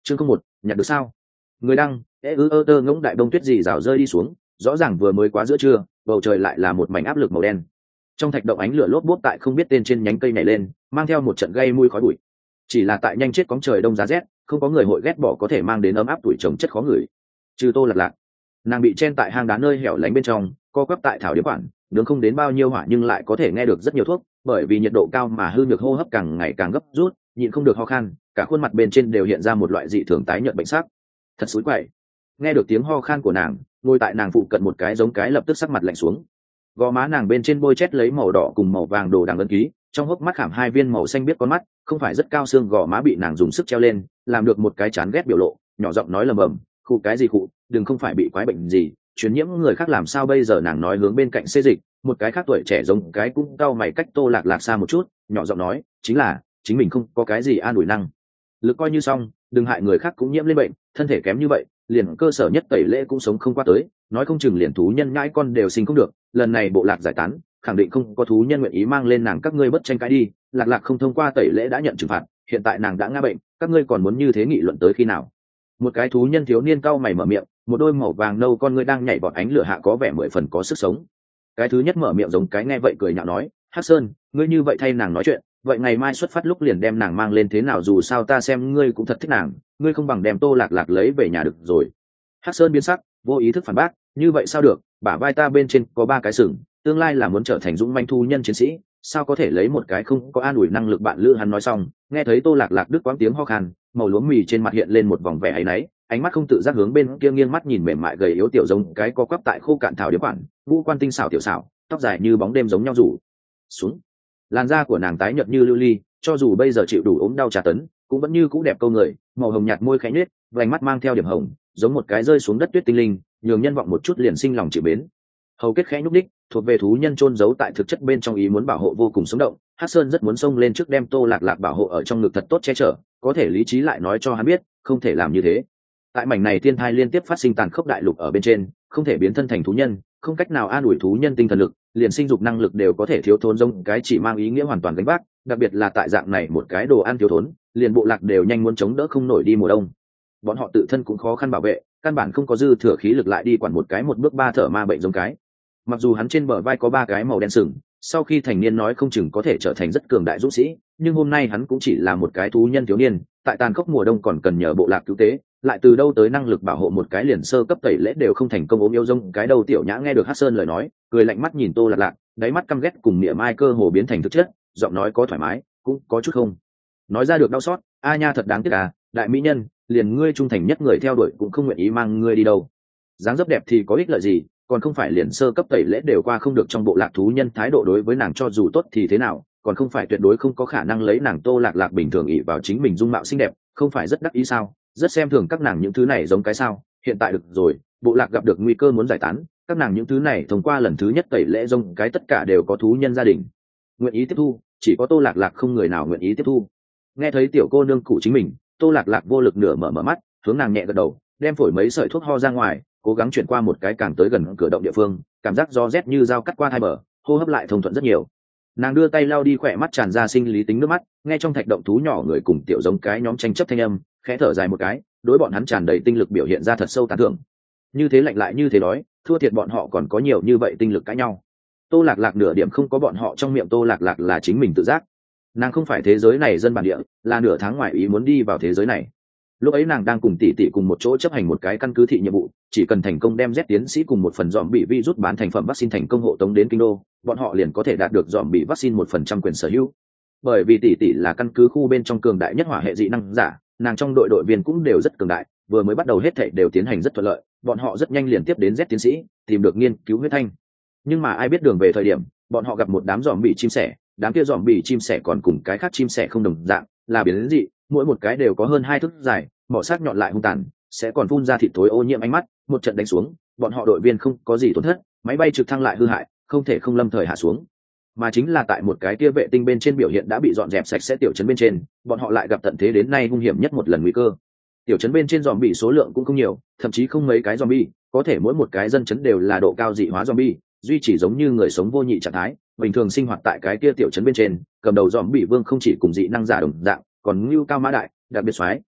chương không một nhặt được sao. Người đăng tơ ngỗng đại đông tuyết gì rào rơi đi xuống, rõ ràng vừa mới quá giữa trưa, bầu trời lại là một mảnh áp lực màu đen. Trong thạch động ánh lửa lốp bốp tại không biết tên trên nhánh cây này lên, mang theo một trận gây mùi khói bụi. Chỉ là tại nhanh chết cóng trời đông giá rét, không có người hội ghét bỏ có thể mang đến ấm áp tuổi trồng chất khó ngửi. Trừ Tô Lạc Lạc, nàng bị chen tại hang đá nơi hẻo lánh bên trong, co quắp tại thảo điếm quản, nướng không đến bao nhiêu hỏa nhưng lại có thể nghe được rất nhiều thuốc, bởi vì nhiệt độ cao mà hư nhược hô hấp càng ngày càng gấp rút, nhịn không được ho khan, cả khuôn mặt bên trên đều hiện ra một loại dị thường tái nhợt bệnh sắc. Thật xúi quậy. Nghe được tiếng ho khan của nàng, ngồi tại nàng phụ cận một cái giống cái lập tức sắc mặt lạnh xuống. Gò má nàng bên trên bôi chét lấy màu đỏ cùng màu vàng đồ đằng ấn ký, trong hốc mắt khảm hai viên màu xanh biết con mắt, không phải rất cao xương gò má bị nàng dùng sức treo lên, làm được một cái chán ghét biểu lộ, nhỏ giọng nói lầm bầm, "Khụ cái gì khụ, đừng không phải bị quái bệnh gì, truyền nhiễm người khác làm sao bây giờ?" Nàng nói hướng bên cạnh xê dịch, một cái khác tuổi trẻ giống cái cũng cau mày cách Tô Lạc Lạc xa một chút, nhỏ giọng nói, "Chính là, chính mình không có cái gì an ủi năng lực coi như xong, đừng hại người khác cũng nhiễm lên bệnh, thân thể kém như vậy, liền cơ sở nhất tẩy lễ cũng sống không qua tới, nói không chừng liền thú nhân nhãi con đều sinh không được, lần này bộ lạc giải tán, khẳng định không có thú nhân nguyện ý mang lên nàng, các ngươi bất tranh cãi đi, Lạc Lạc không thông qua tẩy lễ đã nhận trừng phạt, hiện tại nàng đã ngã bệnh, các ngươi còn muốn như thế nghị luận tới khi nào?" Một cái thú nhân thiếu niên cau mày mở miệng, một đôi màu vàng nâu con ngươi đang nhảy bọt ánh lửa hạ có vẻ mười phần có sức sống. Cái thứ nhất mở miệng giống cái nghe vậy cười nhạo nói, "Hắc Sơn, ngươi như vậy thay nàng nói chuyện, vậy ngày mai xuất phát lúc liền đem nàng mang lên thế nào, dù sao ta xem ngươi cũng thật thích nàng, ngươi không bằng đem Tô Lạc Lạc lấy về nhà được rồi." Hắc Sơn biến sắc, vô ý thức phản bác, "Như vậy sao được, bả vai ta bên trên có 3 cái sừng, tương lai là muốn trở thành dũng manh thu nhân chiến sĩ, sao có thể lấy một cái không có an ủi năng lực bạn lữ." Hắn nói xong, nghe thấy Tô Lạc Lạc đứt quãng tiếng ho khan, màu lúa mì trên mặt hiện lên một vòng vẻ áy náy, ánh mắt không tự giác hướng bên kia nghiêng mắt nhìn, mềm mại gầy yếu tiểu giống cái co quắp tại khô cạn thảo điếm quản, ngũ quan tinh xảo tiểu xảo, tóc dài như bóng đêm giống nhau rủ xuống, làn da của nàng tái nhợt như lưu ly, cho dù bây giờ chịu đủ ốm đau tra tấn cũng vẫn như cũ đẹp câu người, màu hồng nhạt môi khẽ nhếch, vành mắt mang theo điểm hồng, giống một cái rơi xuống đất tuyết tinh linh, nhường nhân vọng một chút liền sinh lòng chịu mến. Hầu kết khẽ nhúc đích, thuộc về thú nhân chôn giấu tại thực chất bên trong ý muốn bảo hộ vô cùng sống động. Hắc Sơn rất muốn xông lên trước đem Tô Lạc Lạc bảo hộ ở trong ngực thật tốt che chở, có thể lý trí lại nói cho hắn biết không thể làm như thế. Tại mảnh này thiên thai liên tiếp phát sinh tàn khốc đại lục ở bên trên, không thể biến thân thành thú nhân, không cách nào an ủi thú nhân tinh thần lực, liền sinh dục năng lực đều có thể thiếu thốn, giống cái chỉ mang ý nghĩa hoàn toàn gánh vác, đặc biệt là tại dạng này một cái đồ ăn thiếu thốn, liền bộ lạc đều nhanh muốn chống đỡ không nổi đi mùa đông. Bọn họ tự thân cũng khó khăn bảo vệ, căn bản không có dư thừa khí lực lại đi quản một cái một bước ba thở ma bệnh giống cái. Mặc dù hắn trên bờ vai có 3 cái màu đen sừng, sau khi thành niên nói không chừng có thể trở thành rất cường đại dũng sĩ, nhưng hôm nay hắn cũng chỉ là một cái thú nhân thiếu niên, tại tàn khốc mùa đông còn cần nhờ bộ lạc cứu tế, lại từ đâu tới năng lực bảo hộ một cái liền sơ cấp tẩy lễ đều không thành công ốm yêu rông cái đầu. Tiểu Nhã nghe được Hắc Sơn lời nói, cười lạnh mắt nhìn Tô Lạc Lạc, đáy mắt căm ghét cùng niệm ai cơ hồ biến thành thực chất, giọng nói có thoải mái, cũng có chút không nói ra được đau xót, "A nha, thật đáng tiếc à, đại mỹ nhân, liền ngươi trung thành nhất người theo đuổi cũng không nguyện ý mang ngươi đi đâu. Dáng dấp đẹp thì có ích lợi gì, còn không phải liền sơ cấp tẩy lễ đều qua không được." Trong bộ lạc thú nhân thái độ đối với nàng cho dù tốt thì thế nào, còn không phải tuyệt đối không có khả năng lấy nàng Tô Lạc Lạc bình thường ỷ vào chính mình dung mạo xinh đẹp, không phải rất đắc ý sao, rất xem thường các nàng những thứ này giống cái sao. Hiện tại được rồi, bộ lạc gặp được nguy cơ muốn giải tán, các nàng những thứ này thông qua lần thứ nhất tẩy lễ giống cái tất cả đều có thú nhân gia đình nguyện ý tiếp thu, chỉ có Tô Lạc Lạc không người nào nguyện ý tiếp thu. Nghe thấy tiểu cô nương cụ chính mình, Tô Lạc Lạc vô lực nửa mở mắt, hướng nàng nhẹ gật đầu, đem phổi mấy sợi thuốc ho ra ngoài, cố gắng chuyển qua một cái càng tới gần cửa động địa phương, cảm giác gió rét như dao cắt qua hai bờ, hô hấp lại thông thuận rất nhiều. Nàng đưa tay lau đi khỏe mắt tràn ra sinh lý tính nước mắt, nghe trong thạch động thú nhỏ người cùng tiểu giống cái nhóm tranh chấp thanh âm, khẽ thở dài một cái, đối bọn hắn tràn đầy tinh lực biểu hiện ra thật sâu tán thưởng. Như thế lạnh lại như thế đói, thua thiệt bọn họ còn có nhiều như vậy tinh lực cãi nhau. Tô Lạc Lạc nửa điểm không có bọn họ trong miệng Tô Lạc Lạc là chính mình tự giác. Nàng không phải thế giới này dân bản địa, là nửa tháng ngoài ý muốn đi vào thế giới này. Lúc ấy nàng đang cùng tỷ tỷ cùng một chỗ chấp hành một cái căn cứ thị nhiệm vụ, chỉ cần thành công đem Z tiến sĩ cùng một phần dòm bị virus bán thành phẩm vaccine thành công hộ tống đến kinh đô, bọn họ liền có thể đạt được dòm bị vaccine 1% quyền sở hữu. Bởi vì tỷ tỷ là căn cứ khu bên trong cường đại nhất hỏa hệ dị năng giả, nàng trong đội viên cũng đều rất cường đại, vừa mới bắt đầu hết thảy đều tiến hành rất thuận lợi, bọn họ rất nhanh liền tiếp đến Z tiến sĩ, tìm được nghiên cứu huyết thanh. Nhưng mà ai biết đường về thời điểm, bọn họ gặp một đám dòm bị chim sẻ, đám kia dòm bị chim sẻ còn cùng cái khác chim sẻ không đồng dạng, là biến dị, mỗi một cái đều có hơn 2 thước dài, mỏ sắc nhọn lại hung tàn, sẽ còn phun ra thịt thối ô nhiễm ánh mắt. Một trận đánh xuống, bọn họ đội viên không có gì tổn thất, máy bay trực thăng lại hư hại, không thể không lâm thời hạ xuống. Mà chính là tại một cái kia vệ tinh bên trên biểu hiện đã bị dọn dẹp sạch sẽ tiểu trấn bên trên, bọn họ lại gặp tận thế đến nay hung hiểm nhất một lần nguy cơ. Tiểu trấn bên trên zombie số lượng cũng không nhiều, thậm chí không mấy cái zombie, có thể mỗi một cái dân trấn đều là độ cao dị hóa zombie, duy trì giống như người sống vô nhị trạng thái, bình thường sinh hoạt tại cái kia tiểu trấn bên trên, cầm đầu zombie vương không chỉ cùng dị năng giả đồng dạng, còn ngưu cao mã đại, đặc biệt xoái.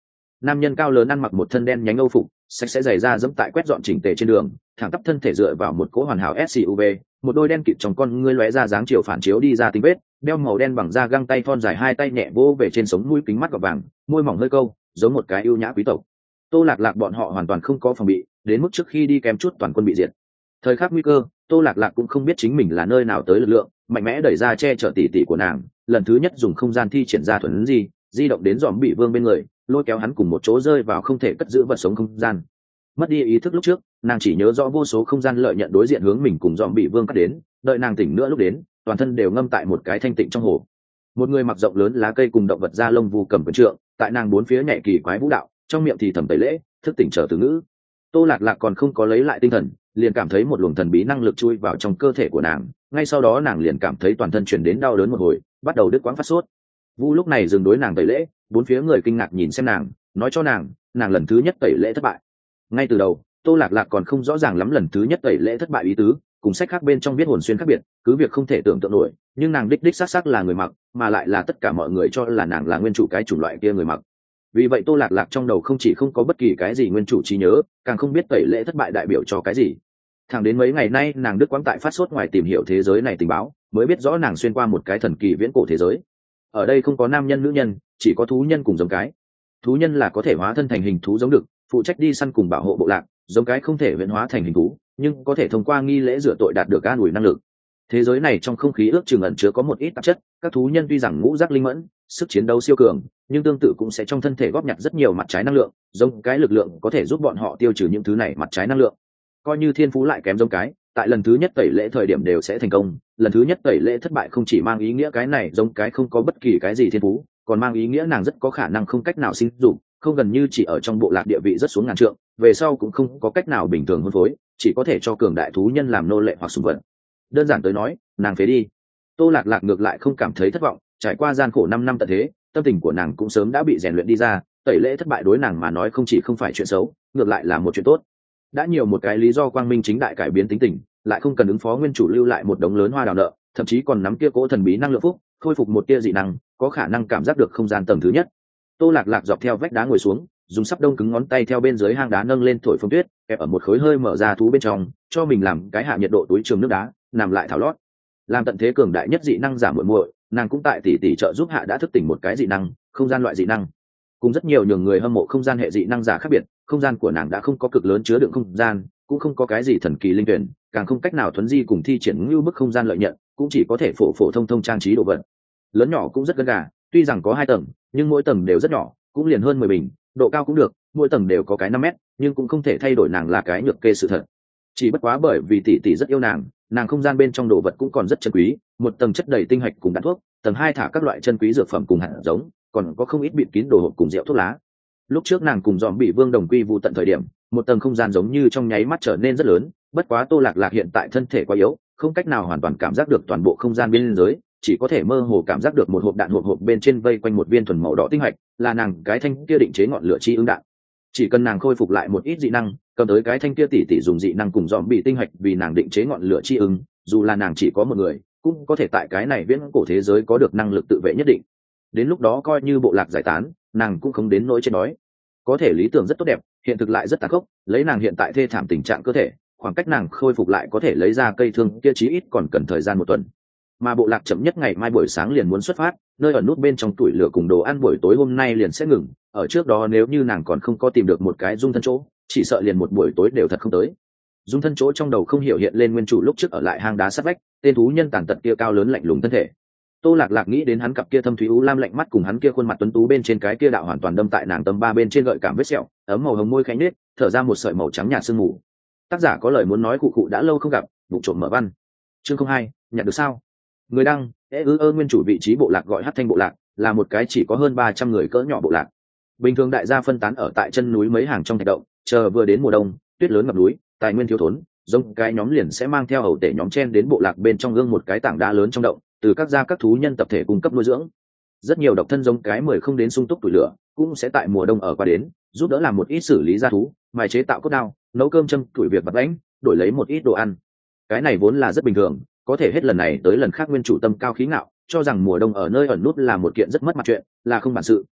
Nam nhân cao lớn ăn mặc một thân đen nhánh âu phục, sạch sẽ giày da dẫm tại quét dọn chỉnh tề trên đường, thẳng tắp thân thể dựa vào một cỗ hoàn hảo SUV, một đôi đen kịt trong con ngươi lóe ra dáng chiều phản chiếu đi ra tính vết, đeo màu đen bằng da găng tay thon dài, hai tay nhẹ vỗ về trên sống mũi, kính mắt gọt vàng, môi mỏng hơi câu, giống một cái ưu nhã quý tộc. Tô Lạc Lạc bọn họ hoàn toàn không có phòng bị, đến mức trước khi đi kém chút toàn quân bị diệt. Thời khắc nguy cơ, Tô Lạc Lạc cũng không biết chính mình là nơi nào tới lực lượng, mạnh mẽ đẩy ra che chở tỷ tỷ của nàng, lần thứ nhất dùng không gian thi triển ra thuần gì, di động đến dòm bị vương bên người, lôi kéo hắn cùng một chỗ rơi vào không thể cất giữ vật sống không gian. Mất đi ý thức lúc trước, nàng chỉ nhớ rõ vô số không gian lợi nhận đối diện hướng mình cùng dòm bị vương cắt đến, đợi nàng tỉnh nữa lúc đến, toàn thân đều ngâm tại một cái thanh tịnh trong hồ. Một người mặc rộng lớn lá cây cùng động vật da lông vu cầm quyền trượng, tại nàng bốn phía nhảy kỳ quái vũ đạo, trong miệng thì thầm tẩy lễ, thức tỉnh trở từ ngữ. Tô Lạc Lạc còn không có lấy lại tinh thần, liền cảm thấy một luồng thần bí năng lực chui vào trong cơ thể của nàng, ngay sau đó nàng liền cảm thấy toàn thân truyền đến đau đớn một hồi, bắt đầu đứt quãng phát sốt. Vu lúc này dừng đối nàng tẩy lễ, bốn phía người kinh ngạc nhìn xem nàng, nói cho nàng lần thứ nhất tẩy lễ thất bại. Ngay từ đầu, Tô Lạc Lạc còn không rõ ràng lắm lần thứ nhất tẩy lễ thất bại ý tứ, cùng sách khác bên trong viết hồn xuyên khác biệt, cứ việc không thể tưởng tượng nổi, nhưng nàng đích xác là người mặc, mà lại là tất cả mọi người cho là nàng là nguyên chủ cái chủng loại kia người mặc. Vì vậy Tô Lạc Lạc trong đầu không chỉ không có bất kỳ cái gì nguyên chủ trí nhớ, càng không biết tẩy lễ thất bại đại biểu cho cái gì. Thẳng đến mấy ngày nay nàng đứt quãng tại phát sốt ngoài tìm hiểu thế giới này tình báo, mới biết rõ nàng xuyên qua một cái thần kỳ viễn cổ thế giới. Ở đây không có nam nhân nữ nhân, chỉ có thú nhân cùng giống cái. Thú nhân là có thể hóa thân thành hình thú giống được, phụ trách đi săn cùng bảo hộ bộ lạc, giống cái không thể huyễn hóa thành hình thú, nhưng có thể thông qua nghi lễ rửa tội đạt được an ủi năng lực. Thế giới này trong không khí ước chừng ẩn chứa có một ít tạp chất, các thú nhân tuy rằng ngũ giác linh mẫn, sức chiến đấu siêu cường, nhưng tương tự cũng sẽ trong thân thể góp nhặt rất nhiều mặt trái năng lượng, giống cái lực lượng có thể giúp bọn họ tiêu trừ những thứ này mặt trái năng lượng. Coi như thiên phú lại kém giống cái, tại lần thứ nhất tẩy lễ thời điểm đều sẽ thành công, lần thứ nhất tẩy lễ thất bại không chỉ mang ý nghĩa cái này giống cái không có bất kỳ cái gì thiên phú, còn mang ý nghĩa nàng rất có khả năng không cách nào sinh dục, không gần như chỉ ở trong bộ lạc địa vị rất xuống ngàn trượng, về sau cũng không có cách nào bình thường hôn phối, chỉ có thể cho cường đại thú nhân làm nô lệ hoặc sủng vật. Đơn giản tới nói, nàng phế đi. Tô Lạc Lạc ngược lại không cảm thấy thất vọng, trải qua gian khổ 5 năm tận thế, tâm tình của nàng cũng sớm đã bị rèn luyện đi ra, tẩy lễ thất bại đối nàng mà nói không chỉ không phải chuyện xấu, ngược lại là một chuyện tốt. Đã nhiều một cái lý do quang minh chính đại cải biến tính tình, lại không cần ứng phó nguyên chủ lưu lại một đống lớn hoa đào nợ, thậm chí còn nắm kia cỗ thần bí năng lượng phúc, khôi phục một tia dị năng, có khả năng cảm giác được không gian tầng thứ nhất. Tô Lạc Lạc dọc theo vách đá ngồi xuống, dùng sắp đông cứng ngón tay theo bên dưới hang đá nâng lên thổi phong tuyết, kẹp ở một khối hơi mở ra thú bên trong, cho mình làm cái hạ nhiệt độ túi trường nước đá, nằm lại thảo lót. Làm tận thế cường đại nhất dị năng giả muội muội, nàng cũng tại tỷ trợ giúp hạ đã thức tỉnh một cái dị năng, không gian loại dị năng. Cùng rất nhiều nhường người hâm mộ không gian hệ dị năng giả khác biệt, không gian của nàng đã không có cực lớn chứa đựng không gian, cũng không có cái gì thần kỳ linh tuyển, càng không cách nào thuấn di cùng thi triển như bức không gian lợi nhận, cũng chỉ có thể phổ thông trang trí đồ vật. Lớn nhỏ cũng rất gần gà, tuy rằng có 2 tầng, nhưng mỗi tầng đều rất nhỏ, cũng liền hơn 10 bình, độ cao cũng được, mỗi tầng đều có cái 5 mét, nhưng cũng không thể thay đổi nàng là cái nhược kê sự thật. Chỉ bất quá bởi vì tỷ rất yêu nàng không gian bên trong đồ vật cũng còn rất chân quý, một tầng chất đầy tinh hạch cùng đạn thuốc, tầng 2 thả các loại chân quý dược phẩm cùng hạt giống, còn có không ít bịt kín đồ hộp cùng rượu thuốc lá. Lúc trước nàng cùng dòm bị vương đồng quy vu tận thời điểm, một tầng không gian giống như trong nháy mắt trở nên rất lớn, bất quá Tô Lạc Lạc hiện tại thân thể quá yếu, không cách nào hoàn toàn cảm giác được toàn bộ không gian bên dưới, chỉ có thể mơ hồ cảm giác được một hộp đạn hộp bên trên vây quanh một viên thuần màu đỏ tinh hạch, là nàng cái thanh kia định chế ngọn lửa chi ứng đạn. Chỉ cần nàng khôi phục lại một ít dị năng, cầm tới cái thanh kia tỷ dùng dị năng cùng dòm bị tinh hạch vì nàng định chế ngọn lửa chi ứng, dù là nàng chỉ có một người, cũng có thể tại cái này viễn cổ thế giới có được năng lực tự vệ nhất định. Đến lúc đó coi như bộ lạc giải tán, nàng cũng không đến nỗi chết đói. Có thể lý tưởng rất tốt đẹp, hiện thực lại rất tàn khốc, lấy nàng hiện tại thê thảm tình trạng cơ thể, khoảng cách nàng khôi phục lại có thể lấy ra cây thương kia chí ít còn cần thời gian 1 tuần. Mà bộ lạc chậm nhất ngày mai buổi sáng liền muốn xuất phát, nơi ở nút bên trong tủi lửa cùng đồ ăn buổi tối hôm nay liền sẽ ngừng, ở trước đó nếu như nàng còn không có tìm được một cái dung thân chỗ, chỉ sợ liền một buổi tối đều thật không tới. Dung thân chỗ trong đầu không hiểu hiện lên nguyên chủ lúc trước ở lại hang đá sát vách, tên thú nhân tàn tật kia cao lớn lạnh lùng thân thể. Tô Lạc Lạc nghĩ đến hắn cặp kia thâm thúy u lam lạnh mắt cùng hắn kia khuôn mặt tuấn tú bên trên cái kia đạo hoàn toàn đâm tại nàng tâm ba bên trên gợi cảm vết sẹo, ấm màu hồng môi khẽ nết, thở ra một sợi màu trắng nhạt sương mù. Tác giả có lời muốn nói cụ cụ đã lâu không gặp, vụ trộm mở văn. Chương 02, nhận được sao? Người đăng, nguyên chủ vị trí bộ lạc gọi Hắc Thanh bộ lạc, là một cái chỉ có hơn 300 người cỡ nhỏ bộ lạc. Bình thường đại gia phân tán ở tại chân núi mấy hàng trong thạch động, chờ vừa đến mùa đông, tuyết lớn ngập núi, tài nguyên thiếu thốn, giống cái nhóm liền sẽ mang theo hầu tể nhóm chen đến bộ lạc bên trong gương một cái tảng đá lớn trong động, từ các gia các thú nhân tập thể cung cấp nuôi dưỡng. Rất nhiều độc thân giống cái 10 không đến sung túc tuổi lửa, cũng sẽ tại mùa đông ở qua đến, giúp đỡ làm một ít xử lý gia thú, mài chế tạo cốt đao, nấu cơm châm tuổi việc vặt vãnh, đổi lấy một ít đồ ăn. Cái này vốn là rất bình thường, có thể hết lần này tới lần khác nguyên chủ tâm cao khí ngạo, cho rằng mùa đông ở nơi ẩn nút là một kiện rất mất mặt chuyện, là không bản sự,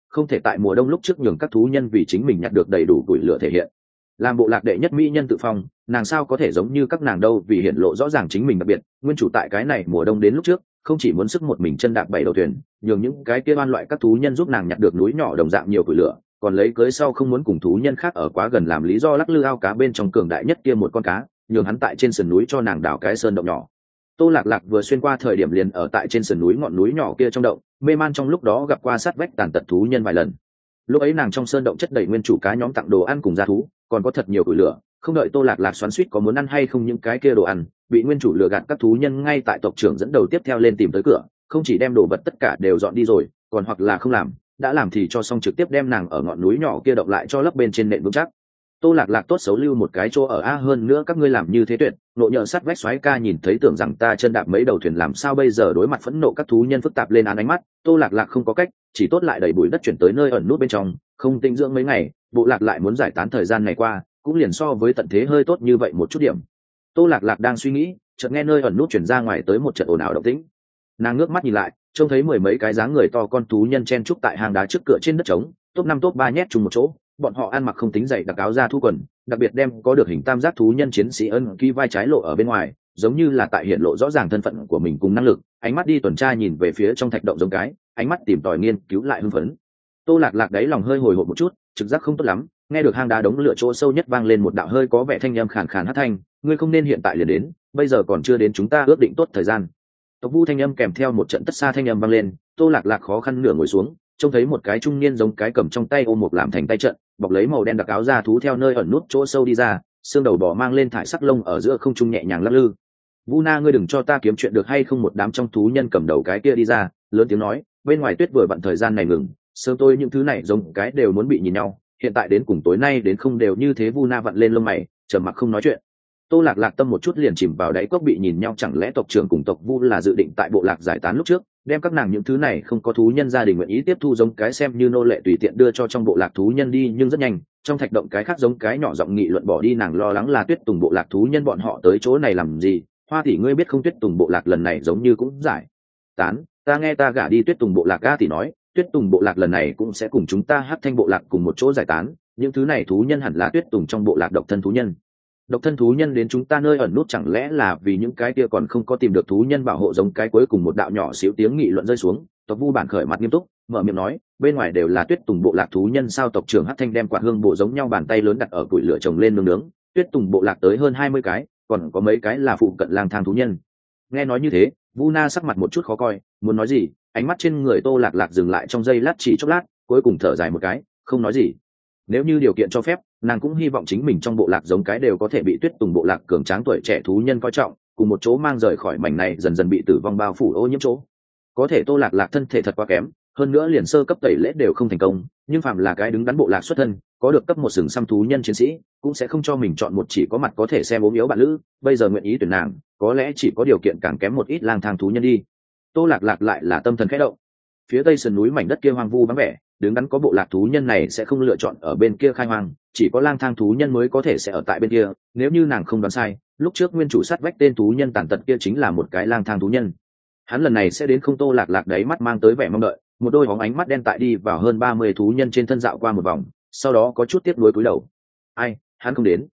không thể tại mùa đông lúc trước nhường các thú nhân vì chính mình nhặt được đầy đủ củi lửa thể hiện. Làm bộ lạc đệ nhất mỹ nhân tự phong, nàng sao có thể giống như các nàng đâu, vì hiện lộ rõ ràng chính mình đặc biệt. Nguyên chủ tại cái này mùa đông đến lúc trước không chỉ muốn sức một mình chân đạp 7 đầu thuyền, nhường những cái kia oan loại các thú nhân giúp nàng nhặt được núi nhỏ đồng dạng nhiều củi lửa, còn lấy cưới sau không muốn cùng thú nhân khác ở quá gần làm lý do lắc lư ao cá bên trong cường đại nhất kia một con cá, nhường hắn tại trên sườn núi cho nàng đào cái sơn động nhỏ. Tô Lạc Lạc vừa xuyên qua thời điểm liền ở tại trên sườn núi ngọn núi nhỏ kia trong động, mê man trong lúc đó gặp qua sát vách tàn tật thú nhân vài lần. Lúc ấy nàng trong sơn động chất đầy nguyên chủ cá nhóm tặng đồ ăn cùng gia thú, còn có thật nhiều củi lửa, không đợi Tô Lạc Lạc xoắn xuýt có muốn ăn hay không những cái kia đồ ăn, bị nguyên chủ lừa gạt các thú nhân ngay tại tộc trưởng dẫn đầu tiếp theo lên tìm tới cửa, không chỉ đem đồ vật tất cả đều dọn đi rồi, còn hoặc là không làm, đã làm thì cho xong trực tiếp đem nàng ở ngọn núi nhỏ kia động lại cho lấp bên trên nền vững chắc. Tô Lạc Lạc tốt xấu lưu một cái chỗ ở, hơn nữa các ngươi làm như thế tuyệt, nộ nhờ sát vách xoáy ca nhìn thấy tưởng rằng ta chân đạp mấy đầu thuyền, làm sao bây giờ? Đối mặt phẫn nộ các thú nhân phức tạp lên án ánh mắt, Tô Lạc Lạc không có cách, chỉ tốt lại đẩy bụi đất chuyển tới nơi ẩn nút bên trong, không tĩnh dưỡng mấy ngày, bộ lạc lại muốn giải tán, thời gian này qua cũng liền so với tận thế hơi tốt như vậy một chút điểm. Tô Lạc Lạc đang suy nghĩ, chợt nghe nơi ẩn nút chuyển ra ngoài tới một trận ồn ào động tĩnh. Nàng ngước mắt nhìn lại, trông thấy mười mấy cái dáng người to con thú nhân chen trúc tại hang đá trước cửa trên đất trống, top 5 top 3 nhét chung một chỗ. Bọn họ ăn mặc không tính dày, đặc áo da thu quần, đặc biệt đem có được hình tam giác thú nhân chiến sĩ ân ký vai trái lộ ở bên ngoài, giống như là tại hiện lộ rõ ràng thân phận của mình cùng năng lực. Ánh mắt đi tuần tra nhìn về phía trong thạch động giống cái, ánh mắt tìm tòi nghiên cứu lại hưng phấn. Tô Lạc Lạc đáy lòng hơi hồi hộp một chút, trực giác không tốt lắm, nghe được hang đá đống lửa chỗ sâu nhất vang lên một đạo hơi có vẻ thanh âm khàn khàn hát thanh, ngươi không nên hiện tại liền đến, bây giờ còn chưa đến chúng ta ước định tốt thời gian. Tộc Vu thanh âm kèm theo một trận tất xa thanh âm vang lên. Tô Lạc Lạc khó khăn nửa ngồi xuống, trông thấy một cái trung niên giống cái cầm trong tay ôm một làm thành tay trận, bọc lấy màu đen đặc áo da thú theo nơi ẩn nút chỗ sâu đi ra, xương đầu bò mang lên thải sắc lông ở giữa không trung nhẹ nhàng lắc lư. Vu Na, ngươi đừng cho ta kiếm chuyện được hay không? Một đám trong thú nhân cầm đầu cái kia đi ra, lớn tiếng nói, bên ngoài tuyết vừa vặn thời gian này ngừng, sớm tôi những thứ này giống cái đều muốn bị nhìn nhau, hiện tại đến cùng tối nay đến không đều như thế. Vu Na vặn lên lông mày, trầm mặc không nói chuyện. Tô Lạc Lạc tâm một chút liền chìm vào đáy cốc, bị nhìn nhau, chẳng lẽ tộc trưởng cùng tộc Vu là dự định tại bộ lạc giải tán lúc trước đem các nàng những thứ này không có thú nhân gia đình nguyện ý tiếp thu giống cái xem như nô lệ tùy tiện đưa cho trong bộ lạc thú nhân đi? Nhưng rất nhanh trong thạch động cái khác giống cái nhỏ giọng nghị luận bỏ đi, nàng lo lắng là Tuyết Tùng bộ lạc thú nhân bọn họ tới chỗ này làm gì. Hoa tỷ, ngươi biết không, Tuyết Tùng bộ lạc lần này giống như cũng giải tán, ta nghe ta gả đi Tuyết Tùng bộ lạc. A tỷ nói Tuyết Tùng bộ lạc lần này cũng sẽ cùng chúng ta Hắc Thanh bộ lạc cùng một chỗ giải tán, những thứ này thú nhân hẳn là Tuyết Tùng trong bộ lạc độc thân thú nhân. Độc thân thú nhân đến chúng ta nơi ẩn nút chẳng lẽ là vì những cái kia còn không có tìm được thú nhân bảo hộ? Giống cái cuối cùng một đạo nhỏ xíu tiếng nghị luận rơi xuống. Tộc Vu bản khởi mặt nghiêm túc, mở miệng nói, bên ngoài đều là Tuyết Tùng bộ lạc thú nhân sao? Tộc trưởng Hắc Thanh đem quạt hương bộ giống nhau bàn tay lớn đặt ở củi lửa trồng lên nướng nướng. Tuyết Tùng bộ lạc tới hơn 20 cái, còn có mấy cái là phụ cận lang thang thú nhân. Nghe nói như thế, Vu Na sắc mặt một chút khó coi, muốn nói gì, ánh mắt trên người Tô Lạc Lạc dừng lại trong giây lát, chỉ chốc lát, cuối cùng thở dài một cái, không nói gì. Nếu như điều kiện cho phép, nàng cũng hy vọng chính mình trong bộ lạc giống cái đều có thể bị Tuyết Tùng bộ lạc cường tráng tuổi trẻ thú nhân coi trọng, cùng một chỗ mang rời khỏi mảnh này dần dần bị tử vong bao phủ ô nhiễm chỗ. Có thể Tô Lạc Lạc thân thể thật quá kém, hơn nữa liền sơ cấp tẩy lễ đều không thành công, nhưng phàm là cái đứng đắn bộ lạc xuất thân, có được cấp một sừng xăm thú nhân chiến sĩ, cũng sẽ không cho mình chọn một chỉ có mặt có thể xem ốm yếu bạn lữ. Bây giờ nguyện ý tuyển nàng, có lẽ chỉ có điều kiện càng kém một ít lang thang thú nhân đi. Tô Lạc Lạc lại là tâm thần khẽ động. Phía tây sườn núi mảnh đất kia hoang vu vắng vẻ, đứng đắn có bộ lạc thú nhân này sẽ không lựa chọn ở bên kia khai hoang, chỉ có lang thang thú nhân mới có thể sẽ ở tại bên kia. Nếu như nàng không đoán sai, lúc trước nguyên chủ sát vách tên thú nhân tàn tật kia chính là một cái lang thang thú nhân. Hắn lần này sẽ đến không? Tô Lạc Lạc đáy mắt mang tới vẻ mong đợi, một đôi bóng ánh mắt đen tại đi vào hơn 30 thú nhân trên thân dạo qua một vòng, sau đó có chút tiếc nuối cúi đầu. Ai, hắn không đến.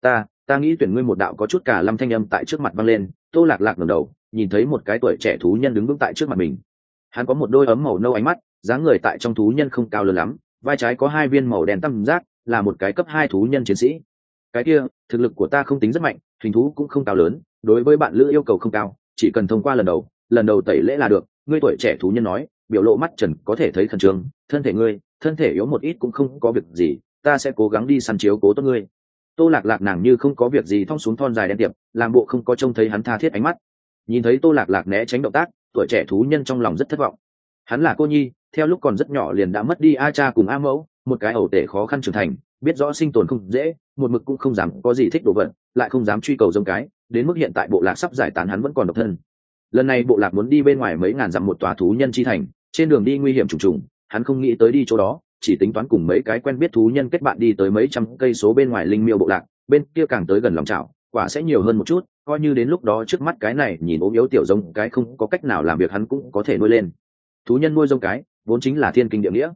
Ta nghĩ tuyển ngươi. Một đạo có chút cả lâm thanh âm tại trước mặt vang lên. Tô Lạc Lạc ngẩng đầu, nhìn thấy một cái tuổi trẻ thú nhân đứng vững tại trước mặt mình. Hắn có một đôi ấm màu nâu ánh mắt, dáng người tại trong thú nhân không cao lớn lắm, vai trái có 2 viên màu đen tam giác, là một cái cấp 2 thú nhân chiến sĩ. Cái kia, thực lực của ta không tính rất mạnh, hình thú cũng không cao lớn, đối với bạn lữ yêu cầu không cao, chỉ cần thông qua lần đầu tẩy lễ là được. Ngươi tuổi trẻ thú nhân nói, biểu lộ mắt trần có thể thấy khẩn trương, thân thể yếu một ít cũng không có việc gì, ta sẽ cố gắng đi săn chiếu cố tốt ngươi. Tô Lạc Lạc nàng như không có việc gì thong xuống thon dài đen tiệp, làm bộ không có trông thấy hắn tha thiết ánh mắt. Nhìn thấy Tô Lạc Lạc né tránh động tác, tuổi trẻ thú nhân trong lòng rất thất vọng. Hắn là cô nhi, theo lúc còn rất nhỏ liền đã mất đi a cha cùng a mẫu, một cái ẩu tể khó khăn trưởng thành, biết rõ sinh tồn không dễ, một mực cũng không dám có gì thích đồ vật, lại không dám truy cầu giống cái, đến mức hiện tại bộ lạc sắp giải tán hắn vẫn còn độc thân. Lần này bộ lạc muốn đi bên ngoài mấy ngàn dặm một tòa thú nhân chi thành, trên đường đi nguy hiểm trùng trùng, hắn không nghĩ tới đi chỗ đó, chỉ tính toán cùng mấy cái quen biết thú nhân kết bạn đi tới mấy trăm cây số bên ngoài linh miêu bộ lạc, bên kia càng tới gần lòng chảo, quả sẽ nhiều hơn một chút, coi như đến lúc đó trước mắt cái này nhìn ốm yếu tiểu giống cái không có cách nào làm việc hắn cũng có thể nuôi lên. Thú nhân nuôi giống cái vốn chính là thiên kinh địa nghĩa,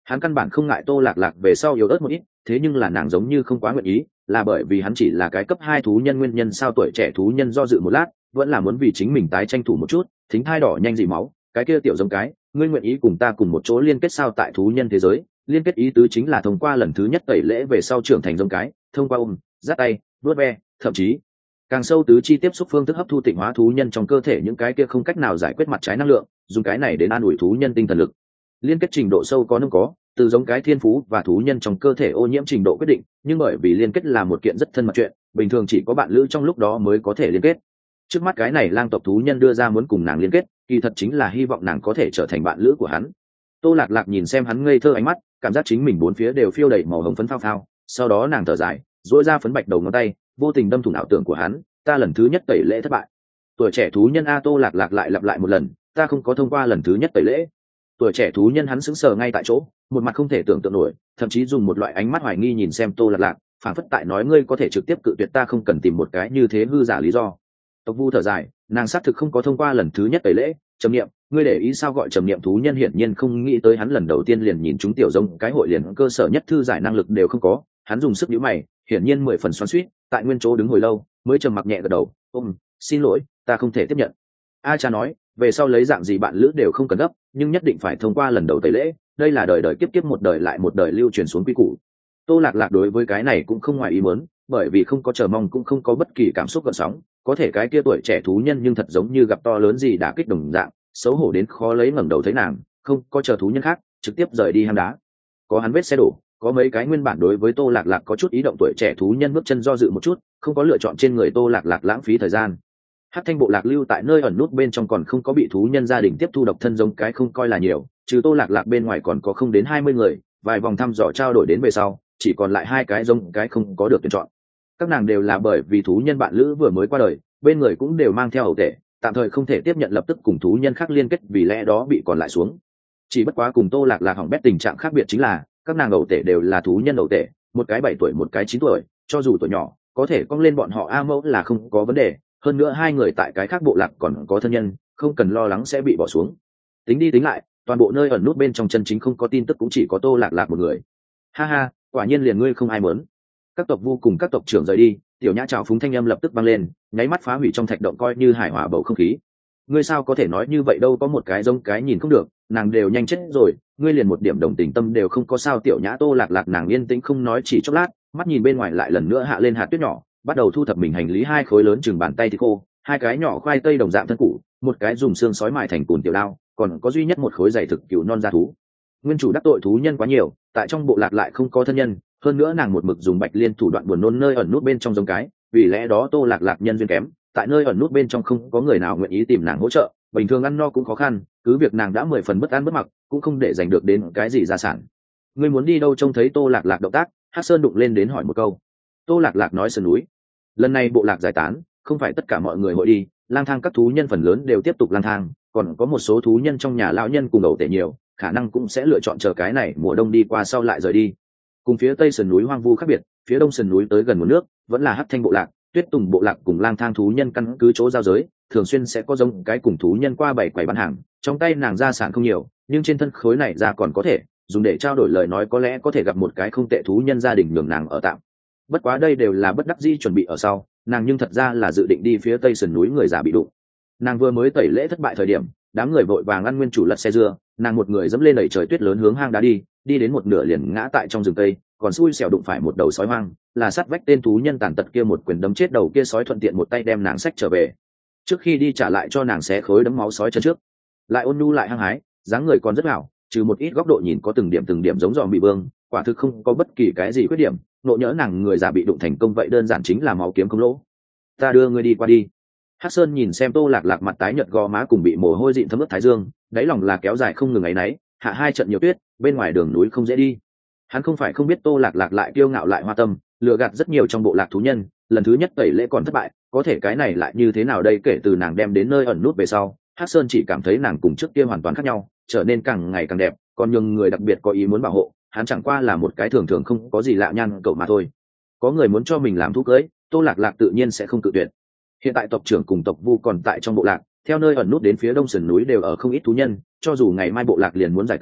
Hắn căn bản không ngại Tô Lạc Lạc về sau yếu ớt một ít, thế nhưng là nàng giống như không quá nguyện ý, là bởi vì hắn chỉ là cái cấp 2 thú nhân nguyên nhân sao? Tuổi trẻ thú nhân do dự một lát, vẫn là muốn vì chính mình tái tranh thủ một chút, thính thai đỏ nhanh dì máu, cái kia tiểu giống cái, ngươi nguyện ý cùng ta cùng một chỗ liên kết sao? Tại thú nhân thế giới, liên kết ý tứ chính là thông qua lần thứ nhất tẩy lễ về sau trưởng thành giống cái, thông qua ôm, dắt tay, vuốt ve, thậm chí càng sâu tứ chi tiếp xúc phương thức hấp thu tịnh hóa thú nhân trong cơ thể những cái kia không cách nào giải quyết mặt trái năng lượng, dùng cái này đến an ủi thú nhân tinh thần lực. Liên kết trình độ sâu có nông có, từ giống cái thiên phú và thú nhân trong cơ thể ô nhiễm trình độ quyết định, nhưng bởi vì liên kết là một kiện rất thân mật chuyện, bình thường chỉ có bạn lữ trong lúc đó mới có thể liên kết. Trước mắt cái này lang tộc thú nhân đưa ra muốn cùng nàng liên kết, kỳ thật chính là hy vọng nàng có thể trở thành bạn lữ của hắn. Tô Lạc Lạc nhìn xem hắn ngây thơ ánh mắt, cảm giác chính mình bốn phía đều phiêu đầy màu hồng phấn phao phao, sau đó nàng thở dài, duỗi ra phấn bạch đầu ngón tay, vô tình đâm thủng ảo tưởng của hắn, ta lần thứ nhất tẩy lễ thất bại. Tuổi trẻ thú nhân a. Tô Lạc Lạc lại lặp lại một lần, ta không có thông qua lần thứ nhất tẩy lễ. Tuổi trẻ thú nhân hắn sững sờ ngay tại chỗ, một mặt không thể tưởng tượng nổi, thậm chí dùng một loại ánh mắt hoài nghi nhìn xem Tô Lạc Lạc, phảng phất tại nói ngươi có thể trực tiếp cự tuyệt ta, không cần tìm một cái như thế hư giả lý do. Tộc Vu thở dài, nàng xác thực không có thông qua lần thứ nhất tẩy lễ. Trầm niệm, ngươi để ý sao? Gọi trầm niệm thú nhân hiển nhiên không nghĩ tới hắn lần đầu tiên liền nhìn chúng tiểu rông cái hội liền cơ sở nhất thư giải năng lực đều không có, hắn dùng sức nhíu mày, hiển nhiên 10 phần xoắn xuýt, tại nguyên chỗ đứng hồi lâu, mới trầm mặc nhẹ gật đầu, xin lỗi, ta không thể tiếp nhận. A cha nói, về sau lấy dạng gì bạn lữ đều không cần gấp, nhưng nhất định phải thông qua lần đầu tẩy lễ, đây là đời đời kiếp kiếp một đời lại một đời lưu truyền xuống quy củ. Tô Lạc Lạc đối với cái này cũng không ngoài ý muốn, bởi vì không có chờ mong cũng không có bất kỳ cảm xúc gợn sóng, có thể cái kia tuổi trẻ thú nhân nhưng thật giống như gặp to lớn gì đã kích đồng dạng, xấu hổ đến khó lấy ngẩng đầu thấy nàng, không có chờ thú nhân khác, trực tiếp rời đi hang đá. Có hắn vết xe đổ, có mấy cái nguyên bản đối với Tô Lạc Lạc có chút ý động tuổi trẻ thú nhân bước chân do dự một chút, không có lựa chọn trên người Tô Lạc Lạc lãng phí thời gian. Hắc Thanh bộ lạc lưu tại nơi ẩn nút bên trong còn không có bị thú nhân gia đình tiếp thu độc thân giống cái không coi là nhiều, trừ Tô Lạc Lạc bên ngoài còn có không đến 20 người, vài vòng thăm dò trao đổi đến về sau, chỉ còn lại 2 cái giống cái không có được tuyển chọn. Các nàng đều là bởi vì thú nhân bạn lữ vừa mới qua đời, bên người cũng đều mang theo hậu tệ, tạm thời không thể tiếp nhận lập tức cùng thú nhân khác liên kết, vì lẽ đó bị còn lại xuống. Chỉ bất quá cùng Tô Lạc Lạc hỏng bét tình trạng khác biệt chính là, các nàng hậu tệ đều là thú nhân hậu tệ, một cái 7 tuổi một cái 9 tuổi, cho dù tuổi nhỏ, có thể cong lên bọn họ A mẫu là không có vấn đề, hơn nữa 2 người tại cái khác bộ lạc còn có thân nhân, không cần lo lắng sẽ bị bỏ xuống. Tính đi tính lại, toàn bộ nơi ẩn nút bên trong chân chính không có tin tức cũng chỉ có Tô Lạc Lạc một người. Ha ha, quả nhiên liền ngươi không ai muốn. Các tộc vu cùng các tộc trưởng rời đi, tiểu nhã trào phúng thanh âm lập tức vang lên, nháy mắt phá hủy trong thạch động coi như hải hỏa bầu không khí. Ngươi sao có thể nói như vậy? đâu có một cái giống cái nhìn không được, nàng đều nhanh chết rồi, ngươi liền một điểm đồng tình tâm đều không có sao? Tiểu nhã Tô Lạc Lạc nàng yên tĩnh không nói chỉ chốc lát, mắt nhìn bên ngoài lại lần nữa hạ lên hạt tuyết nhỏ, bắt đầu thu thập mình hành lý. 2 khối lớn chừng bàn tay thì khô, 2 cái nhỏ khoai tây đồng dạng thân củ, một cái dùng xương sói mài thành cùn tiểu đao, còn có duy nhất một khối dày thực cừu non da thú. Nguyên chủ đắc tội thú nhân quá nhiều, tại trong bộ lạc lại không có thân nhân, hơn nữa nàng một mực dùng bạch liên thủ đoạn buồn nôn nơi ẩn nút bên trong giống cái, vì lẽ đó Tô Lạc Lạc nhân duyên kém, tại nơi ẩn nút bên trong không có người nào nguyện ý tìm nàng hỗ trợ, bình thường ăn no cũng khó khăn, cứ việc nàng đã 10 phần bất an bất mặc, cũng không để giành được đến cái gì gia sản. Ngươi muốn đi đâu? Trông thấy Tô Lạc Lạc động tác, Hắc Sơn đụng lên đến hỏi một câu. Tô Lạc Lạc nói sườn núi. Lần này bộ lạc giải tán, không phải tất cả mọi người hội đi, lang thang các thú nhân phần lớn đều tiếp tục lang thang, còn có một số thú nhân trong nhà lão nhân cùng ẩu tể nhiều, khả năng cũng sẽ lựa chọn chờ cái này mùa đông đi qua sau lại rời đi. Cùng phía tây sườn núi hoang vu khác biệt, phía đông sườn núi tới gần nguồn nước, vẫn là Hắc Thanh bộ lạc, Tuyết Tùng bộ lạc cùng lang thang thú nhân căn cứ chỗ giao giới, thường xuyên sẽ có giống cái cùng thú nhân qua 7 quầy bán hàng, trong tay nàng gia sản không nhiều, nhưng trên thân khối này ra còn có thể dùng để trao đổi lời nói, có lẽ có thể gặp một cái không tệ thú nhân gia đình nhường nàng ở tạm. Bất quá đây đều là bất đắc dĩ chuẩn bị ở sau, nàng nhưng thật ra là dự định đi phía tây sườn núi người già bị đụng. Nàng vừa mới tẩy lễ thất bại thời điểm, đám người vội vàng ăn nguyên chủ lật xe dưa, nàng một người dẫm lên đẩy trời tuyết lớn hướng hang đá đi đến một nửa liền ngã tại trong rừng cây, còn xui xẻo đụng phải một đầu sói hoang, là sát vách tên thú nhân tàn tật kia một quyền đấm chết đầu kia sói, thuận tiện một tay đem nàng xách trở về. Trước khi đi trả lại cho nàng xé khối đấm máu sói chân trước, lại ôn nhu lại hăng hái, dáng người còn rất hảo, trừ một ít góc độ nhìn có từng điểm giống dòm bị vương, quả thực không có bất kỳ cái gì khuyết điểm. Nộ nhỡ nàng người già bị đụng thành công vậy đơn giản chính là máu kiếm không lỗ. Ta đưa ngươi đi qua đi. Hắc Sơn nhìn xem Tô Lạc Lạc mặt tái nhợt gò má cùng bị mồ hôi dịn thấm ướt thái dương, đáy lòng là kéo dài không ngừng ấy nấy, hạ 2 trận nhiều tuyết, bên ngoài đường núi không dễ đi. Hắn không phải không biết Tô Lạc Lạc lại kiêu ngạo lại hoa tâm, lừa gạt rất nhiều trong bộ lạc thú nhân, lần thứ nhất tẩy lễ còn thất bại, có thể cái này lại như thế nào đây? Kể từ nàng đem đến nơi ẩn nút về sau, Hắc Sơn chỉ cảm thấy nàng cùng trước kia hoàn toàn khác nhau, trở nên càng ngày càng đẹp, còn nhường người đặc biệt có ý muốn bảo hộ, hắn chẳng qua là một cái thường thường không có gì lạ nhan cậu mà thôi. Có người muốn cho mình làm thú cưới, Tô Lạc Lạc tự nhiên sẽ không cự tuyệt. Hiện tại tộc trưởng cùng tộc vu còn tại trong bộ lạc, theo nơi ẩn nút đến phía đông sườn núi đều ở không ít thú nhân, cho dù ngày mai bộ lạc liền muốn giải tán,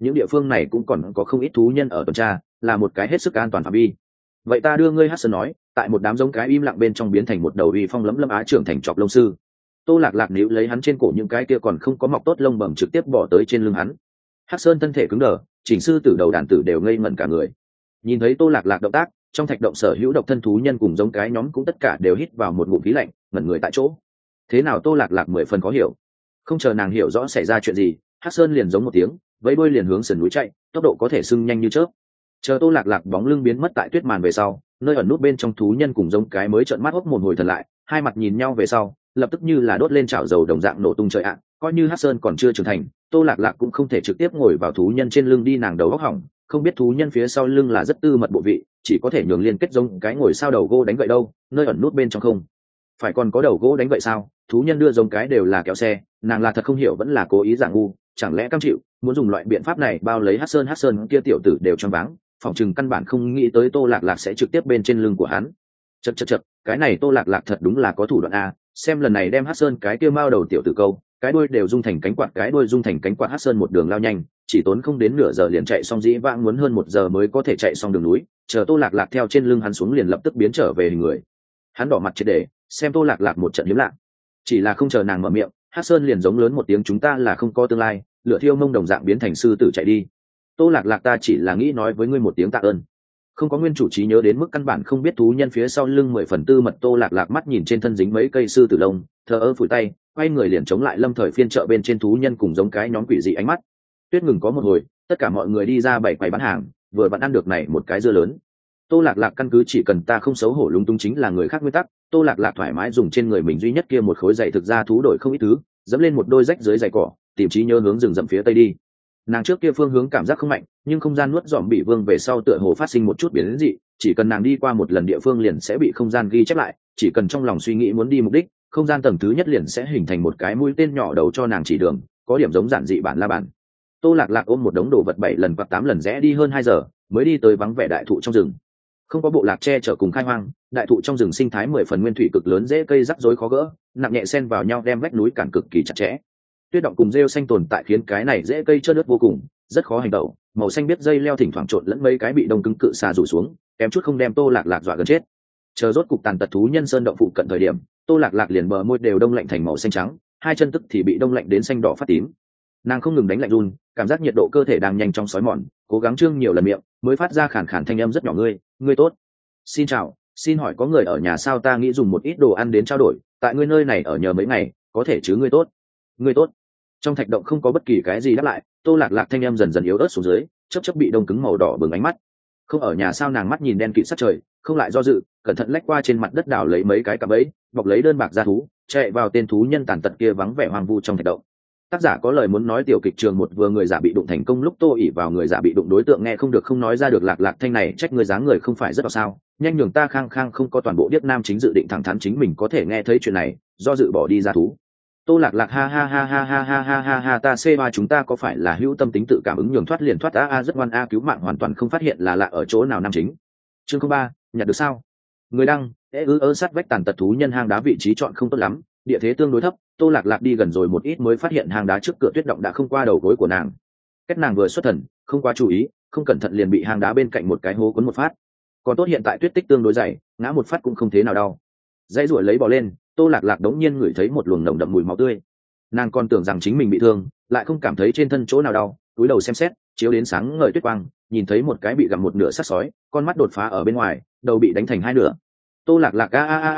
những địa phương này cũng còn có không ít thú nhân ở tuần tra, là một cái hết sức an toàn phạm vi. Vậy ta đưa ngươi Hudson nói, tại một đám giống cái im lặng bên trong biến thành một đầu uy phong lẫm lẫm á trưởng thành chọc lông sư. Tô Lạc Lạc níu lấy hắn trên cổ những cái kia còn không có mọc tốt lông bẩm trực tiếp bỏ tới trên lưng hắn. Hắc Sơn thân thể cứng đờ, chỉnh sư tử đầu đàn tử đều ngây ngẩn cả người. Nhìn thấy Tô Lạc Lạc động tác, trong thạch động sở hữu độc thân thú nhân cùng giống cái nhóm cũng tất cả đều hít vào một ngụm khí lạnh, ngẩn người tại chỗ. Thế nào Tô Lạc Lạc 10 phần khó hiểu. Không chờ nàng hiểu rõ xảy ra chuyện gì, Hắc Sơn liền giống một tiếng, vẫy đuôi liền hướng sườn núi chạy, tốc độ có thể sưng nhanh như chớp. Chờ Tô Lạc Lạc bóng lưng biến mất tại tuyết màn về sau, nơi ẩn nút bên trong thú nhân cùng giống cái mới trợn mắt hốc một hồi thần lại, hai mặt nhìn nhau về sau, lập tức như là đốt lên chảo dầu đồng dạng nổ tung trời ạ. Coi như Hắc Sơn còn chưa trưởng thành, Tô Lạc Lạc cũng không thể trực tiếp ngồi vào thú nhân trên lưng đi, nàng đầu góc hỏng, không biết thú nhân phía sau lưng là rất tư mật bộ vị, chỉ có thể nhường liên kết giống cái ngồi sao đầu gỗ đánh gậy đâu, nơi ẩn nút bên trong không phải còn có đầu gỗ đánh gậy sao? Thú nhân đưa giống cái đều là kéo xe, nàng là thật không hiểu vẫn là cố ý giả ngu, chẳng lẽ cam chịu muốn dùng loại biện pháp này bao lấy Hắc Sơn kia tiểu tử đều choáng váng, phỏng chừng căn bản không nghĩ tới Tô Lạc Lạc sẽ trực tiếp bên trên lưng của hắn. Chậc, cái này Tô Lạc Lạc thật đúng là có thủ đoạn a, xem lần này đem Hắc Sơn cái kia mao đầu tiểu tử câu, cái đuôi đều dung thành cánh quạt, Hắc Sơn một đường lao nhanh, chỉ tốn không đến nửa giờ liền chạy xong, dĩ vãng muốn hơn 1 giờ mới có thể chạy xong đường núi. Chờ Tô Lạc Lạc theo trên lưng hắn xuống liền lập tức biến trở về hình người. Hắn đỏ mặt triệt để, xem Tô Lạc Lạc một trận hiếm lạ. Chỉ là không chờ nàng mở miệng, Hắc Sơn liền giống lớn một tiếng, chúng ta là không có tương lai, lửa thiêu mông đồng dạng biến thành sư tử chạy đi. Tô Lạc Lạc, ta chỉ là nghĩ nói với ngươi một tiếng tạ ơn. Không có nguyên chủ trí nhớ đến mức căn bản không biết thú nhân phía sau lưng 10 phần tư mật. Tô Lạc Lạc mắt nhìn trên thân dính mấy cây sư tử lông, thờ ơ phủi tay, quay người liền chống lại lâm thời phiên chợ bên trên thú nhân cùng giống cái nhóm quỷ dị ánh mắt. Tuyết ngừng có một hồi, tất cả mọi người đi ra bày quầy bán hàng, vừa vặn ăn được này một cái dưa lớn. Tô Lạc Lạc căn cứ chỉ cần ta không xấu hổ lung tung chính là người khác nguyên tắc. Tô Lạc Lạc thoải mái dùng trên người mình duy nhất kia một khối giày thực ra thú đổi không ít thứ, dẫm lên một đôi rách dưới giày cỏ, tìm trí nhớ hướng rừng rậm phía tây đi. Nàng trước kia phương hướng cảm giác không mạnh, nhưng không gian nuốt dòm bị vương về sau tựa hồ phát sinh một chút biến dị, chỉ cần nàng đi qua một lần địa phương liền sẽ bị không gian ghi chép lại, chỉ cần trong lòng suy nghĩ muốn đi mục đích, không gian tầng thứ nhất liền sẽ hình thành một cái mũi tên nhỏ đầu cho nàng chỉ đường, có điểm giống giản dị bản la bản. Tô Lạc Lạc ôm một đống đồ vật 7 lần hoặc 8 lần rẽ đi hơn 2 giờ, mới đi tới vắng vẻ đại thụ trong rừng. Không có bộ lạc che chở cùng khai hoang, đại thụ trong rừng sinh thái 10 phần nguyên thủy cực lớn, rễ cây rắc rối khó gỡ, nặng nhẹ xen vào nhau đem vách núi cản cực kỳ chặt chẽ. Tuyết động cùng rêu xanh tồn tại khiến cái này rễ cây trơn ướt vô cùng, rất khó hành động. Màu xanh biết dây leo thỉnh thoảng trộn lẫn mấy cái bị đông cứng cự xà rủ xuống, kém chút không đem Tô Lạc Lạc dọa gần chết. Chờ rốt cục tàn tật thú nhân sơn động phụ cận thời điểm, Tô Lạc Lạc liền bờ môi đều đông lạnh thành màu xanh trắng, hai chân tức thì bị đông lạnh đến xanh đỏ phát tím. Nàng không ngừng đánh lạnh run, cảm giác nhiệt độ cơ thể đang nhanh chóng sói mòn, cố gắng trương nhiều lần miệng mới phát ra khàn khàn thanh âm rất nhỏ, ngươi tốt, xin chào, xin hỏi có người ở nhà sao, ta nghĩ dùng một ít đồ ăn đến trao đổi, tại ngươi nơi này ở nhờ mấy ngày có thể chứ, ngươi tốt. Trong thạch động không có bất kỳ cái gì đáp lại. Tô Lạc Lạc thanh âm dần dần yếu ớt xuống dưới, chớp bị đông cứng màu đỏ bừng ánh mắt. Không ở nhà sao? Nàng mắt nhìn đen kịt sát trời, không lại do dự, cẩn thận lách qua trên mặt đất đào lấy mấy cái cạm bẫy, bọc lấy đơn bạc ra thú, chạy vào tên thú nhân tàn tật kia vắng vẻ hoang vu trong thạch động. Tác giả có lời muốn nói, tiểu kịch trường một vừa người giả bị đụng thành công lúc Tô ỉ vào người giả bị đụng đối tượng nghe không được không nói ra được. Lạc Lạc thanh này trách người dáng người không phải rất là sao, nhanh nhường ta khang khang không có toàn bộ điếc nam chính dự định thẳng thắn chính mình có thể nghe thấy chuyện này, do dự bỏ đi ra thú. Tô Lạc Lạc ha ha ha ha ha ha ha ha ha, ta C3 chúng ta có phải là hữu tâm tính tự cảm ứng nhường thoát liền thoát, a rất ngoan a, cứu mạng hoàn toàn không phát hiện là lạ ở chỗ nào nam chính. Chương 03, nhặt được sao? Người đăng, sát vách tàn tật thú nhân hang đá vị trí chọn không tốt lắm, địa thế tương đối thấp. Tô Lạc Lạc đi gần rồi một ít mới phát hiện hang đá trước cửa tuyết động đã không qua đầu gối của nàng. Cách nàng vừa xuất thần, không quá chú ý, không cẩn thận liền bị hang đá bên cạnh một cái hố cuốn một phát. Còn tốt hiện tại tuyết tích tương đối dày, ngã một phát cũng không thế nào đau. Dãy ruổi lấy bò lên, Tô Lạc Lạc đống nhiên ngửi thấy một luồng nồng đậm mùi máu tươi. Nàng còn tưởng rằng chính mình bị thương, lại không cảm thấy trên thân chỗ nào đau, túi đầu xem xét, chiếu đến sáng ngời tuyết quang, nhìn thấy một cái bị gặm một nửa xác sói, con mắt đột phá ở bên ngoài, đầu bị đánh thành hai nửa. Tô Lạc Lạc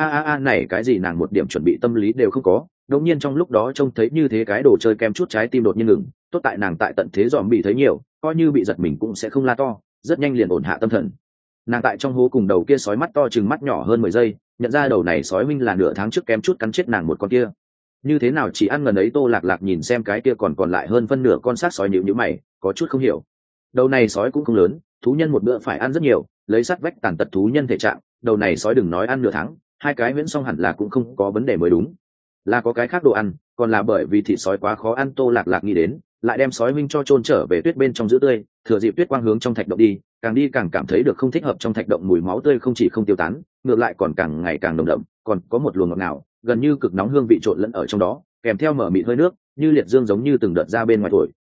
này cái gì, nàng một điểm chuẩn bị tâm lý đều không có, đống nhiên trong lúc đó trông thấy như thế cái đồ chơi kem chút trái tim đột nhiên ngừng. Tốt tại nàng tại tận thế dòm bị thấy nhiều, coi như bị giật mình cũng sẽ không la to, rất nhanh liền ổn hạ tâm thần. Nàng tại trong hố cùng đầu kia sói mắt to chừng mắt nhỏ hơn 10 giây, nhận ra đầu này sói minh là nửa tháng trước kém chút cắn chết nàng một con kia. Như thế nào chỉ ăn ngần ấy? Tô Lạc Lạc nhìn xem cái kia còn lại hơn phân nửa con xác sói, nhíu mày, có chút không hiểu. Đầu này sói cũng không lớn, thú nhân một bữa phải ăn rất nhiều, lấy sát vách tàn tật thú nhân thể trạng, đầu này sói đừng nói ăn nửa tháng, 2 cái miễn xong hẳn là cũng không có vấn đề mới đúng. Là có cái khác đồ ăn, còn là bởi vì thịt sói quá khó ăn. Tô Lạc Lạc nghĩ đến, lại đem sói minh cho chôn trở về tuyết bên trong giữ tươi, thừa dịp tuyết quang hướng trong thạch động đi càng cảm thấy được không thích hợp. Trong thạch động mùi máu tươi không chỉ không tiêu tán, ngược lại còn càng ngày càng nồng đậm, còn có một luồng ngọt ngào, gần như cực nóng hương vị trộn lẫn ở trong đó, kèm theo mở mịt hơi nước, như liệt dương giống như từng đợt ra bên ngoài thổi.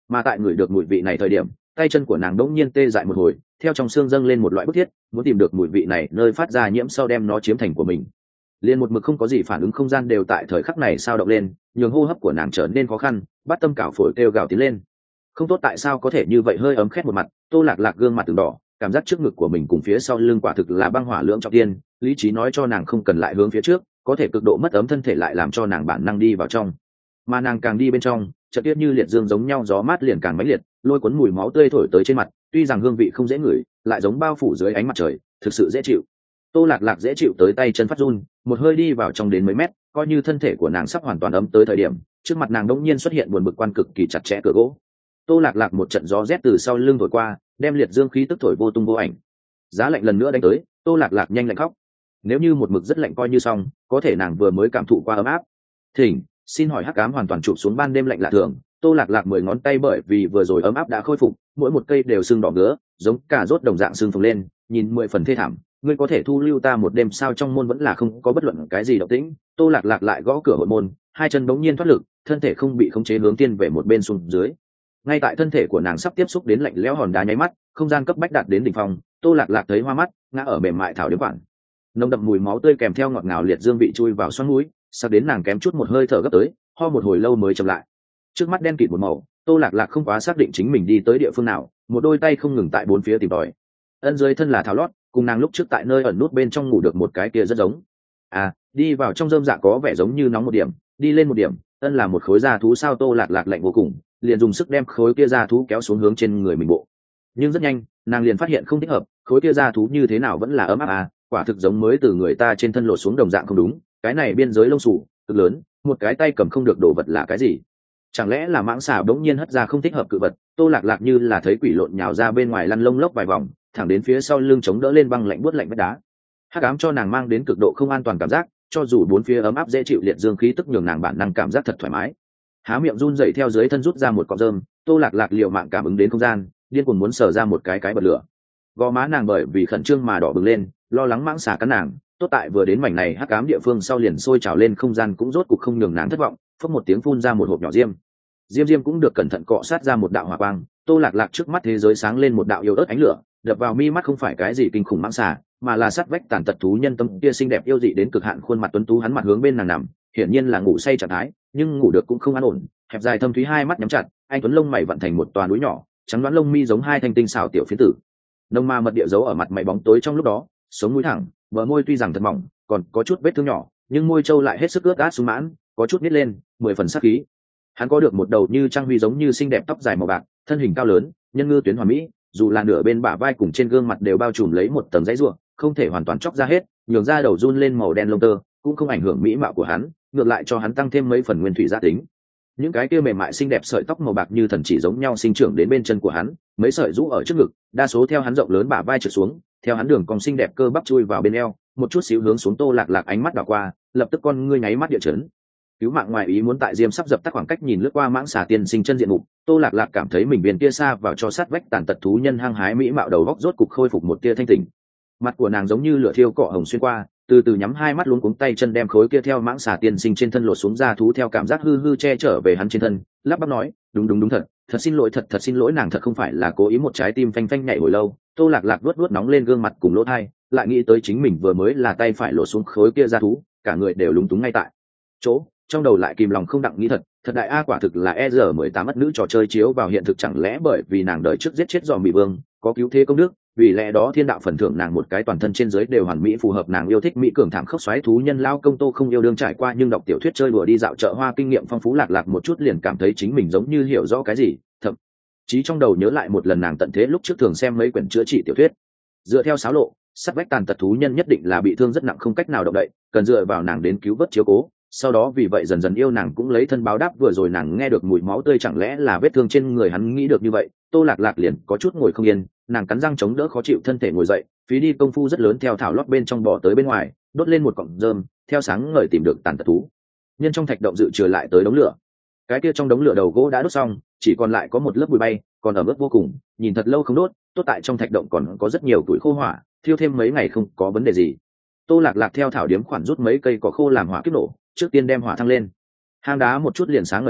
mà tại người được mùi vị này thời điểm tay chân của nàng đỗng nhiên tê dại một hồi, theo trong xương dâng lên một loại bức thiết muốn tìm được mùi vị này nơi phát ra nhiễm sau đem nó chiếm thành của mình. Liền một mực không có gì phản ứng không gian đều tại thời khắc này sao động lên, nhường hô hấp của nàng trở nên khó khăn, bắt tâm cảo phổi kêu gào tiến lên. Không tốt, tại sao có thể như vậy? Hơi ấm khét một mặt, Tô Lạc Lạc gương mặt từng đỏ, cảm giác trước ngực của mình cùng phía sau lưng quả thực là băng hỏa lưỡng trọng tiên, lý trí nói cho nàng không cần lại hướng phía trước, có thể cực độ mất ấm thân thể lại làm cho nàng bản năng đi vào trong. Mà nàng càng đi bên trong, chợt tiết như liệt dương giống nhau, gió mát liền càng mãnh liệt, lôi cuốn mùi máu tươi thổi tới trên mặt, tuy rằng hương vị không dễ ngửi, lại giống bao phủ dưới ánh mặt trời, thực sự dễ chịu. Tô Lạc Lạc dễ chịu tới tay chân phát run, một hơi đi vào trong đến mấy mét, coi như thân thể của nàng sắp hoàn toàn ấm tới thời điểm, trước mặt nàng đống nhiên xuất hiện buồn bực quan cực kỳ chặt chẽ cửa gỗ. Tô Lạc Lạc một trận gió rét từ sau lưng thổi qua, đem liệt dương khí tức thổi vô tung vô ảnh. Giá lạnh lần nữa đánh tới, Tô Lạc Lạc nhanh lạnh khóc. Nếu như một mực rất lạnh coi như xong, có thể nàng vừa mới cảm thụ qua ấm áp. Thỉnh, xin hỏi hắc ám hoàn toàn chụp xuống ban đêm lạnh lạ thường. Tô Lạc Lạc 10 ngón tay bởi vì vừa rồi ấm áp đã khôi phục, mỗi một cây đều sưng đỏ ngứa, giống cả rốt đồng dạng sưng phồng lên, nhìn 10 phần thê thảm. Ngươi có thể thu lưu ta một đêm sao? Trong môn vẫn là không có bất luận cái gì động tĩnh. Tô Lạc Lạc lại gõ cửa hội môn, hai chân bỗng nhiên thoát lực, thân thể không bị khống chế hướng tiên về một bên xuống dưới. Ngay tại thân thể của nàng sắp tiếp xúc đến lạnh lẽo hòn đá nháy mắt, không gian cấp bách đạt đến đỉnh phong, Tô Lạc Lạc thấy hoa mắt, ngã ở mềm mại thảo điếm quản. Nồng đậm mùi máu tươi kèm theo ngọt ngào liệt dương vị chui vào xoắn mũi, sắc đến nàng kém chút một hơi thở gấp tới, ho một hồi lâu mới chậm lại. Trước mắt đen kịt một màu, Tô Lạc Lạc không quá xác định chính mình đi tới địa phương nào, một đôi tay không ngừng tại bốn phía tìm tòi. Ân dưới thân là thảo lót, cùng nàng lúc trước tại nơi ẩn nút bên trong ngủ được một cái kia rất giống. À, đi vào trong rơm dạ có vẻ giống như nóng một điểm, đi lên một điểm, ân là một khối da thú sao? Tô Lạc Lạc lạnh vô cùng, liền dùng sức đem khối kia da thú kéo xuống hướng trên người mình bộ. Nhưng rất nhanh, nàng liền phát hiện không thích hợp, khối kia da thú như thế nào vẫn là ấm áp à, quả thực giống mới từ người ta trên thân lột xuống đồng dạng không đúng. Cái này biên giới lông xù cực lớn, một cái tay cầm không được đồ vật là cái gì? Chẳng lẽ là mãng xà bỗng nhiên hất ra không thích hợp cự vật? Tô Lạc Lạc như là thấy quỷ lộn nhào ra bên ngoài, lăn lông lốc vài vòng, thẳng đến phía sau lưng chống đỡ lên băng lạnh buốt lạnh vách đá. Hắc ám cho nàng mang đến cực độ không an toàn cảm giác, cho dù bốn phía ấm áp dễ chịu liệt dương khí tức nhường nàng bản năng cảm giác thật thoải mái. Há miệng run rẩy theo dưới thân rút ra một cọng rơm, Tô Lạc Lạc liều mạng cảm ứng đến không gian, điên cuồng muốn sờ ra một cái bật lửa. Gò má nàng bởi vì khẩn trương mà đỏ bừng lên, lo lắng mãng xà cắn nàng. Tốt tại vừa đến mảnh này hắc ám địa phương sau liền sôi trào lên, không gian cũng rốt cục không nhường nàng thất vọng, phốc một tiếng phun ra một hộp nhỏ diêm. Diêm cũng được cẩn thận cọ sát ra một đạo hỏa quang. Tô Lạc Lạc trước mắt thế giới sáng lên một đạo yếu ớt ánh lửa, đập vào mi mắt không phải cái gì kinh khủng mãng xà, mà là sát vách tàn tật thú nhân tâm kia xinh đẹp yêu dị đến cực hạn khuôn mặt tuấn tú, hắn mặt hướng bên nàng nằm, hiển nhiên là ngủ say trạng thái, nhưng ngủ được cũng không an ổn, hẹp dài thâm thúy hai mắt nhắm chặt, anh tuấn lông mày vặn thành một toà núi nhỏ, trắng đoán lông mi giống hai thanh tinh xảo tiểu phiến tử. Nông ma mật địa giấu ở mặt mày bóng tối trong lúc đó, sống mũi thẳng, bờ môi tuy rằng thật mỏng, còn có chút vết thương nhỏ, nhưng môi trâu lại hết sức ướt át sung mãn, có chút nít lên, 10 phần sắc khí. Hắn có được một đầu như trăng huy giống như xinh đẹp tóc dài màu bạc, thân hình cao lớn, nhân ngư tuyến hoàn mỹ, dù là nửa bên bả vai cùng trên gương mặt đều bao trùm lấy một tầng giấy ruộng, không thể hoàn toàn chóc ra hết, nhường da đầu run lên màu đen lông tơ, cũng không ảnh hưởng mỹ mạo của hắn, ngược lại cho hắn tăng thêm mấy phần nguyên thủy gia tính. Những cái kia mềm mại xinh đẹp sợi tóc màu bạc như thần chỉ giống nhau sinh trưởng đến bên chân của hắn, mấy sợi rũ ở trước ngực, đa số theo hắn rộng lớn bả vai trượt xuống, theo hắn đường cong xinh đẹp cơ bắp chui vào bên eo, một chút xíu hướng xuống. Tô Lạc Lạc ánh mắt đảo qua, lập tức con ngươi nháy mắt địa chấn. Cứu mạng ngoài ý muốn tại diêm sắp dập tắt, khoảng cách nhìn lướt qua mãng xà tiên sinh chân diện mục, Tô Lạc Lạc cảm thấy mình biển kia xa vào cho sát vách tàn tật thú nhân hăng hái mỹ mạo đầu góc rốt cục khôi phục một tia thanh tỉnh. Mặt của nàng giống như lửa thiêu cọ hồng xuyên qua, từ từ nhắm hai mắt luống cuống tay chân đem khối kia theo mãng xà tiên sinh trên thân lột xuống ra thú theo cảm giác hư hư che trở về hắn trên thân, lắp bắp nói, đúng thật xin lỗi, thật xin lỗi. Nàng thật không phải là cố ý, một trái tim phanh phanh nhảy hồi lâu. Tô Lạc Lạc vuốt nóng lên gương mặt cùng lỗ tai, lại nghĩ tới chính mình vừa mới là tay phải lột xuống khối kia ra thú, cả người đều lúng túng ngay tại chỗ, trong đầu lại kìm lòng không đặng nghĩ thật đại a, quả thực là ER18 ất nữ trò chơi chiếu vào hiện thực. Chẳng lẽ bởi vì nàng đời trước giết chết dòm bị vương, có cứu thế công đức, vì lẽ đó thiên đạo phần thưởng nàng một cái toàn thân trên dưới đều hoàn mỹ, phù hợp nàng yêu thích mỹ cường thảm khốc xoáy thú nhân lao công. Tô không yêu đương trải qua nhưng đọc tiểu thuyết chơi đùa đi dạo chợ hoa kinh nghiệm phong phú. Lạc Lạc một chút liền cảm thấy chính mình giống như hiểu rõ cái gì, thậm chí trong đầu nhớ lại một lần nàng tận thế lúc trước thường xem mấy quyển chữa trị tiểu thuyết. Dựa theo xáo lộ, sắt vách tàn tật thú nhân nhất định là bị thương rất nặng, không cách nào động đậy, cần dựa vào nàng đến cứu vớt chiếu cố, sau đó vì vậy dần dần yêu nàng, cũng lấy thân báo đáp. Vừa rồi nàng nghe được mùi máu tươi, chẳng lẽ là vết thương trên người hắn? Nghĩ được như vậy, Tô Lạc Lạc liền có chút ngồi không yên, nàng cắn răng chống đỡ khó chịu thân thể ngồi dậy, phí đi công phu rất lớn theo thảo lót bên trong bỏ tới bên ngoài, đốt lên một cọng rơm, theo sáng ngời tìm được tàn tật thú nhân trong thạch động dự trừ lại tới đống lửa. Cái kia trong đống lửa đầu gỗ đã đốt xong, chỉ còn lại có một lớp bụi bay, còn ẩm ướt vô cùng, nhìn thật lâu không đốt. Tốt tại trong thạch động còn có rất nhiều củi khô hỏa, thiêu thêm mấy ngày không có vấn đề gì. Tô Lạc Lạc theo thảo điếm khoản rút mấy cây cỏ khô làm hỏa kiếp nổ, trước tiên đem hỏa thăng lên. Hang đá một chút liền sáng ngời lên,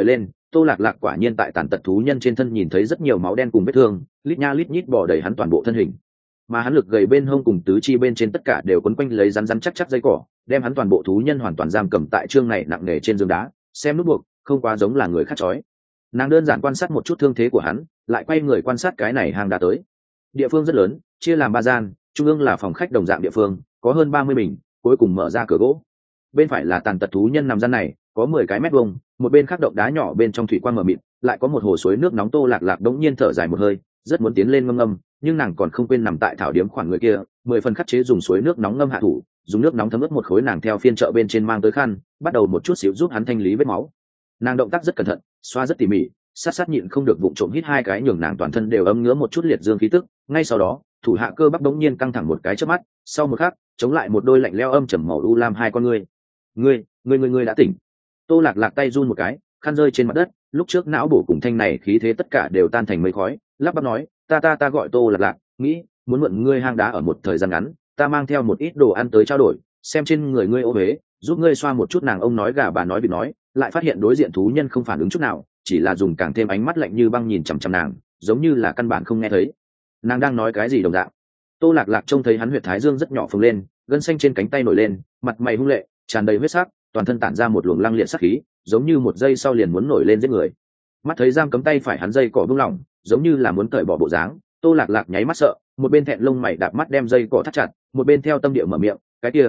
Tô Lạc Lạc quả nhiên tại tàn tật thú nhân trên thân nhìn thấy rất nhiều máu đen cùng vết thương, lít nha lít nhít bò đầy hắn toàn bộ thân hình. Mà hắn lực gầy bên hông cùng tứ chi bên trên tất cả đều quấn quanh lấy rắn rắn chắc chắc dây cỏ, đem hắn toàn bộ thú nhân hoàn toàn giam cầm tại chương này nặng nề trên giường đá, xem nút buộc, không quá giống là người khác chói. Nàng đơn giản quan sát một chút thương thế của hắn, lại quay người quan sát cái này hang đá tới. Địa phương rất lớn, chia làm 3 gian, trung ương là phòng khách đồng dạng địa phương, có hơn 30 bình, cuối cùng mở ra cửa gỗ. Bên phải là tàn tật thú nhân nằm gian này, có 10 cái mét vuông, một bên khác động đá nhỏ bên trong thủy quang mờ mịt, lại có một hồ suối nước nóng. Tô Lạc Lạc đống nhiên thở dài một hơi, rất muốn tiến lên ngâm ngâm, nhưng nàng còn không quên nằm tại thảo điếm khoản người kia, 10 phần khắc chế dùng suối nước nóng ngâm hạ thủ, dùng nước nóng thấm ướt một khối nàng theo phiên chợ bên trên mang tới khăn, bắt đầu một chút xíu giúp hắn thanh lý vết máu. Nàng động tác rất cẩn thận, xoa rất tỉ mỉ, sát sát nhịn không được vụng trộm hít 2 cái, nhường nàng toàn thân đều ấm ngứa một chút liệt dương khí tức. Ngay sau đó, thủ hạ cơ bắp đống nhiên căng thẳng một cái chớp mắt, sau một khắc, chống lại một đôi lạnh lẽo âm trầm màu u lam hai con ngươi. Ngươi đã tỉnh. Tô Lạc Lạc tay run một cái, khăn rơi trên mặt đất, lúc trước não bổ cùng thanh này khí thế tất cả đều tan thành mây khói, lắp bắp nói, ta gọi Tô Lạc Lạc, nghĩ muốn mượn ngươi hang đá ở một thời gian ngắn, ta mang theo một ít đồ ăn tới trao đổi, xem trên người ngươi ô huế, giúp ngươi xoa một chút. Nàng ông nói gà bà nói vịt nói, lại phát hiện đối diện thú nhân không phản ứng chút nào, chỉ là dùng càng thêm ánh mắt lạnh như băng nhìn chằm chằm nàng, giống như là căn bản không nghe thấy nàng đang nói cái gì đồng dạng. Tô Lạc Lạc trông thấy hắn huyệt thái dương rất nhỏ phồng lên, gân xanh trên cánh tay nổi lên, mặt mày hung lệ, tràn đầy huyết sắc, toàn thân tản ra một luồng lăng liệt sắc khí, giống như một giây sau liền muốn nổi lên giết người. Mắt thấy giam cấm tay phải hắn dây cỏ buông lỏng, giống như là muốn cởi bỏ bộ dáng. Tô Lạc Lạc nháy mắt sợ, một bên thẹn lông mày đạp mắt đem dây cỏ thắt chặt, một bên theo tâm địa mở miệng,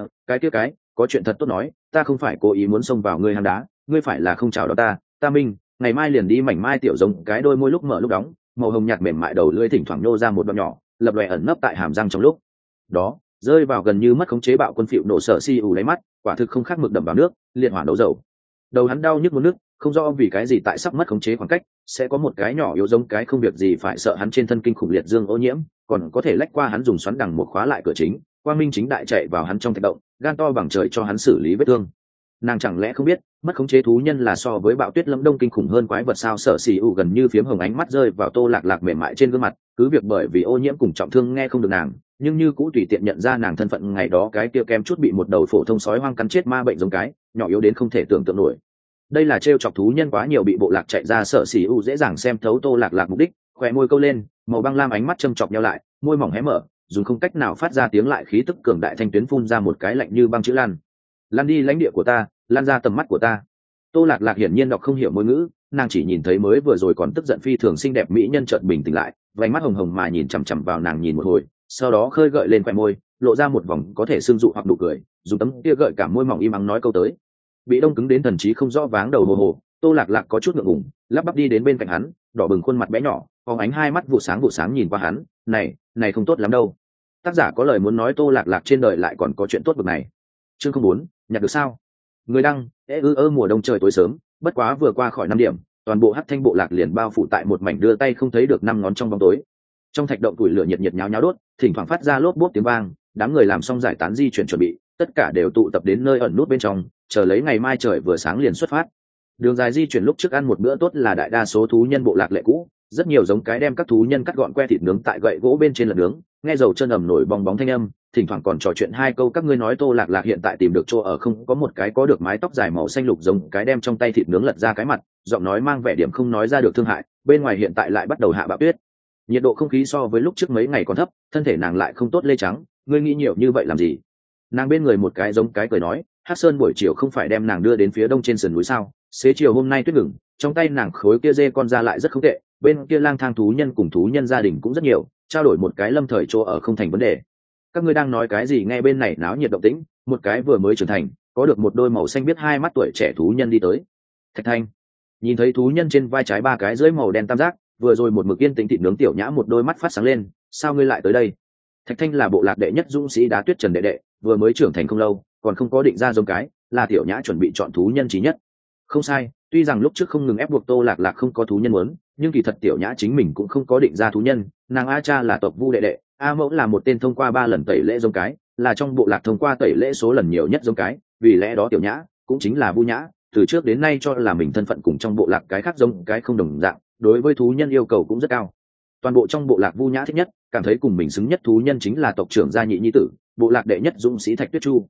cái có chuyện thật tốt nói, ta không phải cố ý muốn xông vào ngươi hang đá, ngươi phải là không chào đón ta minh, ngày mai liền đi. Mảnh mai tiểu giống cái đôi môi lúc mở lúc đóng, màu hồng nhạt mềm mại đầu lưỡi thỉnh thoảng nô ra một đoạn nhỏ, lập lòe ẩn nấp tại hàm răng trong lúc đó, rơi vào gần như mất khống chế bạo quân phịu nổ sở si ủ lấy mắt, quả thực không khác mực đầm vào nước, liệt hỏa đấu dầu. Đầu hắn đau nhức muốn nước, không rõ vì cái gì tại sắp mất khống chế khoảng cách, sẽ có một cái nhỏ yếu giống cái không việc gì phải sợ hắn trên thân kinh khủng liệt dương ô nhiễm, còn có thể lách qua hắn dùng xoắn đằng một khóa lại cửa chính, quang minh chính đại chạy vào hắn trong thạch động, gan to bằng trời cho hắn xử lý vết thương. Nàng chẳng lẽ không biết mất khống chế thú nhân là so với bạo tuyết lâm đông kinh khủng hơn quái vật sao? Sở xì ủ gần như phiếm hồng ánh mắt rơi vào Tô Lạc Lạc mềm mại trên gương mặt, cứ việc bởi vì ô nhiễm cùng trọng thương nghe không được nàng, nhưng như cũ tùy tiện nhận ra nàng thân phận. Ngày đó cái kia kem chút bị một đầu phổ thông sói hoang cắn chết ma bệnh giống cái nhỏ yếu đến không thể tưởng tượng nổi. Đây là trêu chọc thú nhân quá nhiều bị bộ lạc chạy ra. Sở xì ủ dễ dàng xem thấu Tô Lạc Lạc mục đích, khỏe môi câu lên, màu băng lam ánh mắt châm chọc nhau lại, môi mỏng hé mở, dùng không cách nào phát ra tiếng lại khí tức cường đại thanh tuyến phun ra một cái lạnh như băng chữ lan đi lãnh địa của ta, lan ra tầm mắt của ta. Tô Lạc Lạc hiển nhiên đọc không hiểu ngôn ngữ, nàng chỉ nhìn thấy mới vừa rồi còn tức giận phi thường xinh đẹp mỹ nhân chợt bình tĩnh lại, vành mắt hồng hồng mà nhìn chằm chằm vào nàng nhìn một hồi, sau đó khơi gợi lên khóe môi, lộ ra một vòng có thể sương dụ hoặc nụ cười, dùng tấm kia gợi cả môi mỏng im ắng nói câu tới. Bị đông cứng đến thần trí không rõ váng đầu hồ hồ, Tô Lạc Lạc có chút ngượng ngùng, lắp bắp đi đến bên cạnh hắn, đỏ bừng khuôn mặt bé nhỏ, phóng ánh hai mắt vụ sáng nhìn qua hắn, này không tốt lắm đâu. Tác giả có lời muốn nói Tô Lạc Lạc trên đời lại còn có chuyện tốt bực này. Chương 04, nhặt được sao? Người đăng, mùa đông trời tối sớm, bất quá vừa qua khỏi 5 điểm, toàn bộ Hắc Thanh bộ lạc liền bao phủ tại một mảnh đưa tay không thấy được 5 ngón trong bóng tối. Trong thạch động củi lửa nhiệt nhiệt nháo nháo đốt, thỉnh thoảng phát ra lốp bốp tiếng vang, đám người làm xong giải tán di chuyển chuẩn bị, tất cả đều tụ tập đến nơi ẩn nút bên trong, chờ lấy ngày mai trời vừa sáng liền xuất phát. Đường dài di chuyển lúc trước ăn một bữa tốt là đại đa số thú nhân bộ lạc lệ cũ, rất nhiều giống cái đem các thú nhân cắt gọn que thịt nướng tại gậy gỗ bên trên lật nướng, nghe dầu chân ầm nổi bong bóng thanh âm, thỉnh thoảng còn trò chuyện 2 câu. Các ngươi nói Tô Lạc Lạc hiện tại tìm được chỗ ở không, có một cái có được mái tóc dài màu xanh lục giống cái đem trong tay thịt nướng lật ra cái mặt, giọng nói mang vẻ điểm không nói ra được thương hại. Bên ngoài hiện tại lại bắt đầu hạ bão tuyết, nhiệt độ không khí so với lúc trước mấy ngày còn thấp, thân thể nàng lại không tốt lê trắng, ngươi nghĩ nhiều như vậy làm gì? Nàng bên người một cái giống cái cười nói, Hắc Sơn buổi chiều không phải đem nàng đưa đến phía đông trên sườn núi sao? Xế chiều hôm nay tuyết ngừng, trong tay nàng khối kia dê con ra lại rất không tệ, bên kia lang thang thú nhân cùng thú nhân gia đình cũng rất nhiều, trao đổi một cái lâm thời chỗ ở không thành vấn đề. Các ngươi đang nói cái gì? Nghe bên này náo nhiệt động tĩnh, một cái vừa mới trưởng thành, có được một đôi màu xanh biết 2 mắt tuổi trẻ thú nhân đi tới. Thạch Thanh nhìn thấy thú nhân trên vai trái 3 cái rưỡi màu đen tam giác, vừa rồi một mực yên tĩnh thịt nướng tiểu nhã một đôi mắt phát sáng lên, sao ngươi lại tới đây? Thạch Thanh là bộ lạc đệ nhất dũng sĩ đá tuyết Trần đệ đệ, vừa mới trưởng thành không lâu, còn không có định ra giống cái, là tiểu nhã chuẩn bị chọn thú nhân trí nhất. Không sai, tuy rằng lúc trước không ngừng ép buộc Tô Lạc Lạc không có thú nhân muốn, nhưng kỳ thật tiểu nhã chính mình cũng không có định ra thú nhân. Nàng A Cha là tộc Vu đệ đệ, A Mẫu là một tên thông qua 3 lần tẩy lễ giống cái, là trong bộ lạc thông qua tẩy lễ số lần nhiều nhất giống cái, vì lẽ đó tiểu nhã cũng chính là Vu nhã, từ trước đến nay cho là mình thân phận cùng trong bộ lạc cái khác giống cái không đồng dạng, đối với thú nhân yêu cầu cũng rất cao. Toàn bộ trong bộ lạc Vu nhã thích nhất, cảm thấy cùng mình xứng nhất thú nhân chính là tộc trưởng gia nhị nhi tử, bộ lạc đệ nhất dũng sĩ Thạch Tuyết Chu.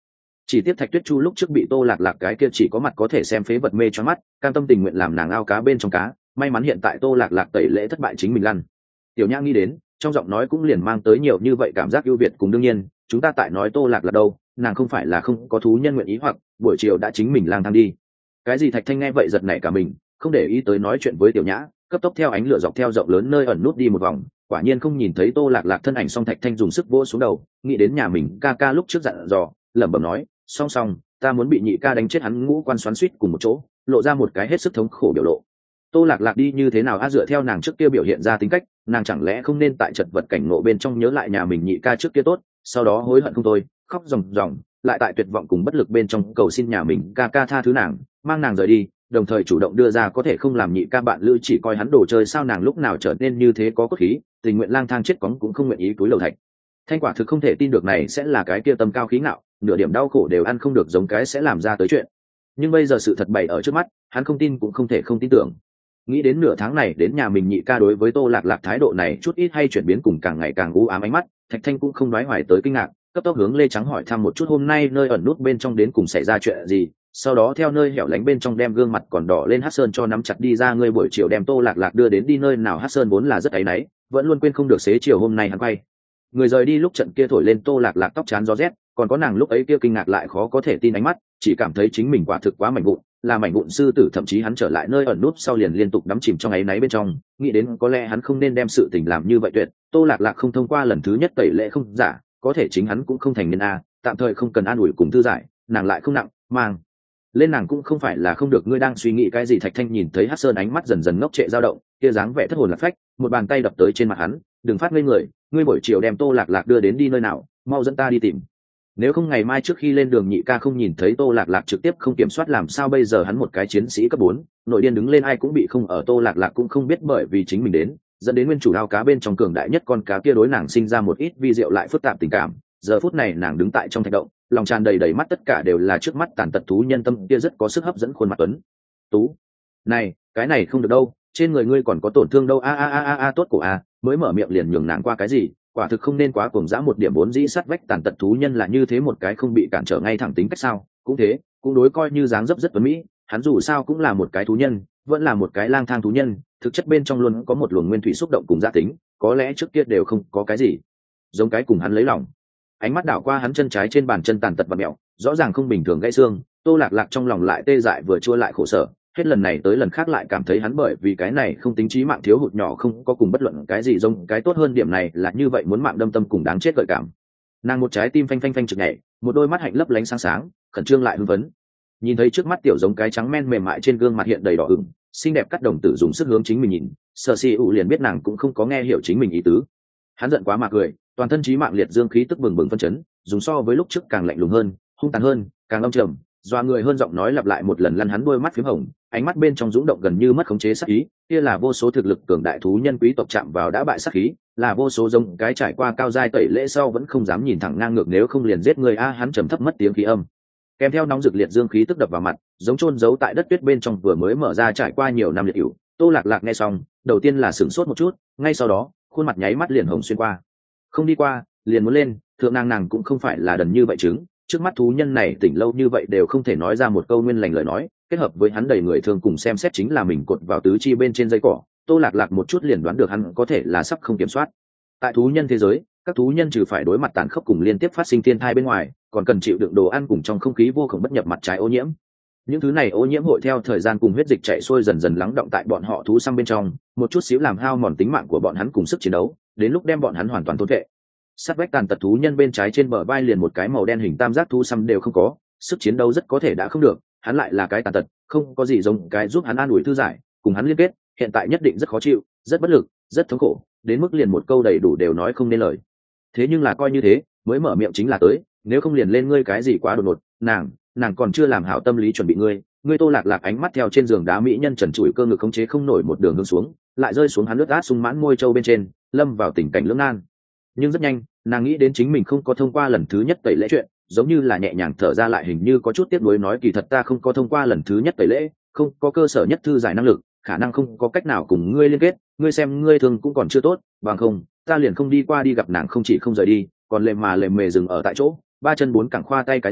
Chỉ tiếc Thạch Tuyết Chu lúc trước bị Tô Lạc Lạc cái kia chỉ có mặt có thể xem phế vật mê cho mắt, cam tâm tình nguyện làm nàng ao cá bên trong cá, may mắn hiện tại Tô Lạc Lạc tẩy lễ thất bại chính mình lăn. Tiểu Nhã nghĩ đến, trong giọng nói cũng liền mang tới nhiều như vậy cảm giác ưu việt, cùng đương nhiên, chúng ta tại nói Tô Lạc Lạc đâu, nàng không phải là không có thú nhân nguyện ý, hoặc buổi chiều đã chính mình lang thang đi. Cái gì? Thạch Thanh nghe vậy giật nảy cả mình, không để ý tới nói chuyện với Tiểu Nhã, cấp tốc theo ánh lửa dọc theo rộng lớn nơi ẩn nút đi một vòng, quả nhiên không nhìn thấy Tô Lạc Lạc thân ảnh, song Thạch Thanh dùng sức vỗ xuống đầu, nghĩ đến nhà mình ca ca lúc trước dặn dò, lẩm bẩm nói, song ta muốn bị nhị ca đánh chết hắn ngũ quan xoắn xuýt cùng một chỗ, lộ ra một cái hết sức thống khổ biểu lộ. Tô Lạc Lạc đi như thế nào dựa theo nàng trước kia biểu hiện ra tính cách, nàng chẳng lẽ không nên tại chật vật cảnh ngộ bên trong nhớ lại nhà mình nhị ca trước kia tốt, sau đó hối hận không thôi, khóc ròng ròng, lại tại tuyệt vọng cùng bất lực bên trong cầu xin nhà mình ca ca tha thứ nàng, mang nàng rời đi, đồng thời chủ động đưa ra có thể không làm nhị ca bạn lữ chỉ coi hắn đồ chơi. Sao nàng lúc nào trở nên như thế có cốt khí, tình nguyện lang thang chết cóng cũng không nguyện ý túi lầu Thạch Thanh quả thực không thể tin được này sẽ là cái kia tâm cao khí ngạo, nửa điểm đau khổ đều ăn không được giống cái sẽ làm ra tới chuyện. Nhưng bây giờ sự thật bày ở trước mắt, hắn không tin cũng không thể không tin tưởng. Nghĩ đến nửa tháng này đến nhà mình nhị ca đối với Tô Lạc Lạc thái độ này chút ít hay chuyển biến cùng càng ngày càng u ám ánh mắt, Thạch Thanh cũng không đoái hoài tới kinh ngạc, cấp tốc hướng Lê Trắng hỏi thăm một chút hôm nay nơi ẩn nút bên trong đến cùng xảy ra chuyện gì, sau đó theo nơi hẻo lánh bên trong đem gương mặt còn đỏ lên Hắc Sơn cho nắm chặt đi ra. Ngươi buổi chiều đem Tô Lạc Lạc đưa đến đi nơi nào? Hắc Sơn vốn là rất áy náy, vẫn luôn quên không được xế chiều hôm nay hắn quay người rời đi lúc trận kia thổi lên Tô Lạc Lạc tóc chán gió rét, còn có nàng lúc ấy kia kinh ngạc lại khó có thể tin ánh mắt, chỉ cảm thấy chính mình quả thực quá mảnh vụn, là mảnh vụn sư tử. Thậm chí hắn trở lại nơi ẩn nút sau liền liên tục đắm chìm trong áy náy bên trong, nghĩ đến có lẽ hắn không nên đem sự tình làm như vậy tuyệt. Tô Lạc Lạc không thông qua lần thứ nhất tẩy lễ không giả, có thể chính hắn cũng không thành niên tạm thời không cần an ủi cùng thư giải, nàng lại không nặng mang lên nàng cũng không phải là không được. Ngươi đang suy nghĩ cái gì? Thạch Thanh nhìn thấy Hắc Sơn ánh mắt dần dần ngốc trệ dao động, kia dáng vẻ thất hồn lạc phách, một bàn tay đập tới trên mặt hắn, đừng phát ngây người, ngươi buổi chiều đem Tô Lạc Lạc đưa đến đi nơi nào, mau dẫn ta đi tìm, nếu không ngày mai trước khi lên đường nhị ca không nhìn thấy Tô Lạc Lạc trực tiếp không kiểm soát làm sao bây giờ? Hắn một cái chiến sĩ cấp 4, nội điên đứng lên ai cũng bị không ở. Tô Lạc Lạc cũng không biết bởi vì chính mình đến dẫn đến nguyên chủ ao cá bên trong cường đại nhất con cá kia đối nàng sinh ra một ít vi diệu lại phức tạp tình cảm. Giờ phút này nàng đứng tại trong thạch động, lòng tràn đầy mắt tất cả đều là trước mắt tàn tật thú nhân tâm kia rất có sức hấp dẫn khuôn mặt tuấn tú. Này, cái này không được đâu, trên người ngươi còn có tổn thương đâu. Tốt cổ mới mở miệng liền nhường nàng qua cái gì, quả thực không nên quá cuồng dã một điểm. Vốn dĩ sát vách tàn tật thú nhân là như thế một cái không bị cản trở ngay thẳng tính cách sao, cũng thế, cũng đối coi như dáng dấp rất tuấn mỹ, hắn dù sao cũng là một cái thú nhân, vẫn là một cái lang thang thú nhân, thực chất bên trong luôn có một luồng nguyên thủy xúc động cùng gia tính, có lẽ trước kia đều không có cái gì giống cái cùng hắn lấy lòng. Ánh mắt đảo qua hắn chân trái trên bàn chân tàn tật và mẹo, rõ ràng không bình thường gãy xương. Tô Lạc Lạc trong lòng lại tê dại vừa chua lại khổ sở, hết lần này tới lần khác lại cảm thấy hắn bởi vì cái này không tính chí mạng thiếu hụt nhỏ không có cùng bất luận cái gì giống cái tốt hơn. Điểm này là như vậy muốn mạng đâm tâm cùng đáng chết gợi cảm. Nàng một trái tim phanh phanh phanh trực nhảy, một đôi mắt hạnh lấp lánh sáng sáng, khẩn trương lại hưng phấn. Nhìn thấy trước mắt tiểu giống cái trắng men mềm mại trên gương mặt hiện đầy đỏ ửng, xinh đẹp cắt đồng tử dùng sức hướng chính mình nhìn, Sở Si U liền biết nàng cũng không có nghe hiểu chính mình ý tứ. Hắn giận quá mà cười, toàn thân chí mạng liệt dương khí tức bừng bừng phân chấn, dùng so với lúc trước càng lạnh lùng hơn, hung tàn hơn, càng âm trầm, doa người hơn giọng nói lặp lại một lần. Lăn hắn đôi mắt phím hồng, ánh mắt bên trong dũng động gần như mất khống chế sát ý, kia là vô số thực lực cường đại thú nhân quý tộc chạm vào đã bại sát khí, là vô số giống cái trải qua cao giai tẩy lễ sau vẫn không dám nhìn thẳng ngang ngược, nếu không liền giết người. Hắn trầm thấp mất tiếng khí âm, kèm theo nóng rực liệt dương khí tức đập vào mặt, giống chôn giấu tại đất tuyết bên trong vừa mới mở ra trải qua nhiều năm liệt hữu. Tô Lạc Lạc nghe xong, đầu tiên là sửng sốt một chút, ngay sau đó khuôn mặt nháy mắt liền hồng xuyên qua, không đi qua liền muốn lên. Thượng nàng cũng không phải là đần như vậy chứng, trước mắt thú nhân này tỉnh lâu như vậy đều không thể nói ra một câu nguyên lành lời nói, kết hợp với hắn đầy người thương cùng xem xét chính là mình cột vào tứ chi bên trên dây cỏ, Tô Lạc Lạc một chút liền đoán được hắn có thể là sắp không kiểm soát. Tại thú nhân thế giới, các thú nhân trừ phải đối mặt tàn khốc cùng liên tiếp phát sinh thiên thai bên ngoài, còn cần chịu đựng đồ ăn cùng trong không khí vô cùng bất nhập mặt trái ô nhiễm. Những thứ này ô nhiễm hội theo thời gian cùng huyết dịch chảy xuôi dần dần lắng động tại bọn họ thú xăm bên trong, một chút xíu làm hao mòn tính mạng của bọn hắn cùng sức chiến đấu, đến lúc đem bọn hắn hoàn toàn thôn vệ. Sát vách tàn tật thú nhân bên trái trên bờ vai liền một cái màu đen hình tam giác thú xăm đều không có, sức chiến đấu rất có thể đã không được, hắn lại là cái tàn tật, không có gì giống cái giúp hắn an ủi thư giải, cùng hắn liên kết, hiện tại nhất định rất khó chịu, rất bất lực, rất thống khổ, đến mức liền một câu đầy đủ đều nói không nên lời. Thế nhưng là coi như thế, mới mở miệng chính là tới, nếu không liền lên ngươi cái gì quá đột ngột, nàng còn chưa làm hảo tâm lý chuẩn bị ngươi. Tô Lạc Lạc ánh mắt theo trên giường đá mỹ nhân trần trụi cơ ngực khống chế không nổi một đường hướng xuống, lại rơi xuống hắn lướt át sung mãn môi trâu bên trên, lâm vào tình cảnh lưỡng nan. Nhưng rất nhanh, nàng nghĩ đến chính mình không có thông qua lần thứ nhất tẩy lễ chuyện, giống như là nhẹ nhàng thở ra, lại hình như có chút tiếc nuối nói kỳ thật ta không có thông qua lần thứ nhất tẩy lễ, không có cơ sở nhất thư giải năng lực, khả năng không có cách nào cùng ngươi liên kết, ngươi xem ngươi thường cũng còn chưa tốt, bằng không ta liền không đi qua đi gặp nàng. Không chỉ không rời đi, còn lề mề dừng ở tại chỗ, ba chân bốn cẳng khoa tay cái gì,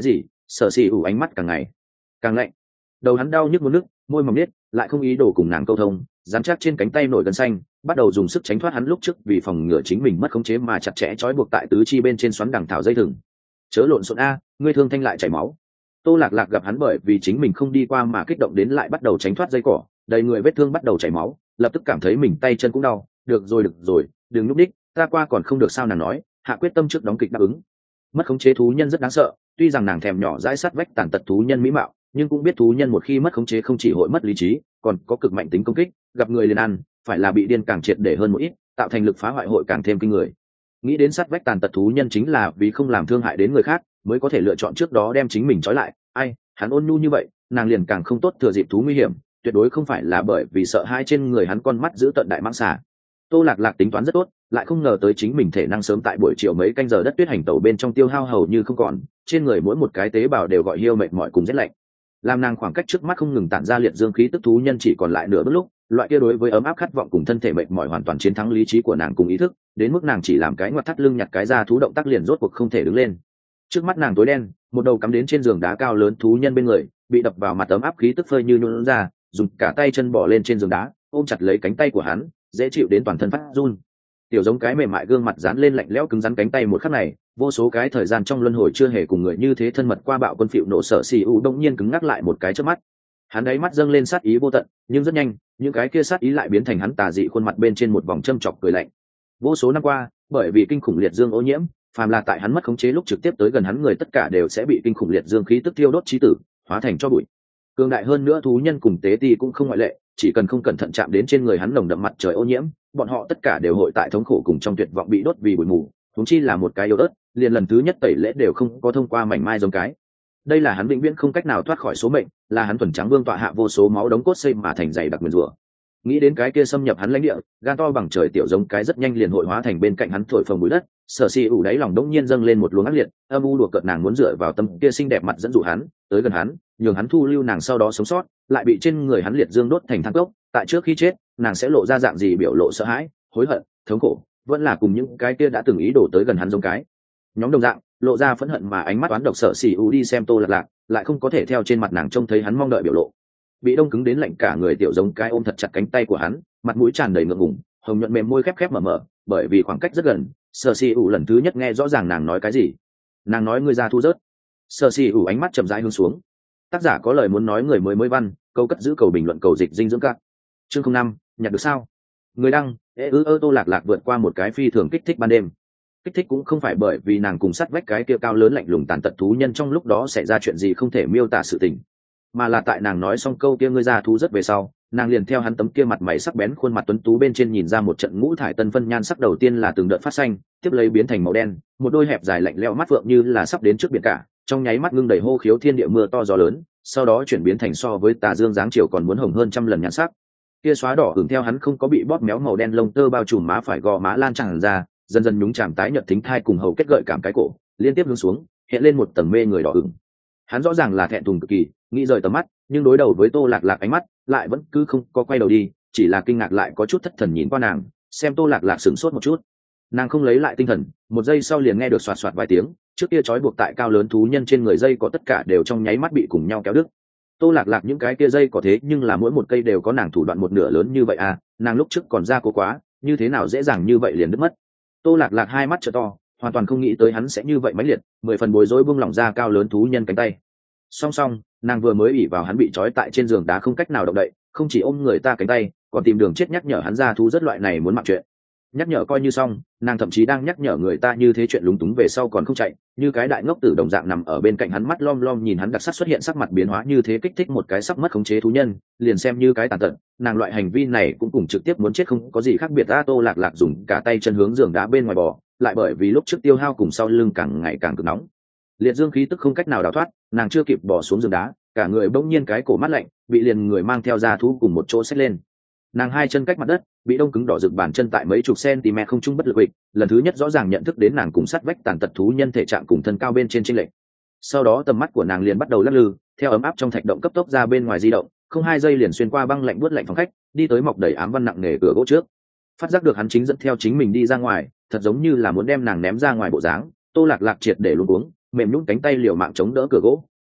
Sở xì ủ ánh mắt càng ngày càng lạnh, đầu hắn đau nhức muốn nức, môi mỏng nết lại không ý đồ cùng nàng câu thông, dán chắc trên cánh tay nổi gân xanh, bắt đầu dùng sức tránh thoát hắn lúc trước vì phòng ngừa chính mình mất khống chế mà chặt chẽ trói buộc tại tứ chi bên trên xoắn đằng thảo dây thừng. Chớ lộn xộn a, ngươi thương thanh lại chảy máu. Tô Lạc Lạc gặp hắn bởi vì chính mình không đi qua mà kích động đến lại bắt đầu tránh thoát dây cỏ, đầy người vết thương bắt đầu chảy máu, lập tức cảm thấy mình tay chân cũng đau. Được rồi, đừng núp đích, ta qua còn không được sao. Nàng nói, hạ quyết tâm trước đóng kịch đáp ứng. Mất khống chế thú nhân rất đáng sợ, tuy rằng nàng thèm nhỏ dãi sát vách tàn tật thú nhân mỹ mạo, nhưng cũng biết thú nhân một khi mất khống chế không chỉ hội mất lý trí, còn có cực mạnh tính công kích, gặp người liền ăn, phải là bị điên càng triệt để hơn một ít, tạo thành lực phá hoại hội càng thêm kinh người. Nghĩ đến sát vách tàn tật thú nhân chính là vì không làm thương hại đến người khác mới có thể lựa chọn trước đó đem chính mình trói lại. Ai, hắn ôn nhu như vậy, nàng liền càng không tốt thừa dịp thú nguy hiểm, tuyệt đối không phải là bởi vì sợ hai trên người hắn con mắt giữ tận đại mãng xà. Tô Lạc Lạc tính toán rất tốt, lại không ngờ tới chính mình thể năng sớm tại buổi chiều mấy canh giờ đất tuyết hành tẩu bên trong tiêu hao hầu như không còn, trên người mỗi một cái tế bào đều gọi hiêu mệt mỏi cùng rét lạnh. Làm nàng khoảng cách trước mắt không ngừng tản ra liệt dương khí tức thú nhân chỉ còn lại nửa bước lúc, loại kia đối với ấm áp khát vọng cùng thân thể mệt mỏi hoàn toàn chiến thắng lý trí của nàng cùng ý thức, đến mức nàng chỉ làm cái ngoặt thắt lưng nhặt cái ra thú động tác liền rốt cuộc không thể đứng lên. Trước mắt nàng tối đen, một đầu cắm đến trên giường đá cao lớn thú nhân bên người, bị đập vào mặt ấm áp khí tức phơi như nhũn ra, dùng cả tay chân bỏ lên trên giường đá, ôm chặt lấy cánh tay của hắn, dễ chịu đến toàn thân phát run. Tiểu giống cái mềm mại gương mặt dán lên lạnh lẽo cứng rắn cánh tay một khắc này, vô số cái thời gian trong luân hồi chưa hề cùng người như thế thân mật qua bạo quân phịu nộ sở xì u đông nhiên cứng ngắc lại một cái trước mắt. Hắn đáy mắt dâng lên sát ý vô tận, nhưng rất nhanh, những cái kia sát ý lại biến thành hắn tà dị khuôn mặt bên trên một vòng châm chọc cười lạnh. Vô số năm qua, bởi vì kinh khủng liệt dương ô nhiễm, phàm là tại hắn mất khống chế lúc trực tiếp tới gần hắn người tất cả đều sẽ bị kinh khủng liệt dương khí tức tiêu đốt chí tử, hóa thành cho bụi. Cường đại hơn nữa thú nhân cùng tế ti cũng không ngoại lệ, chỉ cần không cẩn thận chạm đến trên người hắn nồng đậm mặt trời ô nhiễm, bọn họ tất cả đều hội tại thống khổ cùng trong tuyệt vọng bị đốt vì bụi mù. Huống chi là một cái yếu ớt, liền lần thứ nhất tẩy lễ đều không có thông qua mảnh mai giống cái. Đây là hắn vĩnh viễn không cách nào thoát khỏi số mệnh, là hắn thuần trắng vương tọa hạ vô số máu đống cốt xây mà thành dày đặc nguyên rủa. Nghĩ đến cái kia xâm nhập hắn lãnh địa, gan to bằng trời tiểu giống cái rất nhanh liền hội hóa thành bên cạnh hắn thổi phồng bụi đất. Sở xì ủ đáy lòng đống nhiên dâng lên một luồng ác liệt, âm u đùa cợt nàng muốn dựa vào tâm kia xinh đẹp mặt dẫn dụ hắn tới gần hắn, nhường hắn thu lưu nàng sau đó sống sót, lại bị trên người hắn liệt dương đốt thành than cốc. Tại trước khi chết, nàng sẽ lộ ra dạng gì biểu lộ sợ hãi, hối hận, thống khổ, vẫn là cùng những cái kia đã từng ý đồ tới gần hắn giống cái nhóm đồng dạng lộ ra phẫn hận mà ánh mắt toán độc. Sở xì ủ đi xem Tô Lạc Lạc, lại không có thể theo trên mặt nàng trông thấy hắn mong đợi biểu lộ. Bị đông cứng đến lạnh cả người tiểu giống cái ôm thật chặt cánh tay của hắn, mặt mũi tràn đầy ngượng ngùng, hồng nhuận mềm môi khép khép mở mở, bởi vì khoảng cách rất gần. Sở xì ủ lần thứ nhất nghe rõ ràng nàng nói cái gì. Nàng nói ngươi ra thu rớt. Sở xì ủ ánh mắt chậm rãi hướng xuống. Tác giả có lời muốn nói người mới văn, câu cất giữ cầu bình luận cầu dịch dinh dưỡng các. Chương 05, nhặt được sao? Người đăng, Tô Lạc Lạc vượt qua một cái phi thường kích thích ban đêm. Kích thích cũng không phải bởi vì nàng cùng sát vách cái kia cao lớn lạnh lùng tàn tật thú nhân trong lúc đó xảy ra chuyện gì không thể miêu tả sự tình, mà là tại nàng nói xong câu kia ngươi ra thú rất về sau, nàng liền theo hắn tấm kia mặt mày sắc bén khuôn mặt tuấn tú bên trên nhìn ra một trận ngũ thải tân phân nhan sắc. Đầu tiên là từng đợt phát xanh, tiếp lấy biến thành màu đen, một đôi hẹp dài lạnh lẽo mắt phượng như là sắp đến trước biển cả, trong nháy mắt ngưng đầy hô khiếu thiên địa mưa to gió lớn, sau đó chuyển biến thành so với tà dương dáng chiều còn muốn hồng hơn trăm lần nhan sắc. Kia xóa đỏ hưởng theo hắn không có bị bóp méo màu đen lông tơ bao trùm má phải gò má lan tràn ra, dần dần nhúng chạm tái nhợt thính thai cùng hầu kết gợi cảm cái cổ, liên tiếp hướng xuống, hiện lên một tầng mê người đỏ ửng. Hắn rõ ràng là thẹn thùng cực kỳ, nghĩ rời tầm mắt, nhưng đối đầu với Tô Lạc Lạc ánh mắt, lại vẫn cứ không có quay đầu đi, chỉ là kinh ngạc lại có chút thất thần nhìn qua nàng, xem Tô Lạc Lạc sửng sốt một chút. Nàng không lấy lại tinh thần, một giây sau liền nghe được xoạt xoạt vài tiếng, trước kia trói buộc tại cao lớn thú nhân trên người dây có tất cả đều trong nháy mắt bị cùng nhau kéo đứt. Tô Lạc Lạc những cái kia dây có thế nhưng là mỗi một cây đều có nàng thủ đoạn một nửa lớn như vậy à, nàng lúc trước còn ra cố quá, như thế nào dễ dàng như vậy liền đứt mất. Tô Lạc Lạc hai mắt trợ to, hoàn toàn không nghĩ tới hắn sẽ như vậy mãnh liệt, 10 phần bối rối buông lỏng ra cao lớn thú nhân cánh tay. Song song, nàng vừa mới ỷ vào hắn bị trói tại trên giường đá không cách nào động đậy, không chỉ ôm người ta cánh tay, còn tìm đường chết nhắc nhở hắn ra thú rất loại này muốn mặc chuyện. Nhắc nhở coi như xong, nàng thậm chí đang nhắc nhở người ta như thế chuyện lúng túng về sau còn không chạy, như cái đại ngốc tử đồng dạng nằm ở bên cạnh hắn mắt lom lom nhìn hắn đặc sắc xuất hiện sắc mặt biến hóa như thế kích thích một cái sắp mất khống chế thú nhân, liền xem như cái tàn tật, nàng loại hành vi này cũng cùng trực tiếp muốn chết không có gì khác biệt. Tô Lạc Lạc dùng cả tay chân hướng giường đá bên ngoài bò, lại bởi vì lúc trước tiêu hao cùng sau lưng càng ngày càng cực nóng, liệt dương khí tức không cách nào đào thoát, nàng chưa kịp bỏ xuống giường đá, cả người bỗng nhiên cái cổ mát lạnh, bị liền người mang theo ra thú cùng một chỗ xách lên. Nàng hai chân cách mặt đất, bị đông cứng đỏ rực bàn chân tại mấy chục cm không trung bất lực vịch, lần thứ nhất rõ ràng nhận thức đến nàng cùng sát vách tàn tật thú nhân thể trạng cùng thân cao bên trên chênh lệch. Sau đó tầm mắt của nàng liền bắt đầu lắc lư, theo ấm áp trong thạch động cấp tốc ra bên ngoài di động, không 2 giây liền xuyên qua băng lạnh buốt lạnh phòng khách, đi tới mọc đầy ám văn nặng nề cửa gỗ trước. Phát giác được hắn chính dẫn theo chính mình đi ra ngoài, thật giống như là muốn đem nàng ném ra ngoài bộ dáng, Tô Lạc Lạc triệt để luống cuống, mềm nhũn cánh tay liều mạng chống đỡ cửa gỗ,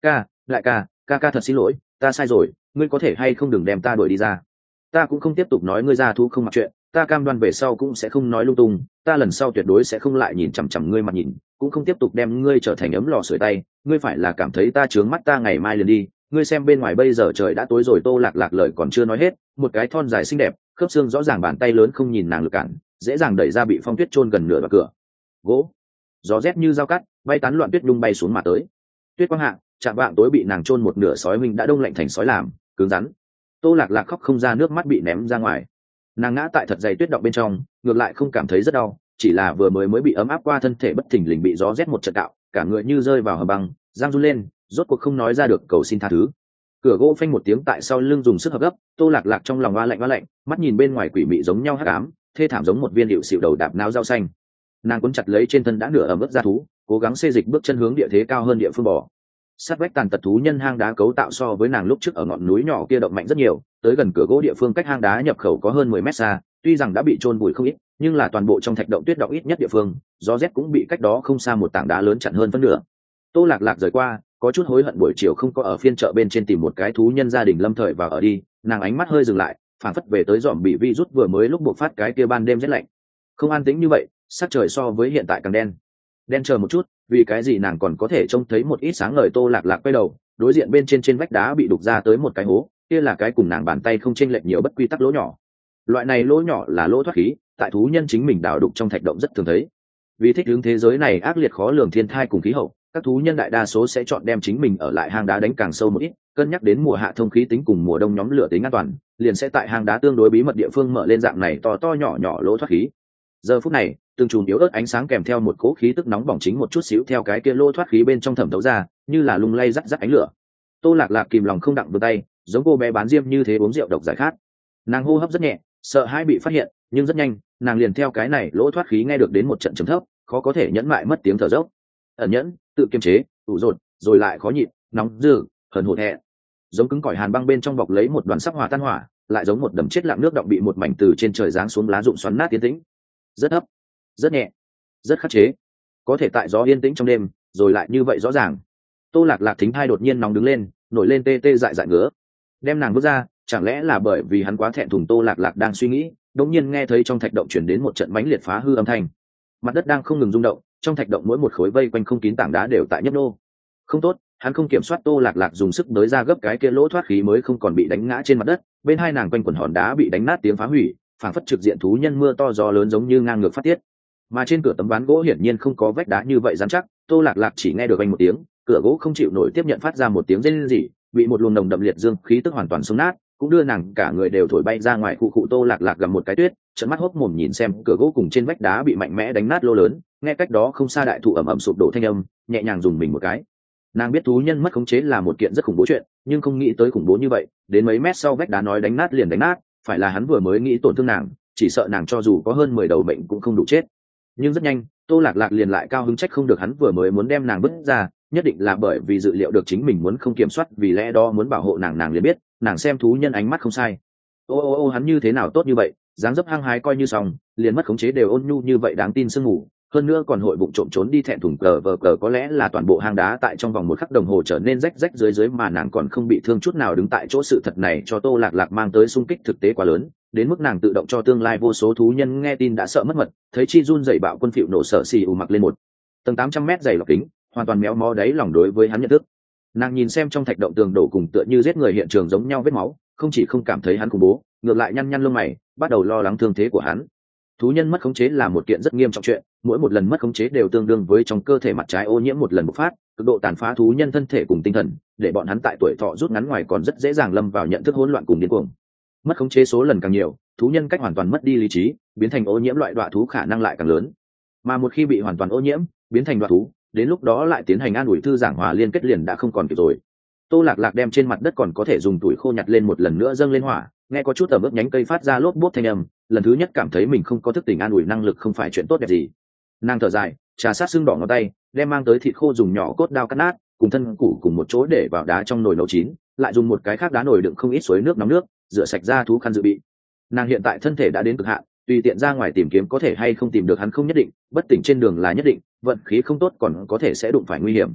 Đại ca thật xin lỗi, ta sai rồi, ngươi có thể hay không đừng đem ta đuổi đi ra. Ta cũng không tiếp tục nói ngươi ra thú không mặc chuyện, ta cam đoan về sau cũng sẽ không nói lung tung, ta lần sau tuyệt đối sẽ không lại nhìn chằm chằm ngươi mặt nhìn, cũng không tiếp tục đem ngươi trở thành ấm lò sưởi tay. Ngươi phải là cảm thấy ta trướng mắt ta ngày mai liền đi, ngươi xem bên ngoài bây giờ trời đã tối rồi. Tô Lạc Lạc lời còn chưa nói hết, một cái thon dài xinh đẹp, khớp xương rõ ràng bàn tay lớn không nhìn nàng lực cản, dễ dàng đẩy ra bị phong tuyết chôn gần nửa vào cửa gỗ. Gió rét như dao cắt, bay tán loạn tuyết nhung bay xuống mà tới. Tuyết quang hạ, chạm vạng tối bị nàng chôn một nửa sói huynh đã đông lạnh thành sói làm, cứng rắn. Tô Lạc Lạc khóc không ra nước mắt bị ném ra ngoài. Nàng ngã tại thật dày tuyết động bên trong, ngược lại không cảm thấy rất đau, chỉ là vừa mới bị ấm áp qua thân thể bất thình lình bị gió rét một trận đạo, cả người như rơi vào hầm băng, giang run lên, rốt cuộc không nói ra được cầu xin tha thứ. Cửa gỗ phanh một tiếng tại sau lưng dùng sức hợp gấp, Tô Lạc Lạc trong lòng oa lạnh, mắt nhìn bên ngoài quỷ mị giống nhau hắc ám, thê thảm giống một viên điệu xịu đầu đạp náo rau xanh. Nàng cuốn chặt lấy trên thân đã nửa ẩm ướt ra thú, cố gắng xê dịch bước chân hướng địa thế cao hơn địa phương bỏ. Sát vách tàn tật thú nhân hang đá cấu tạo so với nàng lúc trước ở ngọn núi nhỏ kia động mạnh rất nhiều, tới gần cửa gỗ địa phương cách hang đá nhập khẩu có hơn 10 mét xa, tuy rằng đã bị chôn vùi không ít, nhưng là toàn bộ trong thạch động tuyết động ít nhất địa phương, gió rét cũng bị cách đó không xa một tảng đá lớn chặn hơn phân nửa. Tô Lạc Lạc rời qua, có chút hối hận buổi chiều không có ở phiên chợ bên trên tìm một cái thú nhân gia đình lâm thời vào ở đi. Nàng ánh mắt hơi dừng lại, phản phất về tới dòm bị virus vừa mới lúc buộc phát cái kia ban đêm rét lạnh. Không an tĩnh như vậy, sắc trời so với hiện tại càng đen chờ một chút, vì cái gì nàng còn có thể trông thấy một ít sáng ngời. Tô Lạc Lạc quay đầu, đối diện bên trên vách đá bị đục ra tới một cái hố, kia là cái cùng nàng bàn tay không chênh lệch nhiều bất quy tắc lỗ nhỏ. Loại này lỗ nhỏ là lỗ thoát khí, tại thú nhân chính mình đào đục trong thạch động rất thường thấy. Vì thích ứng thế giới này ác liệt khó lường thiên thai cùng khí hậu, các thú nhân đại đa số sẽ chọn đem chính mình ở lại hang đá đánh càng sâu một ít, cân nhắc đến mùa hạ thông khí tính cùng mùa đông nhóm lửa tính an toàn, liền sẽ tại hang đá tương đối bí mật địa phương mở lên dạng này to nhỏ lỗ thoát khí. Giờ phút này, từng chùm yếu ớt ánh sáng kèm theo một cỗ khí tức nóng bỏng chính một chút xíu theo cái kia lỗ thoát khí bên trong thẩm thấu ra, như là lung lay rắc ánh lửa. Tô Lạc Lạc kìm lòng không đặng vươn tay, giống cô bé bán diêm như thế uống rượu độc giải khát. Nàng hô hấp rất nhẹ, sợ hãi bị phát hiện, nhưng rất nhanh, nàng liền theo cái này lỗ thoát khí nghe được đến một trận trầm thấp, khó có thể nhẫn mại mất tiếng thở dốc. Ẩn nhẫn, tự kiềm chế, ủ rột, rồi lại khó nhịn, nóng dư, hờn hụt hẹ. Giống cứng cỏi hàn băng bên trong bọc lấy một đoàn sắc hòa tan hỏa, lại giống một đầm chết lặng nước động bị một mảnh từ trên trời giáng xuống lá rụng xoắn nát tiến tĩnh. Rất thấp, rất nhẹ, rất khắc chế, có thể tại gió yên tĩnh trong đêm, rồi lại như vậy rõ ràng. Tô Lạc Lạc thính thai đột nhiên nóng đứng lên, nổi lên tê tê dại ngứa. Đem nàng bước ra, chẳng lẽ là bởi vì hắn quá thẹn thùng? Tô Lạc Lạc đang suy nghĩ, đột nhiên nghe thấy trong thạch động chuyển đến một trận mãnh liệt phá hư âm thanh. Mặt đất đang không ngừng rung động, trong thạch động mỗi một khối vây quanh không kín tảng đá đều tại nhấp nô. Không tốt, hắn không kiểm soát. Tô Lạc Lạc dùng sức đới ra gấp cái kia lỗ thoát khí mới không còn bị đánh ngã trên mặt đất. Bên hai nàng quanh quần hòn đá bị đánh nát tiếng phá hủy, phảng phất trực diện thú nhân mưa to gió lớn giống như ngang ngược phát tiết. Mà trên cửa tấm ván gỗ hiển nhiên không có vách đá như vậy rắn chắc. Tô Lạc Lạc chỉ nghe được vang một tiếng, cửa gỗ không chịu nổi tiếp nhận phát ra một tiếng rên rỉ, bị một luồng nồng đậm liệt dương khí tức hoàn toàn xông nát, cũng đưa nàng cả người đều thổi bay ra ngoài. Cụ Tô Lạc Lạc gầm một cái tuyết, trợn mắt hốc mồm nhìn xem cửa gỗ cùng trên vách đá bị mạnh mẽ đánh nát lô lớn, nghe cách đó không xa đại thụ ầm ầm sụp đổ thanh âm, nhẹ nhàng dùng mình một cái. Nàng biết thú nhân mất khống chế là một kiện rất khủng bố chuyện, nhưng không nghĩ tới khủng bố như vậy. Đến mấy mét sau vách đá nói đánh nát liền đánh nát, phải là hắn vừa mới nghĩ tổn thương nàng, chỉ sợ nàng cho dù có hơn 10 đầu bệnh cũng không đủ chết. Nhưng rất nhanh, Tô Lạc Lạc liền lại cao hứng trách không được hắn vừa mới muốn đem nàng bứt ra, nhất định là bởi vì dự liệu được chính mình muốn không kiểm soát, vì lẽ đó muốn bảo hộ nàng. Nàng liền biết, nàng xem thú nhân ánh mắt không sai. Ô hắn như thế nào tốt như vậy, dáng dấp hăng hái coi như xong, liền mất khống chế đều ôn nhu như vậy, đáng tin sương ngủ, hơn nữa còn hội bụng trộm trốn đi thẹn thùng cờ vờ cờ. Có lẽ là toàn bộ hang đá tại trong vòng một khắc đồng hồ trở nên rách dưới mà nàng còn không bị thương chút nào đứng tại chỗ. Sự thật này cho Tô Lạc Lạc mang tới xung kích thực tế quá lớn, đến mức nàng tự động cho tương lai vô số thú nhân nghe tin đã sợ mất mật. Thấy chi run dậy bạo quân phịu nổ sở xì ù mặc lên một tầng 800 mét dày lọc kính, hoàn toàn méo mó đáy lòng đối với hắn nhận thức. Nàng nhìn xem trong thạch động tường đổ cùng tựa như giết người hiện trường giống nhau vết máu, không chỉ không cảm thấy hắn khủng bố, ngược lại nhăn lông mày, bắt đầu lo lắng thương thế của hắn. Thú nhân mất khống chế là một kiện rất nghiêm trọng chuyện, mỗi một lần mất khống chế đều tương đương với trong cơ thể mặt trái ô nhiễm một lần bộc phát, cực độ tàn phá thú nhân thân thể cùng tinh thần, để bọn hắn tại tuổi thọ rút ngắn ngoài còn rất dễ dàng lâm vào nhận thức hỗn loạn cùng điên cuồng. Mất khống chế số lần càng nhiều, thú nhân cách hoàn toàn mất đi lý trí, biến thành ô nhiễm loại đọa thú khả năng lại càng lớn. Mà một khi bị hoàn toàn ô nhiễm, biến thành đọa thú, đến lúc đó lại tiến hành an ủi thư giảng hòa liên kết liền đã không còn kịp rồi. Tô Lạc Lạc đem trên mặt đất còn có thể dùng tuổi khô nhặt lên một lần nữa dâng lên hỏa, nghe có chút ẩm ướt nhánh cây phát ra lốp bốp thanh âm, lần thứ nhất cảm thấy mình không có thức tỉnh an ủi năng lực không phải chuyện tốt đẹp gì. Nàng thở dài, trà sát xương đỏ ngón tay, đem mang tới thịt khô dùng nhỏ cốt đao cắt nát, cùng thân củ cùng một chỗ để vào đá trong nồi nấu chín, lại dùng một cái khác đá nồi đựng không ít suối nước nóng nước, rửa sạch ra thú khăn dự bị. Nàng hiện tại thân thể đã đến cực hạn, tùy tiện ra ngoài tìm kiếm có thể hay không tìm được hắn không nhất định, bất tỉnh trên đường là nhất định, vận khí không tốt còn có thể sẽ đụng phải nguy hiểm.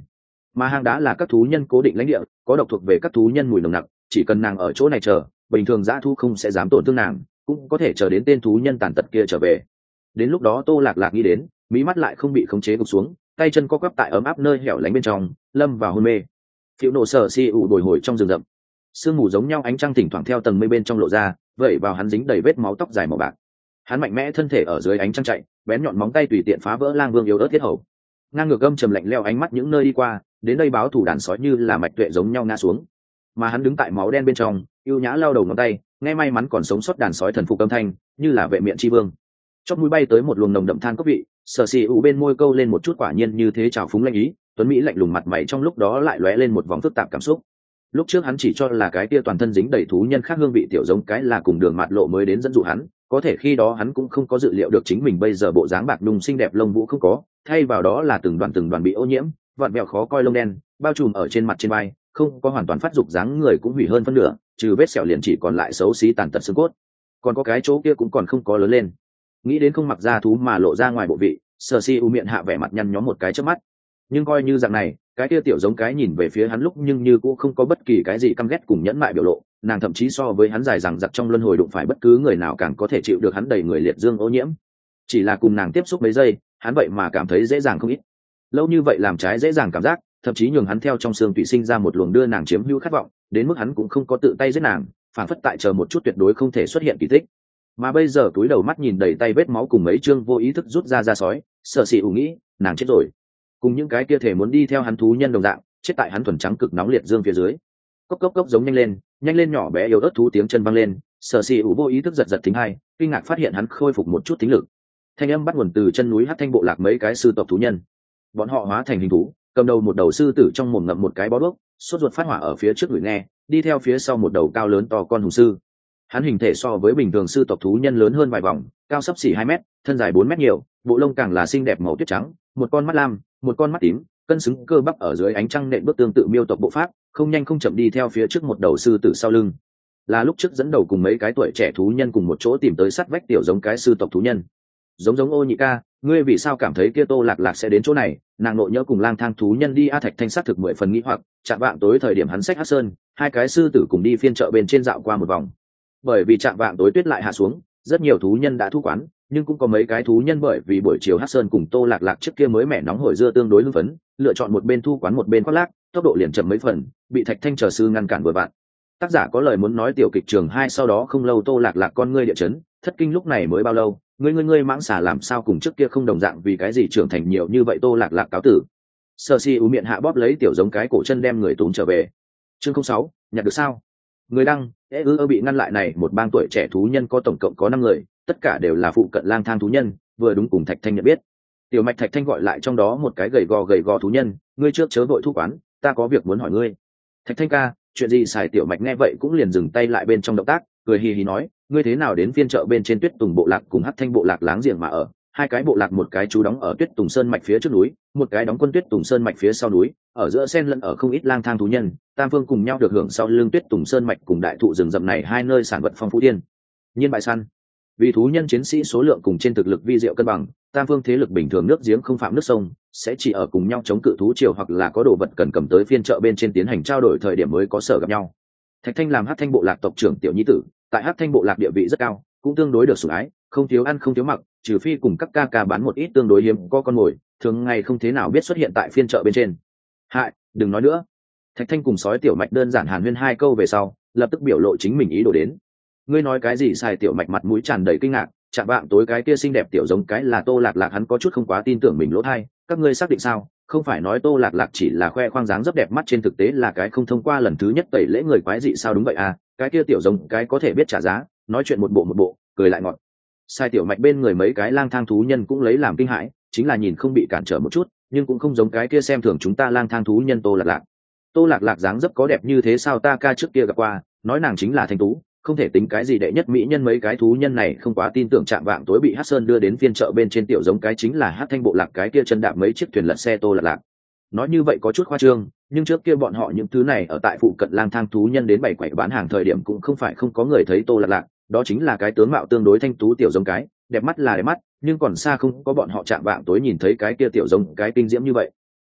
mà hang đá là các thú nhân cố định lãnh địa, có độc thuộc về các thú nhân mùi nồng nặc, chỉ cần nàng ở chỗ này chờ, bình thường dã thú không sẽ dám tổn thương nàng, cũng có thể chờ đến tên thú nhân tàn tật kia trở về. Đến lúc đó Tô Lạc Lạc nghĩ đến, mí mắt lại không bị khống chế gục xuống, tay chân co quắp tại ấm áp nơi hẻo lánh bên trong, lâm vào hôn mê. Phiêu nổ sở si ủ bồi hồi trong rừng rậm, sương mù giống nhau ánh trăng thỉnh thoảng theo tầng mây bên trong lộ ra, vẩy vào hắn dính đầy vết máu tóc dài màu bạc. Hắn mạnh mẽ thân thể ở dưới ánh trăng chạy, bén nhọn móng tay tùy tiện phá vỡ lang vương yếu ớt thiết hầu. Ngang ngược âm trầm lạnh lẽo ánh mắt những nơi đi qua, đến đây báo thủ đàn sói như là mạch tuệ giống nhau ngã xuống. Mà hắn đứng tại máu đen bên trong, ưu nhã lao đầu ngón tay, nghe may mắn còn sống sót đàn sói thần phục âm thanh, như là vệ miệng chi vương. Chóp mũi bay tới một luồng nồng đậm than cốc vị, sở xì ủ bên môi câu lên một chút quả nhiên như thế trào phúng lanh ý, tuấn mỹ lạnh lùng mặt mày trong lúc đó lại lóe lên một vòng phức tạp cảm xúc. Lúc trước hắn chỉ cho là cái kia toàn thân dính đầy thú nhân khác hương vị tiểu giống cái là cùng đường mạt lộ mới đến dẫn dụ hắn, có thể khi đó hắn cũng không có dự liệu được chính mình bây giờ bộ dáng bạc nhung xinh đẹp lông vũ không có, thay vào đó là từng đoàn bị ô nhiễm, vặn vẹo khó coi lông đen, bao trùm ở trên mặt trên vai, không có hoàn toàn phát dục dáng người cũng hủy hơn phân nửa, trừ vết sẹo liền chỉ còn lại xấu xí tàn tật xương cốt, còn có cái chỗ kia cũng còn không có lớn lên. Nghĩ đến không mặc da thú mà lộ ra ngoài bộ vị, Sở Si U miệng hạ vẻ mặt nhăn nhó một cái chớp mắt. Nhưng coi như dạng này, cái kia tiểu giống cái nhìn về phía hắn lúc nhưng như cũng không có bất kỳ cái gì căm ghét cùng nhẫn mại biểu lộ, nàng thậm chí so với hắn dài rằng giặc trong luân hồi đụng phải bất cứ người nào càng có thể chịu được hắn đầy người liệt dương ô nhiễm. Chỉ là cùng nàng tiếp xúc mấy giây, hắn vậy mà cảm thấy dễ dàng không ít. Lâu như vậy làm trái dễ dàng cảm giác, thậm chí nhường hắn theo trong xương tùy sinh ra một luồng đưa nàng chiếm hữu khát vọng, đến mức hắn cũng không có tự tay giết nàng, phản phất tại chờ một chút tuyệt đối không thể xuất hiện kỳ tích. Mà bây giờ túi đầu mắt nhìn đầy tay vết máu cùng mấy chương vô ý thức rút ra sói, Sở Si U nghĩ, nàng chết rồi. Cùng những cái kia thể muốn đi theo hắn thú nhân đồng dạng, chết tại hắn thuần trắng cực nóng liệt dương phía dưới. Cốc cốc cốc giống nhanh lên nhỏ bé yếu ớt thú tiếng chân vang lên, Sở Si U vô ý thức giật thính hai, kinh ngạc phát hiện hắn khôi phục một chút thính lực. Thanh âm bắt nguồn từ chân núi Hắc Thanh bộ lạc mấy cái sư tộc thú nhân. Bọn họ hóa thành hình thú, cầm đầu một đầu sư tử trong mồm ngậm một cái bó đuốc, sốt ruột phát hỏa ở phía trước người nghe, đi theo phía sau một đầu cao lớn to con hùng sư. Hắn hình thể so với bình thường sư tộc thú nhân lớn hơn vài vòng, cao xấp xỉ 2 mét, thân dài 4 mét nhiều, bộ lông càng là xinh đẹp màu tuyết trắng, một con mắt lam, một con mắt tím, cân xứng cơ bắp ở dưới ánh trăng nện bước tương tự miêu tộc bộ pháp, không nhanh không chậm đi theo phía trước một đầu sư tử sau lưng. Là lúc trước dẫn đầu cùng mấy cái tuổi trẻ thú nhân cùng một chỗ tìm tới sát vách tiểu giống cái sư tộc thú nhân. Giống Ô Nhị ca, ngươi vì sao cảm thấy kia Tô Lạc Lạc sẽ đến chỗ này? Nàng nội nhớ cùng lang thang thú nhân đi A Thạch Thanh sát thực 10 phần nghĩ hoặc, chạm vạng tối thời điểm hắn xách Hắc Sơn, hai cái sư tử cùng đi phiên chợ bên trên dạo qua một vòng. Bởi vì chạm vạng tối tuyết lại hạ xuống, rất nhiều thú nhân đã thu quán, nhưng cũng có mấy cái thú nhân bởi vì buổi chiều Hắc Sơn cùng Tô Lạc Lạc trước kia mới mẻ nóng hổi dưa tương đối hưng phấn, lựa chọn một bên thu quán một bên khoác lác, tốc độ liền chậm mấy phần, bị Thạch Thanh chờ sư ngăn cản vừa vặn. Tác giả có lời muốn nói tiểu kịch trường 2 sau đó không lâu Tô Lạc Lạc con ngươi địa chấn, thất kinh lúc này mới bao lâu, ngươi mãng xà làm sao cùng trước kia không đồng dạng vì cái gì trưởng thành nhiều như vậy Tô Lạc Lạc cáo tử. Sở Si U miệng hạ bóp lấy tiểu giống cái cổ chân đem người túm trở về. Chương 06, nhặt được sao? Người đăng, bị ngăn lại này một bang tuổi trẻ thú nhân có tổng cộng có 5 người, tất cả đều là phụ cận lang thang thú nhân, vừa đúng cùng Thạch Thanh nhận biết. Tiểu Mạch Thạch Thanh gọi lại trong đó một cái gầy gò thú nhân, ngươi trước chớ vội thu quán, ta có việc muốn hỏi ngươi. Thạch Thanh ca, chuyện gì? Xài Tiểu Mạch nghe vậy cũng liền dừng tay lại bên trong động tác, cười hì hì nói, ngươi thế nào đến phiên chợ bên trên Tuyết Tùng bộ lạc cùng Hắc Thanh bộ lạc láng giềng mà ở? Hai cái bộ lạc, một cái trú đóng ở Tuyết Tùng sơn mạch phía trước núi, một cái đóng quân Tuyết Tùng sơn mạch phía sau núi, ở giữa xen lẫn ở không ít lang thang thú nhân, tam phương cùng nhau được hưởng sau lưng Tuyết Tùng sơn mạch cùng đại thụ rừng rậm này hai nơi sản vật phong phú thiên nhiên bại săn. Vì thú nhân chiến sĩ số lượng cùng trên thực lực vi diệu cân bằng, tam phương thế lực bình thường nước giếng không phạm nước sông, sẽ chỉ ở cùng nhau chống cự thú triều hoặc là có đồ vật cần cầm tới phiên chợ bên trên tiến hành trao đổi thời điểm mới có sở gặp nhau. Thạch Thanh làm Hắc Thanh bộ lạc tộc trưởng tiểu nhi tử, tại Hắc Thanh bộ lạc địa vị rất cao, cũng tương đối được sủng ái, không thiếu ăn không thiếu mặc, trừ phi cùng các ca bán một ít tương đối hiếm có con mồi, thường ngày không thế nào biết xuất hiện tại phiên chợ bên trên. Hại, đừng nói nữa. Thạch Thanh cùng sói Tiểu Mạch đơn giản hàn huyên 2 câu về sau, lập tức biểu lộ chính mình ý đồ đến. Ngươi nói cái gì? Xài Tiểu Mạch mặt mũi tràn đầy kinh ngạc, chạm vạng tối cái kia xinh đẹp tiểu giống cái là Tô Lạc Lạc, hắn có chút không quá tin tưởng mình lỗ tai. Các ngươi xác định sao? Không phải nói Tô Lạc Lạc chỉ là khoe khoang dáng rất đẹp mắt, trên thực tế là cái không thông qua lần thứ nhất tẩy lễ người quái dị sao? Đúng vậy à, cái kia tiểu giống cái có thể biết trả giá, nói chuyện một bộ cười lại ngọt. Sai Tiểu Mạch bên người mấy cái lang thang thú nhân cũng lấy làm kinh hãi, chính là nhìn không bị cản trở một chút, nhưng cũng không giống cái kia xem thường chúng ta lang thang thú nhân Tô Lạc Lạc. Tô Lạc Lạc dáng dấp có đẹp như thế sao? Ta ca trước kia gặp qua, nói nàng chính là thanh tú, không thể tính cái gì đệ nhất mỹ nhân. Mấy cái thú nhân này không quá tin tưởng chạm vạng tối bị Hắc Sơn đưa đến phiên chợ bên trên tiểu giống cái chính là Hắc Thanh bộ lạc cái kia chân đạp mấy chiếc thuyền lật xe Tô Lạc Lạc. Nói như vậy có chút khoa trương, nhưng trước kia bọn họ những thứ này ở tại phụ cận lang thang thú nhân đến bày quậy bán hàng thời điểm cũng không phải không có người thấy Tô Lạc Lạc, đó chính là cái tướng mạo tương đối thanh tú tiểu giống cái, đẹp mắt là đẹp mắt, nhưng còn xa không có bọn họ chạm vạng tối nhìn thấy cái kia tiểu giống cái kinh diễm như vậy.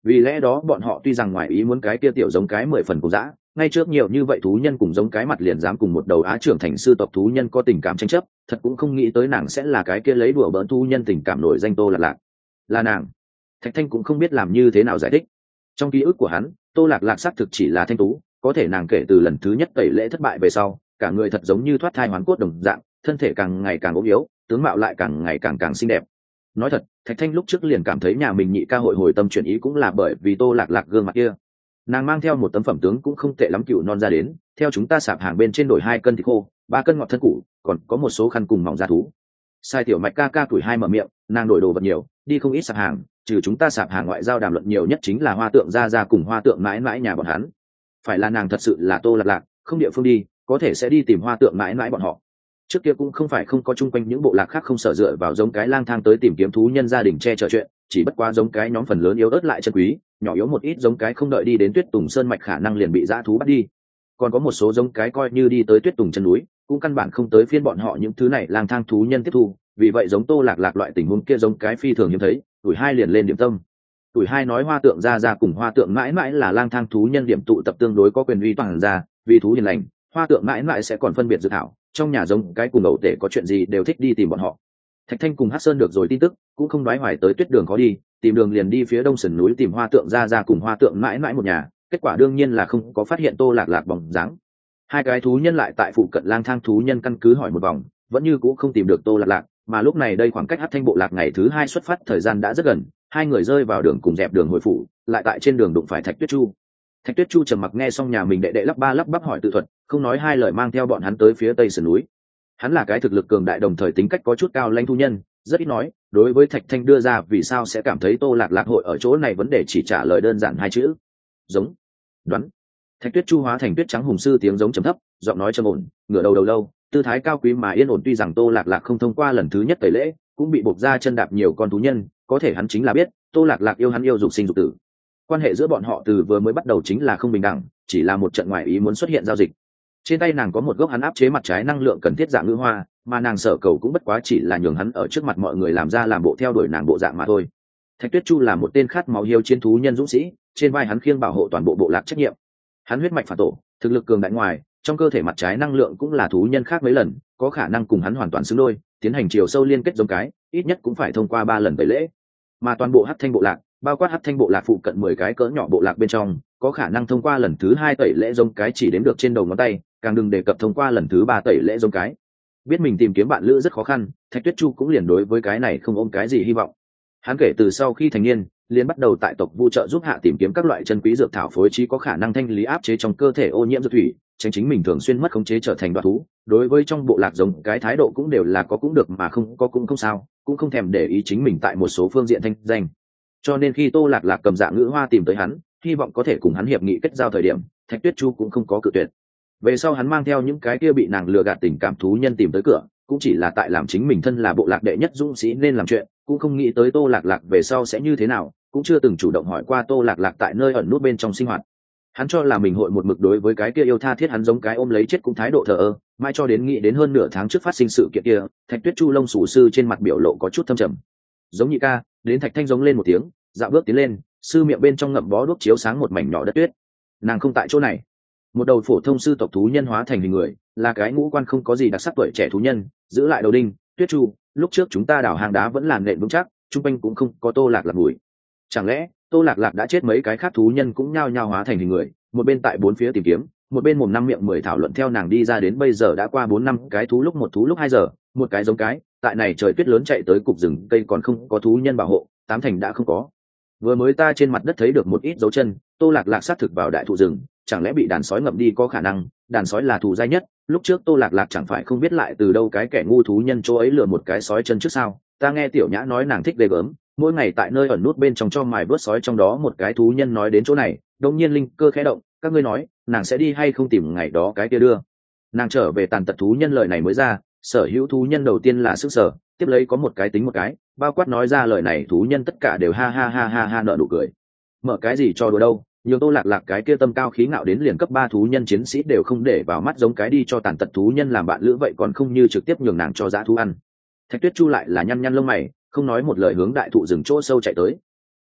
Vì lẽ đó bọn họ tuy rằng ngoài ý muốn cái kia tiểu giống cái 10 phần cùng dã, ngay trước nhiều như vậy thú nhân cùng giống cái mặt liền dám cùng một đầu á trưởng thành sư tộc thú nhân có tình cảm tranh chấp, thật cũng không nghĩ tới nàng sẽ là cái kia lấy đùa bỡn thú nhân tình cảm nổi danh Tô Lạc Lạc. Là nàng. Thạch Thanh cũng không biết làm như thế nào giải thích. Trong ký ức của hắn, Tô Lạc Lạc xác thực chỉ là thanh tú, có thể nàng kể từ lần thứ nhất tẩy lễ thất bại về sau, cả người thật giống như thoát thai hoán cốt đồng dạng, thân thể càng ngày càng ốm yếu, tướng mạo lại càng ngày càng xinh đẹp. Nói thật, Thạch Thanh lúc trước liền cảm thấy nhà mình nhị ca hội hồi tâm chuyển ý cũng là bởi vì Tô Lạc Lạc gương mặt kia. Nàng mang theo một tấm phẩm tướng cũng không tệ lắm cựu non ra đến, theo chúng ta sạp hàng bên trên đổi 2 cân thịt khô, 3 cân ngọt thân củ, còn có một số khăn cùng mỏng da thú. Sai tiểu mạch ca tuổi 2 mở miệng, nàng đổi đồ vật nhiều, đi không ít sạp hàng, trừ chúng ta sạp hàng ngoại giao đàm luận nhiều nhất chính là Hoa Tượng ra cùng Hoa Tượng mãi mãi nhà bọn hắn. Phải là nàng thật sự là Tô Lạc Lạc, không địa phương đi, có thể sẽ đi tìm Hoa Tượng mãi mãi bọn họ. Trước kia cũng không phải không có chung quanh những bộ lạc khác không sợ dựa vào giống cái lang thang tới tìm kiếm thú nhân gia đình che chở chuyện, chỉ bất quá giống cái nhóm phần lớn yếu ớt lại chân quý, nhỏ yếu một ít giống cái không đợi đi đến Tuyết Tùng Sơn mạch khả năng liền bị dã thú bắt đi. Còn có một số giống cái coi như đi tới Tuyết Tùng chân núi, cũng căn bản không tới phiên bọn họ những thứ này lang thang thú nhân tiếp thu, vì vậy giống Tô Lạc Lạc loại tình huống kia giống cái phi thường hiếm thấy, tuổi 2 liền lên điểm tâm. Tuổi 2 nói Hoa Tượng ra cùng Hoa Tượng mãi mãi là lang thang thú nhân điểm tụ tập tương đối có quyền uy toàn ra, vì thú hiền lành, Hoa Tượng mãi mãi sẽ còn phân biệt dự thảo, trong nhà giống cái cùng ẩu tể có chuyện gì đều thích đi tìm bọn họ. Thạch Thanh cùng Hắc Sơn được rồi tin tức, cũng không đoái hoài tới tuyết đường khó đi, tìm đường liền đi phía đông sườn núi tìm Hoa Tượng ra cùng Hoa Tượng mãi mãi một nhà, kết quả đương nhiên là không có phát hiện Tô Lạc Lạc bóng dáng. Hai cái thú nhân lại tại phụ cận lang thang thú nhân căn cứ hỏi một vòng, vẫn như cũ không tìm được Tô Lạc Lạc, mà lúc này đây khoảng cách Hắc Thanh bộ lạc ngày thứ 2 xuất phát thời gian đã rất gần, hai người rơi vào đường cùng dẹp đường hồi phủ, lại tại trên đường đụng phải Thạch Tuyết Chu. Thạch Tuyết Chu trầm mặc nghe xong nhà mình đệ đệ lắp ba lắp bắp hỏi tự thuật, không nói hai lời mang theo bọn hắn tới phía tây sườn núi. Hắn là cái thực lực cường đại đồng thời tính cách có chút cao lãnh thu nhân, rất ít nói, đối với Thạch Thanh đưa ra vì sao sẽ cảm thấy Tô Lạc Lạc hội ở chỗ này vấn đề chỉ trả lời đơn giản 2 chữ: giống. Đoán. Thạch Tuyết Chu hóa thành tuyết trắng hùng sư tiếng giống trầm thấp, giọng nói trầm ổn, ngửa đầu lâu, tư thái cao quý mà yên ổn. Tuy rằng Tô Lạc Lạc không thông qua lần thứ nhất tẩy lễ, cũng bị buộc ra chân đạp nhiều con thú nhân, có thể hắn chính là biết, Tô Lạc Lạc yêu hắn yêu dục sinh dục tử. Quan hệ giữa bọn họ từ vừa mới bắt đầu chính là không bình đẳng, chỉ là một trận ngoại ý muốn xuất hiện giao dịch. Trên tay nàng có một gốc hắn áp chế mặt trái năng lượng cần thiết dạng ngữ hoa, mà nàng sở cầu cũng bất quá chỉ là nhường hắn ở trước mặt mọi người làm ra làm bộ theo đuổi nàng bộ dạng mà thôi. Thạch Tuyết Chu là một tên khát máu hiếu chiến thú nhân dũng sĩ, trên vai hắn khiêng bảo hộ toàn bộ bộ lạc trách nhiệm. Hắn huyết mạch phản tổ, thực lực cường đại ngoài, trong cơ thể mặt trái năng lượng cũng là thú nhân khác mấy lần, có khả năng cùng hắn hoàn toàn xứng đôi, tiến hành chiều sâu liên kết giống cái, ít nhất cũng phải thông qua 3 lần tẩy lễ. Mà toàn bộ Hắc Thanh bộ lạc, bao quát Hắc Thanh bộ lạc phụ cận 10 cái cỡ nhỏ bộ lạc bên trong, có khả năng thông qua lần thứ 2 tẩy lễ giống cái chỉ đếm được trên đầu ngón tay, càng đừng đề cập thông qua lần thứ 3 tẩy lễ giống cái. Biết mình tìm kiếm bạn lữ rất khó khăn, Thạch Tuyết Chu cũng liền đối với cái này không ôm cái gì hy vọng. Hắn kể từ sau khi thành niên, liền bắt đầu tại tộc vu trợ giúp hạ tìm kiếm các loại chân quý dược thảo phối trí có khả năng thanh lý áp chế trong cơ thể ô nhiễm dược thủy, tránh chính mình thường xuyên mất khống chế trở thành đoạt thú. Đối với trong bộ lạc giống cái thái độ cũng đều là có cũng được mà không có cũng không sao, cũng không thèm để ý chính mình tại một số phương diện thanh danh. Cho nên khi Tô Lạc Lạc cầm dạ ngữ hoa tìm tới hắn, hy vọng có thể cùng hắn hiệp nghị kết giao thời điểm, Thạch Tuyết Chu cũng không có cự tuyệt. Về sau hắn mang theo những cái kia bị nàng lừa gạt tình cảm thú nhân tìm tới cửa, cũng chỉ là tại làm chính mình thân là bộ lạc đệ nhất dũng sĩ nên làm chuyện, cũng không nghĩ tới Tô Lạc Lạc về sau sẽ như thế nào, cũng chưa từng chủ động hỏi qua Tô Lạc Lạc tại nơi ẩn nút bên trong sinh hoạt. Hắn cho là mình hội một mực đối với cái kia yêu tha thiết hắn giống cái ôm lấy chết cũng thái độ thờ ơ, mai cho đến nghĩ đến hơn nửa tháng trước phát sinh sự kiện kia, Thạch Tuyết Chu lông sủ sư trên mặt biểu lộ có chút thâm trầm. Giống nhị ca, đến Thạch Thanh giống lên một tiếng, dạo bước tiến lên, sư miệng bên trong ngậm bó đuốc chiếu sáng một mảnh nhỏ đất tuyết. Nàng không tại chỗ này. Một đầu phổ thông sư tộc thú nhân hóa thành hình người, là cái ngũ quan không có gì đặc sắc tuổi trẻ thú nhân, giữ lại đầu đinh. Tuyết Chu, lúc trước chúng ta đào hang đá vẫn là nện vững chắc, trung quanh cũng không có Tô Lạc Lạc mùi. Chẳng lẽ Tô Lạc Lạc đã chết? Mấy cái khác thú nhân cũng nhao nhao hóa thành hình người, một bên tại bốn phía tìm kiếm, một bên mồm năm miệng 10 thảo luận. Theo nàng đi ra đến bây giờ đã qua 4-5 cái thú lúc 2 giờ, một cái giống cái, tại này trời tuyết lớn chạy tới cục rừng cây còn không có thú nhân bảo hộ, 8 thành đã không có. Vừa mới ta trên mặt đất thấy được một ít dấu chân, Tô Lạc Lạc xác thực vào đại thụ rừng, chẳng lẽ bị đàn sói ngậm đi? Có khả năng, đàn sói là thù dai nhất, lúc trước Tô Lạc Lạc chẳng phải không biết lại từ đâu cái kẻ ngu thú nhân chỗ ấy lừa một cái sói chân trước sao? Ta nghe Tiểu Nhã nói nàng thích ghê gớm, mỗi ngày tại nơi ẩn nút bên trong cho mài vớt sói. Trong đó một cái thú nhân nói đến chỗ này, đột nhiên linh cơ khẽ động, các ngươi nói, nàng sẽ đi hay không tìm ngày đó cái kia đưa nàng trở về? Tàn tật thú nhân lời này mới ra, sở hữu thú nhân đầu tiên là sức sở, tiếp lấy có một cái tính một cái, bao quát nói ra lời này thú nhân tất cả đều ha ha ha ha ha nợ nụ cười. Mở cái gì cho đùa đâu, nhiều Tô Lạc Lạc cái kia tâm cao khí ngạo đến liền cấp 3 thú nhân chiến sĩ đều không để vào mắt, giống cái đi cho tàn tật thú nhân làm bạn lữ vậy, còn không như trực tiếp nhường nàng cho dã thú ăn. Thạch Tuyết Chu lại là nhăn nhăn lông mày, không nói một lời hướng đại thụ rừng chỗ sâu chạy tới.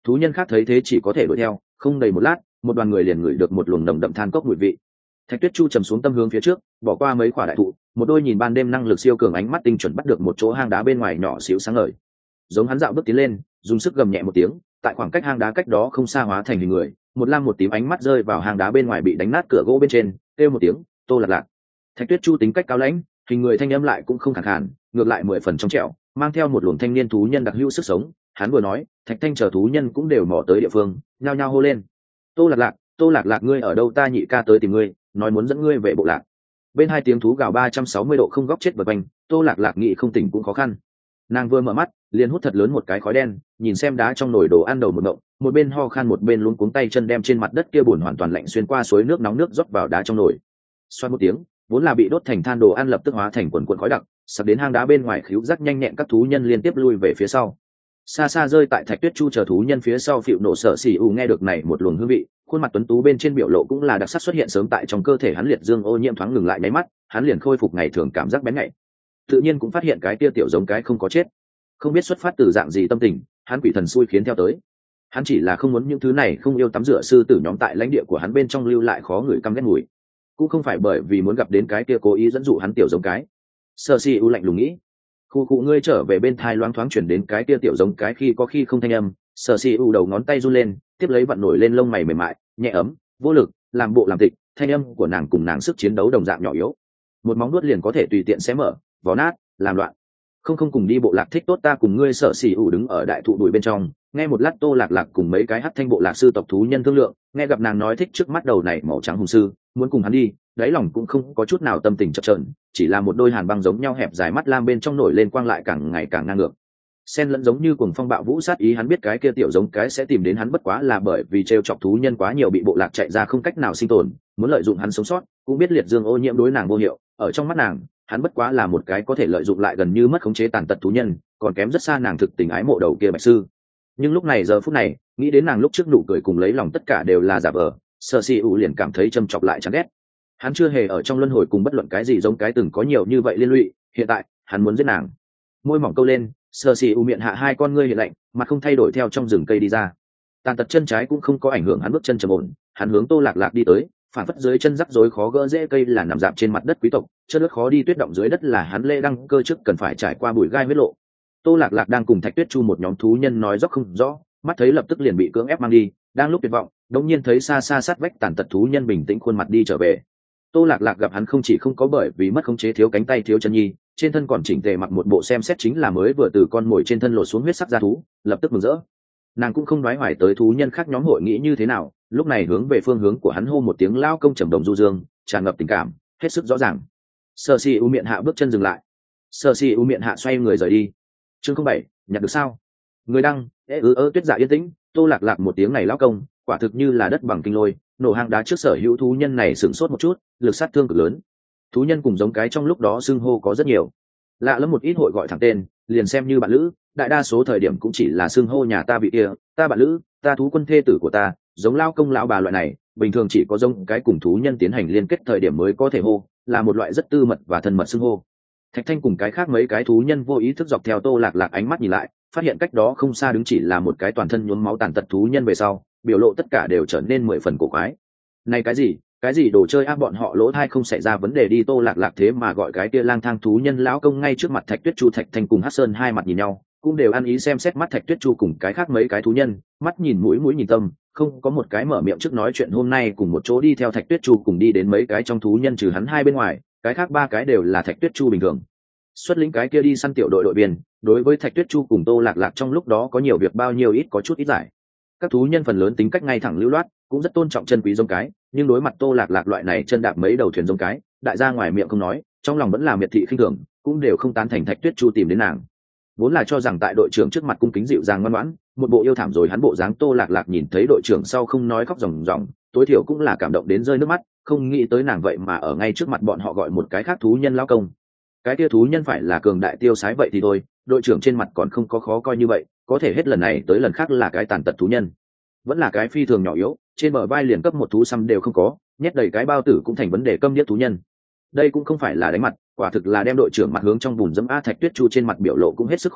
Thú nhân khác thấy thế chỉ có thể đuổi theo, không đầy một lát một đoàn người liền ngửi được một luồng nồng đậm than cốc mùi vị. Thạch Tuyết Chu trầm xuống tâm hướng phía trước, bỏ qua mấy quả đại thụ, một đôi nhìn ban đêm năng lực siêu cường ánh mắt tinh chuẩn bắt được một chỗ hang đá bên ngoài nhỏ xíu sáng ngời. Giống hắn dạo bước tiến lên, dùng sức gầm nhẹ một tiếng, tại khoảng cách hang đá cách đó không xa hóa thành hình người, một lam một tím ánh mắt rơi vào hang đá bên ngoài bị đánh nát cửa gỗ bên trên, kêu một tiếng, Tô Lạc Lạc. Thạch Tuyết Chu tính cách cao lãnh, hình người thanh âm lại cũng không khàn khàn, ngược lại 10 phần trong trẻo, mang theo một luồng thanh niên thú nhân đặc hữu sức sống. Hắn vừa nói, Thạch Thanh chờ thú nhân cũng đều mò tới địa phương, nhao nhao hô lên: Tô Lạc Lạc, Tô Lạc Lạc, ngươi ở đâu? Ta nhị ca tới tìm ngươi, nói muốn dẫn ngươi về bộ lạc. Bên hai tiếng thú gào 360 độ không góc chết vật quanh, Tô Lạc Lạc nghĩ không tỉnh cũng khó khăn. Nàng vừa mở mắt, liền hút thật lớn một cái khói đen, nhìn xem đá trong nồi đồ ăn đầu một động, một bên ho khan một bên luống cuống tay chân đem trên mặt đất kia buồn hoàn toàn lạnh xuyên qua suối nước nóng nước rót vào đá trong nồi. Xoát một tiếng, vốn là bị đốt thành than đồ ăn lập tức hóa thành quần quần khói đặc, sặc đến hang đá bên ngoài khíu rắc nhanh nhẹn, các thú nhân liên tiếp lui về phía sau. Xa xa rơi tại Thạch Tuyết Chu chờ thú nhân phía sau phịu nổ sợ xỉ ù nghe được này một luồng hương vị, khuôn mặt tuấn tú bên trên biểu lộ cũng là đặc sắc xuất hiện sớm tại trong cơ thể hắn, liệt dương ô nhiễm thoáng ngừng lại nháy mắt, hắn liền khôi phục ngày thường cảm giác bén nhạy. Tự nhiên cũng phát hiện cái tia tiểu giống cái không có chết, không biết xuất phát từ dạng gì tâm tình, hắn quỷ thần xui khiến theo tới. Hắn chỉ là không muốn những thứ này không yêu tắm rửa sư tử nhóm tại lãnh địa của hắn bên trong lưu lại khó người căm ghét mùi, cũng không phải bởi vì muốn gặp đến cái kia cố ý dẫn dụ hắn tiểu giống cái. Sơ si u lạnh lùng nghĩ. Khu cụ ngươi trở về bên thai loáng thoáng chuyển đến cái kia tiểu giống cái khi có khi không thanh âm. Sơ si u đầu ngón tay run lên, tiếp lấy vặn nổi lên lông mày mềm mại, nhẹ ấm, vô lực, làm bộ làm tịch. Thanh âm của nàng cùng nàng sức chiến đấu đồng dạng nhỏ yếu, một móng nuốt liền có thể tùy tiện xé mở, vò nát, làm loạn. Không cùng đi bộ lạc thích tốt, ta cùng ngươi. Sở xỉ ủ đứng ở đại thụ đùi bên trong, nghe một lát Tô Lạc Lạc cùng mấy cái hắc thanh bộ lạc sư tộc thú nhân thương lượng, nghe gặp nàng nói thích trước mắt đầu này màu trắng hùng sư, muốn cùng hắn đi, đáy lòng cũng không có chút nào tâm tình chập chờn, chỉ là một đôi hàn băng giống nhau hẹp dài mắt lam bên trong nổi lên quang lại càng ngày càng ngang ngược, xen lẫn giống như cuồng phong bạo vũ sát ý. Hắn biết cái kia tiểu giống cái sẽ tìm đến hắn bất quá là bởi vì trêu chọc thú nhân quá nhiều bị bộ lạc chạy ra không cách nào sinh tồn, muốn lợi dụng hắn sống sót, cũng biết liệt dương ô nhiễm đối nàng vô hiệu, ở trong mắt nàng hắn bất quá là một cái có thể lợi dụng lại gần như mất khống chế tàn tật thú nhân, còn kém rất xa nàng thực tình ái mộ đầu kia bạch sư. Nhưng lúc này giờ phút này, nghĩ đến nàng lúc trước nụ cười cùng lấy lòng tất cả đều là giả vờ, Sở Si U liền cảm thấy châm chọc lại chán ghét. Hắn chưa hề ở trong luân hồi cùng bất luận cái gì giống cái từng có nhiều như vậy liên lụy, hiện tại hắn muốn giết nàng. Môi mỏng câu lên, Sở Si U miệng hạ hai con ngươi hiện lạnh, mặt không thay đổi theo trong rừng cây đi ra. Tàn tật chân trái cũng không có ảnh hưởng hắn bước chân trầm ổn, hắn hướng Tô Lạc Lạc đi tới, phản phất dưới chân rắc rối khó gỡ dễ cây là nằm dạp trên mặt đất quý tộc, chân đất khó đi tuyết động dưới đất là hắn lê đăng cơ trước cần phải trải qua bụi gai huyết lộ. Tô Lạc Lạc đang cùng Thạch Tuyết Chu một nhóm thú nhân nói dốc không rõ, mắt thấy lập tức liền bị cưỡng ép mang đi, đang lúc tuyệt vọng, đột nhiên thấy xa xa sát vách tàn tật thú nhân bình tĩnh khuôn mặt đi trở về. Tô Lạc Lạc gặp hắn không chỉ không có bởi vì mất khống chế thiếu cánh tay thiếu chân nhi, trên thân còn chỉnh tề mặc một bộ xem xét chính là mới vừa từ con mồi trên thân lột xuống huyết sắc da thú, lập tức mừng rỡ. Nàng cũng không đoái hoài tới thú nhân khác nhóm hội nghĩ như thế nào, lúc này hướng về phương hướng của hắn hô một tiếng lao công trầm đồng du dương, tràn ngập tình cảm, hết sức rõ ràng. Sở Si U miệng hạ bước chân dừng lại. Sở Si U miệng hạ xoay người rời đi. Chương 07, nhặt được sao? Người đăng, tuyết dạ yên tĩnh. Tô Lạc Lạc một tiếng này lao công, quả thực như là đất bằng kinh lôi, nổ hang đá trước sở hữu thú nhân này sửng sốt một chút, lực sát thương cực lớn. Thú nhân cùng giống cái trong lúc đó xưng hô có rất nhiều, lạ lắm một ít hội gọi thẳng tên, liền xem như bạn lữ, đại đa số thời điểm cũng chỉ là xưng hô nhà ta bị kia, ta bạn lữ, ta thú quân thê tử của ta, giống lao công lão bà loại này, bình thường chỉ có giống cái cùng thú nhân tiến hành liên kết thời điểm mới có thể hô, là một loại rất tư mật và thân mật xưng hô. Thạch Thanh cùng cái khác mấy cái thú nhân vô ý thức dọc theo Tô Lạc Lạc ánh mắt nhìn lại, phát hiện cách đó không xa đứng chỉ là một cái toàn thân nhuốm máu tàn tật thú nhân, về sau biểu lộ tất cả đều trở nên 10 phần cổ quái. Này cái gì đồ chơi bọn họ lỗ thai không xảy ra vấn đề đi. Tô Lạc Lạc thế mà gọi cái kia lang thang thú nhân lão công ngay trước mặt Thạch Tuyết Chu. Thạch Thanh cùng Hắc Sơn hai mặt nhìn nhau, cũng đều ăn ý xem xét mắt Thạch Tuyết Chu cùng cái khác mấy cái thú nhân, mắt nhìn mũi nhìn tâm, không có một cái mở miệng trước nói chuyện. Hôm nay cùng một chỗ đi theo Thạch Tuyết Chu cùng đi đến mấy cái trong thú nhân trừ hắn hai bên ngoài, cái khác ba cái đều là Thạch Tuyết Chu bình thường xuất lĩnh cái kia đi săn tiểu đội viên. Đối với Thạch Tuyết Chu cùng Tô Lạc Lạc trong lúc đó có nhiều việc bao nhiêu ít có chút ít giải. Các thú nhân phần lớn tính cách ngay thẳng lưu loát, cũng rất tôn trọng chân quý giống cái, nhưng đối mặt Tô Lạc Lạc loại này chân đạp mấy đầu thuyền giống cái, đại gia ngoài miệng không nói, trong lòng vẫn là miệt thị khinh thường, cũng đều không tán thành Thạch Tuyết Chu tìm đến nàng. Vốn là cho rằng tại đội trưởng trước mặt cung kính dịu dàng ngoan ngoãn, một bộ yêu thảm rồi hắn bộ dáng, Tô Lạc Lạc nhìn thấy đội trưởng sau không nói khóc ròng ròng, tối thiểu cũng là cảm động đến rơi nước mắt, không nghĩ tới nàng vậy mà ở ngay trước mặt bọn họ gọi một cái khác thú nhân lão công. Cái kia thú nhân phải là cường đại tiêu sái vậy thì thôi, đội trưởng trên mặt còn không có khó coi như vậy, có thể hết lần này tới lần khác là cái tàn tật thú nhân, vẫn là cái phi thường nhỏ yếu, trên bờ vai liền cấp một thú xăm đều không có, nhét đầy cái bao tử cũng thành vấn đề câm điếc thú nhân. Đây cũng không phải là đánh mặt, quả thực là đem đội trưởng mặt hướng trong bùn dẫm. Thạch Tuyết Chu trên mặt biểu lộ cũng hết sức khó coi,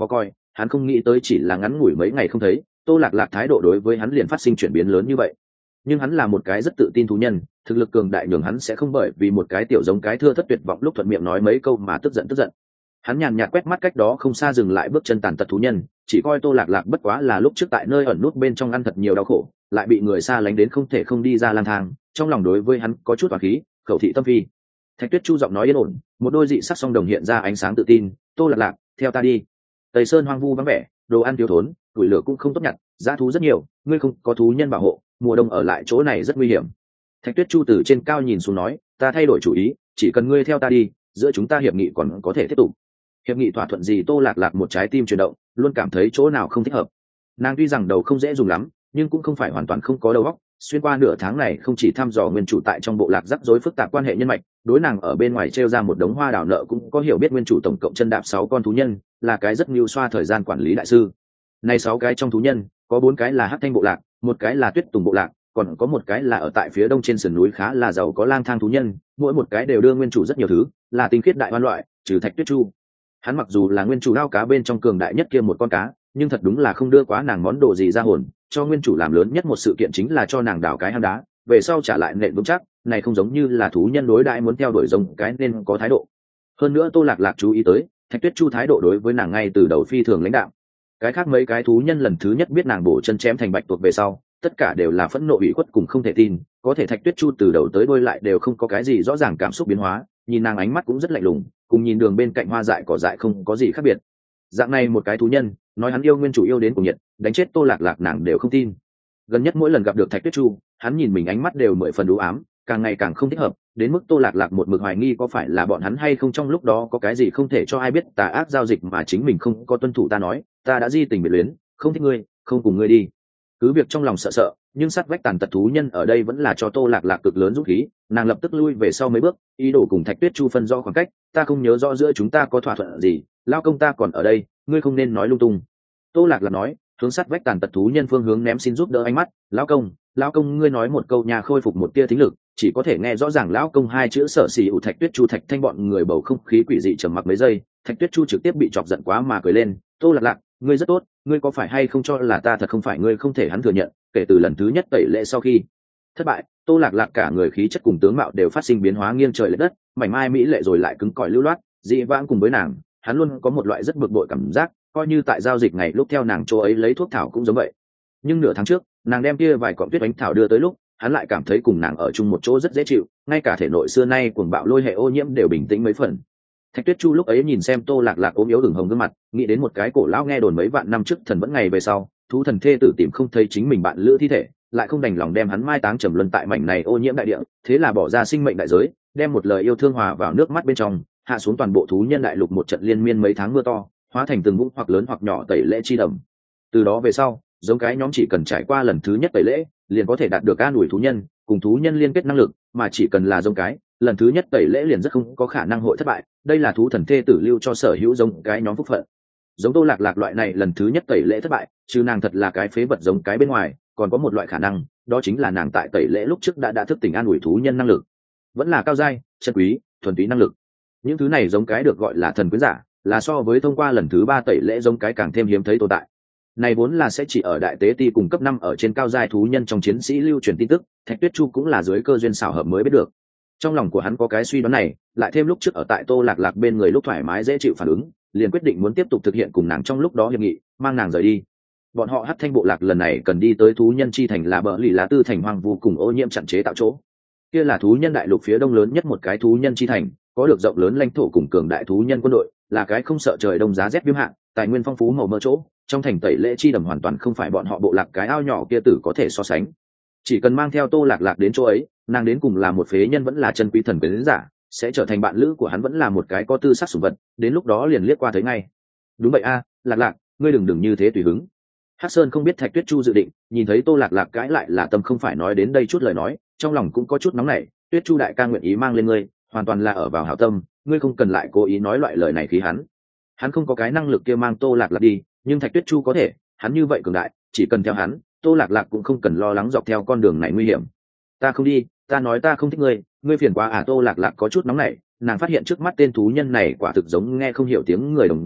hắn không nghĩ tới chỉ là ngắn ngủi mấy ngày không thấy, Tô Lạc Lạc thái độ đối với hắn liền phát sinh chuyển biến lớn như vậy. Nhưng hắn là một cái rất tự tin thú nhân, thực lực cường đại nhường hắn sẽ không bởi vì một cái tiểu giống cái thưa thất tuyệt vọng lúc thuận miệng nói mấy câu mà tức giận. Hắn nhàn nhạt quét mắt cách đó không xa dừng lại bước chân tàn tật thú nhân, chỉ coi Tô Lạc Lạc bất quá là lúc trước tại nơi ẩn nút bên trong ăn thật nhiều đau khổ, lại bị người xa lánh đến không thể không đi ra lang thang, trong lòng đối với hắn có chút oán khí, khẩu thị tâm phi. Thạch Tuyết Chu giọng nói yên ổn, một đôi dị sắc song đồng hiện ra ánh sáng tự tin. Tô Lạc Lạc, theo ta đi. Tây Sơn hoang vu vắng vẻ, đồ ăn thiếu thốn, củi lửa cũng không tốt nhặt, dã thú rất nhiều, ngươi không có thú nhân bảo hộ, mùa đông ở lại chỗ này rất nguy hiểm. Thạch Tuyết Chu từ trên cao nhìn xuống nói, ta thay đổi chủ ý, chỉ cần ngươi theo ta đi, giữa chúng ta hiệp nghị còn có thể tiếp tục. Hiệp nghị thỏa thuận gì? Tô Lạc Lạc một trái tim chuyển động, luôn cảm thấy chỗ nào không thích hợp. Nàng tuy rằng đầu không dễ dùng lắm, nhưng cũng không phải hoàn toàn không có đầu óc. Xuyên qua nửa tháng này không chỉ thăm dò nguyên chủ tại trong bộ lạc rắc rối phức tạp quan hệ nhân mạch, đối nàng ở bên ngoài treo ra một đống hoa đào nợ cũng có hiểu biết nguyên chủ tổng cộng chân đạp 6 con thú nhân, là cái rất mưu xoa thời gian quản lý đại sư. Này 6 cái trong thú nhân, có 4 cái là Hắc Thanh bộ lạc, một cái là Tuyết Tùng bộ lạc, còn có một cái là ở tại phía đông trên sườn núi khá là giàu có lang thang thú nhân, mỗi một cái đều đưa nguyên chủ rất nhiều thứ, là tinh khiết đại oan loại, trừ Thạch Tuyết Chu. Hắn mặc dù là nguyên chủ đao cá bên trong cường đại nhất kia một con cá, nhưng thật đúng là không đưa quá nàng món đồ gì ra hồn, cho nguyên chủ làm lớn nhất một sự kiện chính là cho nàng đào cái hang đá, về sau trả lại nện vững chắc, này không giống như là thú nhân đối đãi muốn theo đuổi giống cái nên có thái độ. Hơn nữa Tô Lạc Lạc chú ý tới, Thạch Tuyết Chu thái độ đối với nàng ngay từ đầu phi thường lãnh đạm. Cái khác mấy cái thú nhân lần thứ nhất biết nàng bổ chân chém thành bạch tuộc về sau, tất cả đều là phẫn nộ ủy khuất cùng không thể tin, có thể Thạch Tuyết Chu từ đầu tới đuôi lại đều không có cái gì rõ ràng cảm xúc biến hóa, nhìn nàng ánh mắt cũng rất lạnh lùng, cùng nhìn đường bên cạnh hoa dại cỏ dại không có gì khác biệt. Dạng này một cái thú nhân, nói hắn yêu nguyên chủ yêu đến cùng nhiệt, đánh chết Tô Lạc Lạc nàng đều không tin. Gần nhất mỗi lần gặp được Thạch Tuyết Chu, hắn nhìn mình ánh mắt đều 10 phần u ám, càng ngày càng không thích hợp, đến mức Tô Lạc Lạc một mực hoài nghi có phải là bọn hắn hay không trong lúc đó có cái gì không thể cho ai biết tà ác giao dịch mà chính mình không có tuân thủ. Ta nói, ta đã di tình biệt luyến, không thích ngươi, không cùng ngươi đi. Cứ việc trong lòng sợ, nhưng sát vách tàn tật thú nhân ở đây vẫn là cho Tô Lạc Lạc cực lớn dũng khí, nàng lập tức lui về sau mấy bước, ý đồ cùng Thạch Tuyết Chu phân rõ khoảng cách. Ta không nhớ rõ giữa chúng ta có thỏa thuận gì, lao công ta còn ở đây, ngươi không nên nói lung tung. Tô Lạc Lạc nói, hướng sát vách tàn tật thú nhân phương hướng ném xin giúp đỡ ánh mắt. Lão công ngươi nói một câu nhà khôi phục một tia thính lực, chỉ có thể nghe rõ ràng lão công hai chữ sở xì ủ. Thạch Tuyết Chu Thạch Thanh bọn người bầu không khí quỷ dị trầm mặc mấy giây, Thạch Tuyết Chu trực tiếp bị chọc giận quá mà cười lên. Tô Lạc Lạc, ngươi rất tốt, ngươi có phải hay không cho là ta thật không phải ngươi không thể. Hắn thừa nhận, kể từ lần thứ nhất tẩy lễ sau khi thất bại, Tô Lạc Lạc cả người khí chất cùng tướng mạo đều phát sinh biến hóa nghiêng trời lệch đất, mảnh mai mỹ lệ rồi lại cứng cỏi lưu loát, dị vãng cùng với nàng, hắn luôn có một loại rất bực bội cảm giác, coi như tại giao dịch ngày lúc theo nàng chỗ ấy lấy thuốc thảo cũng giống vậy. Nhưng nửa tháng trước, nàng đem kia vài cọng tuyết oánh thảo đưa tới lúc, hắn lại cảm thấy cùng nàng ở chung một chỗ rất dễ chịu, ngay cả thể nội xưa nay cuồng bạo lôi hệ ô nhiễm đều bình tĩnh mấy phần. Thạch Tuyết Chu lúc ấy nhìn xem Tô Lạc Lạc ốm yếu ửng hồng gương mặt, nghĩ đến một cái cổ lão nghe đồn mấy vạn năm trước thần vẫn ngày về sau, thú thần thê tử tìm không thấy chính mình bạn lữ thi thể, lại không đành lòng đem hắn mai táng trầm luân tại mảnh này ô nhiễm đại địa, thế là bỏ ra sinh mệnh đại giới, đem một lời yêu thương hòa vào nước mắt bên trong, hạ xuống toàn bộ thú nhân đại lục một trận liên miên mấy tháng mưa to, hóa thành từng vũng hoặc lớn hoặc nhỏ tẩy lễ chi đầm. Từ đó về sau, giống cái nhóm chỉ cần trải qua lần thứ nhất tẩy lễ, liền có thể đạt được an ủi thú nhân, cùng thú nhân liên kết năng lực, mà chỉ cần là giống cái, lần thứ nhất tẩy lễ liền rất không có khả năng hội thất bại. Đây là thú thần thê tử lưu cho sở hữu giống cái nhóm phúc phận. Giống Tô Lạc Lạc loại này lần thứ nhất tẩy lễ thất bại, chứ nàng thật là cái phế vật giống cái bên ngoài, còn có một loại khả năng, đó chính là nàng tại tẩy lễ lúc trước đã thức tỉnh an ủi thú nhân năng lực, vẫn là cao giai, chân quý, thuần túy năng lực. Những thứ này giống cái được gọi là thần quyến giả, là so với thông qua lần thứ 3 tẩy lễ giống cái càng thêm hiếm thấy tồn tại. Này vốn là sẽ chỉ ở đại tế ti cùng cấp 5 ở trên cao giai thú nhân trong chiến sĩ lưu truyền tin tức, Thạch Tuyết Chu cũng là dưới cơ duyên xảo hợp mới biết được. Trong lòng của hắn có cái suy đoán này, lại thêm lúc trước ở tại Tô Lạc Lạc bên người lúc thoải mái dễ chịu phản ứng, liền quyết định muốn tiếp tục thực hiện cùng nàng trong lúc đó hiệp nghị, mang nàng rời đi. Bọn họ Hắc Thanh bộ lạc lần này cần đi tới thú nhân chi thành là bờ lì lá tư thành hoang vu cùng ô nhiễm chặn chế tạo chỗ. Kia là thú nhân đại lục phía đông lớn nhất một cái thú nhân chi thành, có được rộng lớn lãnh thổ cùng cường đại thú nhân quân đội, là cái không sợ trời đông giá rét viêm hạn, tài nguyên phong phú màu mỡ chỗ, trong thành tẩy lễ chi đầm hoàn toàn không phải bọn họ bộ lạc cái ao nhỏ kia tử có thể so sánh. Chỉ cần mang theo Tô Lạc Lạc đến chỗ ấy, nàng đến cùng là một phế nhân vẫn là chân quý thần quyến giả, sẽ trở thành bạn lữ của hắn vẫn là một cái có tư sắc sủng vật, đến lúc đó liền liếc qua thấy ngay. Đúng vậy a, Lạc Lạc, ngươi đừng như thế tùy hứng. Hắc Sơn không biết Thạch Tuyết Chu dự định, nhìn thấy Tô Lạc Lạc cãi lại là tâm không phải nói đến đây chút lời nói, trong lòng cũng có chút nóng nảy. Tuyết Chu đại ca nguyện ý mang lên ngươi, hoàn toàn là ở vào hảo tâm, ngươi không cần lại cố ý nói loại lời này khí hắn. Hắn không có cái năng lực kia mang Tô Lạc Lạc đi, nhưng Thạch Tuyết Chu có thể, hắn như vậy cường đại, chỉ cần theo hắn, Tô Lạc Lạc cũng không cần lo lắng dọc theo con đường này nguy hiểm. Ta không đi, ta nói ta không thích ngươi, ngươi phiền quá à? Tô Lạc Lạc có chút nóng nảy, nàng phát hiện trước mắt tên thú nhân này quả thực giống nghe không hiểu tiếng người đồng dạng,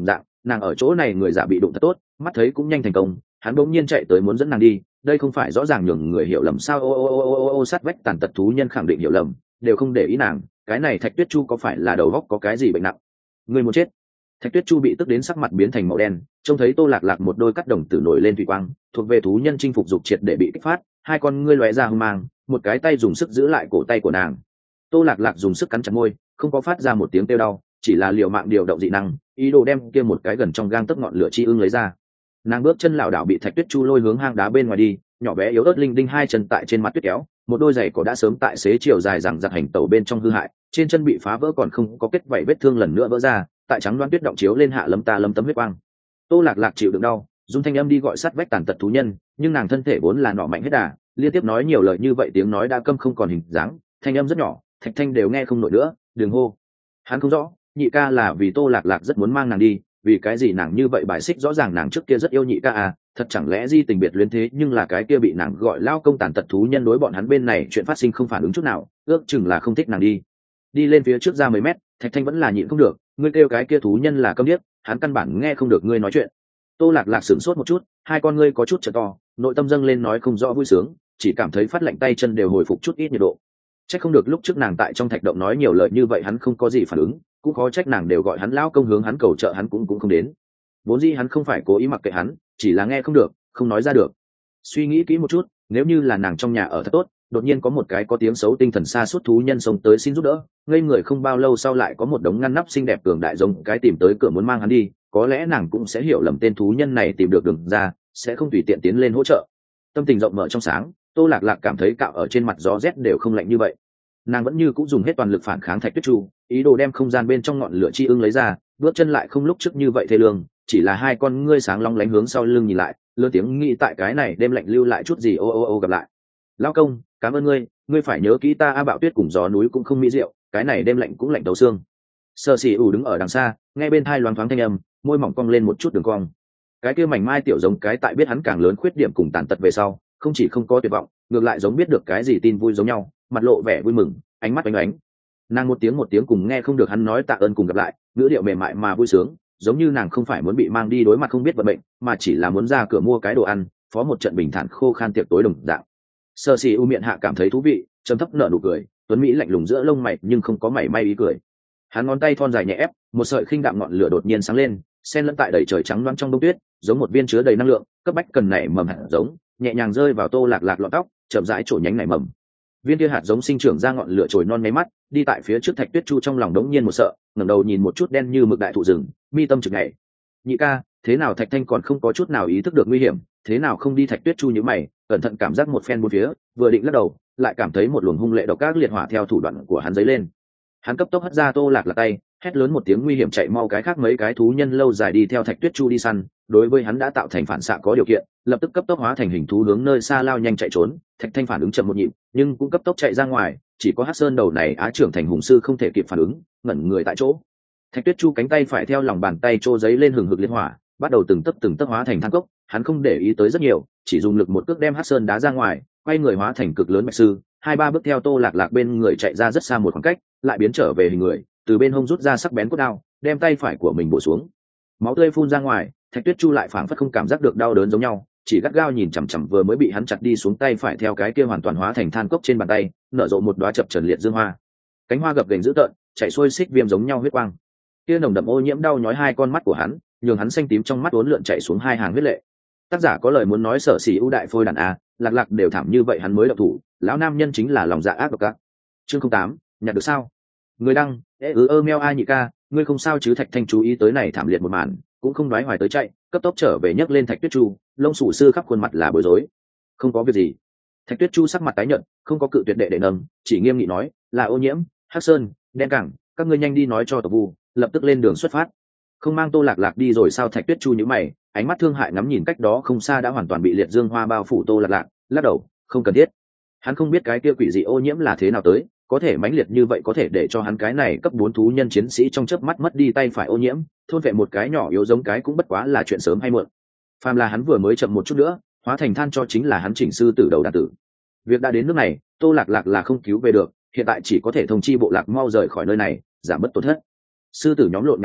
nàng ở chỗ này người giả bị đụng thật tốt, mắt thấy cũng nhanh thành công, hắn bỗng nhiên chạy tới muốn dẫn nàng đi, đây không phải rõ ràng nhường người hiểu lầm sao? Ô, sát vách tàn tật thú nhân khẳng định hiểu lầm, đều không để ý nàng, cái này Thạch Tuyết Chu có phải là đầu óc có cái gì bệnh nặng? Người muốn chết. Thạch Tuyết Chu bị tức đến sắc mặt biến thành màu đen, trông thấy Tô Lạc Lạc một đôi cắt đồng tử nổi lên thủy quang, thuộc về thú nhân chinh phục dục triệt để bị kích phát, hai con ngươi lóe ra hung mang, một cái tay dùng sức giữ lại cổ tay của nàng. Tô Lạc Lạc dùng sức cắn chặt môi, không có phát ra một tiếng kêu đau, chỉ là liều mạng điều động dị năng, ý đồ đem kia một cái gần trong gang tấc ngọn lửa chi ưng lấy ra. Nàng bước chân lảo đảo bị Thạch Tuyết Chu lôi hướng hang đá bên ngoài đi, nhỏ bé yếu ớt linh đinh hai chân tại trên mặt tuyết kéo, một đôi giày cỏ đã sớm tại xế chiều dài rằng giặc hành tẩu bên trong hư hại, trên chân bị phá vỡ còn không có kết vảy vết thương lần nữa vỡ ra, tại trắng đoán tuyết động chiếu lên hạ lấm ta lấm tấm huyết quang. Tô Lạc Lạc chịu đựng đau, dùng thanh âm đi gọi sát vách tàn tật thú nhân, nhưng nàng thân thể vốn là nọ mạnh hết đà, liên tiếp nói nhiều lời như vậy tiếng nói đã câm không còn hình dáng, thanh âm rất nhỏ, Thạch Thanh đều nghe không nổi nữa, đừng hô. Hắn không rõ, nhị ca là vì Tô Lạc Lạc rất muốn mang nàng đi, vì cái gì nàng như vậy bài xích, rõ ràng nàng trước kia rất yêu nhị ca à, thật chẳng lẽ di tình biệt luyến thế, nhưng là cái kia bị nàng gọi lao công tàn tật thú nhân đối bọn hắn bên này chuyện phát sinh không phản ứng chút nào, ước chừng là không thích nàng đi lên phía trước ra mấy mét, Thạch Thanh vẫn là nhịn không được, ngươi kêu cái kia thú nhân là câm điếc, hắn căn bản nghe không được ngươi nói chuyện. Tô Lạc Lạc sửng sốt một chút, hai con ngươi có chút trợ to, nội tâm dâng lên nói không rõ vui sướng, chỉ cảm thấy phát lạnh tay chân đều hồi phục chút ít nhiệt độ. Trách không được lúc trước nàng tại trong thạch động nói nhiều lời như vậy hắn không có gì phản ứng, cũng khó trách nàng đều gọi hắn lão công hướng hắn cầu trợ hắn cũng không đến. Vốn dĩ hắn không phải cố ý mặc kệ hắn, chỉ là nghe không được, không nói ra được. Suy nghĩ kỹ một chút, nếu như là nàng trong nhà ở thật tốt, đột nhiên có một cái có tiếng xấu tinh thần xa suốt thú nhân sống tới xin giúp đỡ, ngây người không bao lâu sau lại có một đống ngăn nắp xinh đẹp cường đại giống cái tìm tới cửa muốn mang hắn đi, có lẽ nàng cũng sẽ hiểu lầm tên thú nhân này tìm được đường ra, sẽ không tùy tiện tiến lên hỗ trợ. Tâm tình rộng mở trong sáng, Tô Lạc Lạc cảm thấy cạo ở trên mặt gió rét đều không lạnh như vậy. Nàng vẫn như cũng dùng hết toàn lực phản kháng Thạch Tuyết Chu, ý đồ đem không gian bên trong ngọn lửa chi ưng lấy ra, bước chân lại không lúc trước như vậy thê lương, chỉ là hai con ngươi sáng long lánh hướng sau lưng nhìn lại, lớn tiếng nghĩ tại cái này đêm lạnh lưu lại chút gì. Ô gặp lại. Lão công, cảm ơn ngươi phải nhớ kỹ ta. Bạo tuyết cùng gió núi cũng không mỹ diệu, cái này đêm lạnh cũng lạnh tấu xương. Sở Sĩ ủ đứng ở đằng xa, nghe bên tai loáng thoáng thanh âm, môi mỏng cong lên một chút đường cong. Cái kia mảnh mai tiểu giống cái tại biết hắn càng lớn khuyết điểm cùng tàn tật về sau, không chỉ không có tuyệt vọng, ngược lại giống biết được cái gì tin vui giống nhau, mặt lộ vẻ vui mừng, ánh mắt ánh ánh. Nàng một tiếng cùng nghe không được hắn nói tạ ơn cùng gặp lại, ngữ điệu mềm mại mà vui sướng, giống như nàng không phải muốn bị mang đi đối mặt không biết vận mệnh, mà chỉ là muốn ra cửa mua cái đồ ăn, phó một trận bình thản khô khan tiệc tối đồng dạng. Sở Sĩ u miệng hạ cảm thấy thú vị, trầm thấp nở nụ cười, tuấn mỹ lạnh lùng giữa lông mày nhưng không có mảy may ý cười. Hắn ngón tay thon dài nhẹ ép, một sợi khinh đạm ngọn lửa đột nhiên sáng lên, xen lẫn tại đầy trời trắng loáng trong đông tuyết, giống một viên chứa đầy năng lượng, cấp bách cần nảy mầm hạt giống, nhẹ nhàng rơi vào Tô Lạc Lạc lọn tóc, chậm rãi trổ nhánh nảy mầm. Viên kia hạt giống sinh trưởng ra ngọn lửa chồi non mấy mắt, đi tại phía trước Thạch Tuyết Chu trong lòng đống nhiên một sợ, ngẩng đầu nhìn một chút đen như mực đại thụ rừng, mi tâm trực nhảy. Nhị ca, thế nào Thạch Thanh còn không có chút nào ý thức được nguy hiểm, thế nào không đi? Thạch Tuyết Chu nhíu mày, cẩn thận cảm giác một phen bốn phía, vừa định lắc đầu, lại cảm thấy một luồng hung lệ độc ác liệt hỏa theo thủ đoạn của hắn dấy lên. Hắn cấp tốc hất ra Tô Lạc Lạc tay, hét lớn một tiếng nguy hiểm chạy mau, cái khác mấy cái thú nhân lâu dài đi theo Thạch Tuyết Chu đi săn, đối với hắn đã tạo thành phản xạ có điều kiện, lập tức cấp tốc hóa thành hình thú hướng nơi xa lao nhanh chạy trốn. Thạch Thanh phản ứng chậm một nhịp, nhưng cũng cấp tốc chạy ra ngoài, chỉ có Hắc Sơn đầu này á trưởng thành hùng sư không thể kịp phản ứng, ngẩn người tại chỗ. Thạch Tuyết Chu cánh tay phải theo lòng bàn tay trô giấy lên hừng hực liên hỏa, bắt đầu từng tấc hóa thành than cốc. Hắn không để ý tới rất nhiều, chỉ dùng lực một cước đem Hắc Sơn đá ra ngoài, quay người hóa thành cực lớn bạch sư, hai ba bước theo Tô Lạc Lạc bên người chạy ra rất xa một khoảng cách, lại biến trở về hình người, từ bên hông rút ra sắc bén cốt đao, đem tay phải của mình bổ xuống. Máu tươi phun ra ngoài, Thạch Tuyết Chu lại phảng phất không cảm giác được đau đớn giống nhau, chỉ gắt gao nhìn chằm chằm vừa mới bị hắn chặt đi xuống tay phải theo cái kia hoàn toàn hóa thành than cốc trên bàn tay, nở rộ một đóa chập chờn liệt dương hoa. Cánh hoa gập ghềnh dữ tợn, chảy xuôi xích viêm giống nhau huyết quang. Kia nồng đậm ô nhiễm đau nhói hai con mắt của hắn, nhường hắn xanh tím trong mắt uốn lượn chảy xuống hai hàng huyết lệ. Tác giả có lời muốn nói Sở Sĩ ưu đại phôi đàn a, Lạc Lạc đều thảm như vậy hắn mới động thủ, lão nam nhân chính là lòng dạ ác độc ác. Chương 08, nhặt được sao? Người đăng, meo a nhị ca, ngươi không sao chứ? Thạch Thanh chú ý tới này thảm liệt một màn, cũng không đoái hoài tới chạy, cấp tốc trở về nhấc lên Thạch Tuyết Chu, lông sủ sư khắp khuôn mặt là bối rối. Không có việc gì. Thạch Tuyết Chu sắc mặt tái nhợt, không có cự tuyệt đệ nâng, chỉ nghiêm nghị nói, là ô nhiễm, Hắc Sơn, đen cảng, các ngươi nhanh đi nói cho tổ vu, lập tức lên đường xuất phát. Không mang Tô Lạc Lạc đi rồi sao? Thạch Tuyết Chu nhíu mày, ánh mắt thương hại ngắm nhìn cách đó không xa đã hoàn toàn bị liệt dương hoa bao phủ Tô Lạc Lạc, lắc đầu, không cần thiết. Hắn không biết cái kia quỷ dị ô nhiễm là thế nào tới, có thể mãnh liệt như vậy có thể để cho hắn cái này cấp 4 thú nhân chiến sĩ trong chớp mắt mất đi tay phải ô nhiễm, thôn vệ một cái nhỏ yếu giống cái cũng bất quá là chuyện sớm hay muộn. Phàm là hắn vừa mới chậm một chút nữa, hóa thành than cho chính là hắn chỉnh sư tử đầu đàn tử. Việc đã đến nước này, Tô Lạc Lạc là không cứu về được, hiện tại chỉ có thể thông chi bộ lạc mau rời khỏi nơi này, giảm bớt tổn thất. Sư tử nhóm lộn nhào chạy,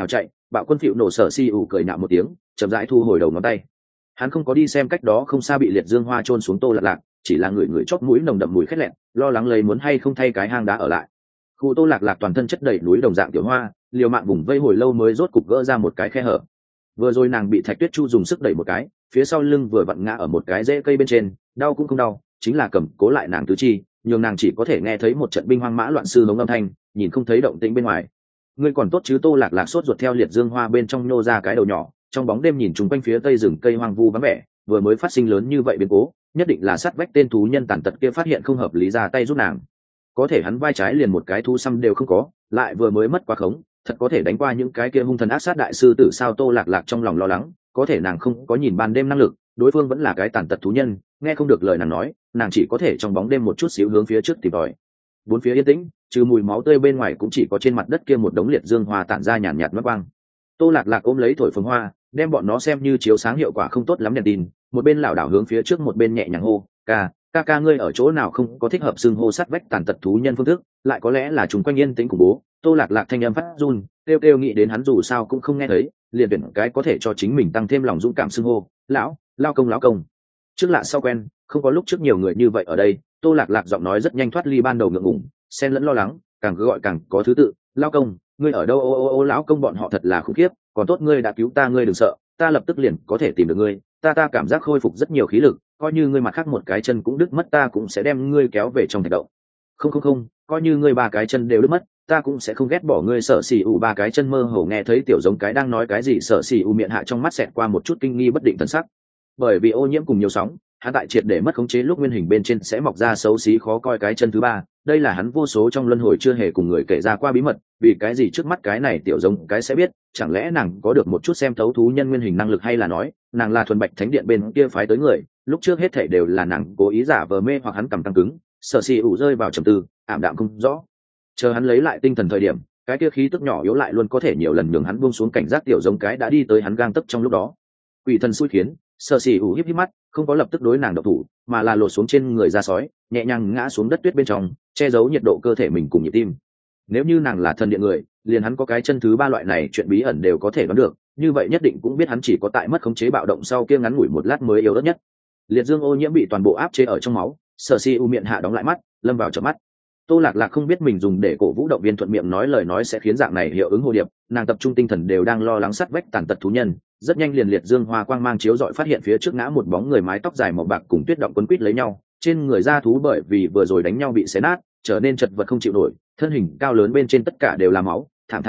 Bạo Quân Phịu nổ sở si ủ cười nhạo một tiếng, chậm rãi thu hồi đầu ngón tay. Hắn không có đi xem cách đó không xa bị liệt dương hoa chôn xuống Tô Lạc Lạc, chỉ là người chót mũi nồng đậm mùi khét lẹn, lo lắng lấy muốn hay không thay cái hang đá ở lại. Khu Tô Lạc Lạc toàn thân chất đầy núi đồng dạng tiểu hoa, liều mạng vùng vây hồi lâu mới rốt cục gỡ ra một cái khe hở. Vừa rồi nàng bị Thạch Tuyết Chu dùng sức đẩy một cái, phía sau lưng vừa vặn ngã ở một cái rễ cây bên trên, đau cũng không đau, chính là cầm cố lại nàng tứ chi, nhưng nàng chỉ có thể nghe thấy một trận binh hoang mã loạn sư hống âm thanh, nhìn không thấy động tĩnh bên ngoài. Ngươi còn tốt chứ? Tô Lạc Lạc sốt ruột theo liệt dương hoa bên trong nhô ra cái đầu nhỏ, trong bóng đêm nhìn chung quanh phía tây rừng cây hoang vu vắng vẻ, vừa mới phát sinh lớn như vậy biến cố, nhất định là sát vách tên thú nhân tàn tật kia phát hiện không hợp lý ra tay giúp nàng. Có thể hắn vai trái liền một cái thú xăm đều không có, lại vừa mới mất quá khống, thật có thể đánh qua những cái kia hung thần ác sát đại sư tử sao? Tô Lạc Lạc trong lòng lo lắng, có thể nàng không có nhìn ban đêm năng lực, đối phương vẫn là cái tàn tật thú nhân, nghe không được lời nàng nói, nàng chỉ có thể trong bóng đêm một chút xíu hướng phía trước tìm tòi. Bốn phía yên tĩnh, trừ mùi máu tươi bên ngoài cũng chỉ có trên mặt đất kia một đống liệt dương hoa tản ra nhàn nhạt mất quang. Tô Lạc Lạc ôm lấy thổi phồng hoa, đem bọn nó xem như chiếu sáng hiệu quả không tốt lắm đèn tin, một bên lảo đảo hướng phía trước một bên nhẹ nhàng hô, ca ngươi ở chỗ nào không có thích hợp xưng hô sát vách tàn tật thú nhân phương thức, lại có lẽ là chúng quanh yên tĩnh của bố. Tô Lạc Lạc thanh âm phát run, kêu nghĩ đến hắn dù sao cũng không nghe thấy, liền tuyển cái có thể cho chính mình tăng thêm lòng dũng cảm xưng hô, lão công. Trước lạ sau quen, không có lúc trước nhiều người như vậy ở đây. Tô Lạc Lạc giọng nói rất nhanh thoát ly ban đầu ngượng ngùng, xen lẫn lo lắng, càng cứ gọi càng có thứ tự. Lão công, ngươi ở đâu? Ô lão công, bọn họ thật là khủng khiếp, còn tốt ngươi đã cứu ta, ngươi đừng sợ, ta lập tức liền có thể tìm được ngươi. Ta cảm giác khôi phục rất nhiều khí lực, coi như ngươi mặt khác một cái chân cũng đứt mất, ta cũng sẽ đem ngươi kéo về trong thạch động. Không, coi như ngươi ba cái chân đều đứt mất, ta cũng sẽ không ghét bỏ ngươi. Sở xì ủ ba cái chân mơ hồ nghe thấy tiểu giống cái đang nói cái gì, sở xì ủ miệng hạ trong mắt xẹt qua một chút kinh nghi bất định thần sắc. Bởi vì ô nhiễm cùng nhiều sóng, hắn tại triệt để mất khống chế lúc nguyên hình bên trên sẽ mọc ra xấu xí khó coi cái chân thứ ba. Đây là hắn vô số trong luân hồi chưa hề cùng người kể ra qua bí mật. Vì cái gì trước mắt cái này tiểu giống cái sẽ biết? Chẳng lẽ nàng có được một chút xem thấu thú nhân nguyên hình năng lực, hay là nói nàng là thuần bạch thánh điện bên kia phái tới người? Lúc trước hết thảy đều là nàng cố ý giả vờ mê hoặc hắn cầm tăng cứng. Sở xì ủ rơi vào trầm tư, ảm đạm không rõ. Chờ hắn lấy lại tinh thần thời điểm, cái kia khí tức nhỏ yếu lại luôn có thể nhiều lần nhường hắn buông xuống cảnh giác, tiểu giống cái đã đi tới hắn gang tấc trong lúc đó. Quỷ thần xui khiến, Sở xì ủ híp mắt, không có lập tức đối nàng độc thủ, mà là lột xuống trên người da sói, nhẹ nhàng ngã xuống đất tuyết bên trong, che giấu nhiệt độ cơ thể mình cùng nhịp tim. Nếu như nàng là thần điện người, liền hắn có cái chân thứ ba loại này chuyện bí ẩn đều có thể đoán được, như vậy nhất định cũng biết hắn chỉ có tại mất khống chế bạo động sau kia ngắn ngủi một lát mới yếu ớt nhất. Liệt dương ô nhiễm bị toàn bộ áp chế ở trong máu, Sở xì ủ miệng hạ đóng lại mắt, lâm vào chợp mắt. Tô Lạc Lạc không biết mình dùng để cổ vũ động viên thuận miệng nói lời nói sẽ khiến dạng này hiệu ứng hồ điệp, nàng tập trung tinh thần đều đang lo lắng sát vách tàn tật thú nhân. Rất nhanh liền liệt dương hoa quang mang chiếu rọi phát hiện phía trước ngã một bóng người mái tóc dài màu bạc cùng tuyết động quấn quít lấy nhau, trên người da thú bởi vì vừa rồi đánh nhau bị xé nát, trở nên chật vật không chịu nổi, thân hình cao lớn bên trên tất cả đều là máu, thảm.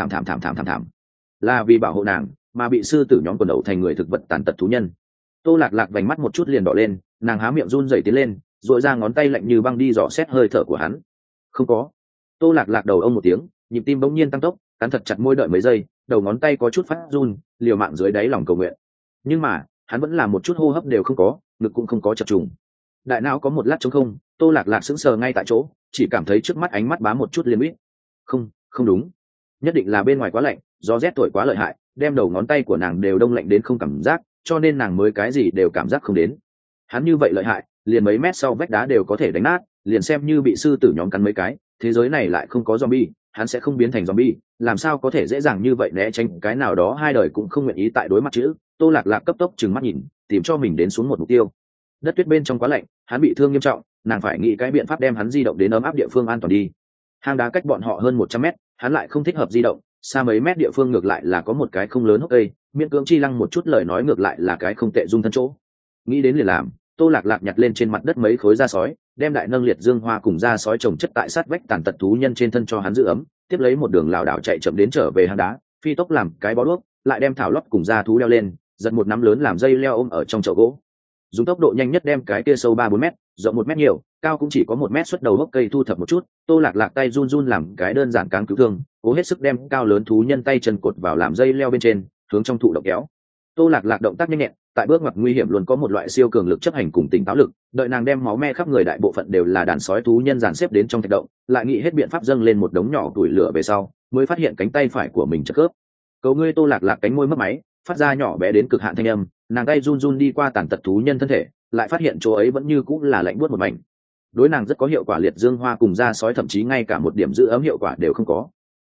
Là vì bảo hộ nàng mà bị sư tử nhóm quần đầu thành người thực vật tàn tật thú nhân. Tô Lạc Lạc vành mắt một chút liền đỏ lên, nàng há miệng run rẩy tiến lên, rồi ra ngón tay lạnh như băng đi dò xét hơi thở của hắn. Không có. Tô Lạc Lạc đầu ông một tiếng, nhịp tim bỗng nhiên tăng tốc, cắn thật chặt môi đợi mấy giây, đầu ngón tay có chút phát run, liều mạng dưới đáy lòng cầu nguyện. Nhưng mà hắn vẫn là một chút hô hấp đều không có, ngực cũng không có chập trùng. Đại não có một lát trống không, Tô Lạc Lạc sững sờ ngay tại chỗ, chỉ cảm thấy trước mắt ánh mắt bám một chút liền biết. Không đúng, nhất định là bên ngoài quá lạnh, gió rét thổi quá lợi hại, đem đầu ngón tay của nàng đều đông lạnh đến không cảm giác, cho nên nàng mới cái gì đều cảm giác không đến. Hắn như vậy lợi hại, liền mấy mét sau vách đá đều có thể đánh nát, liền xem như bị sư tử nhóm cắn mấy cái, thế giới này lại không có zombie, hắn sẽ không biến thành zombie, làm sao có thể dễ dàng như vậy né tránh cái nào đó hai đời cũng không nguyện ý tại đối mặt chữ. Tô Lạc Lạc cấp tốc trừng mắt nhìn, tìm cho mình đến xuống một mục tiêu. Đất tuyết bên trong quá lạnh, hắn bị thương nghiêm trọng, nàng phải nghĩ cái biện pháp đem hắn di động đến ấm áp địa phương an toàn đi. Hang đá cách bọn họ hơn 100 mét, hắn lại không thích hợp di động, xa mấy mét địa phương ngược lại là có một cái không lớn hốc cây, miễn cưỡng chi lăng một chút lời nói ngược lại là cái không tệ dung thân chỗ. Nghĩ đến liền làm, Tô Lạc Lạc nhặt lên trên mặt đất mấy khối da sói, đem đại nâng liệt dương hoa cùng da sói trồng chất tại sát vách tàn tật thú nhân trên thân cho hắn giữ ấm, tiếp lấy một đường lảo đảo chạy chậm đến trở về hang đá, phi tốc làm cái bó đuốc, lại đem thảo lót cùng da thú đeo lên, giật một nắm lớn làm dây leo ôm ở trong chậu gỗ, dùng tốc độ nhanh nhất đem cái kia sâu 3-4 mét, rộng 1 mét nhiều, cao cũng chỉ có 1 mét xuất đầu hốc cây thu thập một chút. Tô Lạc Lạc tay run run làm cái đơn giản cáng cứu thương, cố hết sức đem cao lớn thú nhân tay chân cột vào làm dây leo bên trên, hướng trong thụ động kéo. Tô Lạc Lạc động tác nhanh nhẹn, tại bước ngoặt nguy hiểm luôn có một loại siêu cường lực chấp hành cùng tỉnh táo lực. Đợi nàng đem máu me khắp người đại bộ phận đều là đàn sói thú nhân dàn xếp đến trong thạch động, lại nghĩ hết biện pháp dâng lên một đống nhỏ tuổi lửa về sau, mới phát hiện cánh tay phải của mình chật khớp. Cầu ngươi. Tô Lạc Lạc cánh môi mấp máy, phát ra nhỏ bé đến cực hạn thanh âm, nàng tay run run đi qua tàn tật thú nhân thân thể, lại phát hiện chỗ ấy vẫn như cũng là lạnh buốt một mảnh. Đối nàng rất có hiệu quả liệt dương hoa cùng da sói thậm chí ngay cả một điểm giữ ấm hiệu quả đều không có.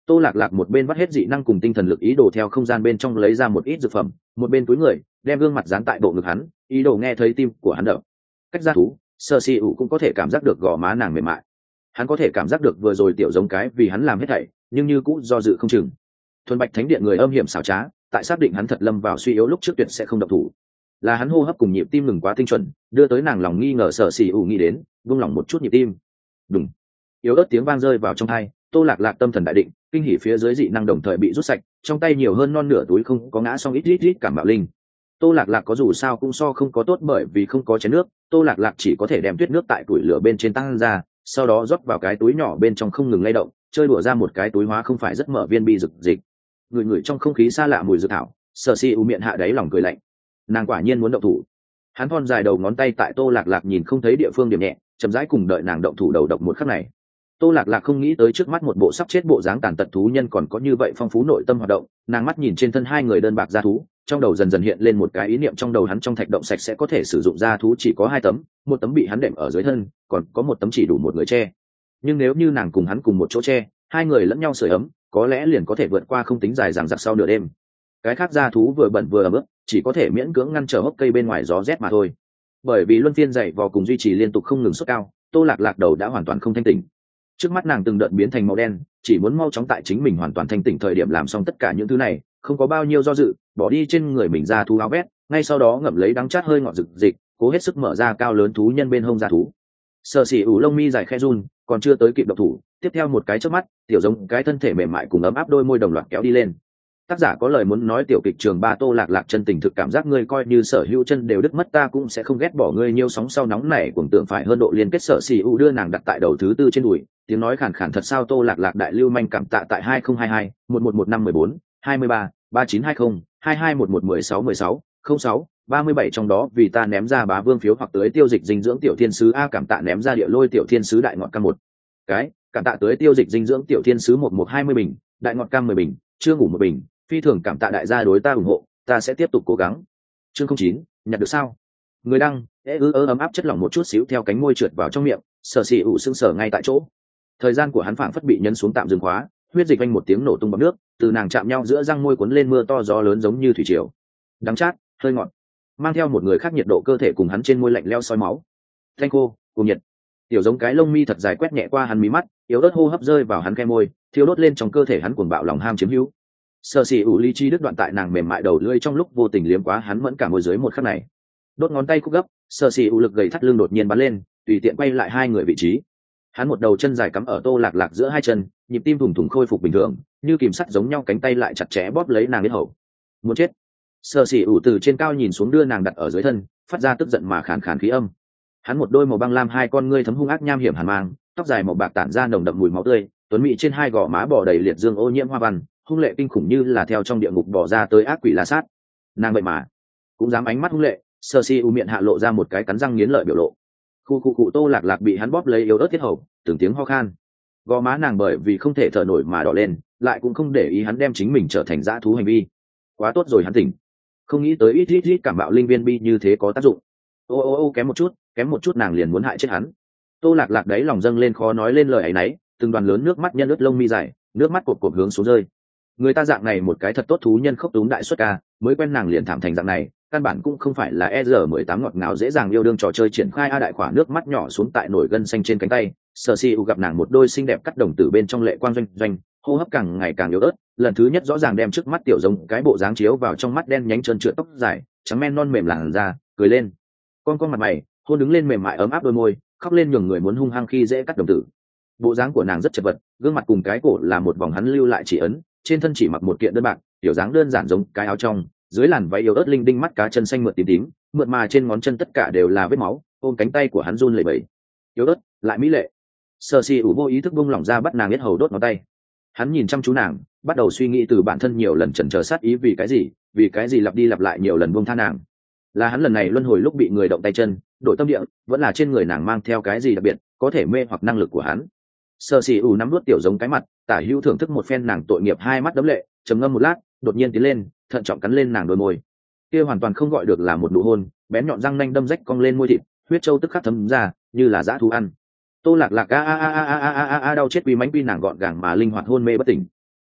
Tô Lạc Lạc một bên vắt hết dị năng cùng tinh thần lực ý đồ theo không gian bên trong lấy ra một ít dược phẩm, một bên túi người đem gương mặt dán tại bộ ngực hắn, ý đồ nghe thấy tim của hắn đập. Cách ra thú, Sở Sĩ ủ cũng có thể cảm giác được gò má nàng mềm mại. Hắn có thể cảm giác được vừa rồi tiểu giống cái vì hắn làm hết thảy, nhưng như cũng do dự không chừng. Thuần Bạch Thánh Điện người âm hiểm xảo trá, tại xác định hắn thật lâm vào suy yếu lúc trước tuyệt sẽ không động thủ. Là hắn hô hấp cùng nhịp tim ngừng quá tinh chuẩn, đưa tới nàng lòng nghi ngờ. Sở Sĩ ủ nghĩ đến, buông lỏng một chút nhịp tim. Đùng. Yếu ớt tiếng vang rơi vào trong tai, Tô Lạc Lạc tâm thần đại định, kinh hỉ phía dưới dị năng đồng thời bị rút sạch, trong tay nhiều hơn non nửa túi không có ngã xong ít cảm bạo linh. Tô Lạc Lạc có dù sao cũng so không có tốt, bởi vì không có chén nước, Tô Lạc Lạc chỉ có thể đem tuyết nước tại củi lửa bên trên tăng ra, sau đó rót vào cái túi nhỏ bên trong không ngừng lay động, chơi đùa ra một cái túi hóa không phải rất mở viên bi dược dịch. Người trong không khí xa lạ mùi dược thảo, Sở Si u miệng hạ đáy lòng cười lạnh. Nàng quả nhiên muốn động thủ. Hắn thon dài đầu ngón tay tại Tô Lạc Lạc nhìn không thấy địa phương điểm nhẹ, chậm rãi cùng đợi nàng động thủ đầu độc một khắc này. Tô Lạc Lạc không nghĩ tới trước mắt một bộ sắp chết bộ dáng tàn tật thú nhân còn có như vậy phong phú nội tâm hoạt động, nàng mắt nhìn trên thân hai người đơn bạc da thú, trong đầu dần dần hiện lên một cái ý niệm. Trong đầu hắn trong thạch động sạch sẽ có thể sử dụng da thú chỉ có 2 tấm, một tấm bị hắn đệm ở dưới thân, còn có một tấm chỉ đủ một người che. Nhưng nếu như nàng cùng hắn cùng một chỗ che, hai người lẫn nhau sưởi ấm, có lẽ liền có thể vượt qua không tính dài dằng dặc sau nửa đêm. Cái khác da thú vừa bận vừa ẩm ướt, chỉ có thể miễn cưỡng ngăn trở hốc cây bên ngoài gió rét mà thôi. Bởi vì luân phiên dậy vò cùng duy trì liên tục không ngừng sốt cao, Tô Lạc Lạc đầu đã hoàn toàn không thanh tỉnh. Trước mắt nàng từng đợt biến thành màu đen, chỉ muốn mau chóng tại chính mình hoàn toàn thanh tỉnh thời điểm làm xong tất cả những thứ này, không có bao nhiêu do dự, bỏ đi trên người mình ra thú áo vét, ngay sau đó ngậm lấy đắng chát hơi ngọt rực dịch, cố hết sức mở ra cao lớn thú nhân bên hông ra thú. Sở Sĩ ủ lông mi dài khe run, còn chưa tới kịp động thủ, tiếp theo một cái chớp mắt, tiểu giống cái thân thể mềm mại cùng ấm áp đôi môi đồng loạt kéo đi lên. Tác giả có lời muốn nói tiểu kịch trường ba Tô Lạc Lạc chân tình thực cảm giác ngươi coi như sở hữu chân đều đứt mất ta cũng sẽ không ghét bỏ ngươi. Nhiều sóng sau nóng này cuồng tưởng phải hơn độ liên kết. Sở Sĩ ủ đưa nàng đặt tại đầu thứ tư trên đùi, tiếng nói khàn khàn thật sao. Tô Lạc Lạc đại lưu manh cảm tạ tại 2022 111514 23 3920 22111616 06 37 trong đó vì ta ném ra bá vương phiếu hoặc tới tiêu dịch dinh dưỡng tiểu thiên sứ a cảm tạ ném ra địa lôi tiểu thiên sứ đại ngọt cam 1 cái cảm tạ tới tiêu dịch dinh dưỡng tiểu thiên sứ 1120 bình đại ngọt cam 10 bình chưa ngủ 1 bình phi thường cảm tạ đại gia đối ta ủng hộ ta sẽ tiếp tục cố gắng. Chương 09 nhặt được sao. Người đăng ấm áp chất lỏng một chút xíu theo cánh môi trượt vào trong miệng. Sở Sĩ ủ sưng sở ngay tại chỗ. Thời gian của hắn phảng phất bị nhấn xuống tạm dừng khóa, huyết dịch vang một tiếng nổ tung bọt nước từ nàng chạm nhau giữa răng môi cuốn lên mưa to gió lớn giống như thủy triều, đắng chát hơi ngọt mang theo một người khác nhiệt độ cơ thể cùng hắn trên môi lạnh leo soi máu thanh khô cùng nhiệt. Tiểu giống cái lông mi thật dài quét nhẹ qua hắn mí mắt, yếu ớt hô hấp rơi vào hắn khe môi, thiêu đốt lên trong cơ thể hắn cuồng bạo lòng ham chiếm hữu. Sở Sĩ ủ lý chi đứt đoạn tại nàng mềm mại đầu lưỡi trong lúc vô tình liếm quá hắn mẫn cả môi dưới một khắc này. Đốt ngón tay khúc gấp, Sở Sĩ ủ lực gầy thắt lưng đột nhiên bắn lên, tùy tiện quay lại hai người vị trí. Hắn một đầu chân dài cắm ở Tô Lạc Lạc giữa hai chân, nhịp tim thùng thùng khôi phục bình thường, như kìm sắt giống nhau, cánh tay lại chặt chẽ bóp lấy nàng đến hậu. Muốn chết. Sở Sĩ ủ từ trên cao nhìn xuống đưa nàng đặt ở dưới thân, phát ra tức giận mà khàn khàn khí âm. Hắn một đôi màu băng lam hai con ngươi thấm hung ác nham hiểm hàn mang, tóc dài màu bạc tản ra nồng đậm mùi máu tươi, tuấn mỹ trên hai gò má bò đầy liệt dương ô nhiễm hoa văn, hung lệ kinh khủng như là theo trong địa ngục bò ra tới ác quỷ la sát. Nàng vậy mà cũng dám ánh mắt hung lệ. Sở Sĩ ủ miệng hạ lộ ra một cái cắn răng nghiến lợi biểu lộ. Khu Tô Lạc Lạc bị hắn bóp lấy yếu ớt tiết hầu, từng tiếng ho khan. Gò má nàng bởi vì không thể thở nổi mà đỏ lên, lại cũng không để ý hắn đem chính mình trở thành dã thú hành vi. Quá tốt rồi hắn tỉnh. Không nghĩ tới ít cảm bạo linh viên bi như thế có tác dụng. Ô kém một chút nàng liền muốn hại chết hắn. Tô Lạc Lạc đấy lòng dâng lên khó nói lên lời ấy nấy, từng đoàn lớn nước mắt nhân ướt lông mi dài, nước mắt cột hướng xuống rơi. Người ta dạng này một cái thật tốt thú nhân khốc túm đại xuất ca, mới quen nàng liền thảm thành dạng này, căn bản cũng không phải là ER18 ngọt ngào dễ dàng yêu đương trò chơi triển khai a. Đại khỏa nước mắt nhỏ xuống tại nổi gân xanh trên cánh tay. Sở Si U gặp nàng một đôi xinh đẹp cắt đồng tử bên trong lệ quang doanh doanh, hô hấp càng ngày càng yếu ớt, lần thứ nhất rõ ràng đem trước mắt tiểu giống cái bộ dáng chiếu vào trong mắt đen nhánh trơn trượt tóc dài, trắng men non mềm làn da, cười lên. Con mặt mày, hôn đứng lên mềm mại ấm áp đôi môi, khóc lên nhường người muốn hung hăng khi dễ cắt đồng tử. Bộ dáng của nàng rất chật vật, gương mặt cùng cái cổ là một vòng hắn lưu lại chỉ ấn, trên thân chỉ mặc một kiện đơn bạc, tiểu dáng đơn giản giống cái áo trong, dưới làn váy yếu ớt linh đinh mắt cá chân xanh mượt tím tím, mượt mà trên ngón chân tất cả đều là vết máu, ôm cánh tay của hắn run lẩy bẩy. Yếu ớt, lại mỹ lệ. Sở Si ủ vô ý thức buông lỏng ra bắt nàng biết hầu đốt ngón tay. Hắn nhìn chăm chú nàng, bắt đầu suy nghĩ từ bản thân nhiều lần chần chờ sát ý vì cái gì lặp đi lặp lại nhiều lần buông tha nàng. Là hắn lần này luân hồi lúc bị người động tay chân, đổi tâm địa, vẫn là trên người nàng mang theo cái gì đặc biệt, có thể mê hoặc năng lực của hắn. Sở Si ủ nắm nuốt tiểu giống cái mặt, tả hữu thưởng thức một phen nàng tội nghiệp hai mắt đấm lệ, trầm ngâm một lát, đột nhiên tiến lên, thận trọng cắn lên nàng đôi môi. Kia hoàn toàn không gọi được là một nụ hôn, bén nhọn răng nanh đâm rách cong lên môi thịt, huyết châu tức khắc thấm ra, như là dã thú ăn. Tô Lạc Lạc a đau chết vì mánh vì nàng gọn gàng mà linh hoạt hôn mê bất tỉnh.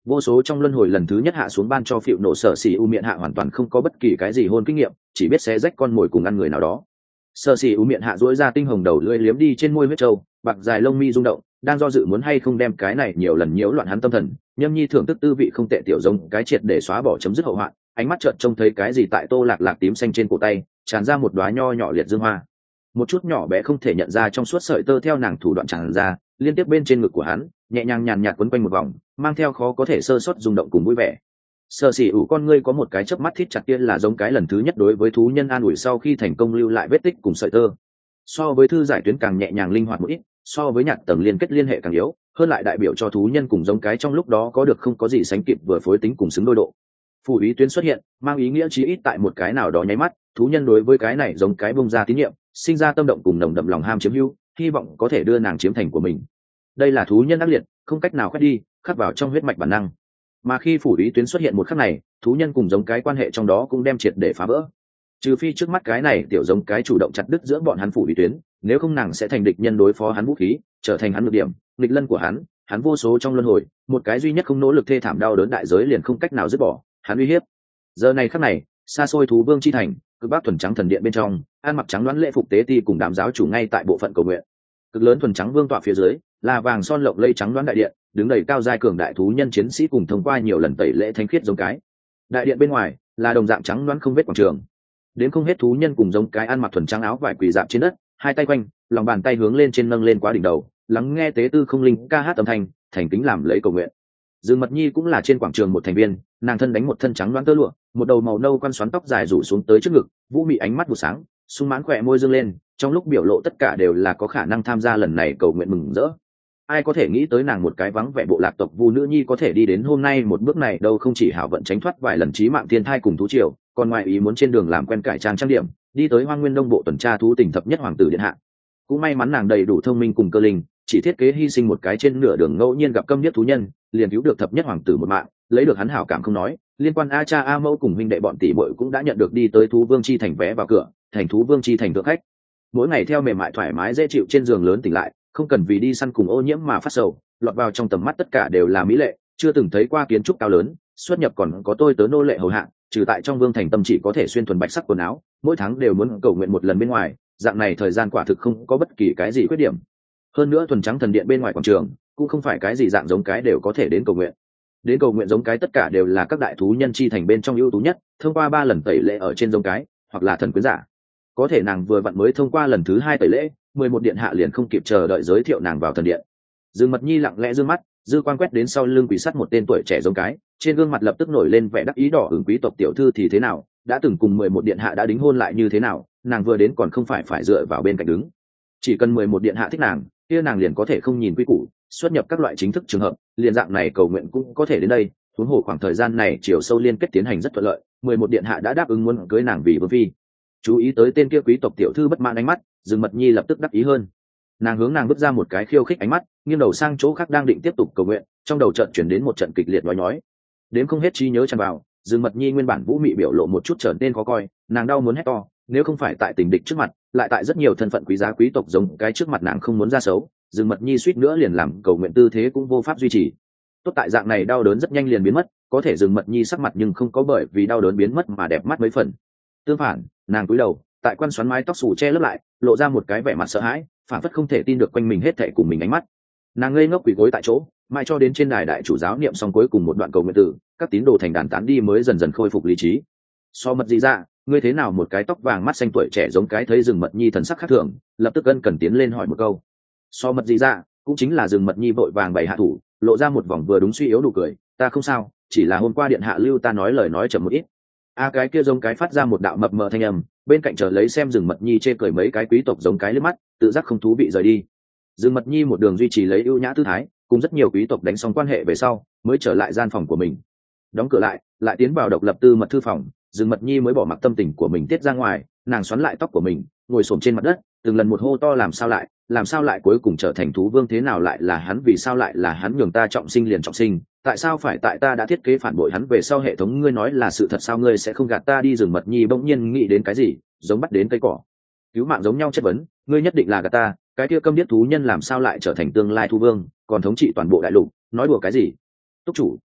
vô số trong luân hồi lần thứ nhất hạ xuống ban cho phịu nổ sở xì u miệng hạ hoàn toàn không có bất kỳ cái gì hôn kinh nghiệm, chỉ biết xé rách con mồi cùng ăn người nào đó. Sở xì u miệng hạ duỗi ra tinh hồng đầu lưỡi liếm đi trên môi huyết trâu, bạc dài lông mi rung động, đang do dự muốn hay không đem cái này nhiều lần nhiễu loạn hắn tâm thần. Nhâm Nhi thưởng thức tư vị không tệ tiểu giống cái triệt để xóa bỏ chấm dứt hậu hoạn, ánh mắt chợt trông thấy cái gì tại Tô Lạc Lạc tím xanh trên cổ tay, tràn ra một đóa nho nhỏ liệt dương hoa. Một chút nhỏ bé không thể nhận ra trong suốt sợi tơ theo nàng thủ đoạn tràn ra, liên tiếp bên trên ngực của hắn, nhẹ nhàng nhàn nhạt quấn quanh một vòng, mang theo khó có thể sơ sót rung động cùng vui vẻ. Sở xỉ ủ con ngươi có một cái chớp mắt thít chặt kia là giống cái lần thứ nhất đối với thú nhân an ủi sau khi thành công lưu lại vết tích cùng sợi tơ. So với thư giải tuyến càng nhẹ nhàng linh hoạt một ít, so với nhạc tầng liên kết liên hệ càng yếu, hơn lại đại biểu cho thú nhân cùng giống cái trong lúc đó có được không có gì sánh kịp vừa phối tính cùng xứng đôi độ. Phù ý tuyến xuất hiện, mang ý nghĩa chí ít tại một cái nào đó nháy mắt, thú nhân đối với cái này giống cái bung ra tín nhiệm, sinh ra tâm động cùng nồng đậm lòng ham chiếm hữu, hy vọng có thể đưa nàng chiếm thành của mình. Đây là thú nhân ác liệt, không cách nào khoét đi, khắc vào trong huyết mạch bản năng. Mà khi phủ ý tuyến xuất hiện một khắc này, thú nhân cùng giống cái quan hệ trong đó cũng đem triệt để phá vỡ. Trừ phi trước mắt cái này tiểu giống cái chủ động chặt đứt giữa bọn hắn phủ ý tuyến, nếu không nàng sẽ thành địch nhân đối phó hắn vũ khí, trở thành hắn nhược điểm, nghịch lân của hắn vô số trong luân hồi, một cái duy nhất không nỗ lực thê thảm đau đớn đại giới liền không cách nào dứt bỏ, hắn uy hiếp. Giờ này khắc này, xa xôi thú vương chi thành, cực bắc thuần trắng thần điện bên trong, ăn mặc trắng đoán lễ phục tế ti cùng đám giáo chủ ngay tại bộ phận cầu nguyện. Cực lớn thuần trắng vương tọa phía dưới, là vàng son lộng lây trắng đoán đại điện, đứng đầy cao giai cường đại thú nhân chiến sĩ cùng thông qua nhiều lần tẩy lễ thánh khiết giống cái. Đại điện bên ngoài là đồng dạng trắng đoán không vết quảng trường. Đến không hết thú nhân cùng giống cái ăn mặc thuần trắng áo vải quỳ dạp trên đất, hai tay quanh, lòng bàn tay hướng lên trên nâng lên quá đỉnh đầu, lắng nghe tế tư không linh ca hát âm thanh, thành kính làm lấy cầu nguyện. Dương Mật Nhi cũng là trên quảng trường một thành viên, nàng thân đánh một thân trắng loáng tơ lụa, một đầu màu nâu quan xoắn tóc dài rủ xuống tới trước ngực, vũ mị ánh mắt vụ sáng, sung mãn khỏe môi dương lên, trong lúc biểu lộ tất cả đều là có khả năng tham gia lần này cầu nguyện mừng rỡ. Ai có thể nghĩ tới nàng một cái vắng vẻ bộ lạc tộc vu nữ nhi có thể đi đến hôm nay một bước này đâu, không chỉ hảo vận tránh thoát vài lần chí mạng thiên thai cùng thú triều, còn ngoài ý muốn trên đường làm quen cải trang trang điểm, đi tới Hoang Nguyên Đông bộ tuần tra thú tỉnh thập nhất hoàng tử điện hạ. Cũng may mắn nàng đầy đủ thông minh cùng cơ linh, chỉ thiết kế hy sinh một cái trên nửa đường ngẫu nhiên gặp câm nhất thú nhân, liền cứu được thập nhất hoàng tử một mạng, lấy được hắn hảo cảm không nói, liên quan a cha a mẫu cùng huynh đệ bọn tỷ muội cũng đã nhận được đi tới thú vương chi thành vé vào cửa, thành thú vương chi thành thượng khách. Mỗi ngày theo mềm mại thoải mái dễ chịu trên giường lớn tỉnh lại, không cần vì đi săn cùng ô nhiễm mà phát sầu, lọt vào trong tầm mắt tất cả đều là mỹ lệ, chưa từng thấy qua kiến trúc cao lớn, xuất nhập còn có tôi tớ nô lệ hầu hạ, trừ tại trong vương thành tâm chỉ có thể xuyên thuần bạch sắc quần áo, mỗi tháng đều muốn cầu nguyện một lần bên ngoài, dạng này thời gian quả thực không có bất kỳ cái gì khuyết điểm. Hơn nữa thuần trắng thần điện bên ngoài quảng trường cũng không phải cái gì dạng giống cái đều có thể đến cầu nguyện. Đến cầu nguyện giống cái tất cả đều là các đại thú nhân chi thành bên trong ưu tú nhất, thông qua 3 lần tẩy lễ ở trên giống cái, hoặc là thần quyến giả. Có thể nàng vừa vặn mới thông qua lần thứ 2 tẩy lễ, 11 điện hạ liền không kịp chờ đợi giới thiệu nàng vào thần điện. Dương Mật Nhi lặng lẽ dương mắt, dư quan quét đến sau lưng quỷ sắt một tên tuổi trẻ giống cái, trên gương mặt lập tức nổi lên vẻ đắc ý đỏ ửng. Quý tộc tiểu thư thì thế nào, đã từng cùng 11 điện hạ đã đính hôn lại như thế nào, nàng vừa đến còn không phải dựa vào bên cạnh đứng. Chỉ cần 11 điện hạ thích nàng, kia nàng liền có thể không nhìn quy củ, xuất nhập các loại chính thức trường hợp, liền dạng này cầu nguyện cũng có thể đến đây. Huống hồ khoảng thời gian này chiều sâu liên kết tiến hành rất thuận lợi, 11 điện hạ đã đáp ứng muốn cưới nàng vì vương phi. Chú ý tới tên kia quý tộc tiểu thư bất mãn ánh mắt, Dương Mật Nhi lập tức đắc ý hơn. Nàng hướng nàng vứt ra một cái khiêu khích ánh mắt, nghiêng đầu sang chỗ khác đang định tiếp tục cầu nguyện, trong đầu chợt chuyển đến một trận kịch liệt nói nhói. Đến không hết trí nhớ tràn vào, Dương Mật Nhi nguyên bản vũ mị biểu lộ một chút trở nên khó coi, nàng đau muốn hét to, nếu không phải tại tình địch trước mặt, lại tại rất nhiều thân phận quý giá quý tộc giống cái trước mặt nàng không muốn ra xấu, Dương Mật Nhi suýt nữa liền làm cầu nguyện tư thế cũng vô pháp duy trì. Tốt tại dạng này đau đớn rất nhanh liền biến mất, có thể Dương Mật Nhi sắc mặt nhưng không có bởi vì đau đớn biến mất mà đẹp mắt mấy phần. Tương phản, nàng cúi đầu, tại quan xoắn mái tóc xù che lấp lại, lộ ra một cái vẻ mặt sợ hãi, phản phất không thể tin được quanh mình hết thảy cùng mình ánh mắt. Nàng ngây ngốc quỳ gối tại chỗ, mãi cho đến trên đài đại chủ giáo niệm xong cuối cùng một đoạn cầu nguyện tử, các tín đồ thành đàn tán đi mới dần dần khôi phục lý trí. So Mật Dị Dạ, ngươi thế nào một cái tóc vàng mắt xanh tuổi trẻ giống cái thấy Dương Mật Nhi thần sắc khác thường, lập tức ân cần tiến lên hỏi một câu. So Mật Dị Dạ, cũng chính là Dương Mật Nhi vội vàng bày hạ thủ, lộ ra một vòng vừa đúng suy yếu nụ cười, ta không sao, chỉ là hôm qua điện hạ lưu ta nói lời nói chậm một ít. Cái kia giống cái phát ra một đạo mập mờ thanh âm, bên cạnh chờ lấy xem Dương Mật Nhi chê cười mấy cái quý tộc giống cái liếc mắt, tự giác không thú vị rời đi. Dương Mật Nhi một đường duy trì lấy ưu nhã tư thái, cùng rất nhiều quý tộc đánh xong quan hệ về sau, mới trở lại gian phòng của mình. Đóng cửa lại tiến vào độc lập tư mật thư phòng, Dương Mật Nhi mới bỏ mặc tâm tình của mình tiết ra ngoài, nàng xoắn lại tóc của mình, ngồi xổm trên mặt đất, từng lần một hô to làm sao lại cuối cùng trở thành thú vương, thế nào lại là hắn, vì sao lại là hắn, nhường ta trọng sinh liền trọng sinh, tại sao phải tại ta đã thiết kế phản bội hắn về sau hệ thống, ngươi nói là sự thật sao, ngươi sẽ không gạt ta đi. Dương Mật Nhi bỗng nhiên nghĩ đến cái gì, giống bắt đến cây cỏ cứu mạng giống nhau chất vấn, ngươi nhất định là gạt ta, cái kia câm điếc thú nhân làm sao lại trở thành tương lai thú vương, còn thống trị toàn bộ đại lục, nói đùa cái gì? Túc chủ,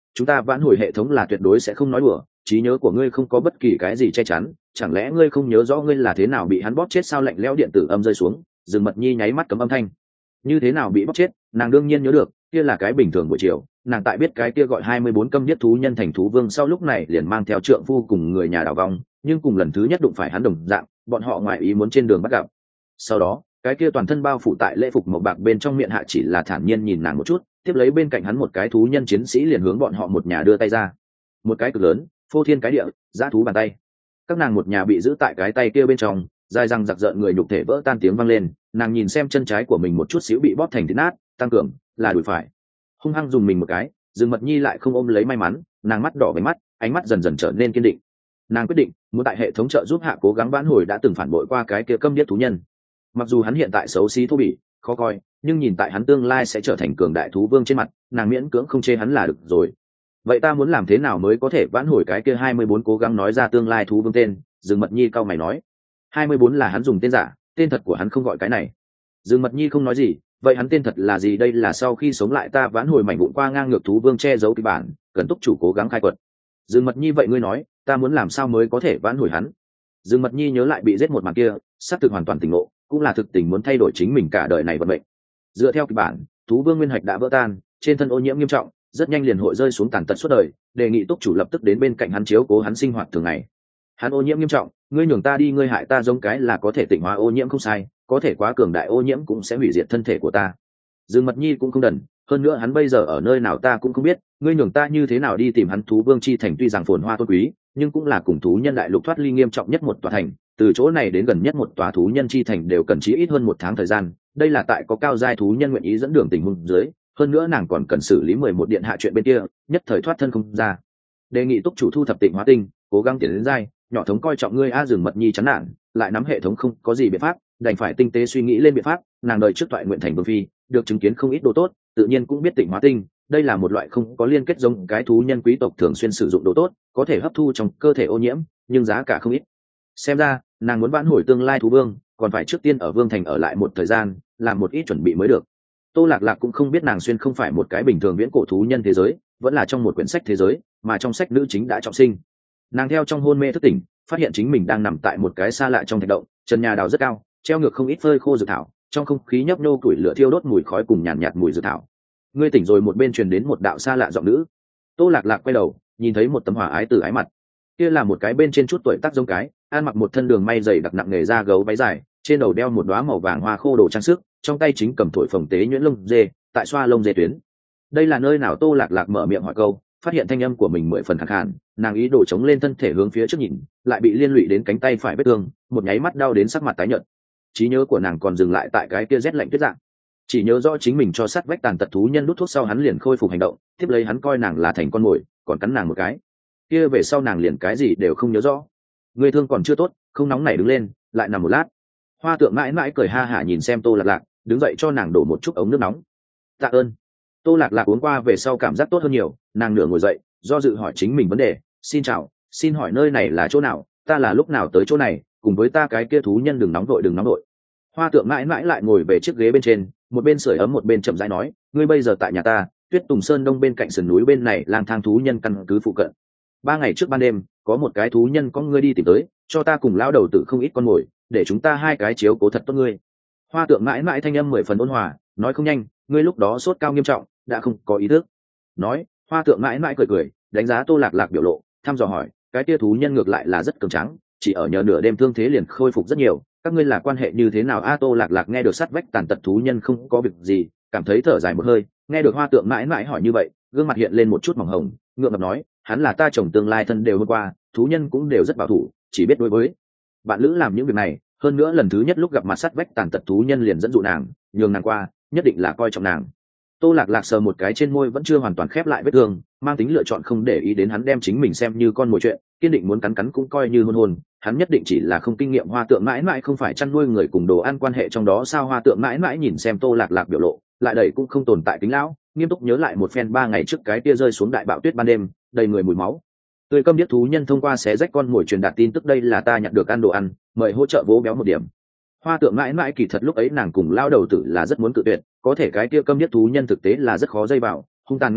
chúng ta vãn hồi hệ thống là tuyệt đối sẽ không nói đùa, trí nhớ của ngươi không có bất kỳ cái gì che chắn, chẳng lẽ ngươi không nhớ rõ ngươi là thế nào bị hắn bóp chết sao? Lạnh lẽo điện tử âm rơi xuống, Dương Mật Nhi nháy mắt cấm âm thanh. Như thế nào bị bóp chết, nàng đương nhiên nhớ được, kia là cái bình thường buổi chiều, nàng tại biết cái kia gọi 24 câm điếc thú nhân thành thú vương sau lúc này liền mang theo trượng phu cùng người nhà đào vong, nhưng cùng lần thứ nhất đụng phải hắn đồng dạng, bọn họ ngoài ý muốn trên đường bắt gặp. Sau đó, cái kia toàn thân bao phủ tại lễ phục màu bạc bên trong miệng hạ chỉ là thản nhiên nhìn nàng một chút, tiếp lấy bên cạnh hắn một cái thú nhân chiến sĩ liền hướng bọn họ một nhà đưa tay ra. Một cái cực lớn, phô thiên cái địa, dã thú bàn tay. Các nàng một nhà bị giữ tại cái tay kia bên trong, dài răng giặc rợn người nhục thể vỡ tan tiếng vang lên, nàng nhìn xem chân trái của mình một chút xíu bị bóp thành thịt nát, tăng cường là đùi phải. Hung hăng dùng mình một cái, Dương Mật Nhi lại không ôm lấy may mắn, nàng mắt đỏ với mắt, ánh mắt dần dần trở nên kiên định. Nàng quyết định muốn tại hệ thống trợ giúp hạ cố gắng vãn hồi đã từng phản bội qua cái kia câm điếc thú nhân. Mặc dù hắn hiện tại xấu xí thô bỉ, khó coi, nhưng nhìn tại hắn tương lai sẽ trở thành cường đại thú vương trên mặt, nàng miễn cưỡng không chê hắn là được rồi. Vậy ta muốn làm thế nào mới có thể vãn hồi cái kia 24 cố gắng nói ra tương lai thú vương tên? Dương Mật Nhi cau mày nói. 24 là hắn dùng tên giả, tên thật của hắn không gọi cái này. Dương Mật Nhi không nói gì, vậy hắn tên thật là gì? Đây là sau khi sống lại ta vãn hồi mảnh vụn qua ngang ngược thú vương che giấu kịch bản, cần túc chủ cố gắng khai quật. Dương Mật Nhi vậy ngươi nói, ta muốn làm sao mới có thể vãn hồi hắn? Dương Mật Nhi nhớ lại bị giết một màn kia, xác thực hoàn toàn tỉnh ngộ, cũng là thực tình muốn thay đổi chính mình cả đời này vận mệnh. Dựa theo kịch bản, thú vương nguyên hạch đã vỡ tan, trên thân ô nhiễm nghiêm trọng, rất nhanh liền hội rơi xuống tàn tật suốt đời, đề nghị túc chủ lập tức đến bên cạnh hắn chiếu cố hắn sinh hoạt thường ngày. Hắn ô nhiễm nghiêm trọng, ngươi nhường ta đi, ngươi hại ta giống cái là có thể tịnh hóa ô nhiễm không sai, có thể quá cường đại ô nhiễm cũng sẽ hủy diệt thân thể của ta. Dương Mật Nhi cũng không đần, hơn nữa hắn bây giờ ở nơi nào ta cũng không biết, ngươi nhường ta như thế nào đi tìm hắn? Thú vương chi thành tuy rằng phồn hoa tôn quý, nhưng cũng là cùng thú nhân đại lục thoát ly nghiêm trọng nhất một tòa thành, từ chỗ này đến gần nhất một tòa thú nhân chi thành đều cần chí ít hơn 1 tháng thời gian, đây là tại có cao giai thú nhân nguyện ý dẫn đường tình huống dưới, hơn nữa nàng còn cần xử lý 11 điện hạ chuyện bên kia, nhất thời thoát thân không ra. Đề nghị túc chủ thu thập tịnh hóa tinh, cố gắng tiến đến giai, nhỏ thống coi trọng ngươi. Dương Mật Nhi chán nản, lại nắm hệ thống không có gì biện pháp, đành phải tinh tế suy nghĩ lên biện pháp. Nàng đời trước toại nguyện thành vương phi, được chứng kiến không ít đồ tốt, tự nhiên cũng biết tịnh hóa tinh, đây là một loại không có liên kết giống cái thú nhân quý tộc thường xuyên sử dụng đồ tốt, có thể hấp thu trong cơ thể ô nhiễm, nhưng giá cả không ít. Xem ra nàng muốn vãn hồi tương lai thú vương, còn phải trước tiên ở vương thành ở lại một thời gian, làm một ít chuẩn bị mới được. Tô Lạc Lạc cũng không biết nàng xuyên không phải một cái bình thường viễn cổ thú nhân thế giới, vẫn là trong một quyển sách thế giới, mà trong sách nữ chính đã trọng sinh. Nàng theo trong hôn mê thức tỉnh, phát hiện chính mình đang nằm tại một cái xa lạ trong thạch động, trần nhà đào rất cao, treo ngược không ít phơi khô dược thảo, trong không khí nhấp nhô củi lửa thiêu đốt mùi khói cùng nhàn nhạt mùi dược thảo. Ngươi tỉnh rồi? Một bên truyền đến một đạo xa lạ giọng nữ. Tô Lạc Lạc quay đầu, nhìn thấy một tấm hỏa ái từ ái mặt. Kia là một cái bên trên chút tuổi tác giống cái, ăn mặc một thân đường may dày đặc nặng nghề da gấu váy dài, trên đầu đeo một đóa màu vàng hoa khô đồ trang sức, trong tay chính cầm thổi phồng tế nhuyễn lông dê, tại xoa lông dê tuyến. Đây là nơi nào? Tô Lạc Lạc mở miệng hỏi câu, phát hiện thanh âm của mình 10 phần khàn khàn, nàng ý đồ chống lên thân thể hướng phía trước nhìn, lại bị liên lụy đến cánh tay phải vết thương, một nháy mắt đau đến sắc mặt tái nhợt. Trí nhớ của nàng còn dừng lại tại cái kia rét lạnh tuyết dạng, chỉ nhớ rõ chính mình cho sát vách tàn tật thú nhân đút thuốc sau hắn liền khôi phục hành động, tiếp lấy hắn coi nàng là thành con mồi, còn cắn nàng một cái. Kia về sau nàng liền cái gì đều không nhớ rõ. Người thương còn chưa tốt, không nóng nảy đứng lên, lại nằm một lát. Hoa Tượng mãi mãi cười ha hả nhìn xem Tô Lạc Lạc, đứng dậy cho nàng đổ một chút ống nước nóng. Tạ ơn. Tô Lạc Lạc uống qua về sau cảm giác tốt hơn nhiều, nàng nửa ngồi dậy, do dự hỏi chính mình vấn đề. Xin chào, xin hỏi nơi này là chỗ nào? Ta là lúc nào tới chỗ này? Cùng với ta cái kia thú nhân đừng nóng vội, đừng nóng vội. Hoa Tượng mãi mãi lại ngồi về chiếc ghế bên trên, một bên sưởi ấm một bên chậm rãi nói, ngươi bây giờ tại nhà ta, Tuyết Tùng Sơn Đông bên cạnh sườn núi bên này lang thang thú nhân căn cứ phụ cận. 3 ngày trước ban đêm, có một cái thú nhân có ngươi đi tìm tới, cho ta cùng lão đầu tử không ít con mồi, để chúng ta 2 cái chiếu cố thật tốt ngươi. Hoa Tượng mãi mãi thanh âm 10 phần ôn hòa, nói không nhanh, ngươi lúc đó sốt cao nghiêm trọng, đã không có ý thức. Nói, Hoa Tượng mãi mãi cười cười, đánh giá Tô Lạc Lạc biểu lộ, thăm dò hỏi, cái kia thú nhân ngược lại là rất cường tráng, chỉ ở nhờ nửa đêm thương thế liền khôi phục rất nhiều, các ngươi là quan hệ như thế nào? Tô Lạc Lạc nghe được sát vách tàn tật thú nhân không có việc gì, cảm thấy thở dài một hơi, nghe được Hoa Tượng mãi mãi hỏi như vậy, gương mặt hiện lên một chút mỏng hồng, ngượng ngập nói, hắn là ta chồng tương lai thân đều hôm qua, thú nhân cũng đều rất bảo thủ, chỉ biết đối với bạn lữ làm những việc này, hơn nữa lần thứ nhất lúc gặp mặt sát vách tàn tật thú nhân liền dẫn dụ nàng, nhường nàng qua, nhất định là coi trọng nàng. Tô Lạc Lạc sờ một cái trên môi vẫn chưa hoàn toàn khép lại vết thương, mang tính lựa chọn không để ý đến hắn đem chính mình xem như con mồi chuyện, kiên định muốn cắn cắn cũng coi như hôn hôn, hắn nhất định chỉ là không kinh nghiệm. Hoa Tượng mãi mãi không phải chăn nuôi người cùng đồ ăn quan hệ trong đó sao? Hoa Tượng mãi mãi nhìn xem Tô Lạc Lạc biểu lộ, lại đầy cũng không tồn tại kính lão, nghiêm túc nhớ lại một phen 3 ngày trước cái kia rơi xuống đại bạo tuyết ban đêm, đầy người mùi máu. Tươi câm điếc thú nhân thông qua xé rách con mồi truyền đạt tin tức, đây là ta nhận được ăn đồ ăn, mời hỗ trợ vỗ béo 1 điểm. Hoa Tượng mãi mãi kỳ thật lúc ấy nàng cùng lao đầu tử là rất muốn cự tuyệt, có thể cái kia câm điếc thú nhân thực tế là rất khó dây vào, hung tàn ngang ngược,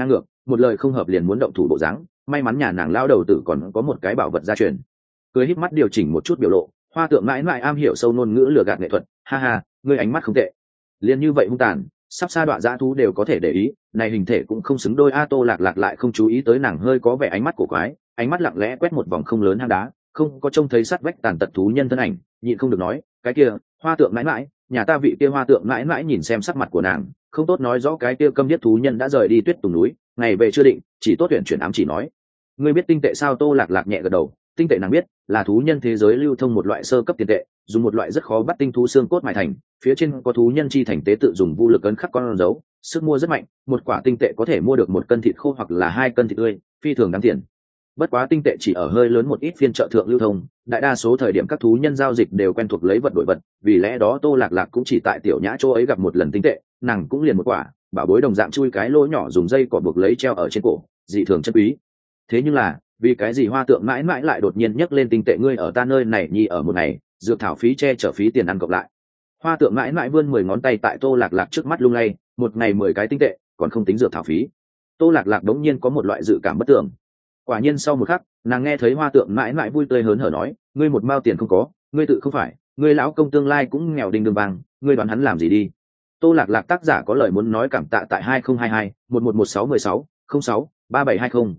một lời không hợp liền muốn động thủ bộ dáng. May mắn nhà nàng lao đầu tử còn có một cái bảo vật gia truyền. Cười híp mắt điều chỉnh một chút biểu lộ, Hoa Tượng mãi mãi am hiểu sâu ngôn ngữ lừa gạt nghệ thuật, ha ha, ngươi ánh mắt không tệ. Liên như vậy hung tàn, sắp sa đọa dã thú đều có thể để ý, này hình thể cũng không xứng đôi. A Tô Lạc Lạc lại không chú ý tới nàng hơi có vẻ ánh mắt cổ quái, ánh mắt lặng lẽ quét một vòng không lớn hang đá, không có trông thấy sát vách tàn tật thú nhân thân ảnh, nhịn không được nói, cái kia, Hoa Tượng mãi mãi, nhà ta vị kia Hoa Tượng mãi mãi nhìn xem sắc mặt của nàng, không tốt nói rõ cái kia câm điếc thú nhân đã rời đi Tuyết Tùng núi, ngày về chưa định, chỉ tốt tuyển chuyển ám chỉ nói. Ngươi biết tinh tệ sao? Tô Lạc Lạc nhẹ gật đầu, tinh tệ nàng biết, là thú nhân thế giới lưu thông một loại sơ cấp tiền tệ, dùng một loại rất khó bắt tinh thú xương cốt mài thành, phía trên có thú nhân chi thành tế tự dùng vũ lực ấn khắc con dấu, sức mua rất mạnh, một quả tinh tệ có thể mua được 1 cân thịt khô hoặc là 2 cân thịt tươi, phi thường đáng tiền. Bất quá tinh tệ chỉ ở hơi lớn một ít phiên chợ thượng lưu thông, đại đa số thời điểm các thú nhân giao dịch đều quen thuộc lấy vật đổi vật, vì lẽ đó Tô Lạc Lạc cũng chỉ tại tiểu nhã chỗ ấy gặp một lần tinh tệ, nàng cũng liền một quả, bảo bối đồng dạng chui cái lỗ nhỏ dùng dây cỏ buộc lấy treo ở trên cổ, dị thường chân quý. Thế nhưng là, vì cái gì Hoa Tượng mãi mãi lại đột nhiên nhấc lên tinh tệ? Ngươi ở ta nơi này nhi ở một ngày, dược thảo phí che chở phí tiền ăn cộng lại. Hoa Tượng mãi mãi vươn 10 ngón tay tại Tô Lạc Lạc trước mắt lung lay, một ngày 10 cái tinh tệ, còn không tính dược thảo phí. Tô Lạc Lạc đống nhiên có một loại dự cảm bất tưởng. Quả nhiên sau một khắc, nàng nghe thấy Hoa Tượng mãi mãi vui tươi hớn hở nói, ngươi một mao tiền không có, ngươi tự không phải, ngươi lão công tương lai cũng nghèo đinh đường vàng, ngươi đoán hắn làm gì đi? Tô Lạc Lạc tác giả có lời muốn nói cảm tạ tại 2022 111616 06 3720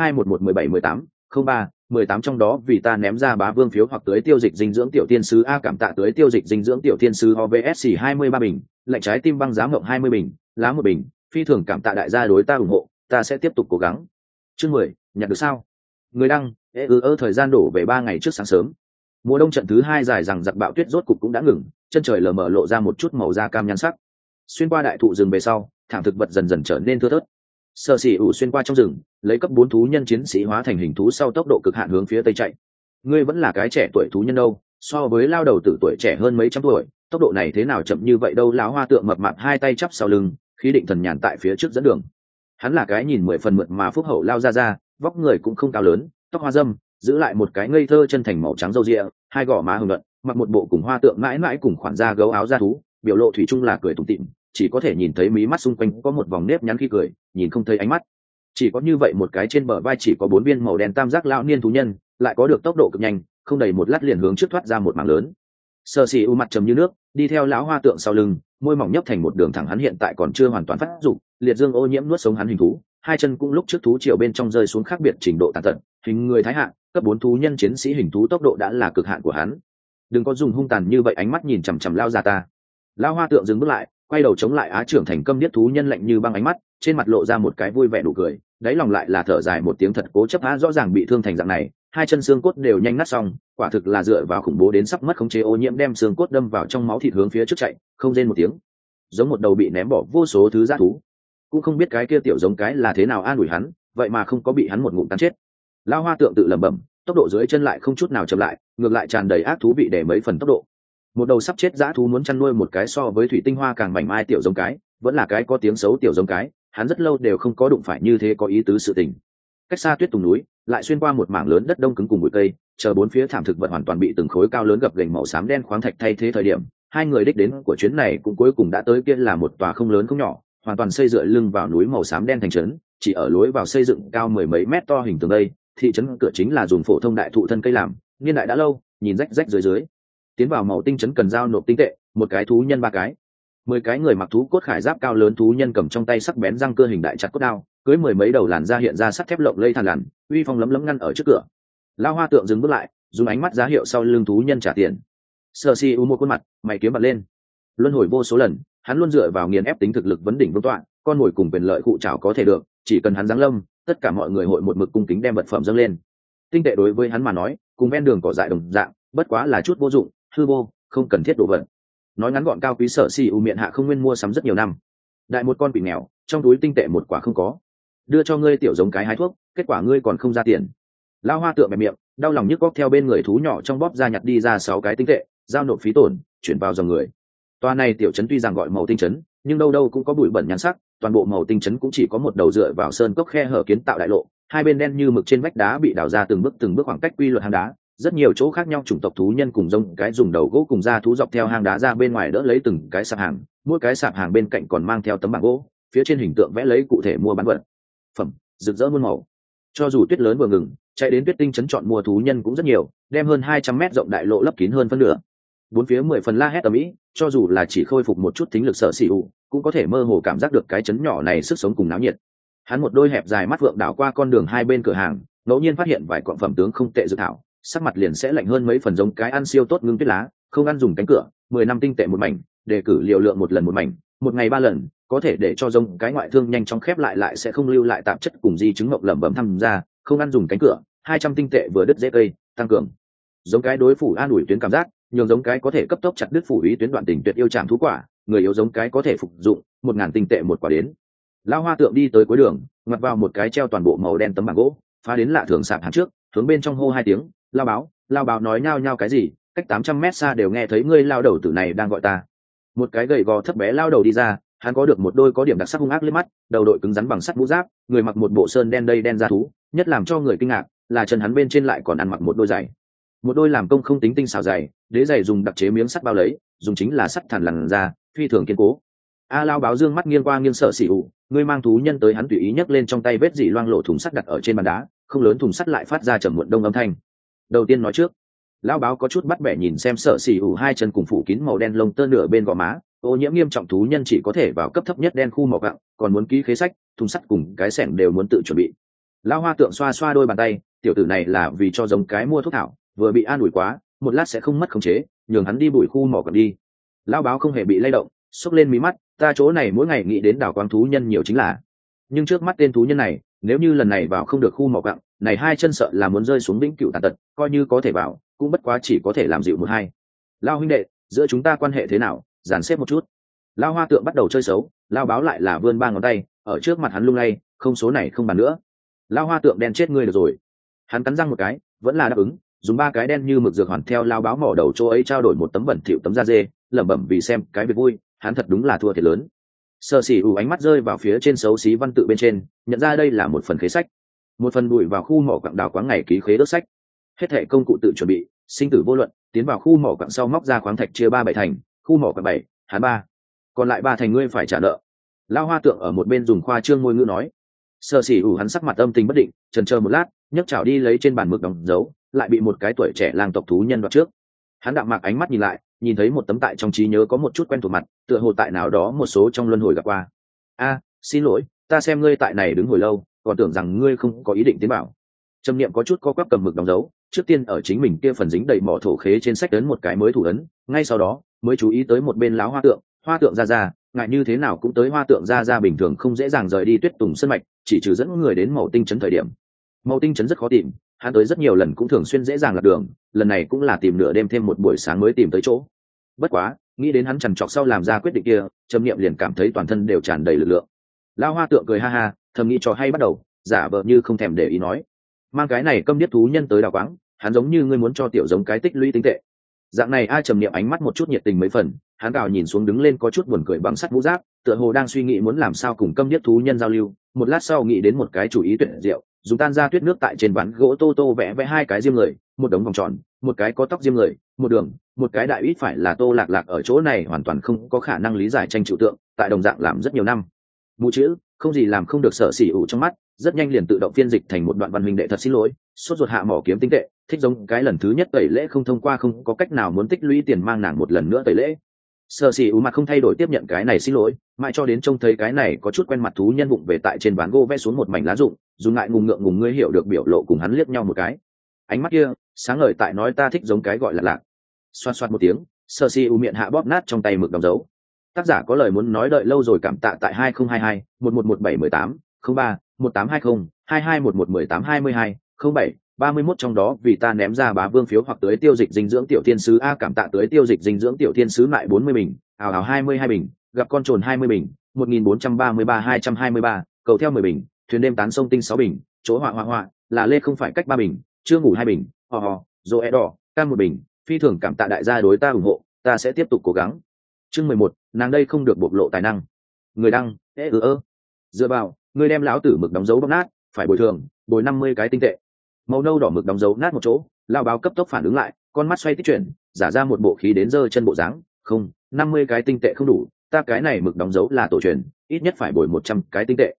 22111718 03 18 trong đó vì ta ném ra bá vương phiếu hoặc tới tiêu dịch dinh dưỡng tiểu thiên sứ A, cảm tạ tới tiêu dịch dinh dưỡng tiểu thiên sứ OVSC 23 bình, lệnh trái tim băng giá mộng 20 bình, lá 1 bình, phi thường cảm tạ đại gia đối ta ủng hộ, ta sẽ tiếp tục cố gắng. Chương 10, nhặt được sao? Người đăng, thời gian đổ về 3 ngày trước sáng sớm. Mùa đông trận thứ 2 dài rằng giặc bão tuyết rốt cục cũng đã ngừng, chân trời lờ mờ lộ ra một chút màu da cam nhan sắc. Xuyên qua đại thụ rừng về sau, thảm thực vật dần dần trở nên thưa thớt. Sở Sĩ ủ xuyên qua trong rừng, lấy cấp 4 thú nhân chiến sĩ hóa thành hình thú sau tốc độ cực hạn hướng phía tây chạy. Ngươi vẫn là cái trẻ tuổi thú nhân đâu, so với lao đầu tử tuổi trẻ hơn mấy trăm tuổi, tốc độ này thế nào chậm như vậy đâu? Lão Hoa Tượng mập mạp hai tay chắp sau lưng, khí định thần nhàn tại phía trước dẫn đường. Hắn là cái nhìn 10 phần mượt mà phúc hậu lao ra, vóc người cũng không cao lớn, tóc hoa râm, giữ lại một cái ngây thơ chân thành màu trắng râu ria, hai gò má hồng nhuận, mặc một bộ cùng Hoa Tượng mãi mãi cùng khoản da gấu áo da thú, biểu lộ thủy chung là cười tủm tỉm, chỉ có thể nhìn thấy mí mắt xung quanh có một vòng nếp nhăn khi cười, nhìn không thấy ánh mắt. Chỉ có như vậy một cái trên bờ vai chỉ có 4 viên màu đen tam giác lão niên thú nhân, lại có được tốc độ cực nhanh, không đầy một lát liền hướng trước thoát ra một mảng lớn. Sở Sĩ U mặt trầm như nước, đi theo lão Hoa Tượng sau lưng, môi mỏng nhấp thành một đường thẳng. Hắn hiện tại còn chưa hoàn toàn phát dục, liệt dương ô nhiễm nuốt sống hắn hình thú, hai chân cũng lúc trước thú triều bên trong rơi xuống khác biệt trình độ tàn tật, hình người thái hạ, cấp 4 thú nhân chiến sĩ hình thú tốc độ đã là cực hạn của hắn. Đừng có dùng hung tàn như vậy ánh mắt nhìn chằm chằm lao ra ta. Lão Hoa Tượng dừng bước lại, quay đầu chống lại á trưởng thành câm điếc thú nhân lạnh như băng ánh mắt, trên mặt lộ ra một cái vui vẻ nụ cười, đáy lòng lại là thở dài một tiếng thật cố chấp. Á rõ ràng bị thương thành dạng này, hai chân xương cốt đều nhanh nát xong, quả thực là dựa vào khủng bố đến sắp mất khống chế ô nhiễm đem xương cốt đâm vào trong máu thịt hướng phía trước chạy, không rên một tiếng, giống một đầu bị ném bỏ vô số thứ dã thú. Cũng không biết cái kia tiểu giống cái là thế nào an ủi hắn, vậy mà không có bị hắn một ngụm cắn chết. Lão Hoa Tượng tự lẩm bẩm, tốc độ dưới chân lại không chút nào chậm lại, ngược lại tràn đầy ác thú vị để mấy phần tốc độ. Một đầu sắp chết dã thú muốn chăn nuôi một cái so với thủy tinh hoa càng mảnh mai tiểu giống cái, vẫn là cái có tiếng xấu tiểu giống cái, hắn rất lâu đều không có đụng phải như thế có ý tứ sự tình. Cách xa Tuyết Tùng núi, lại xuyên qua một mảng lớn đất đông cứng cùng bụi cây, chờ bốn phía thảm thực vật hoàn toàn bị từng khối cao lớn gập ghềnh màu xám đen khoáng thạch thay thế thời điểm, hai người đích đến của chuyến này cũng cuối cùng đã tới. Kia là một tòa không lớn không nhỏ, hoàn toàn xây dựa lưng vào núi màu xám đen thành trấn, chỉ ở lối vào xây dựng cao 10 mấy mét to hình tường đây, thị trấn cửa chính là dùng phổ thông đại thụ thân cây làm, niên đại đã lâu, nhìn rách rách dưới. Tiến vào màu tinh trấn cần giao nộp tinh tệ, một cái thú nhân 3 cái. 10 cái người mặc thú cốt khải giáp cao lớn thú nhân cầm trong tay sắc bén răng cưa hình đại chặt cốt đao, cưới 10 mấy đầu làn da hiện ra sắt thép lộng lây than lằn, uy phong lấm lấm ngăn ở trước cửa. Lão Hoa Tượng dừng bước lại, dùng ánh mắt giá hiệu sau lưng thú nhân trả tiền. Sở Si U một khuôn mặt, mày kiếm bật lên. Luân hồi vô số lần, hắn luôn dựa vào nghiền ép tính thực lực vấn đỉnh vương tọa, con ngồi cùng quyền lợi cụ trảo có thể được, chỉ cần hắn giáng lâm, tất cả mọi người hội một mực cung kính đem vật phẩm dâng lên. Tinh tệ đối với hắn mà nói, cùng ven đường cỏ dại đồng dạng, bất quá là chút vô dụng, hư vô, không cần thiết đồ vật. Nói ngắn gọn, cao quý Sở Si U miệng hạ không nguyên mua sắm rất nhiều năm. Đại một con quỷ nghèo, trong túi tinh tệ một quả không có, đưa cho ngươi tiểu giống cái hái thuốc, kết quả ngươi còn không ra tiền. Lão Hoa Tượng bẹp miệng, đau lòng nhức góc theo bên người thú nhỏ trong bóp ra nhặt đi ra 6 cái tinh tệ, giao nộp phí tổn, chuyển vào dòng người. Toa này tiểu trấn tuy rằng gọi màu tinh trấn, nhưng đâu đâu cũng có bụi bẩn nhan sắc, toàn bộ màu tinh trấn cũng chỉ có một đầu dựa vào sơn cốc khe hở kiến tạo đại lộ, hai bên đen như mực trên vách đá bị đào ra từng bước khoảng cách quy luật hang đá, rất nhiều chỗ khác nhau chủng tộc thú nhân cùng rông cái dùng đầu gỗ cùng da thú dọc theo hang đá ra bên ngoài đỡ lấy từng cái sạp hàng, mỗi cái sạp hàng bên cạnh còn mang theo tấm bảng gỗ, phía trên hình tượng vẽ lấy cụ thể mua bán vật. phẩm rực rỡ muôn màu. Cho dù tuyết lớn vừa ngừng, chạy đến tuyết tinh trấn chọn mua thú nhân cũng rất nhiều, đem hơn 200 mét rộng đại lộ lấp kín hơn phân nửa. Bốn phía 10 phần la hét ầm ĩ, cho dù là chỉ khôi phục một chút thính lực sợ xỉ ủ, cũng có thể mơ hồ cảm giác được cái trấn nhỏ này sức sống cùng náo nhiệt. Hắn một đôi hẹp dài mắt vượng đảo qua con đường hai bên cửa hàng, ngẫu nhiên phát hiện vài quặng phẩm tướng không tệ dự thảo, sắc mặt liền sẽ lạnh hơn mấy phần, giống cái ăn siêu tốt ngưng tuyết lá, không ăn dùng cánh cửa, 10 năm tinh tệ một mảnh, đề cử liều lượng một lần một mảnh, một ngày 3 lần, có thể để cho giống cái ngoại thương nhanh chóng khép lại sẽ không lưu lại tạp chất cùng di chứng ngọc lẩm bẩm tham gia, không ăn dùng cánh cửa, 200 tinh tệ vừa đứt dễ cây, tăng cường giống cái đối phủ an ủi tuyến cảm giác, nhường giống cái có thể cấp tốc chặt đứt phủ ý tuyến đoạn tình tuyệt yêu trảm thú quả, người yếu giống cái có thể phục dụng 1000 tinh tệ một quả đến. Lão Hoa Tượng đi tới cuối đường, ngoặt vào một cái treo toàn bộ màu đen tấm bảng gỗ, phá đến lạ thường sạp hàng trước, hướng bên trong hô 2 tiếng, lao báo nói nhao nhao cái gì, cách 800 mét xa đều nghe thấy ngươi lao đầu tử này đang gọi ta. Một cái gầy gò thấp bé lao đầu đi ra, hắn có được một đôi có điểm đặc sắc hung ác liếc mắt, đầu đội cứng rắn bằng sắt mũ giáp, người mặc một bộ sơn đen đen da thú, nhất làm cho người kinh ngạc là chân hắn bên trên lại còn ăn mặc một đôi giày, một đôi làm công không tính tinh xảo giày, đế giày dùng đặc chế miếng sắt bao lấy, dùng chính là sắt thản lằn ra, phi thường kiên cố. Lao báo dương mắt nghiêng qua nghiêng sợ xỉ ủ, ngươi mang thú nhân tới, hắn tùy ý nhấc lên trong tay vết dị loang lộ thùng sắt đặt ở trên bàn đá, không lớn thùng sắt lại phát ra trầm muộn đông âm thanh. Đầu tiên nói trước, lão báo có chút bắt bẻ nhìn xem sợ xỉ ủ hai chân cùng phủ kín màu đen lông tơ nửa bên gò má, ô nhiễm nghiêm trọng, thú nhân chỉ có thể vào cấp thấp nhất đen khu mỏ gặng, còn muốn ký khế sách, thùng sắt cùng cái xẻng đều muốn tự chuẩn bị. Lão Hoa Tượng xoa xoa đôi bàn tay, tiểu tử này là vì cho giống cái mua thuốc thảo, vừa bị an ủi quá, một lát sẽ không mất khống chế, nhường hắn đi bụi khu mỏ gặng đi. Lão báo không hề bị lay động, xúc lên mí mắt, ta chỗ này mỗi ngày nghĩ đến đảo quang thú nhân nhiều chính là, nhưng trước mắt tên thú nhân này, nếu như lần này vào không được khu mỏ gặng, này hai chân sợ là muốn rơi xuống vĩnh cửu tàn tật, coi như có thể vào, cũng bất quá chỉ có thể làm dịu một hai. Lao huynh đệ, giữa chúng ta quan hệ thế nào, dàn xếp một chút. Lao Hoa Tượng bắt đầu chơi xấu, Lao báo lại là vươn 3 ngón tay ở trước mặt hắn lung lay, không số này không bàn nữa. Lao Hoa Tượng đen chết ngươi được rồi. Hắn cắn răng một cái, vẫn là đáp ứng, dùng 3 cái đen như mực dược hoàn theo Lao báo mỏ đầu chỗ ấy trao đổi một tấm bẩn thỉu tấm da dê, lẩm bẩm vì xem cái việc vui, hắn thật đúng là thua thiệt lớn. Sợ xỉ ủ ánh mắt rơi vào phía trên xấu xí văn tự bên trên, nhận ra đây là một phần khế sách, một phần bụi vào khu mỏ quặng đào quáng ngày ký khế đốt sách. Hết thảy công cụ tự chuẩn bị, sinh tử vô luận, tiến vào khu mỏ quặng sau móc ra khoáng thạch chia 3/7 thành, khu mỏ quặng 7, hắn 3, còn lại 3 thành ngươi phải trả nợ. Lao Hoa Tượng ở một bên dùng khoa trương ngôn ngữ nói. Sợ xỉ ủ hắn sắc mặt âm tình bất định, chần chờ một lát, nhấc chảo đi lấy trên bàn mực đóng dấu, lại bị một cái tuổi trẻ lang tộc thú nhân đoạt trước. Hắn đạm mạc ánh mắt nhìn lại, nhìn thấy một tấm tại trong trí nhớ có một chút quen thuộc mặt, tựa hồ tại nào đó một số trong luân hồi gặp qua. Xin lỗi, ta xem ngươi tại này đứng hồi lâu, còn tưởng rằng ngươi không có ý định tiến bảo. Trầm niệm có chút co quắp cầm mực đóng dấu, trước tiên ở chính mình kia phần dính đầy mỏ thổ khế trên sách ấn một cái mới thủ ấn, ngay sau đó mới chú ý tới một bên láo Hoa Tượng ra, ngại như thế nào cũng tới Hoa Tượng ra bình thường không dễ dàng rời đi tuyết tùng sân mạch, chỉ trừ dẫn người đến màu tinh trấn thời điểm. Màu tinh trấn rất khó tìm, hắn tới rất nhiều lần cũng thường xuyên dễ dàng lạc đường, lần này cũng là tìm nửa đêm thêm một buổi sáng mới tìm tới chỗ. Bất quá, nghĩ đến hắn trằn trọc sau làm ra quyết định kia, Trầm niệm liền cảm thấy toàn thân đều tràn đầy lực lượng. Lao Hoa Tượng cười ha ha, thầm nghĩ trò hay bắt đầu, giả vờ như không thèm để ý nói, mang cái này câm điếc thú nhân tới đào quáng, hắn giống như ngươi muốn cho tiểu giống cái tích lũy tinh tệ. Dạng này Trầm niệm ánh mắt một chút nhiệt tình mấy phần, hắn cào nhìn xuống đứng lên có chút buồn cười bằng sắt mũ giáp, tựa hồ đang suy nghĩ muốn làm sao cùng câm điếc thú nhân giao lưu, một lát sau nghĩ đến một cái chủ ý tuyệt diệu, dùng tan ra tuyết nước tại trên ván gỗ tô vẽ 2 cái diêm người, một đống vòng tròn, một cái có tóc diêm người, một đường, một cái đại ít phải là Tô Lạc ở chỗ này hoàn toàn không có khả năng lý giải tranh chịu tượng, tại đồng dạng làm rất nhiều năm. Mũ chữ, không gì làm không được sợ xỉ ủ trong mắt, rất nhanh liền tự động phiên dịch thành một đoạn văn huynh đệ thật xin lỗi, sốt ruột hạ mỏ kiếm tinh tệ, thích giống cái lần thứ nhất tẩy lễ không thông qua không có cách nào muốn tích lũy tiền mang nàng một lần nữa tẩy lễ. Sợ xỉ ủ mặt không thay đổi tiếp nhận cái này xin lỗi, mãi cho đến trông thấy cái này có chút quen mặt thú nhân vụng về tại trên ván gỗ vẽ xuống một mảnh lá rụng, dùng ngại ngùng ngượng ngùng ngươi hiểu được biểu lộ cùng hắn liếc nhau một cái. Ánh mắt kia sáng ngời tại nói ta thích giống cái gọi là lạc. Xoát xoát một tiếng, Sợ xỉ ủ miệng hạ bóp nát trong tay mực đóng dấu. Tác giả có lời muốn nói đợi lâu rồi, cảm tạ tại 2022 111718 03 1820 221118 22 07 31 trong đó vì ta ném ra bá vương phiếu hoặc tới tiêu dịch dinh dưỡng tiểu thiên sứ cảm tạ tới tiêu dịch dinh dưỡng tiểu thiên sứ lại 40 bình, ảo 22 bình, gặp con trồn 20 bình, 1433 223, cầu theo 10 bình, thuyền đêm tán sông tinh 6 bình, chỗ họa là lê không phải cách 3 bình, chưa ngủ 2 bình, rồi đỏ, cam 1 bình, phi thường cảm tạ đại gia đối ta ủng hộ, ta sẽ tiếp tục cố gắng. Chương 11, nàng đây không được bộc lộ tài năng. Người đăng, dựa vào, người đem lão tử mực đóng dấu bóc nát, phải bồi thường, bồi 50 cái tinh tệ. Màu nâu đỏ mực đóng dấu nát một chỗ, lao báo cấp tốc phản ứng lại, con mắt xoay tích chuyển, giả ra một bộ khí đến giơ chân bộ dáng, không, 50 cái tinh tệ không đủ, ta cái này mực đóng dấu là tổ truyền, ít nhất phải bồi 100 cái tinh tệ.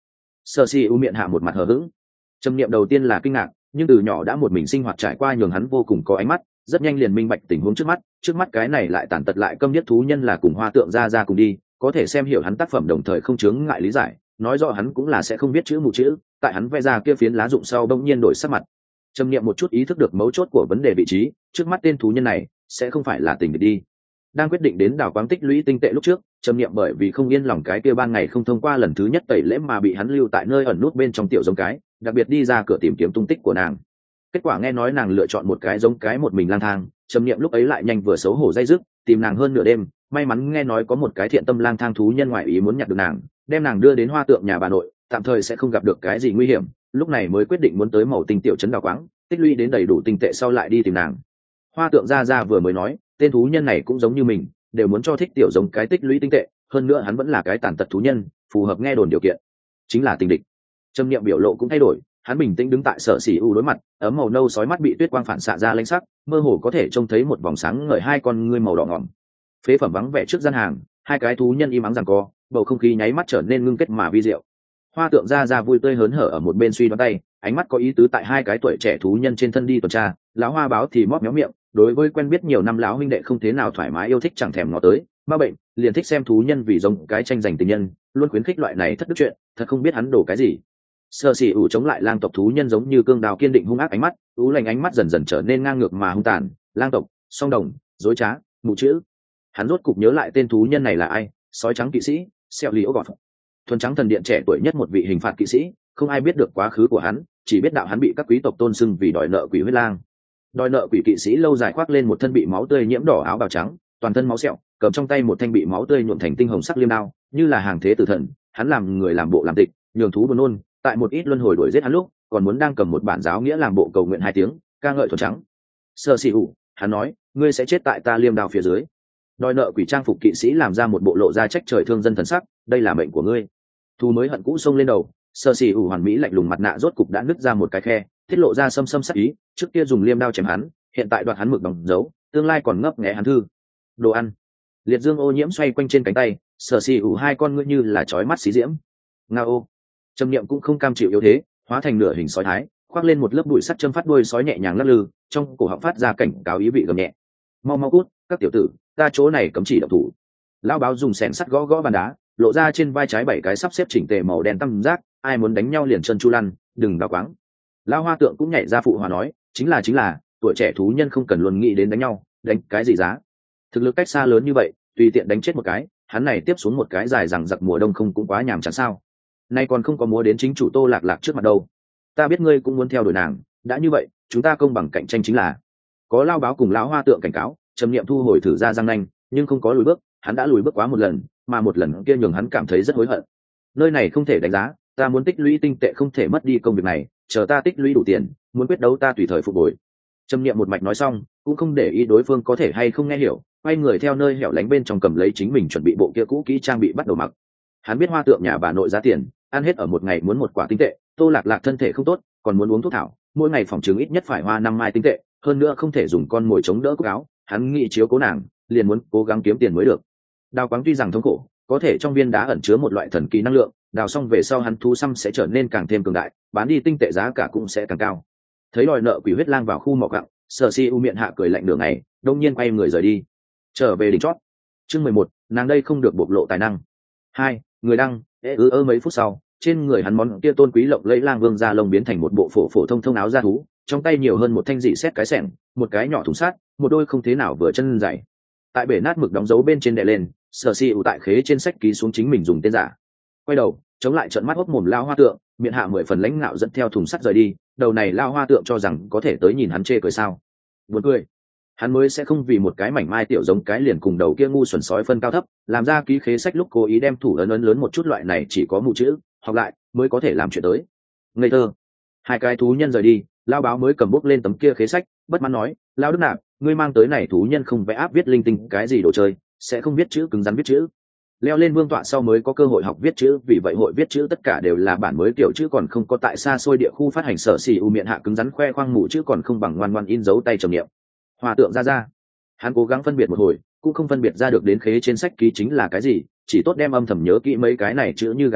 Sở si u miệng hạ một mặt hờ hững. Trầm niệm đầu tiên là kinh ngạc, nhưng từ nhỏ đã một mình sinh hoạt trải qua nhường hắn vô cùng có ánh mắt, rất nhanh liền minh bạch tình huống trước mắt cái này lại tàn tật lại câm điếc thú nhân là cùng Hoa Tượng ra cùng đi, có thể xem hiểu hắn tác phẩm đồng thời không chướng ngại lý giải, nói rõ hắn cũng là sẽ không biết chữ mù chữ, tại hắn vẽ ra kia phiến lá rụng sau bỗng nhiên đổi sắc mặt. Trầm niệm một chút ý thức được mấu chốt của vấn đề vị trí, trước mắt tên thú nhân này sẽ không phải là tình địch đi. Đang quyết định đến đào quáng tích lũy tinh tệ lúc trước, Trầm niệm bởi vì không yên lòng cái kia ban ngày không thông qua lần thứ nhất tẩy lễ mà bị hắn lưu tại nơi ẩn nút bên trong tiểu giống cái, đặc biệt đi ra cửa tìm kiếm tung tích của nàng. Kết quả nghe nói nàng lựa chọn một cái giống cái một mình lang thang, Trầm niệm lúc ấy lại nhanh vừa xấu hổ dây dứt, tìm nàng hơn nửa đêm, may mắn nghe nói có một cái thiện tâm lang thang thú nhân ngoại ý muốn nhặt được nàng, đem nàng đưa đến Hoa Tượng nhà bà nội, tạm thời sẽ không gặp được cái gì nguy hiểm, lúc này mới quyết định muốn tới Màu Tinh tiểu trấn đào quáng, tích lũy đến đầy đủ tinh tệ sau lại đi tìm nàng. Hoa Tượng ra vừa mới nói, tên thú nhân này cũng giống như mình, đều muốn cho thích tiểu giống cái tích lũy tinh tệ, hơn nữa hắn vẫn là cái tàn tật thú nhân, phù hợp nghe đồn điều kiện, chính là tình địch. Trầm niệm biểu lộ cũng thay đổi, hắn bình tĩnh đứng tại Sở Sĩ U đối mặt, ấm màu nâu sói mắt bị tuyết quang phản xạ ra lãnh sắc, mơ hồ có thể trông thấy một vòng sáng ngời hai con ngươi màu đỏ ngỏm. Phế phẩm vắng vẻ trước gian hàng, hai cái thú nhân im ắng giằng co, bầu không khí nháy mắt trở nên ngưng kết mà vi diệu. Hoa Tượng ra vui tươi hớn hở ở một bên suy đoán tay, ánh mắt có ý tứ tại hai cái tuổi trẻ thú nhân trên thân đi tuần tra, lão Hoa báo thì móp méo miệng, đối với quen biết nhiều năm lão huynh đệ không thế nào thoải mái yêu thích chẳng thèm ngó tới, ma bệnh, liền thích xem thú nhân vì giống cái tranh giành tình nhân, luôn khuyến khích loại này thất đức chuyện, thật không biết hắn đổ cái gì. Sở Sĩ U chống lại lang tộc thú nhân giống như cương đao kiên định hung ác ánh mắt, u lành ánh mắt dần dần trở nên ngang ngược mà hung tàn, lang tộc, song đồng, dối trá, mù chữ. Hắn rốt cục nhớ lại tên thú nhân này là ai, sói trắng kỵ sĩ, Sẹo Lý Ô Gọt. Thuần trắng thần điện trẻ tuổi nhất một vị hình phạt kỵ sĩ, không ai biết được quá khứ của hắn, chỉ biết đạo hắn bị các quý tộc tôn xưng vì đòi nợ quỷ huyết lang. Đòi nợ quỷ kỵ sĩ lâu dài khoác lên một thân bị máu tươi nhiễm đỏ áo bào trắng, toàn thân máu sẹo, cầm trong tay một thanh bị máu tươi nhuộm thành tinh hồng sắc liêm đao, như là hàng thế tử thần. Hắn làm người làm bộ làm tịch, nhường thú buồn nôn, tại một ít luân hồi đuổi giết hắn lúc, còn muốn đang cầm một bản giáo nghĩa làm bộ cầu nguyện hai tiếng, ca ngợi thuần trắng. Sở Sĩ U, hắn nói, ngươi sẽ chết tại ta liêm đao phía dưới. Đòi nợ quỷ trang phục kỵ sĩ làm ra một bộ lộ ra trách trời thương dân thần sắc, đây là mệnh của ngươi. Thù mới hận cũ xông lên đầu, Sở Sĩ U hoàn mỹ lạnh lùng mặt nạ rốt cục đã nứt ra một cái khe, tiết lộ ra xâm sắc ý, trước kia dùng liêm đao chém hắn, hiện tại đoạt hắn mực đóng dấu, tương lai còn ngấp nghé hắn thư. Đồ ăn. Liệt dương ô nhiễm xoay quanh trên cánh tay, Sở Sĩ U hai con ngươi như là chói mắt xí diễm. Ngao. Trầm niệm cũng không cam chịu yếu thế, hóa thành nửa hình sói thái, khoác lên một lớp bụi sắt châm phát đuôi sói nhẹ nhàng lắc lư, trong cổ họng phát ra cảnh cáo ý vị gầm nhẹ. Mau mau cút, các tiểu tử, ta chỗ này cấm chỉ động thủ. Lão báo dùng xẻng sắt gõ gõ bàn đá, lộ ra trên vai trái bảy cái sắp xếp chỉnh tề màu đen tam giác, ai muốn đánh nhau liền chân chu lăn, đừng đào quáng. Lão Hoa Tượng cũng nhảy ra phụ hòa nói, chính là, tuổi trẻ thú nhân không cần luôn nghĩ đến đánh nhau, đánh cái gì giá? Thực lực cách xa lớn như vậy, tùy tiện đánh chết một cái, hắn này tiếp xuống một cái dài rằng giặc mùa đông không cũng quá nhàm chán sao? Nay còn không có múa đến chính chủ Tô Lạc Lạc trước mặt đâu. Ta biết ngươi cũng muốn theo đuổi nàng, đã như vậy, chúng ta công bằng cạnh tranh chính là. Có Lao báo cùng Lão Hoa Tượng cảnh cáo, Trầm niệm thu hồi thử ra răng nanh, nhưng không có lùi bước, hắn đã lùi bước quá một lần, mà một lần kia nhường hắn cảm thấy rất hối hận. Nơi này không thể đánh giá, ta muốn tích lũy tinh tệ không thể mất đi công việc này, chờ ta tích lũy đủ tiền, muốn quyết đấu ta tùy thời phục hồi. Trầm niệm một mạch nói xong, cũng không để ý đối phương có thể hay không nghe hiểu, quay người theo nơi hẻo lánh bên trong cầm lấy chính mình chuẩn bị bộ kia cũ kỹ trang bị bắt đầu mặc. Hắn biết Hoa Tượng nhà bà nội giá tiền, ăn hết ở một ngày muốn một quả tinh tệ, Tô Lạc Lạc thân thể không tốt, còn muốn uống thuốc thảo, mỗi ngày phòng chứng ít nhất phải hoa 5 mai tinh tệ, hơn nữa không thể dùng con mồi chống đỡ cúc áo, hắn nghĩ chiếu cố nàng, liền muốn cố gắng kiếm tiền mới được. Đào quáng tuy rằng thống khổ, có thể trong viên đá ẩn chứa một loại thần kỳ năng lượng, đào xong về sau hắn thú săm sẽ trở nên càng thêm cường đại, bán đi tinh tệ giá cả cũng sẽ càng cao. Thấy đòi nợ quỷ huyết lang vào khu mỏ quặng, Sở Sĩ U miệng hạ cười lạnh nửa ngày, đông nhiên quay người rời đi. Trở về đỉnh chót. Chương 11, nàng đây không được bộc lộ tài năng. 2, người đăng, mấy phút sau, trên người hắn món kia tôn quý lộng lẫy lang vương da lông biến thành một bộ phổ thông thông áo da thú, trong tay nhiều hơn một thanh dị xét cái xẻng, một cái nhỏ thùng sắt, một đôi không thế nào vừa chân dày. Tại bể nát mực đóng dấu bên trên đè lên, Sở Sĩ U tại khế trên sách ký xuống chính mình dùng tên giả. Quay đầu, chống lại trợn mắt hốc mồm Lao Hoa Tượng, miệng hạ 10 phần lãnh ngạo dẫn theo thùng sắt rời đi, đầu này Lao Hoa Tượng cho rằng có thể tới nhìn hắn chê cười sao? Buồn cười. Hắn mới sẽ không vì một cái mảnh mai tiểu giống cái liền cùng đầu kia ngu xuẩn sói phân cao thấp, làm ra ký khế sách lúc cố ý đem thủ ấn lớn một chút loại này chỉ có mù chữ, học lại mới có thể làm chuyện tới. Ngây thơ. Hai cái thú nhân rời đi, Lao báo mới cầm bút lên tấm kia khế sách, bất mãn nói, Lao Đức Nạp, ngươi mang tới này thú nhân không vẽ áp viết linh tinh cái gì đồ chơi, sẽ không viết chữ cứng rắn viết chữ. Leo lên vương tọa sau mới có cơ hội học viết chữ, vì vậy hội viết chữ tất cả đều là bản mới kiểu chữ còn không có tại xa xôi địa khu phát hành. Sở Sĩ U miệng hạ cứng rắn khoe khoang mù chữ còn không bằng ngoan ngoan in dấu tay trầm niệm. Hòa Tượng ra, hắn cố gắng phân biệt một hồi, cũng không phân biệt ra được đến khế trên sách ký chính là cái gì, chỉ tốt đem âm thầm nhớ kỹ mấy cái này chữ như gà bới,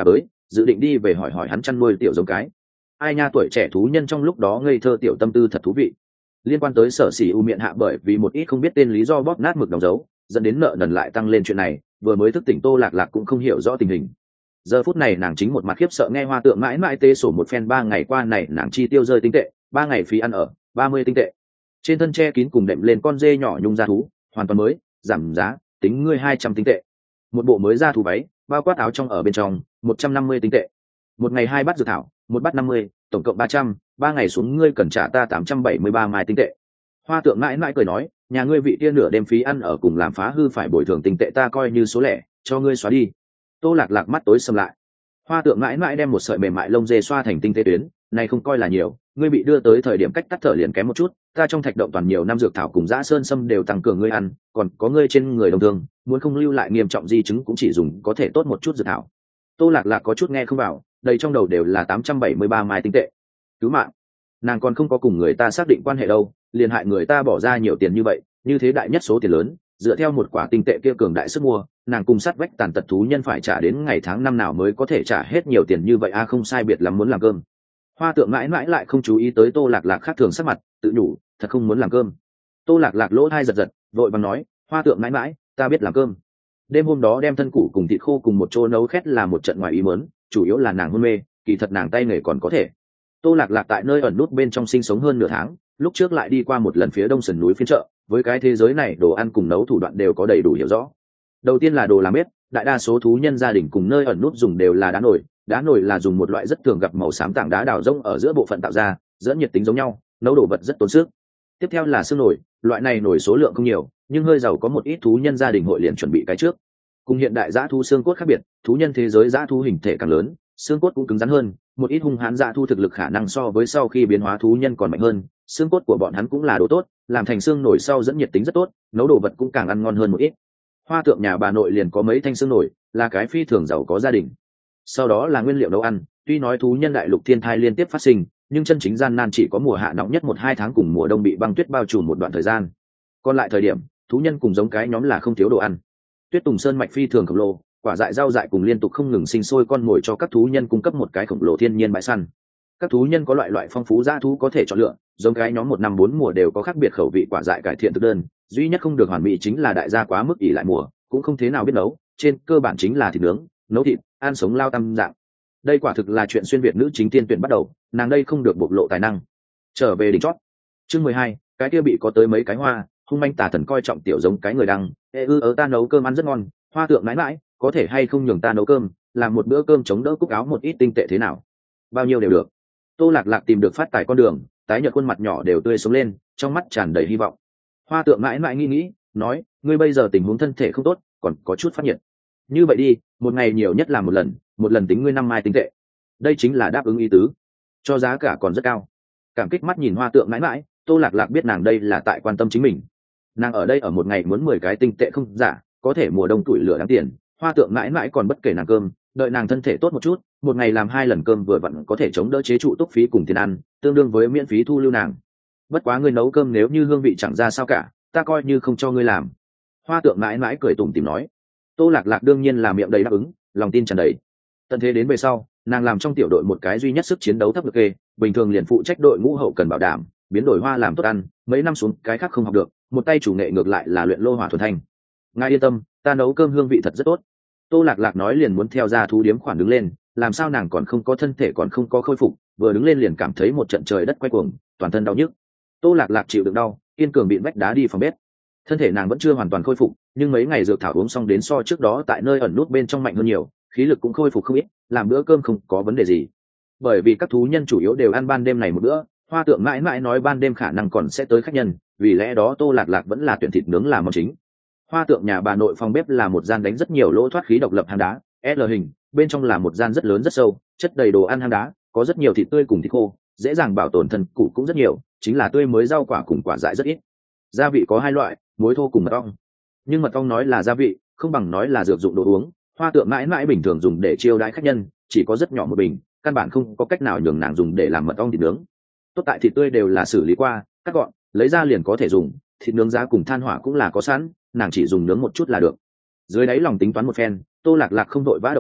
dự định đi về hỏi hỏi hắn chăn nuôi tiểu giống cái. Ai nha, tuổi trẻ thú nhân trong lúc đó ngây thơ tiểu tâm tư thật thú vị. Liên quan tới Sở Sỉ U miệng hạ bởi vì một ít không biết tên lý do bóp nát mực đóng dấu, dẫn đến nợ nần lại tăng lên chuyện này, vừa mới thức tỉnh Tô Lạc Lạc cũng không hiểu rõ tình hình. Giờ phút này nàng chính một mặt khiếp sợ nghe Hoa Tượng mãi mãi tê sổ một phen 3 ngày qua này nàng chi tiêu rơi tinh tệ, 3 ngày phí ăn ở 30 tinh tệ, trên thân che kín cùng đệm lên con dê nhỏ nhung da thú hoàn toàn mới, giảm giá tính ngươi 200 tinh tệ, một bộ mới da thú váy bao quát áo trong ở bên trong 150 tinh tệ, một ngày 2 bát dược thảo, một bát 50, tổng cộng 300, 3 ngày xuống ngươi cần trả ta 873 mai tinh tệ. Hoa Tượng mãi mãi cười nói, nhà ngươi vị tiên nửa đêm phí ăn ở cùng làm phá hư phải bồi thường tinh tệ ta coi như số lẻ, cho ngươi xóa đi. Tô Lạc Lạc mắt tối sầm lại. Hoa Tượng mãi mãi đem một sợi mềm mại lông dê xoa thành tinh tế tuyến, này không coi là nhiều, ngươi bị đưa tới thời điểm cách tắt thở liền kém một chút, ta trong thạch động toàn nhiều năm dược thảo cùng dã sơn sâm đều tăng cường ngươi ăn, còn có ngươi trên người đồng thương, muốn không lưu lại nghiêm trọng di chứng cũng chỉ dùng có thể tốt một chút dược thảo. Tô Lạc Lạc có chút nghe không vào, đầy trong đầu đều là 873 mai tinh tệ. Cứu mạng. Nàng còn không có cùng người ta xác định quan hệ đâu, liền hại người ta bỏ ra nhiều tiền như vậy, như thế đại nhất số tiền lớn, dựa theo một quả tinh tệ kia cường đại sức mua, nàng cùng sát vách tàn tật thú nhân phải trả đến ngày tháng năm nào mới có thể trả hết nhiều tiền như vậy a, không sai biệt lắm muốn làm cơm. Hoa Tượng mãi mãi lại không chú ý tới Tô Lạc Lạc khác thường sắc mặt, tự nhủ, thật không muốn làm cơm. Tô Lạc Lạc lỗ tai giật giật, vội vàng nói, Hoa Tượng mãi mãi, ta biết làm cơm. Đêm hôm đó đem thân củ cùng thịt khô cùng một chỗ nấu khét là một trận ngoài ý muốn, chủ yếu là nàng hôn mê, kỳ thật nàng tay nghề còn có thể. Tô Lạc Lạc tại nơi ẩn nút bên trong sinh sống hơn nửa tháng, lúc trước lại đi qua một lần phía đông sườn núi phiên chợ, với cái thế giới này đồ ăn cùng nấu thủ đoạn đều có đầy đủ hiểu rõ. Đầu tiên là đồ làm bếp, đại đa số thú nhân gia đình cùng nơi ẩn nút dùng đều là đá nồi là dùng một loại rất thường gặp màu xám tảng đá đào rông ở giữa bộ phận tạo ra, dẫn nhiệt tính giống nhau, nấu đồ vật rất tốn sức. Tiếp theo là xương nồi, loại này nồi số lượng không nhiều, nhưng hơi giàu có một ít thú nhân gia đình hội liền chuẩn bị cái trước. Cùng hiện đại dã thú xương cốt khác biệt, thú nhân thế giới dã thú hình thể càng lớn, xương cốt cũng cứng rắn hơn, một ít hung hãn dã thú thực lực khả năng so với sau khi biến hóa thú nhân còn mạnh hơn, xương cốt của bọn hắn cũng là đồ tốt, làm thành xương nổi sau dẫn nhiệt tính rất tốt, nấu đồ vật cũng càng ăn ngon hơn một ít. Hoa Tượng nhà bà nội liền có mấy thanh xương nổi, là cái phi thường giàu có gia đình. Sau đó là nguyên liệu nấu ăn, tuy nói thú nhân đại lục thiên thai liên tiếp phát sinh, nhưng chân chính gian nan chỉ có mùa hạ nóng nhất 1-2 tháng cùng mùa đông bị băng tuyết bao trùm một đoạn thời gian. Còn lại thời điểm, thú nhân cùng giống cái nhóm là không thiếu đồ ăn. Tuyết Tùng Sơn mạch phi thường khổng lồ, quả dại rau dại cùng liên tục không ngừng sinh sôi con mồi cho các thú nhân cung cấp một cái khổng lồ thiên nhiên bãi săn. Các thú nhân có loại phong phú dã thú có thể chọn lựa, giống cái nhóm 1 năm 4 mùa đều có khác biệt khẩu vị quả dại cải thiện thực đơn, duy nhất không được hoàn mỹ chính là đại gia quá mức ỷ lại mùa, cũng không thế nào biết nấu, trên cơ bản chính là thịt nướng, nấu thịt, ăn sống lao tam dạng. Đây quả thực là chuyện xuyên việt nữ chính tiên tuyển bắt đầu, nàng đây không được bộc lộ tài năng. Trở về đỉnh chót. Chương 12, cái kia bị có tới mấy cái hoa, hung manh tà thần coi trọng tiểu giống cái người đăng, ta nấu cơm ăn rất ngon, Hoa Tượng mãi mãi, có thể hay không nhường ta nấu cơm, làm một bữa cơm chống đỡ cúc áo một ít tinh tệ thế nào? Bao nhiêu đều được. Tô Lạc Lạc tìm được phát tài con đường, tái nhợt khuôn mặt nhỏ đều tươi sống lên, trong mắt tràn đầy hy vọng. Hoa Tượng mãi mãi nghĩ, nói, ngươi bây giờ tình huống thân thể không tốt, còn có chút phát nhiệt. Như vậy đi, một ngày nhiều nhất làm một lần tính ngươi 5 mai tinh tệ. Đây chính là đáp ứng ý tứ. Cho giá cả còn rất cao. Cảm kích mắt nhìn Hoa Tượng mãi mãi, Tô Lạc Lạc biết nàng đây là tại quan tâm chính mình. Nàng ở đây ở một ngày muốn 10 cái tinh tệ không giả, có thể mùa đông tuổi lửa đáng tiền. Hoa Tượng mãi mãi còn bất kể nàng cơm, đợi nàng thân thể tốt một chút, một ngày làm 2 lần cơm vừa vặn có thể chống đỡ chế trụ túc phí cùng tiền ăn, tương đương với miễn phí thu lưu nàng. Bất quá ngươi nấu cơm nếu như hương vị chẳng ra sao cả, ta coi như không cho ngươi làm. Hoa Tượng mãi mãi cười tủm tỉm nói. Tô Lạc Lạc đương nhiên là miệng đầy đáp ứng, lòng tin tràn đầy. Tận thế đến về sau, nàng làm trong tiểu đội một cái duy nhất sức chiến đấu thấp lực kê, bình thường liền phụ trách đội ngũ hậu cần bảo đảm, biến đổi hoa làm tốt ăn, mấy năm xuống cái khác không học được, một tay chủ nghệ ngược lại là luyện lô hỏa thuần thanh. Ngài yên tâm, ta nấu cơm hương vị thật rất tốt. Tô Lạc Lạc nói liền muốn theo ra thú điếm khoản đứng lên, làm sao nàng còn không có thân thể còn không có khôi phục, vừa đứng lên liền cảm thấy một trận trời đất quay cuồng, toàn thân đau nhức. Tô Lạc Lạc chịu đựng đau, kiên cường bịn vách đá đi phòng bếp. Thân thể nàng vẫn chưa hoàn toàn khôi phục, nhưng mấy ngày dược thảo uống xong đến so trước đó tại nơi ẩn nút bên trong mạnh hơn nhiều, khí lực cũng khôi phục không ít, làm bữa cơm không có vấn đề gì. Bởi vì các thú nhân chủ yếu đều ăn ban đêm này một bữa, Hoa Tượng mãi mãi nói ban đêm khả năng còn sẽ tới khách nhân, vì lẽ đó Tô Lạc Lạc vẫn là tuyển thịt nướng làm món chính. Hoa Tượng nhà bà nội phòng bếp là một gian đánh rất nhiều lỗ thoát khí độc lập hang đá, L hình, bên trong là một gian rất lớn rất sâu, chất đầy đồ ăn hang đá, có rất nhiều thịt tươi cùng thịt khô, dễ dàng bảo tồn thân củ cũng rất nhiều, chính là tươi mới rau quả cùng quả dại rất ít. Gia vị có 2 loại, muối thô cùng mật ong. Nhưng mật ong nói là gia vị, không bằng nói là dược dụng đồ uống. Hoa Tượng mãi mãi bình thường dùng để chiêu đãi khách nhân, chỉ có rất nhỏ một bình, căn bản không có cách nào nhường nàng dùng để làm mật ong thịt nướng. Tốt tại thịt tươi đều là xử lý qua, cắt gọn, lấy ra liền có thể dùng, thịt nướng giá cùng than hỏa cũng là có sẵn, nàng chỉ dùng nướng một chút là được. Dưới đáy lòng tính toán một phen, Tô Lạc Lạc không đội vã động thủ,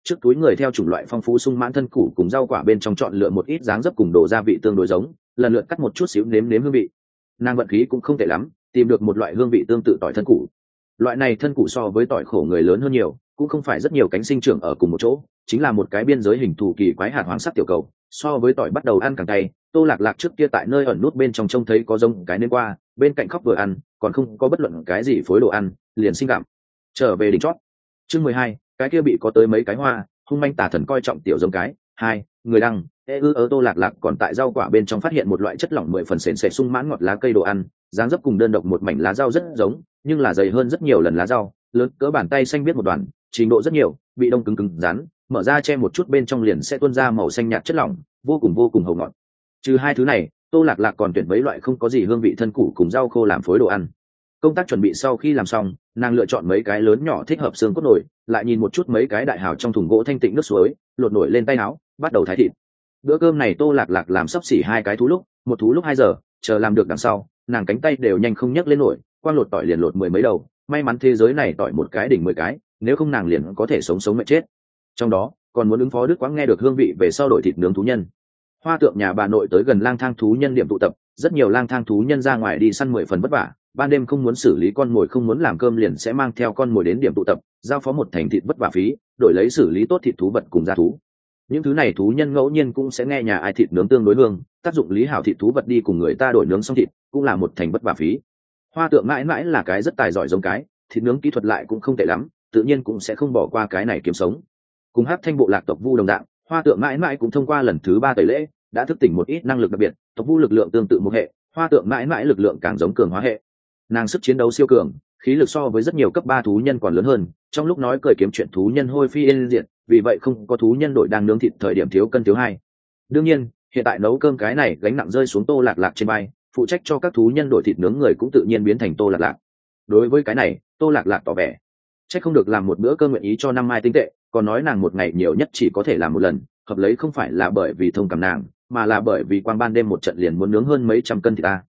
trước túi người theo chủng loại phong phú sung mãn thân củ cùng rau quả bên trong chọn lựa một ít dáng dấp cùng đồ gia vị tương đối giống, lần lượt cắt một chút xíu nếm nếm hương vị. Nàng vận khí cũng không tệ lắm, tìm được một loại hương vị tương tự tỏi thân củ. Loại này thân củ so với tỏi khổ người lớn hơn nhiều, cũng không phải rất nhiều cánh sinh trưởng ở cùng một chỗ, chính là một cái biên giới hình thù kỳ quái hạt hoàng sắc tiểu cầu, so với tỏi bắt đầu ăn càng cay. Tô Lạc Lạc trước kia tại nơi ẩn nút bên trong trông thấy có giống cái nên qua, bên cạnh khóc vừa ăn, còn không có bất luận cái gì phối đồ ăn, liền sinh gặm. Trở về đỉnh chót. Chương 12, cái kia bị có tới mấy cái hoa, hung manh tà thần coi trọng tiểu giống cái. 2, người đăng, Tô Lạc Lạc còn tại rau quả bên trong phát hiện một loại chất lỏng 10 phần sền sệt sung mãn ngọt lá cây đồ ăn, dáng dấp cùng đơn độc một mảnh lá rau rất giống, nhưng là dày hơn rất nhiều lần lá rau, lớn cỡ bàn tay xanh biết một đoàn, trình độ rất nhiều, bị đông cứng rắn, mở ra che một chút bên trong liền sẽ tuôn ra màu xanh nhạt chất lỏng, vô cùng hầu ngọt. Trừ hai thứ này, Tô Lạc Lạc còn tuyển mấy loại không có gì hương vị thân củ cùng rau khô làm phối đồ ăn. Công tác chuẩn bị sau khi làm xong, nàng lựa chọn mấy cái lớn nhỏ thích hợp xương cốt nổi, lại nhìn một chút mấy cái đại hào trong thùng gỗ thanh tịnh nước suối, lột nổi lên tay áo, bắt đầu thái thịt. Bữa cơm này Tô Lạc Lạc làm sắp xỉ 2 cái thú lúc, một thú lúc 2 giờ, chờ làm được đằng sau, nàng cánh tay đều nhanh không nhấc lên nổi, quang lột tỏi liền lột 10 mấy đầu, may mắn thế giới này tỏi một cái đỉnh 10 cái, nếu không nàng liền có thể sống mệt chết. Trong đó, còn muốn ứng phó Đức Quãng nghe được hương vị về sau đổi thịt nướng thú nhân. Hoa Tượng nhà bà nội tới gần lang thang thú nhân điểm tụ tập, rất nhiều lang thang thú nhân ra ngoài đi săn 10 phần vất vả, ban đêm không muốn xử lý con mồi không muốn làm cơm liền sẽ mang theo con mồi đến điểm tụ tập, giao phó một thành thịt vất vả phí, đổi lấy xử lý tốt thịt thú vật cùng gia thú. Những thứ này thú nhân ngẫu nhiên cũng sẽ nghe nhà ai thịt nướng tương đối hương, tác dụng lý hảo thịt thú vật đi cùng người ta đổi nướng xong thịt, cũng là một thành vất vả phí. Hoa Tượng mãi mãi là cái rất tài giỏi giống cái, thịt nướng kỹ thuật lại cũng không tệ lắm, tự nhiên cũng sẽ không bỏ qua cái này kiếm sống. Cùng Hắc Thanh bộ lạc tộc Vu đồng dạng, Hoa Tượng mãi mãi cũng thông qua lần thứ 3 tẩy lễ, đã thức tỉnh một ít năng lực đặc biệt, tộc Vu lực lượng tương tự một hệ, Hoa Tượng mãi mãi lực lượng càng giống cường hóa hệ. Nàng sức chiến đấu siêu cường, khí lực so với rất nhiều cấp 3 thú nhân còn lớn hơn, trong lúc nói cười kiếm chuyện thú nhân hôi phi yên diệt, vì vậy không có thú nhân đội đang nướng thịt thời điểm thiếu cân thiếu hai. Đương nhiên, hiện tại nấu cơm cái này gánh nặng rơi xuống Tô Lạc Lạc trên vai, phụ trách cho các thú nhân đổi thịt nướng người cũng tự nhiên biến thành Tô Lạc Lạc. Đối với cái này, Tô Lạc Lạc tỏ vẻ, trách không được làm một bữa cơm nguyện ý cho 5 mai tinh tệ, còn nói nàng một ngày nhiều nhất chỉ có thể làm một lần, hợp lấy không phải là bởi vì thông cảm nàng, mà là bởi vì quang ban đêm một trận liền muốn nướng hơn mấy trăm cân thịt ta.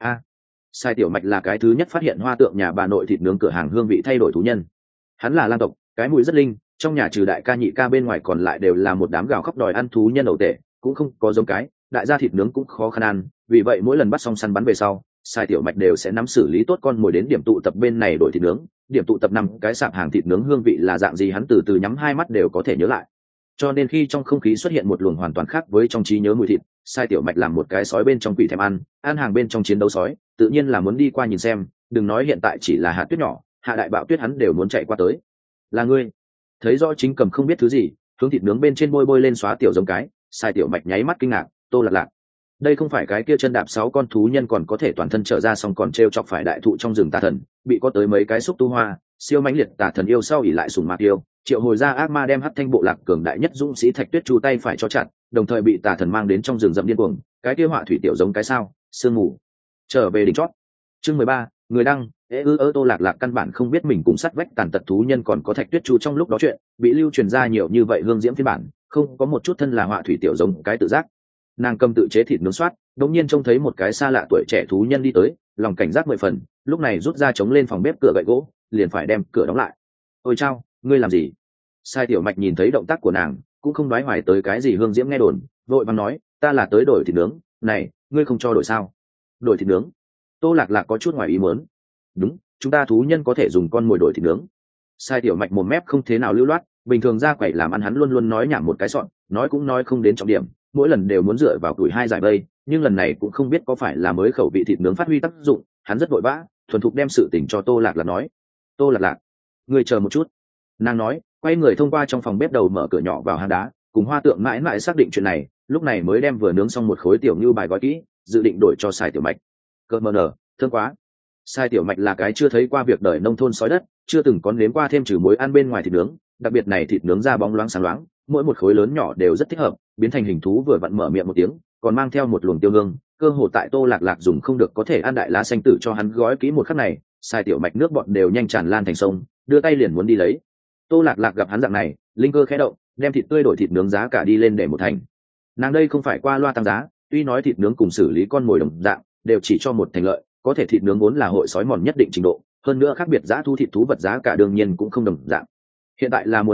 Sai Tiểu Mạch là cái thứ nhất phát hiện Hoa Tượng nhà bà nội thịt nướng cửa hàng hương vị thay đổi thú nhân. Hắn là lang tộc, cái mùi rất linh, trong nhà trừ đại ca nhị ca bên ngoài còn lại đều là một đám gào khóc đòi ăn thú nhân đầu tệ, cũng không có giống cái, đại gia thịt nướng cũng khó khăn ăn, vì vậy mỗi lần bắt xong săn bắn về sau, Sai Tiểu Mạch đều sẽ nắm xử lý tốt con mồi đến điểm tụ tập bên này đổi thịt nướng, điểm tụ tập 5 cái sạp hàng thịt nướng hương vị là dạng gì hắn từ từ nhắm 2 mắt đều có thể nhớ lại. Cho nên khi trong không khí xuất hiện một luồng hoàn toàn khác với trong trí nhớ mùi thịt, Sai Tiểu Mạch làm một cái sói bên trong quỷ thèm ăn hàng bên trong chiến đấu sói, tự nhiên là muốn đi qua nhìn xem, đừng nói hiện tại chỉ là hạt tuyết nhỏ, hạ đại bạo tuyết hắn đều muốn chạy qua tới. Là ngươi? Thấy rõ chính cầm không biết thứ gì, hướng thịt nướng bên trên bôi lên xóa tiểu giống cái, Sai Tiểu Mạch nháy mắt kinh ngạc, Tô Lạc Lạc. Đây không phải cái kia chân đạp 6 con thú nhân còn có thể toàn thân trở ra xong còn treo chọc phải đại thụ trong rừng tà thần, bị có tới mấy cái xúc tu hoa, siêu mãnh liệt tà thần yêu sau ỉ lại sùng mạc yêu, triệu hồi ra ác ma đem Hắc Thanh bộ lạc cường đại nhất dũng sĩ Thạch Tuyết chu tay phải cho chặt, đồng thời bị tà thần mang đến trong rừng rậm điên cuồng, cái kia họa thủy tiểu giống cái sao, sương mù. Trở về đỉnh chót. Chương 13, người đăng, Tô Lạc Lạc căn bản không biết mình cùng sát vách tàn tật thú nhân còn có Thạch Tuyết chu trong lúc đó chuyện, bị lưu truyền ra nhiều như vậy hương diễm phiên bản, không có một chút thân là họa thủy tiểu giống cái tự giác. Nàng cầm tự chế thịt nướng soát, đột nhiên trông thấy một cái xa lạ tuổi trẻ thú nhân đi tới, lòng cảnh giác 10 phần, lúc này rút ra chống lên phòng bếp cửa gậy gỗ, liền phải đem cửa đóng lại. Ôi chao, ngươi làm gì? Sai Tiểu Mạch nhìn thấy động tác của nàng, cũng không đoái hoài tới cái gì hương diễm nghe đồn, vội vàng nói, ta là tới đổi thịt nướng, này, ngươi không cho đổi sao? Đổi thịt nướng? Tô Lạc Lạc có chút ngoài ý muốn. Đúng, chúng ta thú nhân có thể dùng con mồi đổi thịt nướng. Sai Tiểu Mạch mồm mép không thế nào lưu loát, bình thường ra quẩy làm ăn hắn luôn luôn nói nhảm một cái sọn, nói cũng nói không đến trọng điểm, mỗi lần đều muốn dựa vào tuổi hai giải vây, nhưng lần này cũng không biết có phải là mới khẩu vị thịt nướng phát huy tác dụng, hắn rất vội vã, thuần thục đem sự tình cho Tô Lạc Lạc nói. Tô Lạc Lạc, ngươi chờ một chút. Nàng nói, quay người thông qua trong phòng bếp đầu mở cửa nhỏ vào hang đá, cùng Hoa Tượng mãi mãi xác định chuyện này, lúc này mới đem vừa nướng xong một khối tiểu như bài gói kỹ, dự định đổi cho Sai Tiểu Mạch. Cợt mờ nở, thương quá. Sai Tiểu Mạch là cái chưa thấy qua việc đời nông thôn sói đất, chưa từng có nếm qua thêm trừ muối ăn bên ngoài thịt nướng, đặc biệt này thịt nướng ra bóng loáng sáng loáng, mỗi một khối lớn nhỏ đều rất thích hợp, biến thành hình thú vừa vặn mở miệng một tiếng, còn mang theo một luồng tiêu hương, cơ hồ tại Tô Lạc Lạc dùng không được có thể ăn đại lá xanh tử cho hắn gói kỹ một khắc này, Sai Tiểu Mạch nước bọt đều nhanh tràn lan thành sông, đưa tay liền muốn đi lấy. Tô Lạc Lạc gặp hắn dạng này, linh cơ khẽ động, đem thịt tươi đổi thịt nướng giá cả đi lên để một thành. Nàng đây không phải qua loa tăng giá, tuy nói thịt nướng cùng xử lý con mồi đồng dạng, đều chỉ cho một thành lợi, có thể thịt nướng vốn là hội sói mòn nhất định trình độ, hơn nữa khác biệt giá thu thịt thú vật giá cả đương nhiên cũng không đồng dạng. Hiện tại là mùa đông,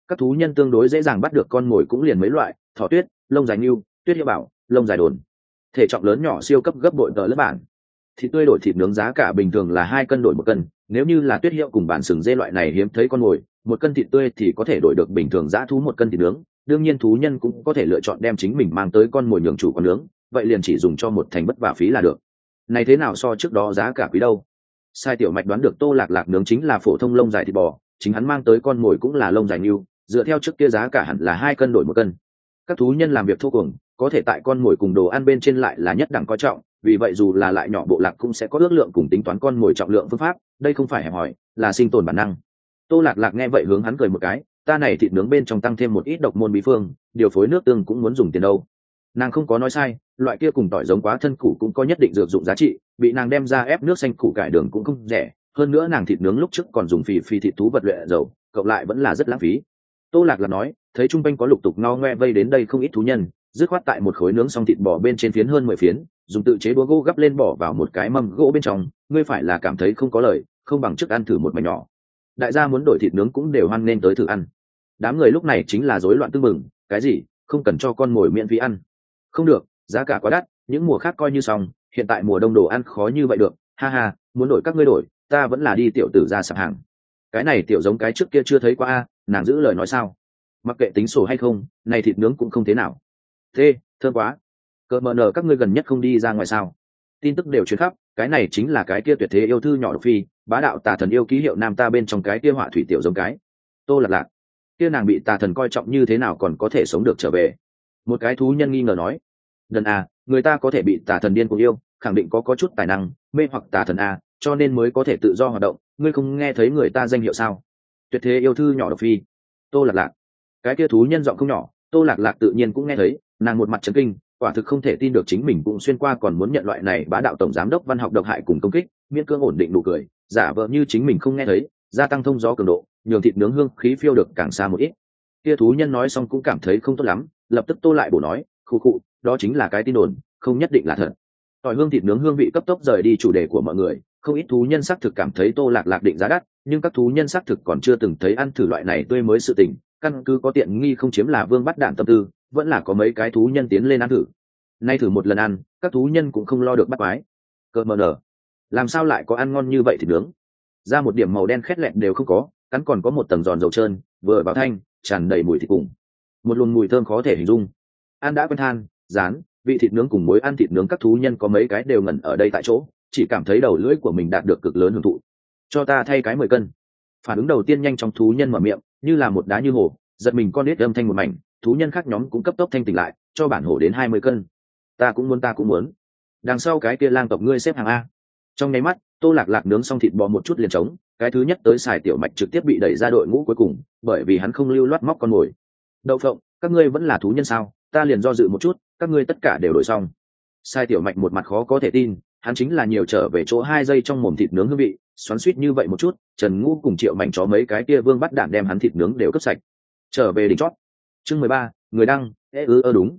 Các thú nhân tương đối dễ dàng bắt được con mồi cũng liền mấy loại: thỏ tuyết, lông dài nhưu, tuyết hiệu bảo, lông dài đồn. Thể trọng lớn nhỏ siêu cấp gấp bội tờ lớp bản. Thịt tươi đổi thịt nướng giá cả bình thường là 2 cân đổi 1 cân, nếu như là tuyết hiệu cùng bản sừng dê loại này hiếm thấy con mồi, 1 cân thịt tươi thì có thể đổi được bình thường dã thú 1 cân thịt nướng. Đương nhiên thú nhân cũng có thể lựa chọn đem chính mình mang tới con mồi nhường chủ con nướng, vậy liền chỉ dùng cho một thành bất vả phí là được. Này thế nào so trước đó giá cả quý đâu? Sai Tiểu Mạch đoán được Tô Lạc Lạc nướng chính là phổ thông lông dài thịt bò, chính hắn mang tới con mồi cũng là lông dài nhưu, dựa theo trước kia giá cả hẳn là 2 cân đổi 1 cân. Các thú nhân làm việc thô cuồng, có thể tại con mồi cùng đồ ăn bên trên lại là nhất đẳng coi trọng, vì vậy dù là lại nhỏ bộ lạc cũng sẽ có ước lượng cùng tính toán con mồi trọng lượng phương pháp, đây không phải hẹp hòi, là sinh tồn bản năng. Tô Lạc Lạc nghe vậy hướng hắn cười một cái, ta này thịt nướng bên trong tăng thêm một ít độc môn bí phương, điều phối nước tương cũng muốn dùng tiền đâu. Nàng không có nói sai, loại kia cùng tỏi giống quá thân củ cũng có nhất định dược dụng giá trị, bị nàng đem ra ép nước xanh củ cải đường cũng không rẻ, hơn nữa nàng thịt nướng lúc trước còn dùng phì thịt thú vật luyện dầu, cộng lại vẫn là rất lãng phí. Tô Lạc Lạc nói, thấy trung quanh có lục tục no ngoe vây đến đây không ít thú nhân, dứt khoát tại một khối nướng xong thịt bò bên trên phiến hơn 10 phiến, dùng tự chế đũa gỗ gấp lên bỏ vào một cái mâm gỗ bên trong, ngươi phải là cảm thấy không có lời, không bằng trước ăn thử một mảnh nhỏ. Đại gia muốn đổi thịt nướng cũng đều hoan nên tới thử ăn. Đám người lúc này chính là rối loạn tưng bừng, cái gì, không cần cho con mồi miễn phí ăn? Không được, giá cả quá đắt, những mùa khác coi như xong, hiện tại mùa đông đồ ăn khó như vậy được, ha ha, muốn đổi các ngươi đổi, ta vẫn là đi tiểu tử ra sạp hàng. Cái này tiểu giống cái trước kia chưa thấy qua a, nàng giữ lời nói sao? Mặc kệ tính sổ hay không, này thịt nướng cũng không thế nào. Thế, thơm quá. Cờ mờ nở các ngươi gần nhất không đi ra ngoài sao? Tin tức đều truyền khắp, cái này chính là cái kia tuyệt thế yêu thư nhỏ độc phi, bá đạo tà thần yêu ký hiệu nam ta bên trong cái kia họa thủy tiểu giống cái. Tô Lạc Lạc, kia nàng bị tà thần coi trọng như thế nào còn có thể sống được trở về? Một cái thú nhân nghi ngờ nói. Đần à, người ta có thể bị tà thần điên cuồng yêu, khẳng định có chút tài năng, mê hoặc tà thần à, cho nên mới có thể tự do hoạt động. Ngươi không nghe thấy người ta danh hiệu sao? Tuyệt thế yêu thư nhỏ độc phi. Tô Lạc Lạc, cái kia thú nhân giọng không nhỏ, Tô Lạc Lạc tự nhiên cũng nghe thấy, nàng một mặt chấn kinh, quả thực không thể tin được chính mình cũng xuyên qua còn muốn nhận loại này bá đạo tổng giám đốc văn học độc hại cùng công kích, miễn cưỡng ổn định nụ cười, giả vờ như chính mình không nghe thấy, gia tăng thông gió cường độ, nhường thịt nướng hương khí phiêu được càng xa một ít. Kia thú nhân nói xong cũng cảm thấy không tốt lắm, lập tức Tô lại bổ nói, khụ khụ, đó chính là cái tin đồn, không nhất định là thật. Tỏi hương thịt nướng hương vị cấp tốc rời đi chủ đề của mọi người, không ít thú nhân xác thực cảm thấy Tô Lạc Lạc định giá đắt, nhưng các thú nhân xác thực còn chưa từng thấy ăn thử loại này tươi mới sự tình, căn cứ có tiện nghi không chiếm là vương bắt đạn tâm tư, vẫn là có mấy cái thú nhân tiến lên ăn thử. Nay thử một lần ăn, các thú nhân cũng không lo được bắt quái. Cơ mờ nở, làm sao lại có ăn ngon như vậy thịt nướng? Ra một điểm màu đen khét lẹm đều không có, cắn còn có một tầng giòn dầu trơn, vừa vào thanh, tràn đầy mùi thịt cùng. Một luồng mùi thơm khó thể hình dung. Ăn đã quen than, rán, vị thịt nướng cùng mối ăn thịt nướng các thú nhân có mấy cái đều ngẩn ở đây tại chỗ, chỉ cảm thấy đầu lưỡi của mình đạt được cực lớn hưởng thụ. Cho ta thay cái 10 cân. Phản ứng đầu tiên nhanh trong thú nhân mở miệng, như là một đá như hổ, giật mình con nít âm thanh một mảnh, thú nhân khác nhóm cũng cấp tốc thanh tỉnh lại, cho bản hổ đến 20 cân. Ta cũng muốn. Đằng sau cái kia lang tộc ngươi xếp hàng a. Trong nháy mắt, Tô Lạc Lạc nướng xong thịt bò một chút liền trống, cái thứ nhất tới xài Tiểu Mạch trực tiếp bị đẩy ra đội ngũ cuối cùng, bởi vì hắn không lưu loát móc con mồi. Đậu phộng, các ngươi vẫn là thú nhân sao? Ta liền do dự một chút, các ngươi tất cả đều đổi xong. Sai Tiểu Mạch một mặt khó có thể tin, hắn chính là nhiều trở về chỗ 2 giây trong mồm thịt nướng hương vị, xoắn xuýt như vậy một chút, Trần Ngũ cùng Triệu Mảnh chó mấy cái kia vương bắt đạn đem hắn thịt nướng đều cướp sạch. Trở về đỉnh chót. Chương 13, người đăng, đúng,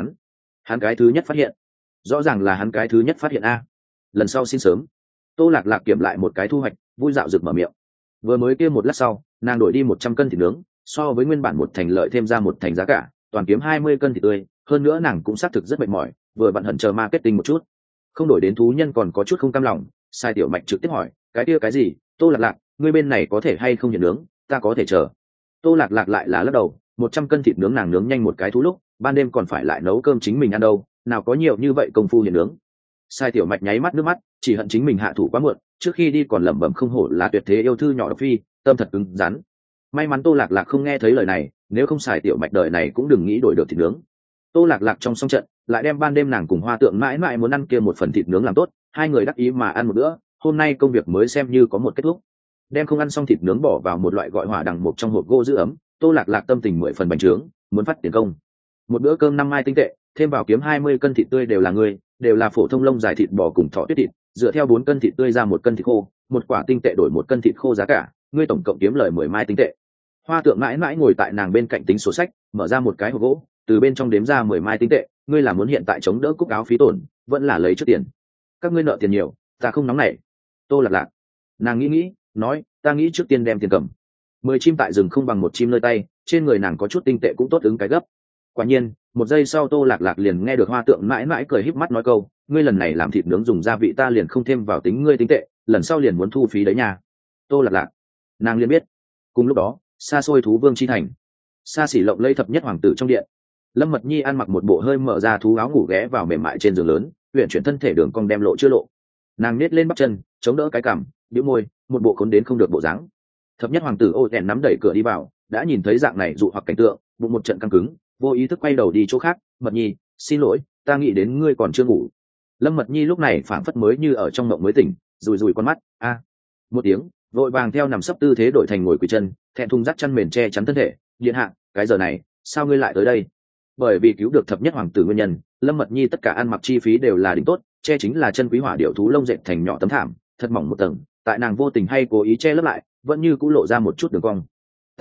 hắn cái thứ nhất phát hiện. Rõ ràng là hắn cái thứ nhất phát hiện a. Lần sau xin sớm. Tô Lạc Lạc kiểm lại một cái thu hoạch, vui dạo rực mở miệng. Vừa mới kia một lát sau, nàng đổi đi 100 cân thịt nướng, so với nguyên bản một thành lợi thêm ra một thành giá cả, toàn kiếm 20 cân thịt tươi, hơn nữa nàng cũng xác thực rất mệt mỏi, vừa bận hận chờ marketing một chút. Không đổi đến thú nhân còn có chút không cam lòng, Sai Tiểu Mạch trực tiếp hỏi, cái kia cái gì? Tô Lạc Lạc, ngươi bên này có thể hay không nhận nướng, ta có thể chờ. Tô Lạc Lạc lại là lắc đầu, 100 cân thịt nướng nàng nướng nhanh một cái thú lúc, ban đêm còn phải lại nấu cơm chính mình ăn đâu, nào có nhiều như vậy công phu nhận nướng. Sai Tiểu Mạch nháy mắt nước mắt, chỉ hận chính mình hạ thủ quá muộn, trước khi đi còn lẩm bẩm không hổ là tuyệt thế yêu thư nhỏ độc phi, tâm thật cứng rắn. May mắn Tô Lạc Lạc không nghe thấy lời này, nếu không Sai Tiểu Mạch đời này cũng đừng nghĩ đổi được thịt nướng. Tô Lạc Lạc trong xong trận, lại đem ban đêm nàng cùng Hoa Tượng mãi mãi muốn ăn kia một phần thịt nướng làm tốt, hai người đắc ý mà ăn một bữa, hôm nay công việc mới xem như có một kết thúc. Đem không ăn xong thịt nướng bỏ vào một loại gọi hỏa đằng mục trong hộp gỗ giữ ấm, Tô Lạc Lạc tâm tình 10 phần bành trướng, muốn phát tiền công. Một bữa cơm 5 mai tinh tệ, thêm vào kiếm 20 cân thịt tươi đều là người, đều là phổ thông lông dài thịt bò cùng thỏ tuyết thịt, dựa theo 4 cân thịt tươi ra 1 cân thịt khô, một quả tinh tệ đổi 1 cân thịt khô giá cả, ngươi tổng cộng kiếm lời 10 mai tinh tệ. Hoa Tượng mãi mãi ngồi tại nàng bên cạnh tính sổ sách, mở ra một cái hộp gỗ, từ bên trong đếm ra 10 mai tinh tệ, ngươi là muốn hiện tại chống đỡ cúc áo phí tổn, vẫn là lấy trước tiền? Các ngươi nợ tiền nhiều, ta không nóng nảy. Tô Lạc Lạc, nàng nghĩ, nói, ta nghĩ trước tiên đem tiền cầm. 10 chim tại rừng không bằng một chim nơi tay, trên người nàng có chút tinh tệ cũng tốt ứng cái gấp. Quả nhiên, một giây sau Tô Lạc Lạc liền nghe được Hoa Tượng mãi mãi cười híp mắt nói câu, ngươi lần này làm thịt nướng dùng gia vị ta liền không thêm vào tính ngươi tinh tệ, lần sau liền muốn thu phí đấy nha. Tô Lạc Lạc, nàng liền biết. Cùng lúc đó, xa xôi thú vương chi thành, xa xỉ lộng lây thập nhất hoàng tử trong điện, Lâm Mật Nhi ăn mặc một bộ hơi mở ra thú áo ngủ ghé vào mềm mại trên giường lớn, luyện chuyển thân thể đường cong đem lộ chưa lộ. Nàng nết lên bắp chân, chống đỡ cái cằm, bĩu môi, một bộ khốn đến không được bộ dáng. Thập nhất hoàng tử ô đèn nắm đẩy cửa đi vào, đã nhìn thấy dạng này dụ hoặc cảnh tượng, bụng một trận căng cứng, vô ý thức quay đầu đi chỗ khác. Mật Nhi, xin lỗi, ta nghĩ đến ngươi còn chưa ngủ. Lâm Mật Nhi lúc này phảng phất mới như ở trong mộng mới tỉnh, rùi rùi con mắt, a, một tiếng, vội vàng theo nằm sấp tư thế đổi thành ngồi quỳ chân, thẹn thùng dắt chăn mền che chắn thân thể. Điện hạ, cái giờ này, sao ngươi lại tới đây? Bởi vì cứu được thập nhất hoàng tử nguyên nhân, Lâm Mật Nhi tất cả ăn mặc chi phí đều là đỉnh tốt, che chính là chân quý hỏa điệu thú lông dệt thành nhỏ tấm thảm, thật mỏng một tầng, tại nàng vô tình hay cố ý che lấp lại, vẫn như cũng lộ ra một chút đường cong.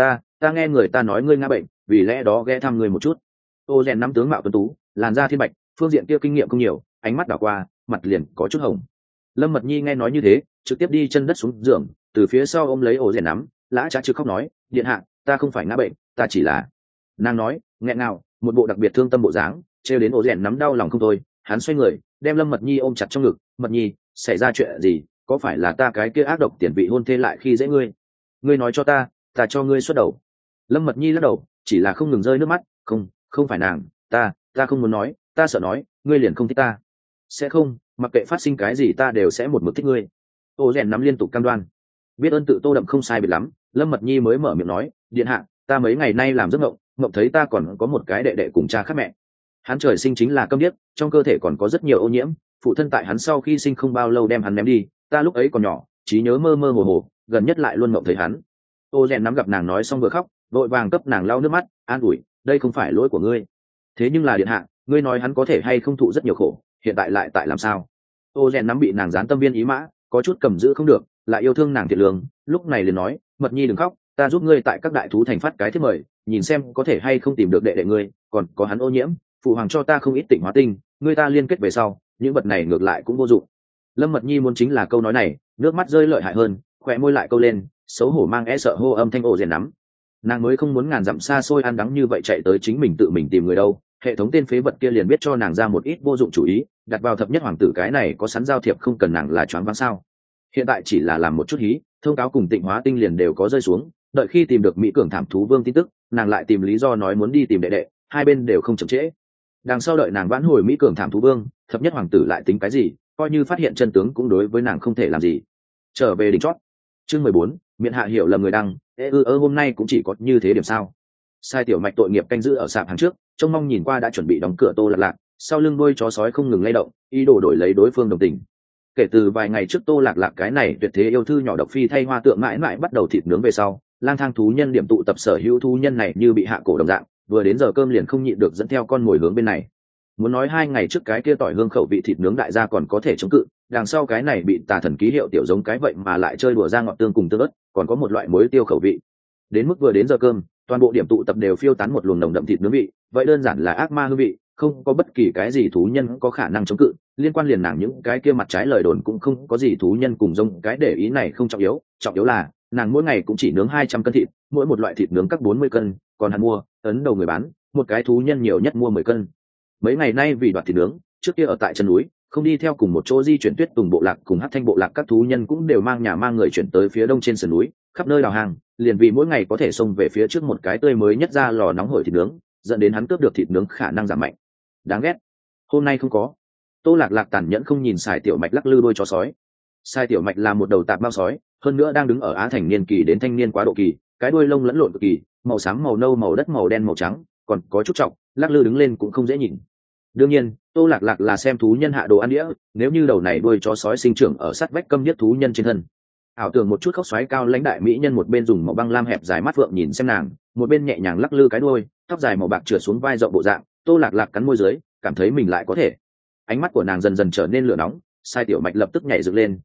Ta nghe người ta nói ngươi ngã bệnh, vì lẽ đó ghé thăm ngươi một chút. Ô rèn nắm tướng mạo tuấn tú, làn da thiên bạch, phương diện kia kinh nghiệm không nhiều, ánh mắt đảo qua, mặt liền có chút hồng. Lâm Mật Nhi nghe nói như thế, trực tiếp đi chân đất xuống giường, từ phía sau ôm lấy Ô rèn nắm, lã chả chứ khóc nói, điện hạ, ta không phải ngã bệnh, ta chỉ là. Nàng nói, nghẹn nào, một bộ đặc biệt thương tâm bộ dáng, trêu đến Ô rèn nắm đau lòng không thôi. Hắn xoay người, đem Lâm Mật Nhi ôm chặt trong ngực. Mật Nhi, xảy ra chuyện gì? Có phải là ta cái kia ác độc tiền vị hôn thê lại khi dễ ngươi? Ngươi nói cho ta cho ngươi xuất đầu. Lâm Mật Nhi lắc đầu, chỉ là không ngừng rơi nước mắt. Không phải nàng, ta không muốn nói, ta sợ nói, ngươi liền không thích ta. Sẽ không, mặc kệ phát sinh cái gì ta đều sẽ một mực thích ngươi. Ô rèn nắm liên tục cam đoan. Biết ơn tự Tô Đậm không sai biệt lắm, Lâm Mật Nhi mới mở miệng nói, điện hạ, ta mấy ngày nay làm giấc mộng thấy ta còn có một cái đệ đệ cùng cha khác mẹ. Hắn trời sinh chính là câm điếc, trong cơ thể còn có rất nhiều ô nhiễm, phụ thân tại hắn sau khi sinh không bao lâu đem hắn ném đi, ta lúc ấy còn nhỏ, trí nhớ mơ mơ hồ hồ, gần nhất lại luôn mộng thấy hắn. Ô rèn nắm gặp nàng nói xong vừa khóc, vội vàng cấp nàng lau nước mắt, an ủi, đây không phải lỗi của ngươi. Thế nhưng là điện hạ, ngươi nói hắn có thể hay không thụ rất nhiều khổ, hiện tại lại tại làm sao? Ô rèn nắm bị nàng dán tâm viên ý mã, có chút cầm giữ không được, lại yêu thương nàng thiệt lương, lúc này liền nói, Mật Nhi đừng khóc, ta giúp ngươi tại các đại thú thành phát cái thiết mời, nhìn xem có thể hay không tìm được đệ đệ ngươi, còn có hắn ô nhiễm, phụ hoàng cho ta không ít tịnh hóa tinh, ngươi ta liên kết về sau, những vật này ngược lại cũng vô dụng. Lâm Mật Nhi muốn chính là câu nói này, nước mắt rơi lợi hại hơn, khỏe môi lại câu lên, xấu hổ mang e sợ hô âm thanh ổ rèn nắm. Nàng mới không muốn ngàn dặm xa xôi ăn đắng như vậy chạy tới chính mình tự mình tìm người đâu. Hệ thống tên phế vật kia liền biết cho nàng ra một ít vô dụng chủ ý, đặt vào thập nhất hoàng tử cái này có sẵn giao thiệp không cần nàng là choáng váng sao? Hiện tại chỉ là làm một chút hí, thông cáo cùng tịnh hóa tinh liền đều có rơi xuống, đợi khi tìm được mỹ cường thảm thú vương tin tức, nàng lại tìm lý do nói muốn đi tìm đệ đệ, hai bên đều không chậm trễ. Đằng sau đợi nàng vãn hồi mỹ cường thảm thú vương, thập nhất hoàng tử lại tính cái gì, coi như phát hiện chân tướng cũng đối với nàng không thể làm gì. Trở về đỉnh chót. Chương 14, miệng hạ hiểu lầm người đăng, hôm nay cũng chỉ có như thế điểm sao? Sai tiểu mạch tội nghiệp canh giữ ở sạp hàng trước, trông mong nhìn qua đã chuẩn bị đóng cửa Tô Lạc Lạc, sau lưng đuôi chó sói không ngừng lay động, ý đồ đổi lấy đối phương đồng tình. Kể từ vài ngày trước Tô Lạc Lạc cái này tuyệt thế yêu thư nhỏ độc phi thay hoa tượng mãi mãi bắt đầu thịt nướng về sau, lang thang thú nhân điểm tụ tập sở hữu thú nhân này như bị hạ cổ đồng dạng, vừa đến giờ cơm liền không nhịn được dẫn theo con mồi hướng bên này. Muốn nói 2 ngày trước cái kia tỏi hương khẩu vị thịt nướng đại gia còn có thể chống cự, đằng sau cái này bị tà thần ký hiệu tiểu giống cái vậy mà lại chơi đùa ra ngọt tương cùng tương ớt, còn có một loại muối tiêu khẩu vị. Đến mức vừa đến giờ cơm, toàn bộ điểm tụ tập đều phiêu tán một luồng nồng đậm thịt nướng vị, vậy đơn giản là ác ma hương vị, không có bất kỳ cái gì thú nhân có khả năng chống cự. Liên quan liền nàng những cái kia mặt trái lời đồn cũng không có gì thú nhân cùng giống cái để ý này không trọng yếu là nàng mỗi ngày cũng chỉ nướng 200 cân thịt, mỗi một loại thịt nướng các 40 cân, còn hắn mua, ấn đầu người bán, một cái thú nhân nhiều nhất mua 10 cân. Mấy ngày nay vì đoạt thịt nướng, trước kia ở tại chân núi, không đi theo cùng một chỗ di chuyển Tuyết Tùng bộ lạc cùng Hắc Thanh bộ lạc các thú nhân cũng đều mang nhà mang người chuyển tới phía đông trên sườn núi, khắp nơi đào hàng, liền vì mỗi ngày có thể xông về phía trước một cái tươi mới nhất ra lò nóng hổi thịt nướng, dẫn đến hắn cướp được thịt nướng khả năng giảm mạnh. Đáng ghét, hôm nay không có. Tô Lạc Lạc tàn nhẫn không nhìn Sài Tiểu Mạch lắc lư đôi chó sói. Sài Tiểu Mạch là một đầu tạp mao sói, hơn nữa đang đứng ở á thành niên kỳ đến thanh niên quá độ kỳ, cái đuôi lông lẫn lộn cực kỳ, màu xám màu nâu màu đất màu đen màu trắng, còn có chút trọng, lắc lư đứng lên cũng không dễ nhìn. Đương nhiên, Tô Lạc Lạc là xem thú nhân hạ đồ ăn đĩa, nếu như đầu này đuôi chó sói sinh trưởng ở sát vách câm điếc thú nhân trên thân. Ảo tưởng một chút khóc xoáy cao lãnh đại mỹ nhân một bên dùng màu băng lam hẹp dài mắt vượng nhìn xem nàng, một bên nhẹ nhàng lắc lư cái đuôi, tóc dài màu bạc trượt xuống vai rộng bộ dạng, Tô Lạc Lạc cắn môi dưới, cảm thấy mình lại có thể. Ánh mắt của nàng dần dần trở nên lửa nóng, Sai Tiểu Mạch lập tức nhảy dựng lên,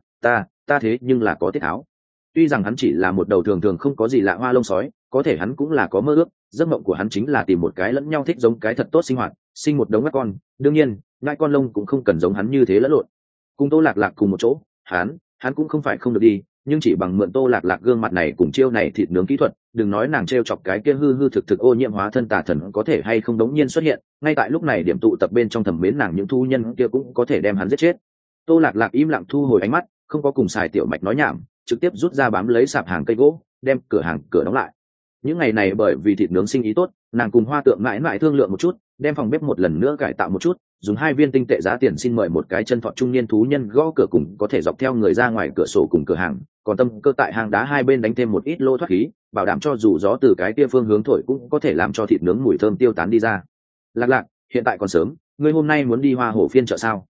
ta thế nhưng là có tiết tháo. Tuy rằng hắn chỉ là một đầu thường thường không có gì lạ hoa lông sói, có thể hắn cũng là có mơ ước, giấc mộng của hắn chính là tìm một cái lẫn nhau thích giống cái thật tốt sinh hoạt, sinh một đống các con, đương nhiên, ngại con lông cũng không cần giống hắn như thế lẫn lộn. Cùng Tô Lạc Lạc cùng một chỗ, hắn hắn cũng không phải không được đi, nhưng chỉ bằng mượn Tô Lạc Lạc gương mặt này cùng chiêu này thịt nướng kỹ thuật, đừng nói nàng trêu chọc cái kia hư hư thực thực ô nhiễm hóa thân tà thần có thể hay không đống nhiên xuất hiện, ngay tại lúc này điểm tụ tập bên trong thẩm mến nàng những thu nhân kia cũng có thể đem hắn giết chết. Tô Lạc Lạc im lặng thu hồi ánh mắt, không có cùng xài tiểu mạch nói nhảm, trực tiếp rút ra bám lấy sạp hàng cây gỗ, đem cửa hàng cửa đóng lại. Những ngày này bởi vì thịt nướng sinh ý tốt, nàng cùng Hoa Tượng mãi mãi thương lượng một chút, đem phòng bếp một lần nữa cải tạo một chút, dùng 2 viên tinh tệ giá tiền xin mời một cái chân thọ trung niên thú nhân gõ cửa cùng có thể dọc theo người ra ngoài cửa sổ cùng cửa hàng, còn tâm cơ tại hang đá hai bên đánh thêm một ít lô thoát khí, bảo đảm cho dù gió từ cái kia phương hướng thổi cũng có thể làm cho thịt nướng mùi thơm tiêu tán đi ra. Lạc Lạc, hiện tại còn sớm, ngươi hôm nay muốn đi Hoa Hổ phiên chợ sao?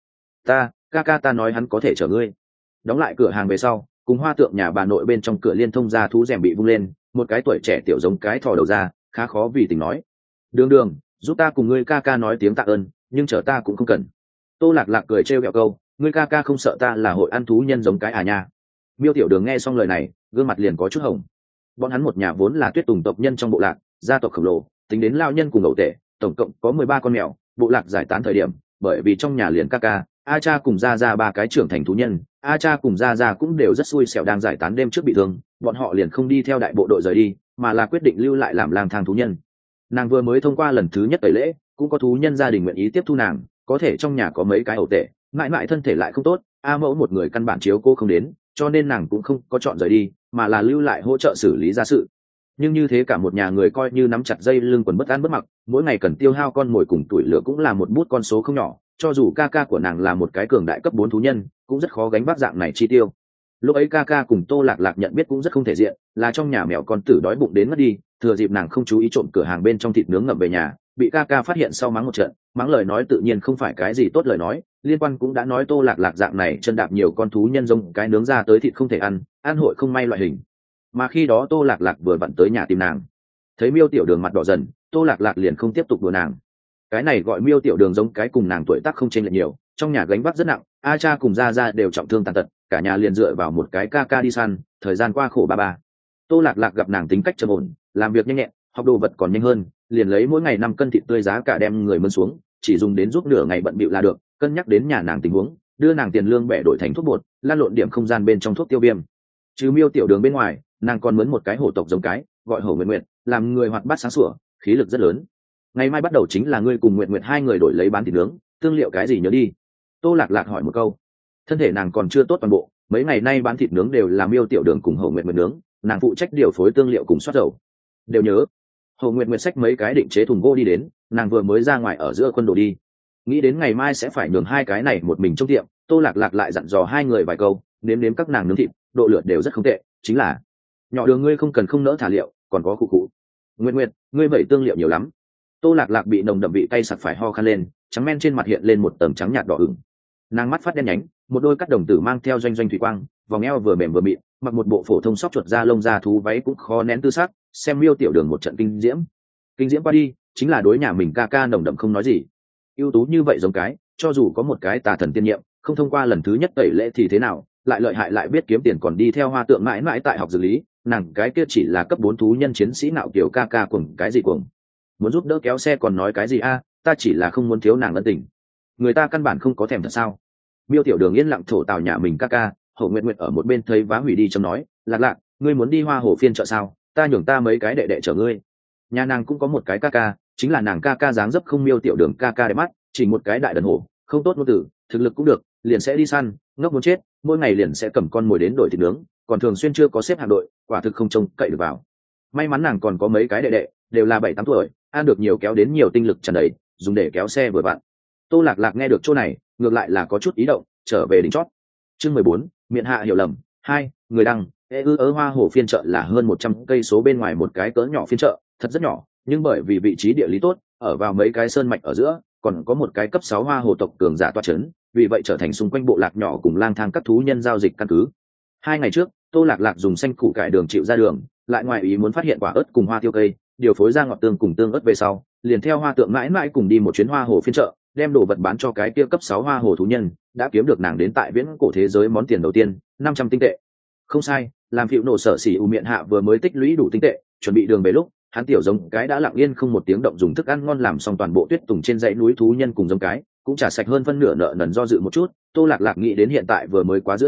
Ta ta nói hắn có thể chở ngươi. Đóng lại cửa hàng về sau, cùng Hoa Tượng nhà bà nội bên trong cửa liên thông ra thú rèm bị vung lên, một cái tuổi trẻ tiểu giống cái thò đầu ra, khá khó vì tình nói: Đường Đường, giúp ta cùng ngươi ca nói tiếng tạ ơn, nhưng chở ta cũng không cần. Tô Lạc Lạc cười trêu ghẹo câu: ngươi ca không sợ ta là hội ăn thú nhân giống cái à nha. Miêu Tiểu Đường nghe xong lời này, gương mặt liền có chút hồng. Bọn hắn một nhà vốn là Tuyết Tùng tộc nhân trong bộ lạc, gia tộc khổng lồ, tính đến lao nhân cùng ẩu tể, tổng cộng có 13 con mèo. Bộ lạc giải tán thời điểm, bởi vì trong nhà liền ca, A Cha cùng Gia 3 cái trưởng thành thú nhân, A Cha cùng Gia cũng đều rất xui xẻo đang giải tán đêm trước bị thương, bọn họ liền không đi theo đại bộ đội rời đi, mà là quyết định lưu lại làm lang thang thú nhân. Nàng vừa mới thông qua lần thứ nhất tẩy lễ, cũng có thú nhân gia đình nguyện ý tiếp thu nàng, có thể trong nhà có mấy cái ẩu tể, mãi mãi thân thể lại không tốt, A Mẫu một người căn bản chiếu cô không đến, cho nên nàng cũng không có chọn rời đi, mà là lưu lại hỗ trợ xử lý gia sự. Nhưng như thế cả một nhà người coi như nắm chặt dây lưng quần bất an bất mặc, mỗi ngày cần tiêu hao con mồi cùng tuổi lửa cũng là một bút con số không nhỏ, cho dù ca của nàng là một cái cường đại cấp 4 thú nhân, cũng rất khó gánh vác dạng này chi tiêu. Lúc ấy ca cùng Tô Lạc Lạc nhận biết cũng rất không thể diện, là trong nhà mèo con tử đói bụng đến mất đi, thừa dịp nàng không chú ý trộm cửa hàng bên trong thịt nướng ngậm về nhà, bị ca phát hiện sau mắng một trận, mắng lời nói tự nhiên không phải cái gì tốt lời nói, liên quan cũng đã nói Tô Lạc Lạc dạng này chân đạp nhiều con thú nhân giống cái nướng ra tới thịt không thể ăn hội không may loại hình. Mà khi đó Tô Lạc Lạc vừa vặn tới nhà tìm nàng, thấy Miêu Tiểu Đường mặt đỏ dần, Tô Lạc Lạc liền không tiếp tục đùa nàng. Cái này gọi Miêu Tiểu Đường giống cái cùng nàng tuổi tác không chênh lệch nhiều, trong nhà gánh vác rất nặng, A Cha cùng Gia đều trọng thương tàn tật, cả nhà liền dựa vào một cái ca đi săn, thời gian qua khổ ba. Tô Lạc Lạc gặp nàng tính cách trầm ổn, làm việc nhanh nhẹn, học đồ vật còn nhanh hơn, liền lấy mỗi ngày 5 cân thịt tươi giá cả đem người mơn xuống, chỉ dùng đến giúp nửa ngày bận bịu là được, cân nhắc đến nhà nàng tình huống, đưa nàng tiền lương bẻ đổi thành thuốc bột, lan lộn điểm không gian bên trong thuốc tiêu viêm. Chứ Miêu Tiểu Đường bên ngoài, nàng còn mướn một cái hổ tộc giống cái, gọi Hổ Nguyệt Nguyệt, làm người hoạt bát sáng sủa, khí lực rất lớn. Ngày mai bắt đầu chính là ngươi cùng Nguyệt Nguyệt hai người đổi lấy bán thịt nướng, tương liệu cái gì nhớ đi. Tô Lạc Lạc hỏi một câu. Thân thể nàng còn chưa tốt toàn bộ, mấy ngày nay bán thịt nướng đều là Miêu Tiểu Đường cùng Hổ Nguyệt Nguyệt nướng, nàng phụ trách điều phối tương liệu cùng soát dầu. Đều nhớ. Hổ Nguyệt Nguyệt xách mấy cái định chế thùng gỗ đi đến, nàng vừa mới ra ngoài ở giữa quân đồ đi, nghĩ đến ngày mai sẽ phải nhường hai cái này một mình trong tiệm. Tô Lạc Lạc lại dặn dò hai người vài câu, nếm các nàng nướng thịt, độ lửa đều rất không tệ, chính là nhỏ Đường ngươi không cần không nỡ thả liệu, còn có cụ. Nguyệt, ngươi vậy tương liệu nhiều lắm. Tô Lạc Lạc bị nồng đậm vị cay sặc phải ho khan lên, trắng men trên mặt hiện lên một tầng trắng nhạt đỏ ửng. Nàng mắt phát đen nhánh, một đôi cắt đồng tử mang theo doanh thủy quang, vòng eo vừa mềm vừa mịn, mặc một bộ phổ thông sóc chuột da lông da thú váy cũng khó nén tư sắc, xem Miêu Tiểu Đường một trận kinh diễm qua đi, chính là đối nhà mình ca nồng đậm không nói gì. Ưu tú như vậy giống cái, cho dù có một cái tà thần tiên nhiệm, không thông qua lần thứ nhất tẩy lễ thì thế nào, lại lợi hại lại biết kiếm tiền còn đi theo Hoa Tượng mãi mãi tại học dược lý, nàng cái kia chỉ là cấp 4 thú nhân chiến sĩ nạo kiểu ca cuồng cái gì cuồng. Muốn giúp đỡ kéo xe còn nói cái gì a, ta chỉ là không muốn thiếu nàng ân tình. Người ta căn bản không có thèm thật sao? Miêu Tiểu Đường yên lặng thổ tào nhà mình ca. Hổ Nguyệt Nguyệt ở một bên thấy vá hủy đi chấm nói, Lạc, ngươi muốn đi Hoa Hổ phiên chợ sao? Ta nhường ta mấy cái đệ chở ngươi. Nhà nàng cũng có một cái ca, chính là nàng ca dáng dấp không Miêu Tiểu Đường ca đẹp mắt, chỉ một cái đại đần hổ, không tốt ngôn tử, thực lực cũng được, liền sẽ đi săn, ngốc muốn chết, mỗi ngày liền sẽ cầm con mồi đến đổi thịt nướng, còn thường xuyên chưa có xếp hạng đội, quả thực không trông cậy được vào. May mắn nàng còn có mấy cái đệ, đều là 7-8 tuổi, ăn được nhiều kéo đến nhiều tinh lực tràn đầy, dùng để kéo xe vừa vặn. Tô Lạc Lạc nghe được chỗ này, ngược lại là có chút ý động, trở về đỉnh chót. Chương 14, miệng hạ hiểu lầm. 2, người đăng. Ở Hoa Hổ phiên chợ là hơn 100 cây số bên ngoài một cái cỡ nhỏ phiên chợ, thật rất nhỏ, nhưng bởi vì vị trí địa lý tốt, ở vào mấy cái sơn mạch ở giữa, còn có một cái cấp 6 Hoa Hổ tộc cường giả toa chấn, vì vậy trở thành xung quanh bộ lạc nhỏ cùng lang thang các thú nhân giao dịch căn cứ. 2 ngày trước, Tô Lạc Lạc dùng xanh củ cải đường chịu ra đường, lại ngoài ý muốn phát hiện quả ớt cùng hoa tiêu cây, điều phối ra ngọt tương cùng tương ớt về sau, liền theo Hoa Tượng mãi cùng đi một chuyến Hoa Hổ phiên chợ, đem đồ vật bán cho cái kia cấp 6 Hoa Hổ thú nhân, đã kiếm được nàng đến tại viễn cổ thế giới món tiền đầu tiên, 500 tinh tệ. Không sai, làm Phiệu Nổ Sở Sỉ U miệng hạ vừa mới tích lũy đủ tinh tệ, chuẩn bị đường về lúc, hắn tiểu giống cái đã lặng yên không một tiếng động dùng thức ăn ngon làm xong toàn bộ tuyết tùng trên dãy núi thú nhân cùng giống cái, cũng trả sạch hơn phân nửa nợ nần do dự một chút. Tô Lạc Lạc nghĩ đến hiện tại vừa mới quá giữa trưa,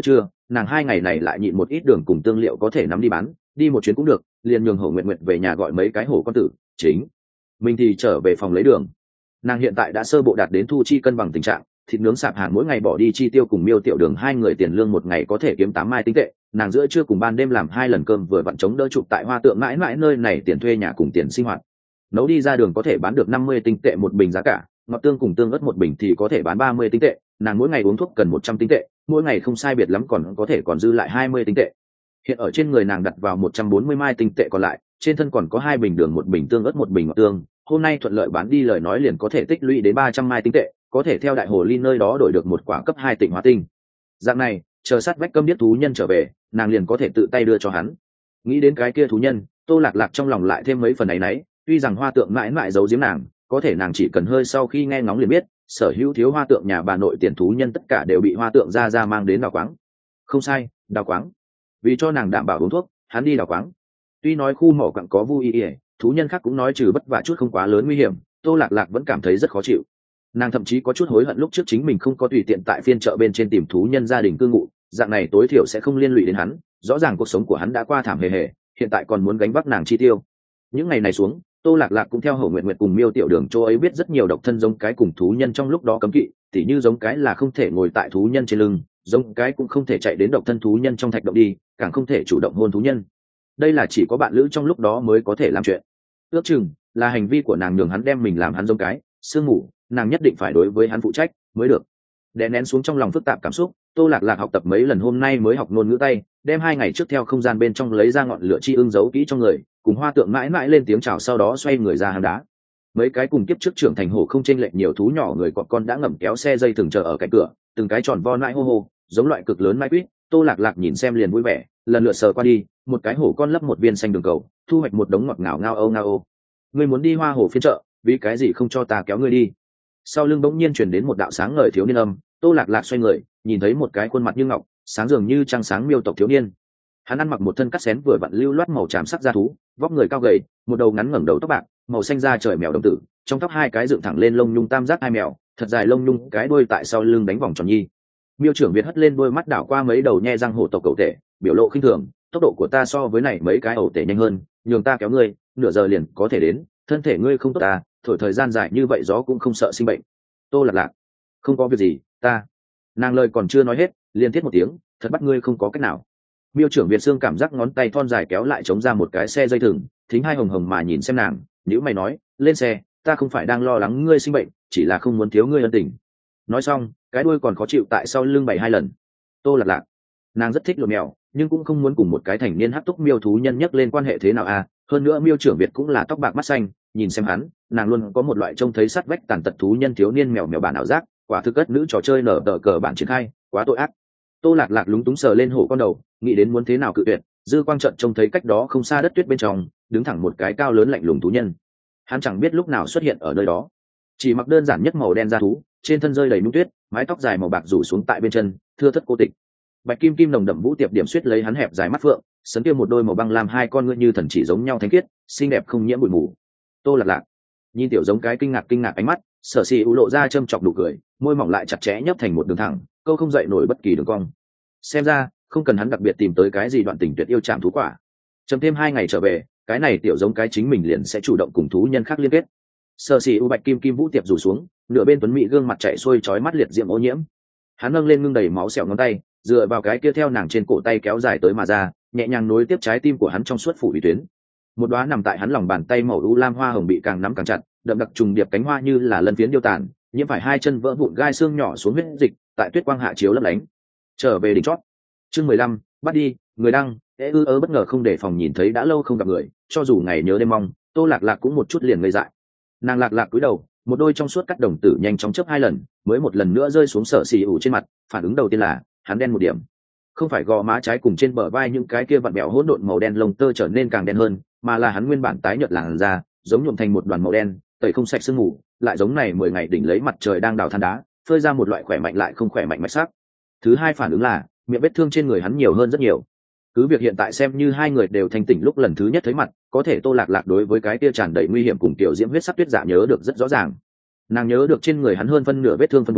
nàng 2 ngày này lại nhịn một ít đường cùng tương liệu có thể nắm đi bán, đi một chuyến cũng được, liền nhường Hổ Nguyệt Nguyệt về nhà gọi mấy cái hổ con tử, chính mình thì trở về phòng lấy đường. Nàng hiện tại đã sơ bộ đạt đến thu chi cân bằng tình trạng, thịt nướng sạp hàng mỗi ngày bỏ đi chi tiêu cùng Miêu Tiểu Đường 2 người tiền lương một ngày có thể kiếm 8 mai tinh tệ, nàng giữa trưa cùng ban đêm làm 2 lần cơm vừa vặn chống đỡ chụp tại Hoa Tượng mãi mãi nơi này tiền thuê nhà cùng tiền sinh hoạt. Nấu đi ra đường có thể bán được 50 tinh tệ một bình giá cả, ngọt tương cùng tương ớt một bình thì có thể bán 30 tinh tệ, nàng mỗi ngày uống thuốc cần 100 tinh tệ, mỗi ngày không sai biệt lắm còn có thể còn dư lại 20 tinh tệ. Hiện ở trên người nàng đặt vào 140 mai tinh tệ còn lại, trên thân còn có 2 bình đường, một bình tương ớt, một bình ngọt tương, hôm nay thuận lợi bán đi lời nói liền có thể tích lũy đến 300 mai tinh tệ, có thể theo đại hồ ly nơi đó đổi được một quả cấp 2 tịnh hóa tinh. Dạng này, chờ sát vách câm điếc thú nhân trở về, nàng liền có thể tự tay đưa cho hắn. Nghĩ đến cái kia thú nhân, Tô Lạc Lạc trong lòng lại thêm mấy phần ấy nấy, tuy rằng Hoa Tượng mãi mãi giấu giếm nàng, có thể nàng chỉ cần hơi sau khi nghe ngóng liền biết, sở hữu thiếu Hoa Tượng nhà bà nội tiền thú nhân tất cả đều bị Hoa Tượng ra mang đến đào quáng. Không sai, đào quáng. Vì cho nàng đảm bảo uống thuốc, hắn đi đào quáng. Tuy nói khu mỏ quặng có vui ý, thú nhân khác cũng nói trừ bất vả chút không quá lớn nguy hiểm, Tô Lạc Lạc vẫn cảm thấy rất khó chịu. Nàng thậm chí có chút hối hận lúc trước chính mình không có tùy tiện tại phiên chợ bên trên tìm thú nhân gia đình cư ngụ, dạng này tối thiểu sẽ không liên lụy đến hắn, rõ ràng cuộc sống của hắn đã qua thảm hề hề, hiện tại còn muốn gánh vác nàng chi tiêu. Những ngày này xuống, Tô Lạc Lạc cũng theo Hổ Nguyệt Nguyệt cùng Miêu Tiểu Đường chỗ ấy biết rất nhiều độc thân giống cái cùng thú nhân trong lúc đó cấm kỵ, tỉ như giống cái là không thể ngồi tại thú nhân trên lưng, giống cái cũng không thể chạy đến độc thân thú nhân trong thạch động đi, càng không thể chủ động hôn thú nhân. Đây là chỉ có bạn lữ trong lúc đó mới có thể làm chuyện. Ước chừng là hành vi của nàng nhường hắn đem mình làm hắn giống cái, sương mù, nàng nhất định phải đối với hắn phụ trách mới được. Đè nén xuống trong lòng phức tạp cảm xúc, Tô Lạc Lạc học tập mấy lần hôm nay mới học ngôn ngữ Tây, đem 2 ngày trước theo không gian bên trong lấy ra ngọn lửa chi ưng giấu kỹ trong người, cùng Hoa Tượng mãi mãi lên tiếng chào sau đó xoay người ra hang đá. Mấy cái cùng kiếp trước trưởng thành hổ không chênh lệch nhiều thú nhỏ người cọp con đã ngậm kéo xe dây thường chờ ở cạnh cửa, từng cái tròn vo nãi hô hô, giống loại cực lớn mai quýt. Tô Lạc Lạc nhìn xem liền vui vẻ, lần lượt sờ qua đi, một cái hổ con lấp một viên xanh đường cầu, thu hoạch một đống ngọt ngào ngao âu ngao ô. Ngươi muốn đi Hoa Hổ phiên chợ, vì cái gì không cho ta kéo ngươi đi? Sau lưng bỗng nhiên truyền đến một đạo sáng ngời thiếu niên âm, Tô Lạc Lạc xoay người, nhìn thấy một cái khuôn mặt như ngọc, sáng dường như trăng sáng miêu tộc thiếu niên. Hắn ăn mặc một thân cắt xén vừa vặn lưu loát màu tràm sắc da thú, vóc người cao gầy, một đầu ngắn ngẩng đầu tóc bạc, màu xanh da trời mèo đồng tử, trong tóc 2 cái dựng thẳng lên lông nhung tam giác hai mèo, thật dài lông nhung cái đuôi tại sau lưng đánh vòng tròn nhi. Miêu trưởng Việt hất lên đôi mắt đảo qua mấy đầu nhe răng hổ tộc cẩu tể, biểu lộ khinh thường, tốc độ của ta so với này mấy cái ẩu tể nhanh hơn, nhường ta kéo ngươi, nửa giờ liền có thể đến, thân thể ngươi không tốt ta, thổi thời gian dài như vậy gió cũng không sợ sinh bệnh. Tô Lạc Lạc, không có việc gì, ta. Nàng lời còn chưa nói hết, liền thiết một tiếng, thật bắt ngươi không có cách nào. Miêu trưởng Việt Sương cảm giác ngón tay thon dài kéo lại chống ra một cái xe dây thừng, thính hai hồng hồng mà nhìn xem nàng, nếu mày nói, lên xe, ta không phải đang lo lắng ngươi sinh bệnh, chỉ là không muốn thiếu ngươi ân tình. Nói xong, cái đuôi còn khó chịu tại sau lưng 7-2 lần. Tô Lạc Lạc, nàng rất thích lột mèo, nhưng cũng không muốn cùng một cái thành niên hắc túc miêu thú nhân nhắc lên quan hệ thế nào à, hơn nữa Miêu trưởng Việt cũng là tóc bạc mắt xanh, nhìn xem hắn, nàng luôn có một loại trông thấy sát vách tàn tật thú nhân thiếu niên mèo mèo bản ảo giác, quả thực cất nữ trò chơi nở tờ cờ bản triển khai, quá tội ác. Tô Lạc Lạc lúng túng sờ lên hổ con đầu, nghĩ đến muốn thế nào cự tuyệt, dư quang trận trông thấy cách đó không xa đất tuyết bên trong, đứng thẳng một cái cao lớn lạnh lùng thú nhân. Hắn chẳng biết lúc nào xuất hiện ở nơi đó, chỉ mặc đơn giản nhất màu đen da thú, trên thân rơi đầy nhung tuyết, mái tóc dài màu bạc rủ xuống tại bên chân, thưa thất cô tịch. Bạch kim kim nồng đậm vũ tiệp điểm suýt lấy hắn hẹp dài mắt phượng, sấn kia một đôi màu băng làm 2 con ngươi như thần chỉ giống nhau thánh khiết, xinh đẹp không nhiễm bụi mù. Tô Lạc Lạc nhìn tiểu giống cái kinh ngạc ánh mắt, Sở Sĩ U lộ ra châm chọc đủ cười, môi mỏng lại chặt chẽ nhấp thành một đường thẳng, câu không dậy nổi bất kỳ đường cong. Xem ra không cần hắn đặc biệt tìm tới cái gì đoạn tình tuyệt yêu chạm thú quả, chậm thêm 2 ngày trở về, cái này tiểu giống cái chính mình liền sẽ chủ động cùng thú nhân khác liên kết. Sở Sĩ U bạch kim kim vũ tiệp rủ xuống, nửa bên tuấn mỹ gương mặt chạy xuôi chói mắt liệt diệm ô nhiễm. Hắn nâng lên ngưng đầy máu sẹo ngón tay, dựa vào cái kia theo nàng trên cổ tay kéo dài tới mà ra, nhẹ nhàng nối tiếp trái tim của hắn trong suốt phủ ủy tuyến. Một đóa nằm tại hắn lòng bàn tay màu u lam hoa hồng bị càng nắm càng chặt, đậm đặc trùng điệp cánh hoa như là lân phiến điêu tàn, nhiễm phải 2 chân vỡ vụn gai xương nhỏ xuống huyết dịch, tại tuyết quang hạ chiếu lấp lánh. Trở về đỉnh chót. Chương 15, bắt đi, người đăng, bất ngờ không để phòng nhìn thấy đã lâu không gặp người, cho dù ngày nhớ đêm mong, Tô Lạc Lạc cũng một chút liền ngây dại. Nàng lạc lạc cúi đầu, một đôi trong suốt cắt đồng tử nhanh chóng chớp 2 lần, mới một lần nữa rơi xuống Sở Sĩ U trên mặt, phản ứng đầu tiên là, hắn đen một điểm. Không phải gò má trái cùng trên bờ vai những cái kia vặn bẹo hỗn độn màu đen lông tơ trở nên càng đen hơn, mà là hắn nguyên bản tái nhợt làn da, giống nhuộm thành một đoàn màu đen, tẩy không sạch sương mù, lại giống này 10 ngày đỉnh lấy mặt trời đang đào than đá, phơi ra một loại khỏe mạnh lại không khỏe mạnh mạch sắc. Thứ hai phản ứng là, miệng vết thương trên người hắn nhiều hơn rất nhiều. Cứ việc hiện tại xem như 2 người đều thanh tỉnh lúc lần thứ nhất thấy mặt, có thể Tô Lạc Lạc đối với cái kia tràn đầy nguy hiểm cùng tiểu diễm huyết sắc tuyết dạ nhớ được rất rõ ràng. Nàng nhớ được trên người hắn hơn phân nửa vết thương phân bố,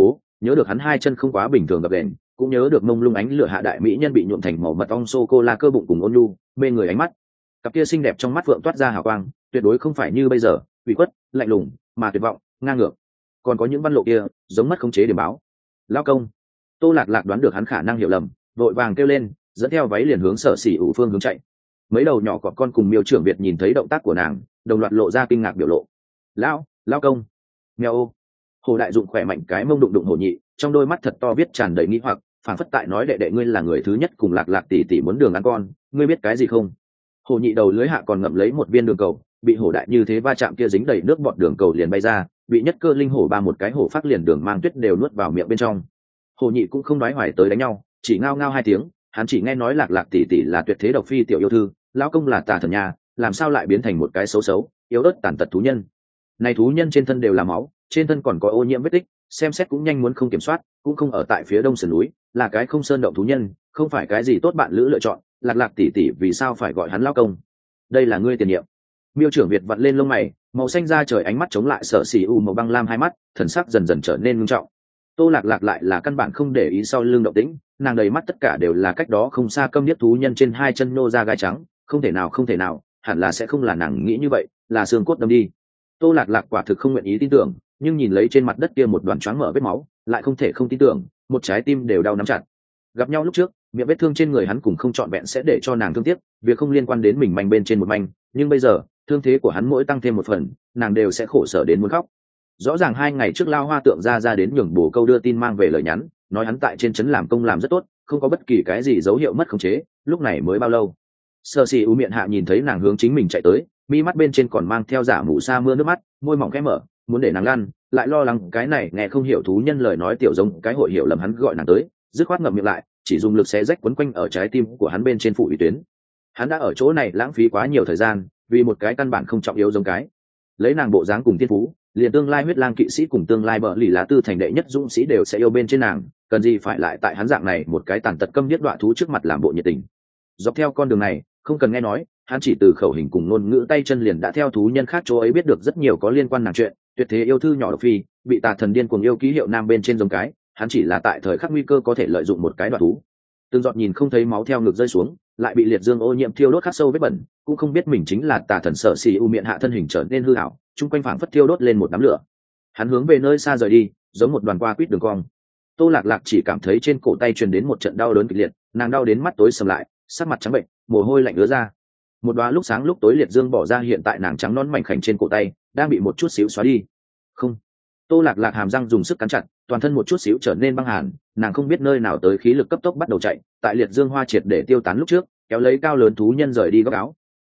nhớ được hắn hai chân không quá bình thường gập đền, cũng nhớ được mông lung ánh lửa hạ đại mỹ nhân bị nhuộm thành màu mật ong sô cô la cơ bụng cùng ôn nhu mê người ánh mắt. Cặp kia xinh đẹp trong mắt vượng toát ra hào quang, tuyệt đối không phải như bây giờ ủy khuất lạnh lùng mà tuyệt vọng ngang ngược. Còn có những văn lộ kia giống mất khống chế điểm báo. Lao công. Tô Lạc Lạc đoán được hắn khả năng hiểu lầm, vội vàng kêu lên, dẫn theo váy liền hướng Sở Sĩ ủ phương hướng chạy. Mấy đầu nhỏ cọp con cùng Miêu trưởng Việt nhìn thấy động tác của nàng, đồng loạt lộ ra kinh ngạc biểu lộ. Lao công. Mèo ô. Hồ Đại Dụng khỏe mạnh cái mông đụng đụng Hồ Nhị, trong đôi mắt thật to viết tràn đầy nghi hoặc, phảng phất tại nói đệ đệ ngươi là người thứ nhất cùng Lạc Lạc tỷ tỷ muốn đường ăn con, ngươi biết cái gì không? Hồ Nhị đầu lưới hạ còn ngậm lấy một viên đường cầu, bị Hổ Đại như thế va chạm kia dính đầy nước bọt đường cầu liền bay ra, bị nhất cơ linh hổ ba một cái hổ phát liền đường mang tuyết đều nuốt vào miệng bên trong. Hồ Nhị cũng không nói hoài tới đánh nhau, chỉ ngao ngao hai tiếng, hắn chỉ nghe nói Lạc Lạc tỷ tỷ là tuyệt thế độc phi tiểu yêu thư, lão công là tà thần nhà, làm sao lại biến thành một cái xấu xấu yếu ớt tàn tật thú nhân. Này thú nhân trên thân đều là máu, trên thân còn có ô nhiễm vết tích, xem xét cũng nhanh muốn không kiểm soát, cũng không ở tại phía đông sườn núi, là cái không sơn động thú nhân, không phải cái gì tốt bạn lữ lựa chọn. Lạc Lạc tỷ tỷ vì sao phải gọi hắn lão công? Đây là ngươi tiền nhiệm. Miêu trưởng Việt vặn lên lông mày, màu xanh da trời ánh mắt chống lại Sở Sĩ u màu băng lam hai mắt, thần sắc dần dần trở nên nghiêm trọng. Tô Lạc Lạc lại là căn bản không để ý sau lưng động tĩnh, nàng đầy mắt tất cả đều là cách đó không xa câm điếc thú nhân trên hai chân nô ra gai trắng, không thể nào, hẳn là sẽ không là nàng nghĩ như vậy, là xương cốt đâm đi. Tô Lạc Lạc quả thực không nguyện ý tin tưởng, nhưng nhìn lấy trên mặt đất kia một đoàn choáng mở vết máu, lại không thể không tin tưởng, một trái tim đều đau nắm chặt. Gặp nhau lúc trước, miệng vết thương trên người hắn cũng không trọn vẹn sẽ để cho nàng thương tiếc, việc không liên quan đến mình manh bên trên một manh, nhưng bây giờ, thương thế của hắn mỗi tăng thêm một phần, nàng đều sẽ khổ sở đến muốn khóc. Rõ ràng 2 ngày trước Lao Hoa Tượng ra đến nhường bổ câu đưa tin mang về lời nhắn, nói hắn tại trên trấn làm công làm rất tốt, không có bất kỳ cái gì dấu hiệu mất khống chế, lúc này mới bao lâu. Sở Sĩ u miệng hạ nhìn thấy nàng hướng chính mình chạy tới, mi mắt bên trên còn mang theo giả mù sa mưa nước mắt, môi mỏng khẽ mở, muốn để nàng lăn, lại lo lắng cái này nghe không hiểu thú nhân lời nói tiểu giống cái hội hiểu lầm hắn gọi nàng tới, dứt khoát ngậm miệng lại, chỉ dùng lực xé rách quấn quanh ở trái tim của hắn bên trên phụ ủy tuyến. Hắn đã ở chỗ này lãng phí quá nhiều thời gian, vì một cái căn bản không trọng yếu giống cái. Lấy nàng bộ dáng cùng tiên phú, liền tương lai huyết lang kỵ sĩ cùng tương lai bợ lì lá tư thành đệ nhất dũng sĩ đều sẽ yêu bên trên nàng, cần gì phải lại tại hắn dạng này một cái tàn tật câm điếc đọa thú trước mặt làm bộ nhiệt tình. Dọc theo con đường này, không cần nghe nói, hắn chỉ từ khẩu hình cùng ngôn ngữ tay chân liền đã theo thú nhân khác chỗ ấy biết được rất nhiều có liên quan nàng chuyện, tuyệt thế yêu thư nhỏ độc phi, bị tà thần điên cuồng yêu ký hiệu nam bên trên giống cái, hắn chỉ là tại thời khắc nguy cơ có thể lợi dụng một cái đoạt thú. Từng giọt nhìn không thấy máu theo ngực rơi xuống, lại bị liệt dương ô nhiễm thiêu đốt khắc sâu vết bẩn, cũng không biết mình chính là tà thần Sở Sĩ u miệng hạ thân hình trở nên hư ảo, chung quanh phảng phất thiêu đốt lên một đám lửa. Hắn hướng về nơi xa rời đi, giống một đoàn qua quýt đường cong. Tô Lạc Lạc chỉ cảm thấy trên cổ tay truyền đến một trận đau đớn kịch liệt, nàng đau đến mắt tối sầm lại, sắc mặt trắng bệnh, mồ hôi lạnh ứa ra. Một đóa lúc sáng lúc tối liệt dương bỏ ra hiện tại nàng trắng non mảnh khảnh trên cổ tay, đang bị một chút xíu xóa đi. Không. Tô Lạc Lạc hàm răng dùng sức cắn chặt, toàn thân một chút xíu trở nên băng hàn, nàng không biết nơi nào tới khí lực cấp tốc bắt đầu chạy, tại liệt dương hoa triệt để tiêu tán lúc trước, kéo lấy cao lớn thú nhân rời đi góc áo.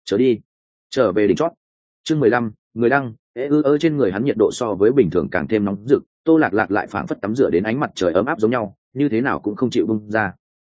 Trở về đỉnh chót. Chương 15, người đăng, trên người hắn nhiệt độ so với bình thường càng thêm nóng rực, Tô Lạc Lạc lại phảng phất tắm rửa đến ánh mặt trời ấm áp giống nhau, như thế nào cũng không chịu bung ra.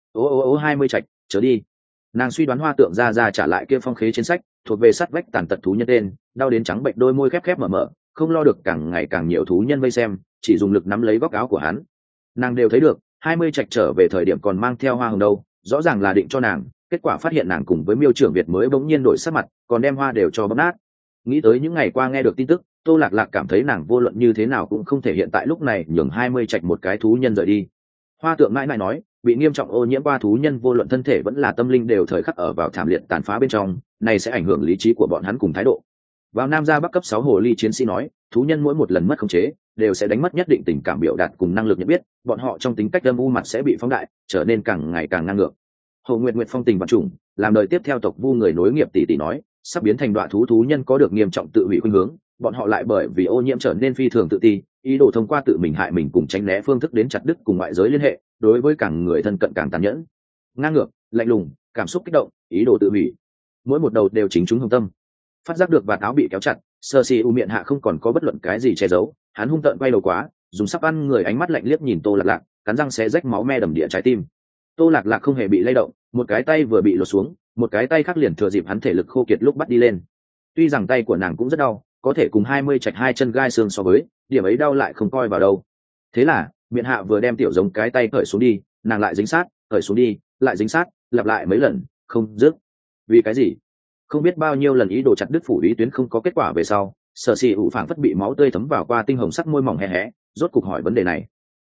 20 trạch, trở đi. Nàng suy đoán Hoa Tượng ra trả lại kia phong khế trên sách, thuộc về sắt vách tàn tật thú nhân tên, đau đến trắng bệnh đôi môi khép khép mở mở, không lo được càng ngày càng nhiều thú nhân vây xem, chỉ dùng lực nắm lấy góc áo của hắn. Nàng đều thấy được, 20 trạch trở về thời điểm còn mang theo hoa hồng đâu, rõ ràng là định cho nàng, kết quả phát hiện nàng cùng với Miêu trưởng Việt mới bỗng nhiên đổi sắc mặt, còn đem hoa đều cho bấm nát. Nghĩ tới những ngày qua nghe được tin tức, Tô Lạc Lạc cảm thấy nàng vô luận như thế nào cũng không thể hiện tại lúc này nhường 20 trạch một cái thú nhân rời đi. Hoa Tượng mãi mãi nói, bị nghiêm trọng ô nhiễm qua thú nhân vô luận thân thể vẫn là tâm linh đều thời khắc ở vào thảm liệt tàn phá bên trong, này sẽ ảnh hưởng lý trí của bọn hắn cùng thái độ. Vào Nam gia Bắc cấp 6 hồ ly chiến sĩ nói, thú nhân mỗi một lần mất khống chế, đều sẽ đánh mất nhất định tình cảm biểu đạt cùng năng lực nhận biết, bọn họ trong tính cách âm u mặt sẽ bị phóng đại, trở nên càng ngày càng ngang ngược. Hồ Nguyệt Nguyệt phong tình vạn trùng, làm đời tiếp theo tộc Vu người nối nghiệp tỷ tỷ nói, sắp biến thành đoạn thú nhân có được nghiêm trọng tự hủy khuynh hướng, bọn họ lại bởi vì ô nhiễm trở nên phi thường tự ti, ý đồ thông qua tự mình hại mình cùng tránh né phương thức đến chặt đứt cùng ngoại giới liên hệ, đối với càng người thân cận càng tàn nhẫn, ngang ngược, lạnh lùng, cảm xúc kích động, ý đồ tự hủy, mỗi một đầu đều chính chúng hồng tâm. Phát giác được vạt áo bị kéo chặt, Sở Sĩ miệng hạ không còn có bất luận cái gì che giấu, hắn hung tợn quay đầu quá, dùng sắp ăn người ánh mắt lạnh liếc nhìn Tô Lạc Lạc, cắn răng xé rách máu me đầm địa trái tim. Tô Lạc Lạc không hề bị lay động, một cái tay vừa bị lột xuống, một cái tay khác liền thừa dịp hắn thể lực khô kiệt lúc bắt đi lên. Tuy rằng tay của nàng cũng rất đau, có thể cùng 20 trạch hai chân gai xương so với, điểm ấy đau lại không coi vào đâu. Thế là, miệng hạ vừa đem tiểu giống cái tay cởi xuống đi, nàng lại dính sát, cởi xuống đi, lại dính sát, lặp lại mấy lần, không dứt. Vì cái gì? Không biết bao nhiêu lần ý đồ chặt đứt phủ ý tuyến không có kết quả về sau, Sở Sĩ phảng phất bị máu tươi thấm vào qua tinh hồng sắc môi mỏng hé hé, rốt cục hỏi vấn đề này.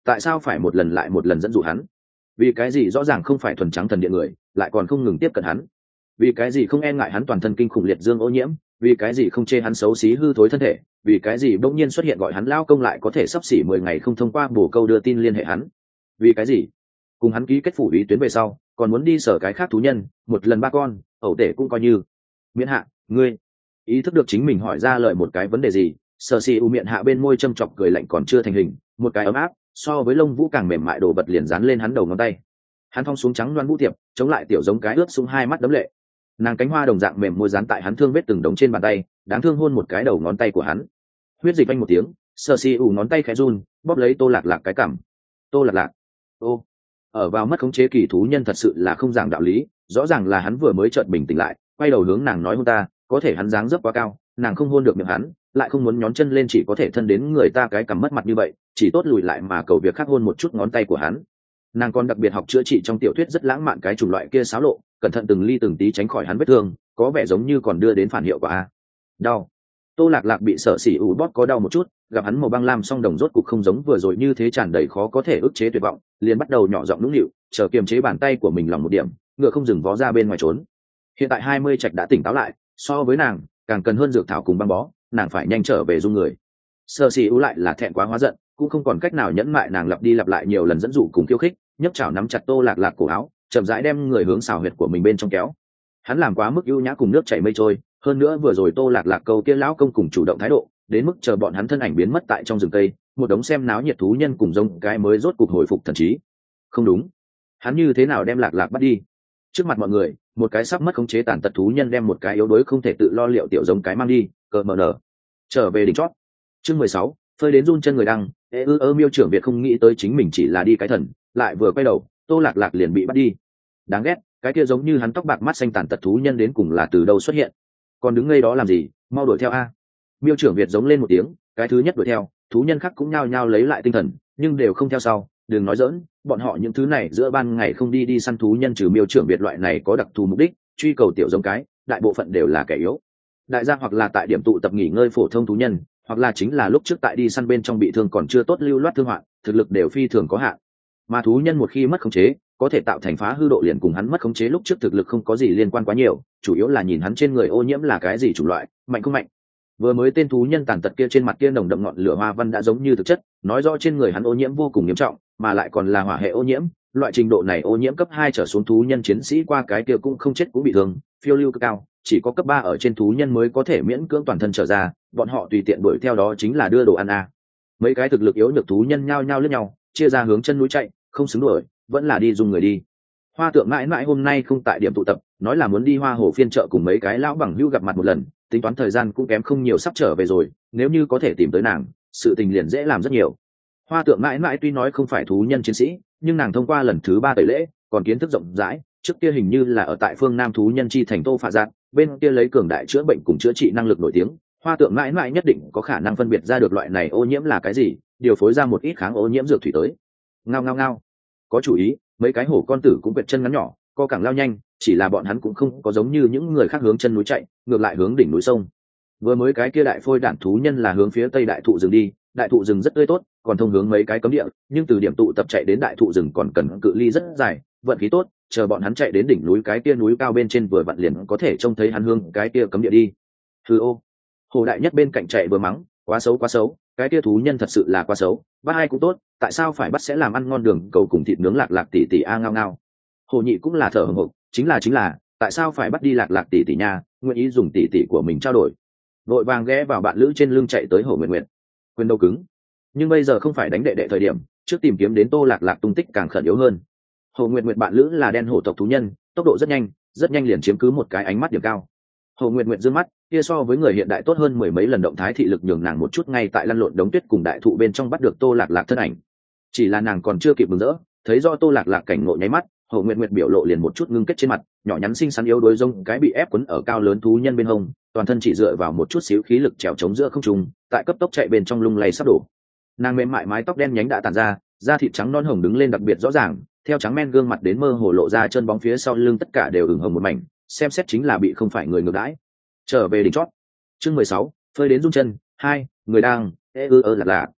tại sao phải một lần lại một lần dẫn dụ hắn? Vì cái gì rõ ràng không phải thuần trắng thần điện người lại còn không ngừng tiếp cận hắn? Vì cái gì không e ngại hắn toàn thân kinh khủng liệt dương ô nhiễm? Vì cái gì không chê hắn xấu xí hư thối thân thể? Vì cái gì bỗng nhiên xuất hiện gọi hắn lao công lại có thể sắp xỉ 10 ngày không thông qua bổ câu đưa tin liên hệ hắn? Vì cái gì cùng hắn ký kết phủ ý tuyến về sau còn muốn đi sở cái khác thú nhân một lần ba con ẩu tể cũng coi như miễn hạ ngươi ý thức được chính mình hỏi ra lời một cái vấn đề gì. Sở xì u miệng hạ bên môi châm chọc cười lạnh còn chưa thành hình, một cái ấm áp so với lông vũ càng mềm mại đồ vật liền dán lên hắn đầu ngón tay. Hắn thong xuống trắng loan vũ tiệp chống lại tiểu giống cái ướt xuống hai mắt đấm lệ. Nàng cánh hoa đồng dạng mềm môi dán tại hắn thương vết từng đống trên bàn tay, đáng thương hôn một cái đầu ngón tay của hắn. Huyết dịch vanh một tiếng, Sở xì u ngón tay khẽ run bóp lấy Tô Lạc Lạc cái cằm. Tô Lạc Lạc, ô, ở vào mất khống chế kỳ thú nhân thật sự là không giảng đạo lý. Rõ ràng là hắn vừa mới chợt bình tĩnh lại, quay đầu hướng nàng nói hôn ta, có thể hắn dáng dấp quá cao, nàng không hôn được miệng hắn, lại không muốn nhón chân lên chỉ có thể thân đến người ta cái cằm mất mặt như vậy, chỉ tốt lùi lại mà cầu việc khác hôn một chút ngón tay của hắn. Nàng còn đặc biệt học chữa trị trong tiểu thuyết rất lãng mạn cái chủng loại kia xáo lộ, cẩn thận từng ly từng tí tránh khỏi hắn vết thương, có vẻ giống như còn đưa đến phản hiệu quả a. Đau. Tô Lạc Lạc bị Sở xỉ ủ bóp có đau một chút, gặp hắn màu băng lam song đồng rốt cục không giống vừa rồi như thế tràn đầy khó có thể ức chế tuyệt vọng, liền bắt đầu nhỏ giọng nũng nịu, chờ kiềm chế bàn tay của mình lòng một điểm, ngựa không dừng vó ra bên ngoài trốn. Hiện tại 20 trạch đã tỉnh táo lại, so với nàng càng cần hơn dược thảo cùng băng bó, nàng phải nhanh trở về dung người. Sở xỉ ủ lại là thẹn quá hóa giận, cũng không còn cách nào nhẫn mại nàng lặp đi lặp lại nhiều lần dẫn dụ cùng khiêu khích, nhấc chảo nắm chặt Tô Lạc Lạc cổ áo, chậm rãi đem người hướng xào huyệt của mình bên trong kéo. Hắn làm quá mức ưu nhã cùng nước chảy mây trôi, hơn nữa vừa rồi Tô Lạc Lạc câu kia lão công cùng chủ động thái độ, đến mức chờ bọn hắn thân ảnh biến mất tại trong rừng cây, một đống xem náo nhiệt thú nhân cùng giống cái mới rốt cục hồi phục thần trí. Không đúng, hắn như thế nào đem Lạc Lạc bắt đi? Trước mặt mọi người, một cái sắp mất khống chế tàn tật thú nhân đem một cái yếu đuối không thể tự lo liệu tiểu giống cái mang đi, cờ mờ nở. Trở về đỉnh chót. Chương 16, phơi đến run chân người đăng, miêu trưởng Việt không nghĩ tới chính mình chỉ là đi cái thần, lại vừa quay đầu, Tô Lạc Lạc liền bị bắt đi. Đáng ghét, cái kia giống như hắn tóc bạc mắt xanh tàn tật thú nhân đến cùng là từ đâu xuất hiện? Còn đứng ngây đó làm gì, mau đuổi theo a. Miêu trưởng Việt giống lên một tiếng, cái thứ nhất đuổi theo, thú nhân khác cũng nhao nhao lấy lại tinh thần, nhưng đều không theo sau. Đừng nói dỡn, bọn họ những thứ này giữa ban ngày không đi săn thú nhân trừ miêu trưởng Việt loại này có đặc thù mục đích truy cầu tiểu giống cái, đại bộ phận đều là kẻ yếu. Đại gia hoặc là tại điểm tụ tập nghỉ ngơi phổ thông thú nhân, hoặc là chính là lúc trước tại đi săn bên trong bị thương còn chưa tốt lưu loát thương hoạn, thực lực đều phi thường có hạn. Mà thú nhân một khi mất khống chế, có thể tạo thành phá hư độ liền cùng hắn mất khống chế lúc trước thực lực không có gì liên quan quá nhiều, chủ yếu là nhìn hắn trên người ô nhiễm là cái gì chủng loại, mạnh không mạnh. Vừa mới tên thú nhân tàn tật kia trên mặt kia nồng đậm ngọn lửa hoa văn đã giống như thực chất, nói rõ trên người hắn ô nhiễm vô cùng nghiêm trọng, mà lại còn là hỏa hệ ô nhiễm. Loại trình độ này ô nhiễm cấp 2 trở xuống thú nhân chiến sĩ qua cái kia cũng không chết cũng bị thương, phiêu lưu cực cao, chỉ có cấp 3 ở trên thú nhân mới có thể miễn cưỡng toàn thân trở ra, bọn họ tùy tiện đuổi theo đó chính là đưa đồ ăn a. Mấy cái thực lực yếu nhược thú nhân nhao nhao lướt nhau, chia ra hướng chân núi chạy, không xứng đuổi, vẫn là đi dùng người đi. Hoa Tượng mãi mãi hôm nay không tại điểm tụ tập, nói là muốn đi Hoa Hồ phiên chợ cùng mấy cái lão bằng hữu gặp mặt một lần, tính toán thời gian cũng kém không nhiều sắp trở về rồi, nếu như có thể tìm tới nàng, sự tình liền dễ làm rất nhiều. Hoa Tượng mãi mãi tuy nói không phải thú nhân chiến sĩ, nhưng nàng thông qua lần thứ 3 tẩy lễ, còn kiến thức rộng rãi, trước kia hình như là ở tại phương Nam thú nhân chi thành Tô Phạ Giác, bên kia lấy cường đại chữa bệnh cùng chữa trị năng lực nổi tiếng, Hoa Tượng mãi mãi nhất định có khả năng phân biệt ra được loại này ô nhiễm là cái gì, điều phối ra một ít kháng ô nhiễm dược thủy tới. Ngao ngao ngao. Có chủ ý, mấy cái hổ con tử cũng quệt chân ngắn nhỏ, co cẳng lao nhanh, chỉ là bọn hắn cũng không có giống như những người khác hướng chân núi chạy, ngược lại hướng đỉnh núi sông. Vừa mới cái kia đại phôi đản thú nhân là hướng phía tây đại thụ rừng đi, đại thụ rừng rất tươi tốt, còn thông hướng mấy cái cấm địa, nhưng từ điểm tụ tập chạy đến đại thụ rừng còn cần cự ly rất dài, vận khí tốt, chờ bọn hắn chạy đến đỉnh núi cái kia núi cao bên trên vừa vặn liền có thể trông thấy hắn hướng cái kia cấm địa đi. Hừ ô. Hồ đại nhất bên cạnh chạy vừa mắng, quá xấu, cái kia thú nhân thật sự là quá xấu, bắt ai cũng tốt, tại sao phải bắt sẽ làm ăn ngon đường cầu cùng thịt nướng Lạc Lạc tỷ tỷ a ngao ngao. Hồ nhị cũng là thở hổn hộc, chính là, tại sao phải bắt đi Lạc Lạc tỷ tỷ nha, nguyện ý dùng tỷ tỷ của mình trao đổi. Vội vàng ghé vào bạn lữ trên lưng chạy tới Hồ Nguyệt Nguyệt. Quyền đầu cứng, nhưng bây giờ không phải đánh đệ đệ thời điểm, trước tìm kiếm đến Tô Lạc Lạc tung tích càng khẩn yếu hơn. Hồ Nguyệt Nguyệt bạn lữ là đen hổ tộc thú nhân, tốc độ rất nhanh liền chiếm cứ một cái ánh mắt điểm cao. Hồ Nguyệt Nguyệt dương mắt, kia so với người hiện đại tốt hơn mười mấy lần động thái thị lực nhường nàng một chút ngay tại lăn lộn đống tuyết cùng đại thụ bên trong bắt được Tô Lạc Lạc thân ảnh. Chỉ là nàng còn chưa kịp mừng rỡ, thấy do Tô Lạc Lạc cảnh ngộ nháy mắt, Hồ Nguyệt Nguyệt biểu lộ liền một chút ngưng kết trên mặt, nhỏ nhắn xinh xắn yếu đuối rông cái bị ép quấn ở cao lớn thú nhân bên hông, toàn thân chỉ dựa vào một chút xíu khí lực trèo chống giữa không trung, tại cấp tốc chạy bên trong lung lay sắp đổ. Nàng mềm mại mái tóc đen nhánh đã tàn ra, da thịt trắng non hồng đứng lên đặc biệt rõ ràng, theo trắng men gương mặt đến mơ hồ lộ ra chân bóng phía sau lưng tất cả đều ửng hồng một mảnh, xem xét chính là bị không phải người ngược đãi. Trở về đỉnh chót. Chương 16, phơi đến run chân, 2, người đang, Lạc Lạc.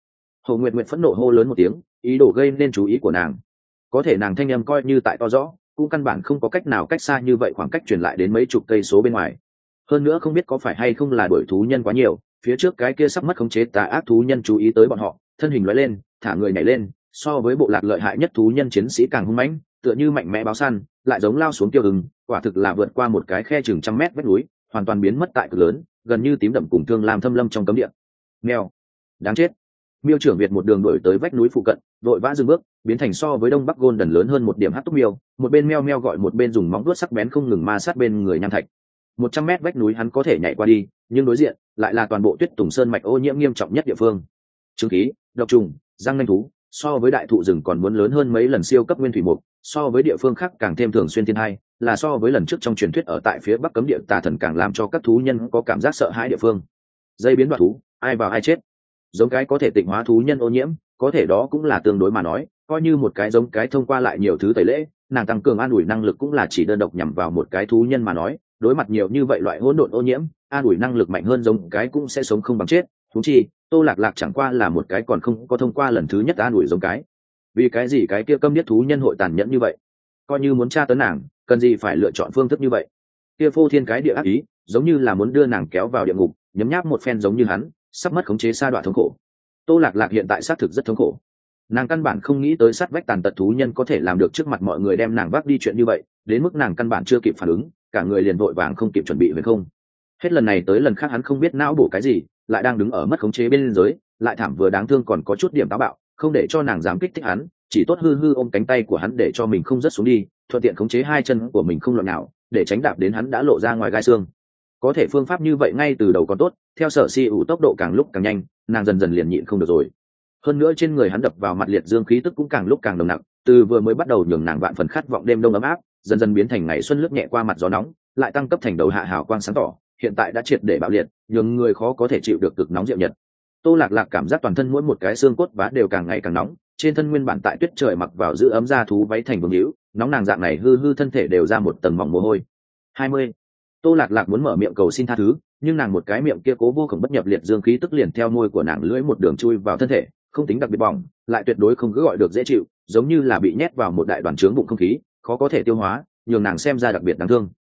Hồ Nguyệt Nguyệt phẫn nộ hô lớn một tiếng, ý đồ gây nên chú ý của nàng. Có thể nàng thanh âm coi như tại to rõ, cũng căn bản không có cách nào cách xa như vậy khoảng cách truyền lại đến mấy chục cây số bên ngoài. Hơn nữa không biết có phải hay không là đuổi thú nhân quá nhiều, phía trước cái kia sắp mất khống chế tà ác thú nhân chú ý tới bọn họ, thân hình lóe lên, thả người nhảy lên, so với bộ lạc lợi hại nhất thú nhân chiến sĩ càng hung mãnh, tựa như mạnh mẽ báo săn, lại giống lao xuống tiêu hừng, quả thực là vượt qua một cái khe chừng trăm mét vách núi, hoàn toàn biến mất tại cực lớn, gần như tím đậm cùng thương làm thâm lâm trong cấm địa. Mèo, đáng chết! Miêu trưởng Việt một đường đuổi tới vách núi phụ cận, vội vã dừng bước, biến thành so với đông bắc Golden lớn hơn một điểm hắc túc miêu, một bên meo meo gọi một bên dùng móng vuốt sắc bén không ngừng ma sát bên người nham thạch. 100 mét vách núi hắn có thể nhảy qua đi, nhưng đối diện lại là toàn bộ Tuyết Tùng Sơn mạch ô nhiễm nghiêm trọng nhất địa phương. Trứng khí, độc trùng, răng nanh thú, so với đại thụ rừng còn muốn lớn hơn mấy lần siêu cấp nguyên thủy mục, so với địa phương khác càng thêm thường xuyên thiên hai, là so với lần trước trong truyền thuyết ở tại phía bắc cấm địa tà thần càng làm cho các thú nhân có cảm giác sợ hãi địa phương. Dây biến đoạt thú, ai vào ai chết. Giống cái có thể tịnh hóa thú nhân ô nhiễm, có thể đó cũng là tương đối mà nói, coi như một cái giống cái thông qua lại nhiều thứ tẩy lễ, nàng tăng cường an ủi năng lực cũng là chỉ đơn độc nhằm vào một cái thú nhân mà nói, đối mặt nhiều như vậy loại hỗn độn ô nhiễm, an ủi năng lực mạnh hơn giống cái cũng sẽ sống không bằng chết. Thú chi Tô Lạc Lạc chẳng qua là một cái còn không có thông qua lần thứ nhất an ủi giống cái. Vì cái gì cái kia câm điếc thú nhân hội tàn nhẫn như vậy? Coi như muốn tra tấn nàng, cần gì phải lựa chọn phương thức như vậy? Kia phô thiên cái địa ác ý, giống như là muốn đưa nàng kéo vào địa ngục, nhấm nháp một phen giống như hắn, sắp mất khống chế sa đọa thống khổ. Tô Lạc Lạc hiện tại xác thực rất thống khổ. Nàng căn bản không nghĩ tới sát vách tàn tật thú nhân có thể làm được trước mặt mọi người đem nàng vác đi chuyện như vậy, đến mức nàng căn bản chưa kịp phản ứng, cả người liền vội vàng không kịp chuẩn bị về không. Hết lần này tới lần khác hắn không biết não bổ cái gì, lại đang đứng ở mất khống chế bên dưới, lại thảm vừa đáng thương còn có chút điểm táo bạo, không để cho nàng dám kích thích hắn, chỉ tốt hư hư ôm cánh tay của hắn để cho mình không rớt xuống đi, thuận tiện khống chế hai chân của mình không loạn nào, để tránh đạp đến hắn đã lộ ra ngoài gai xương. Có thể phương pháp như vậy ngay từ đầu còn tốt, theo sở si ủ tốc độ càng lúc càng nhanh, nàng dần dần liền nhịn không được rồi. Hơn nữa trên người hắn đập vào mặt liệt dương khí tức cũng càng lúc càng nồng nặc, từ vừa mới bắt đầu nhường nàng vạn phần khát vọng đêm đông ấm áp, dần dần biến thành ngày xuân lướt nhẹ qua mặt gió nóng, lại tăng cấp thành đầu hạ hào quang sáng tỏ, hiện tại đã triệt để bạo liệt, nhường người khó có thể chịu được cực nóng diệu nhật. Tô Lạc Lạc cảm giác toàn thân mỗi một cái xương cốt vá đều càng ngày càng nóng, trên thân nguyên bản tại tuyết trời mặc vào giữ ấm da thú váy thành vương hữu, nóng nàng dạng này hư hư thân thể đều ra một tầng mỏng mồ hôi. 20. Tô Lạc Lạc muốn mở miệng cầu xin tha thứ, nhưng nàng một cái miệng kia cố vô cùng bất nhập liệt dương khí tức liền theo môi của nàng lưỡi một đường chui vào thân thể, không tính đặc biệt bỏng, lại tuyệt đối không cứ gọi được dễ chịu, giống như là bị nhét vào một đại đoàn trướng bụng không khí, khó có thể tiêu hóa, nhường nàng xem ra đặc biệt đáng thương.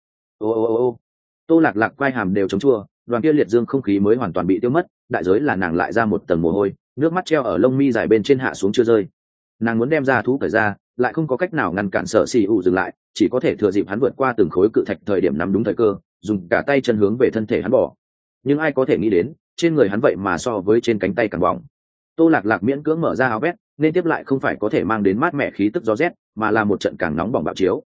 Ô. Tô Lạc Lạc quai hàm đều chống chua, đoàn kia liệt dương không khí mới hoàn toàn bị tiêu mất, đại giới là nàng lại ra một tầng mồ hôi, nước mắt treo ở lông mi dài bên trên hạ xuống chưa rơi. Nàng muốn đem ra thú cởi ra, lại không có cách nào ngăn cản Sở Sĩ ủ dừng lại, chỉ có thể thừa dịp hắn vượt qua từng khối cự thạch thời điểm nắm đúng thời cơ, dùng cả tay chân hướng về thân thể hắn bỏ. Nhưng ai có thể nghĩ đến, trên người hắn vậy mà so với trên cánh tay càng bỏng. Tô Lạc Lạc miễn cưỡng mở ra áo vest, nên tiếp lại không phải có thể mang đến mát mẻ khí tức gió rét, mà là một trận càng nóng bỏng bạo chiếu.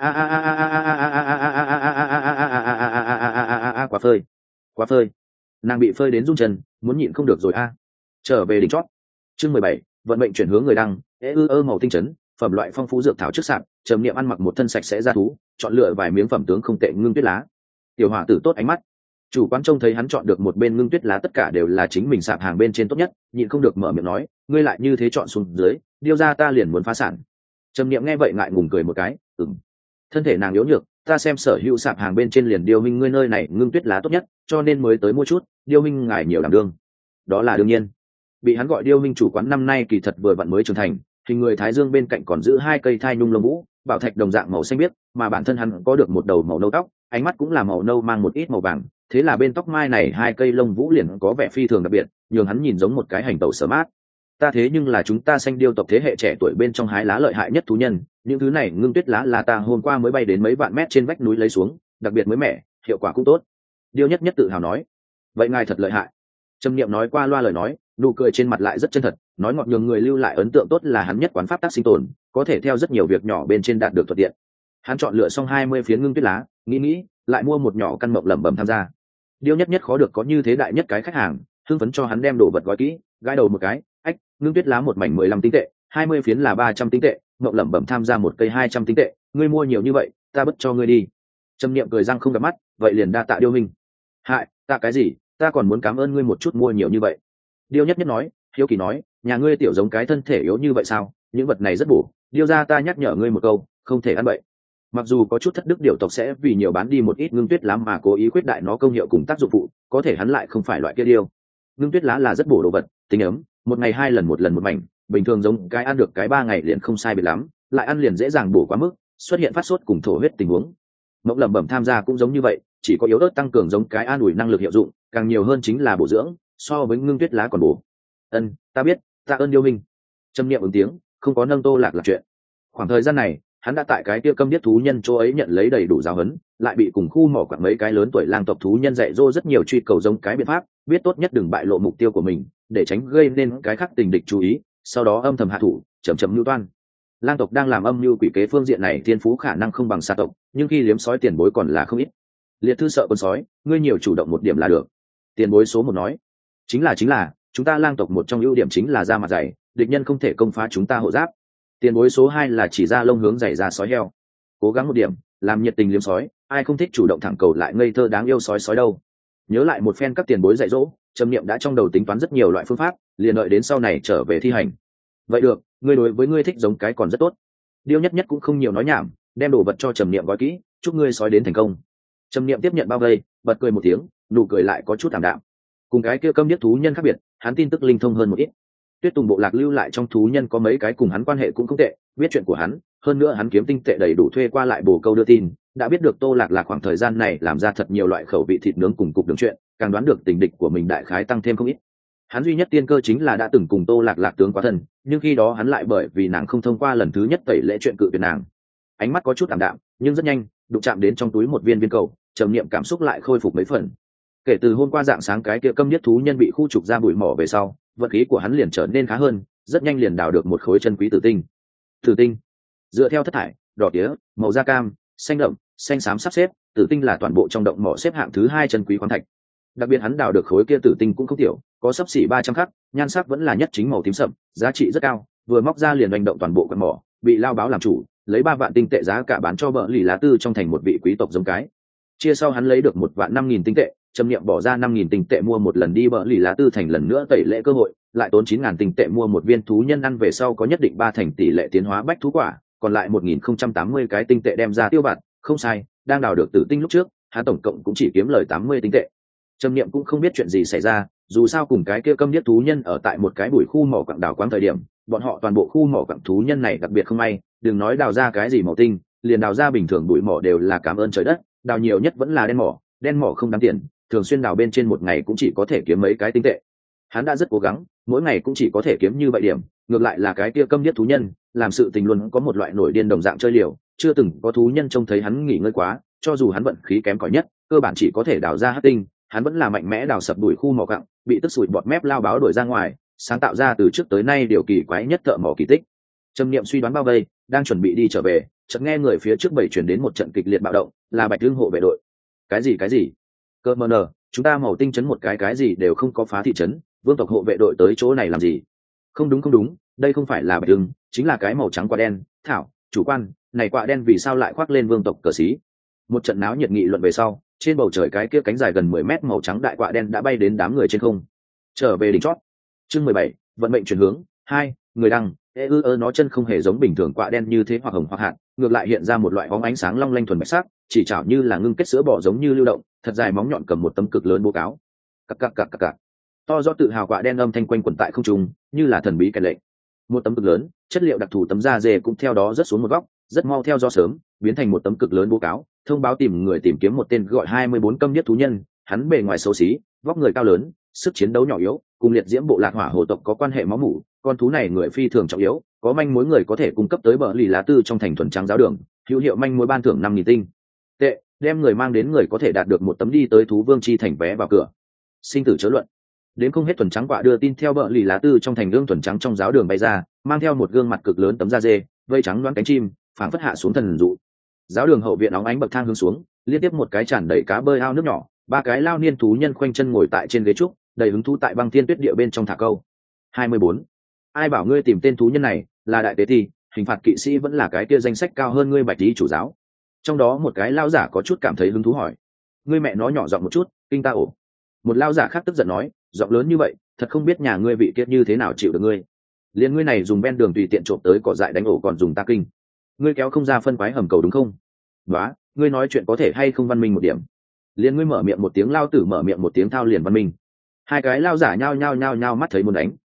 Quá phơi, quá phơi. Nàng bị phơi đến run chân, muốn nhịn không được rồi a. Trở về đỉnh chót. Chương 17, vận mệnh chuyển hướng người đăng, màu tinh chấn, phẩm loại phong phú dược thảo trước sạp, trầm niệm ăn mặc một thân sạch sẽ ra thú, chọn lựa vài miếng phẩm tướng không tệ ngưng tuyết lá. Tiểu hỏa tử tốt ánh mắt. Chủ quán trông thấy hắn chọn được một bên ngưng tuyết lá tất cả đều là chính mình sạp hàng bên trên tốt nhất, nhịn không được mở miệng nói, ngươi lại như thế chọn xuống dưới, điêu ra ta liền muốn phá sản. Trầm niệm nghe vậy ngại ngùng cười một cái, thân thể nàng yếu nhược, ta xem sở hữu sạp hàng bên trên liền điêu minh ngươi nơi này ngưng tuyết lá tốt nhất, cho nên mới tới mua chút, điêu minh ngài nhiều đảm đương. Đó là đương nhiên. Bị hắn gọi điêu minh chủ quán năm nay kỳ thật vừa vặn mới trưởng thành, hình người thái dương bên cạnh còn giữ hai cây thai nhung lông vũ, bảo thạch đồng dạng màu xanh biếc, mà bản thân hắn có được một đầu màu nâu tóc, ánh mắt cũng là màu nâu mang một ít màu vàng, thế là bên tóc mai này hai cây lông vũ liền có vẻ phi thường đặc biệt, nhường hắn nhìn giống một cái hành tẩu sở mát. Ta thế nhưng là chúng ta xanh điêu tộc thế hệ trẻ tuổi bên trong hái lá lợi hại nhất thú nhân, những thứ này ngưng tuyết lá là ta hôm qua mới bay đến mấy vạn mét trên vách núi lấy xuống, đặc biệt mới mẻ, hiệu quả cũng tốt. Điêu nhất nhất tự hào nói. Vậy ngài thật lợi hại. Trầm Niệm nói qua loa lời nói, nụ cười trên mặt lại rất chân thật, nói ngọt nhường người lưu lại ấn tượng tốt là hắn nhất quán pháp tác sinh tồn, có thể theo rất nhiều việc nhỏ bên trên đạt được thuận tiện. Hắn chọn lựa xong 20 phiến ngưng tuyết lá, nghĩ, lại mua một nhỏ căn mộng lẩm bẩm tham gia. Điêu nhất nhất khó được có như thế đại nhất cái khách hàng, hưng phấn cho hắn đem đồ vật gói kỹ, gãi đầu một cái, ách, ngưng tuyết lá một mảnh 15 tinh tệ, 20 phiến là 300 tinh tệ, mộng lẩm bẩm tham gia một cây 200 tinh tệ, ngươi mua nhiều như vậy, ta bất cho ngươi đi. Trầm Niệm cười răng không gặp mắt, vậy liền đa tạ Điêu minh. Hại, tạ cái gì, ta còn muốn cảm ơn ngươi một chút mua nhiều như vậy. Điêu nhất nhất nói, hiếu kỳ nói, nhà ngươi tiểu giống cái thân thể yếu như vậy sao, những vật này rất bổ, Điêu ra ta nhắc nhở ngươi một câu, không thể ăn bậy. Mặc dù có chút thất đức điểu tộc sẽ vì nhiều bán đi một ít ngưng tuyết lá mà cố ý khuyết đại nó công hiệu cùng tác dụng phụ, có thể hắn lại không phải loại kia điêu. Ngưng tuyết lá là rất bổ đồ vật, tính ấm, một ngày 2 lần, một lần một mảnh, bình thường giống cái ăn được cái 3 ngày liền không sai biệt lắm, lại ăn liền dễ dàng bổ quá mức, xuất hiện phát sốt cùng thổ huyết tình huống. Mộng lẩm bẩm tham gia cũng giống như vậy, chỉ có yếu ớt tăng cường giống cái an ủi năng lực hiệu dụng, càng nhiều hơn chính là bổ dưỡng, so với ngưng tuyết lá còn bổ. Ta biết, tạ ơn Điêu Minh. Trầm niệm ứng tiếng, không có nâng Tô Lạc Lạc chuyện. Khoảng thời gian này, hắn đã tại cái kia câm điếc thú nhân chỗ ấy nhận lấy đầy đủ giáo huấn, lại bị cùng khu mỏ quặng mấy cái lớn tuổi lang tộc thú nhân dạy dỗ rất nhiều truy cầu giống cái biện pháp, biết tốt nhất đừng bại lộ mục tiêu của mình, để tránh gây nên cái khác tình địch chú ý, sau đó âm thầm hạ thủ, chậm chậm lưu toan. Lang tộc đang làm âm mưu quỷ kế phương diện này thiên phú khả năng không bằng sa tộc, nhưng khi liếm sói tiền bối còn là không ít. Liệt thư sợ con sói, ngươi nhiều chủ động một điểm là được. Tiền bối số 1 nói, chính là chúng ta lang tộc một trong ưu điểm chính là da mặt dày, địch nhân không thể công phá chúng ta hộ giáp. Tiền bối số 2 là chỉ ra lông hướng dày ra sói heo, cố gắng một điểm, làm nhiệt tình liếm sói, ai không thích chủ động thẳng cầu lại ngây thơ đáng yêu sói đâu. Nhớ lại một phen các tiền bối dạy dỗ, Trầm Niệm đã trong đầu tính toán rất nhiều loại phương pháp, liền đợi đến sau này trở về thi hành. Vậy được, ngươi đối với ngươi thích giống cái còn rất tốt. Điêu nhất nhất cũng không nhiều nói nhảm, đem đồ vật cho Trầm Niệm gói kỹ, chúc ngươi sói đến thành công. Trầm Niệm tiếp nhận bao vây, bật cười một tiếng, nụ cười lại có chút thảm đạm. Cùng cái kia câm điếc thú nhân khác biệt, hắn tin tức linh thông hơn một ít. Tuyết Tùng bộ lạc lưu lại trong thú nhân có mấy cái cùng hắn quan hệ cũng không tệ, biết chuyện của hắn, hơn nữa hắn kiếm tinh tệ đầy đủ thuê qua lại bồ câu đưa tin, đã biết được Tô Lạc Lạc khoảng thời gian này làm ra thật nhiều loại khẩu vị thịt nướng cùng cục đường chuyện, càng đoán được tình địch của mình đại khái tăng thêm không ít. Hắn duy nhất tiên cơ chính là đã từng cùng Tô Lạc Lạc tướng quá thân, nhưng khi đó hắn lại bởi vì nàng không thông qua lần thứ nhất tẩy lễ chuyện cự tuyệt nàng. Ánh mắt có chút ảm đạm, nhưng rất nhanh, đụng chạm đến trong túi một viên cầu, Trầm Niệm cảm xúc lại khôi phục mấy phần. Kể từ hôm qua dạng sáng cái kia câm điếc thú nhân bị khu trục ra bụi mỏ về sau, vận khí của hắn liền trở nên khá hơn, rất nhanh liền đào được một khối chân quý tử tinh. Tử tinh dựa theo thất thải, đỏ tía, màu da cam, xanh đậm, xanh xám sắp xếp, tử tinh là toàn bộ trong động mỏ xếp hạng thứ 2 chân quý khoáng thạch. Đặc biệt hắn đào được khối kia tử tinh cũng không tiểu, có xấp xỉ 300 khắc, nhan sắc vẫn là nhất chính màu tím sậm, giá trị rất cao, vừa móc ra liền hành động toàn bộ quặng mỏ, bị lao báo làm chủ, lấy 3 vạn tinh tệ giá cả bán cho bợ lì lá tư trong thành một vị quý tộc giống cái. Chia sau hắn lấy được 1.500.000 tinh tệ, Trầm Niệm bỏ ra 5.000 tinh tệ mua một lần đi bợ lì lá tư thành lần nữa tẩy lễ cơ hội, lại tốn 9.000 tinh tệ mua một viên thú nhân ăn về sau có nhất định 3 thành tỷ lệ tiến hóa bách thú quả, còn lại 1.080 cái tinh tệ đem ra tiêu vặt, không sai, đang đào được tử tinh lúc trước, hắn tổng cộng cũng chỉ kiếm lời 80 tinh tệ. Trầm Niệm cũng không biết chuyện gì xảy ra, dù sao cùng cái kia câm điếc thú nhân ở tại một cái bụi khu mỏ quặng đào quáng thời điểm, bọn họ toàn bộ khu mỏ quặng thú nhân này đặc biệt không may, đừng nói đào ra cái gì mỏ tinh, liền đào ra bình thường bụi mỏ đều là cảm ơn trời đất, đào nhiều nhất vẫn là đen mỏ không đáng tiền, thường xuyên đào bên trên một ngày cũng chỉ có thể kiếm mấy cái tinh tệ. Hắn đã rất cố gắng, mỗi ngày cũng chỉ có thể kiếm như vậy điểm, ngược lại là cái kia câm điếc thú nhân, làm sự tình luôn có một loại nổi điên đồng dạng chơi liều, chưa từng có thú nhân trông thấy hắn nghỉ ngơi quá, cho dù hắn vận khí kém cỏi nhất, cơ bản chỉ có thể đào ra hắc tinh, hắn vẫn là mạnh mẽ đào sập đuổi khu mỏ quặng, bị tức sủi bọt mép lao báo đuổi ra ngoài, sáng tạo ra từ trước tới nay điều kỳ quái nhất thợ mỏ kỳ tích. Trầm Niệm suy đoán bao vây, đang chuẩn bị đi trở về, chợt nghe người phía trước bảy truyền đến một trận kịch liệt bạo động, là Bạch Hưng hộ vệ đội. Cái gì? Cơ mờ nờ, chúng ta màu tinh trấn một cái gì đều không có phá thị trấn, vương tộc hộ vệ đội tới chỗ này làm gì? Không đúng, đây không phải là Bạch Hưng, chính là cái màu trắng quả đen. Thảo, chủ quan, này quả đen vì sao lại khoác lên vương tộc cờ xí? Một trận náo nhiệt nghị luận về sau, trên bầu trời cái kia cánh dài gần 10 mét màu trắng đại quạ đen đã bay đến đám người trên không. Trở về đỉnh chót. Chương 17, vận mệnh chuyển hướng 2, người đăng, nó chân không hề giống bình thường quạ đen như thế hoặc hồng hoặc hạt, ngược lại hiện ra một loại bóng ánh sáng long lanh thuần bạch sắc, chỉ chảo như là ngưng kết sữa bò giống như lưu động, thật dài móng nhọn cầm một tấm cực lớn bố cáo. Cặc. To do tự hào quạ đen âm thanh quanh quẩn tại không trung, như là thần bí kèn lệnh. Một tấm cực lớn, chất liệu đặc thù tấm da dê cũng theo đó rớt xuống một góc, rất mau theo do sớm, biến thành một tấm cực lớn bố cáo, thông báo tìm người tìm kiếm một tên gọi 24 câm điếc thú nhân, hắn bề ngoài xấu xí, vóc người cao lớn, sức chiến đấu nhỏ yếu, cùng liệt diễm bộ lạc hỏa hồ tộc có quan hệ máu mủ, con thú này người phi thường trọng yếu, có manh mối người có thể cung cấp tới bờ lì lá tư trong thành thuần trắng giáo đường, hữu hiệu manh mối ban thưởng 5.000 tinh tệ, đem người mang đến người có thể đạt được một tấm đi tới thú vương chi thành vé vào cửa. Sinh tử chớ luận. Đến không hết thuần trắng quạ đưa tin theo bờ lì lá tư trong thành gương thuần trắng trong giáo đường bay ra, mang theo một gương mặt cực lớn tấm da dê, vây trắng loáng cánh chim, phảng phất hạ xuống thần dụ. Giáo đường hậu viện óng ánh bậc thang hướng xuống, liên tiếp một cái tràn đầy cá bơi ao nước nhỏ, 3 cái lao niên thú nhân khoanh chân ngồi tại trên ghế trúc, đầy hứng thú tại băng thiên tuyết địa bên trong thả câu. 24. Ai bảo ngươi tìm tên thú nhân này, là đại tế thi, hình phạt kỵ sĩ vẫn là cái kia danh sách cao hơn ngươi Bạch Lý chủ giáo. Trong đó một cái lao giả có chút cảm thấy hứng thú hỏi. Ngươi mẹ nó nhỏ giọng một chút, kinh ta ổ. Một lao giả khác tức giận nói, giọng lớn như vậy, thật không biết nhà ngươi vị kiết như thế nào chịu được ngươi. Liên ngươi này dùng ven đường tùy tiện trộm tới cỏ dại đánh ổ còn dùng ta kinh. Ngươi kéo không ra phân quái hầm cầu đúng không? Nóa, ngươi nói chuyện có thể hay không văn minh một điểm. Liên ngươi mở miệng một tiếng lao tử mở miệng một tiếng thao liền văn minh. Hai cái lao giả nhao nhao mắt thấy muốn đánh,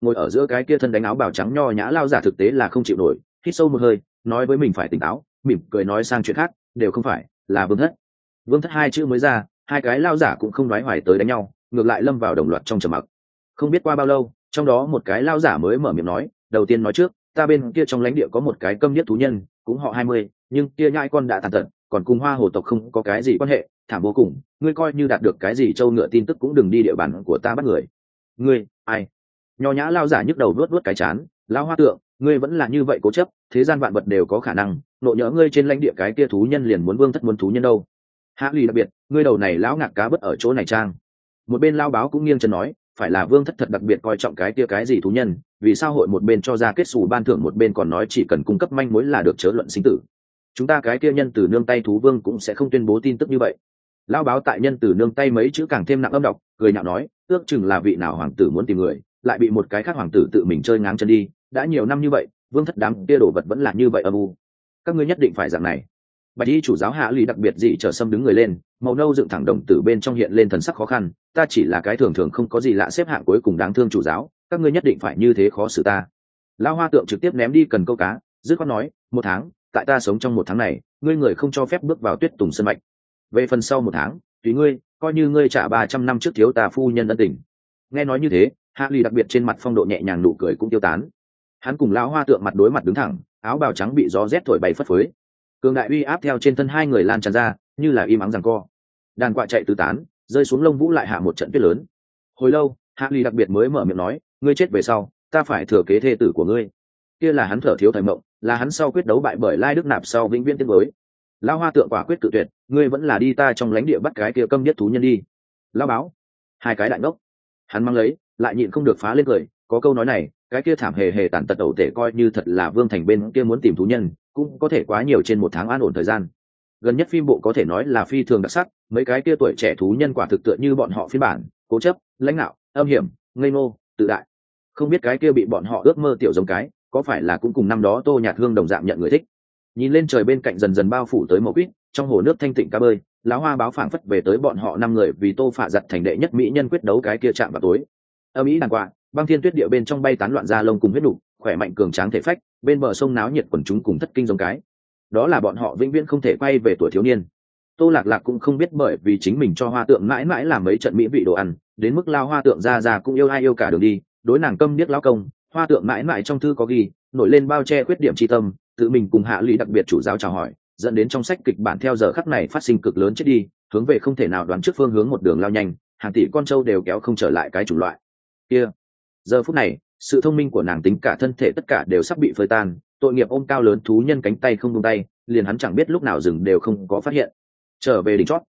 ngồi ở giữa cái kia thân đánh áo bào trắng nho nhã lao giả thực tế là không chịu nổi, hít sâu một hơi, nói với mình phải tỉnh táo, mỉm cười nói sang chuyện khác, đều không phải là Vương Thất. Vương Thất hai chữ mới ra, hai cái lao giả cũng không nói hoài tới đánh nhau, ngược lại lâm vào đồng loạt trong trầm mặc. Không biết qua bao lâu, trong đó một cái lao giả mới mở miệng nói, đầu tiên nói trước, ta bên kia trong lãnh địa có một cái câm điếc thú nhân, cũng họ 20, nhưng kia nhãi con đã tàn tật, còn cùng Hoa Hồ tộc không có cái gì quan hệ, thảm vô cùng, ngươi coi như đạt được cái gì trâu ngựa tin tức cũng đừng đi địa bàn của ta bắt người. Ngươi, ai? Nho nhã lao giả nhức đầu vuốt vuốt cái chán, lao Hoa Tượng, ngươi vẫn là như vậy cố chấp, thế gian vạn vật đều có khả năng, nộ nhỡ ngươi trên lãnh địa cái kia thú nhân liền muốn Vương Thất muốn thú nhân đâu. Hạ Lì đặc biệt, ngươi đầu này lão ngạc cá bất ở chỗ này trang. Một bên lao báo cũng nghiêng chân nói, phải là Vương Thất thật đặc biệt coi trọng cái kia cái gì thú nhân, vì sao hội một bên cho ra kết xù ban thưởng, một bên còn nói chỉ cần cung cấp manh mối là được chớ luận sinh tử. Chúng ta cái kia nhân từ nương tay thú vương cũng sẽ không tuyên bố tin tức như vậy. Lao báo tại nhân từ nương tay mấy chữ càng thêm nặng âm độc, cười nhạo nói, ước chừng là vị nào hoàng tử muốn tìm người, lại bị một cái khác hoàng tử tự mình chơi ngáng chân đi, đã nhiều năm như vậy, Vương Thất đám kia đồ vật vẫn là như vậy âm u. Các ngươi nhất định phải dạng này. Bạch y chủ giáo Hạ Lì đặc biệt dị trở xâm đứng người lên, màu nâu dựng thẳng đồng tử bên trong hiện lên thần sắc khó khăn, ta chỉ là cái thường thường không có gì lạ xếp hạng cuối cùng đáng thương chủ giáo, các ngươi nhất định phải như thế khó xử ta. Lão Hoa Tượng trực tiếp ném đi cần câu cá, dứt khoát nói, 1 tháng, tại ta sống trong 1 tháng này, ngươi người không cho phép bước vào Tuyết Tùng Sơn mạch. Về phần sau 1 tháng, tùy ngươi, coi như ngươi trả 300 năm trước thiếu ta phu nhân ân tình. Nghe nói như thế, Hạ Lì đặc biệt trên mặt phong độ nhẹ nhàng, nụ cười cũng tiêu tán. Hắn cùng Lão Hoa Tượng mặt đối mặt đứng thẳng, áo bào trắng bị gió rét thổi bay phất phới, cường đại uy áp theo trên thân hai người lan tràn ra, như là im ắng giằng co. Đàn quạ chạy tứ tán, rơi xuống lông vũ lại hạ một trận tuyết lớn. Hồi lâu, Hạ Lì đặc biệt mới mở miệng nói, ngươi chết về sau, ta phải thừa kế thê tử của ngươi. Kia là hắn thở thiếu thời mộng, là hắn sau quyết đấu bại bởi Lai Đức Nạp sau vĩnh viễn tiến với. Lão Hoa Tượng quả quyết cự tuyệt, ngươi vẫn là đi ta trong lãnh địa bắt cái kia câm nhất thú nhân đi. Lão báo, hai cái đại ngốc. Hắn mang lấy, lại nhịn không được phá lên cười, có câu nói này, cái kia thảm hề hề tàn tật đầu tể coi như thật là Vương Thành bên kia muốn tìm thú nhân, cũng có thể quá nhiều trên 1 tháng an ổn thời gian. Gần nhất phim bộ có thể nói là phi thường đặc sắc, mấy cái kia tuổi trẻ thú nhân quả thực tựa như bọn họ phiên bản, cố chấp, lãnh đạo, âm hiểm, ngây ngô, tự đại. Không biết cái kia bị bọn họ ước mơ tiểu giống cái, có phải là cũng cùng năm đó Tô Nhạt Hương đồng dạng nhận người thích. Nhìn lên trời bên cạnh dần dần bao phủ tới màu quýt, trong hồ nước thanh tịnh cá bơi, Lão Hoa báo phảng phất về tới bọn họ 5 người vì Tô Phạ giật thành đệ nhất mỹ nhân quyết đấu cái kia chạm vào tối. Âm ý đàn quạ, băng thiên tuyết địa bên trong bay tán loạn ra lông cùng huyết nục, khỏe mạnh cường tráng thể phách, bên bờ sông náo nhiệt quần chúng cùng thất kinh giống cái. Đó là bọn họ vĩnh viễn không thể quay về tuổi thiếu niên. Tô Lạc Lạc cũng không biết bởi vì chính mình cho Hoa Tượng mãi mãi làm mấy trận mỹ vị đồ ăn, đến mức lao Hoa Tượng ra cũng yêu ai yêu cả đường đi, đối nàng câm điếc lão công. Hoa Tượng mãi mãi trong thư có ghi, nổi lên bao che khuyết điểm tri tâm, tự mình cùng Hạ Lì đặc biệt chủ giáo chào hỏi, dẫn đến trong sách kịch bản theo giờ khắc này phát sinh cực lớn chết đi, hướng về không thể nào đoán trước phương hướng một đường lao nhanh, hàng tỷ con trâu đều kéo không trở lại cái chủng loại kia. Giờ phút này, sự thông minh của nàng tính cả thân thể tất cả đều sắp bị phơi tan, tội nghiệp ôm cao lớn thú nhân cánh tay không buông tay, liền hắn chẳng biết lúc nào dừng đều không có phát hiện. Trở về đỉnh chót,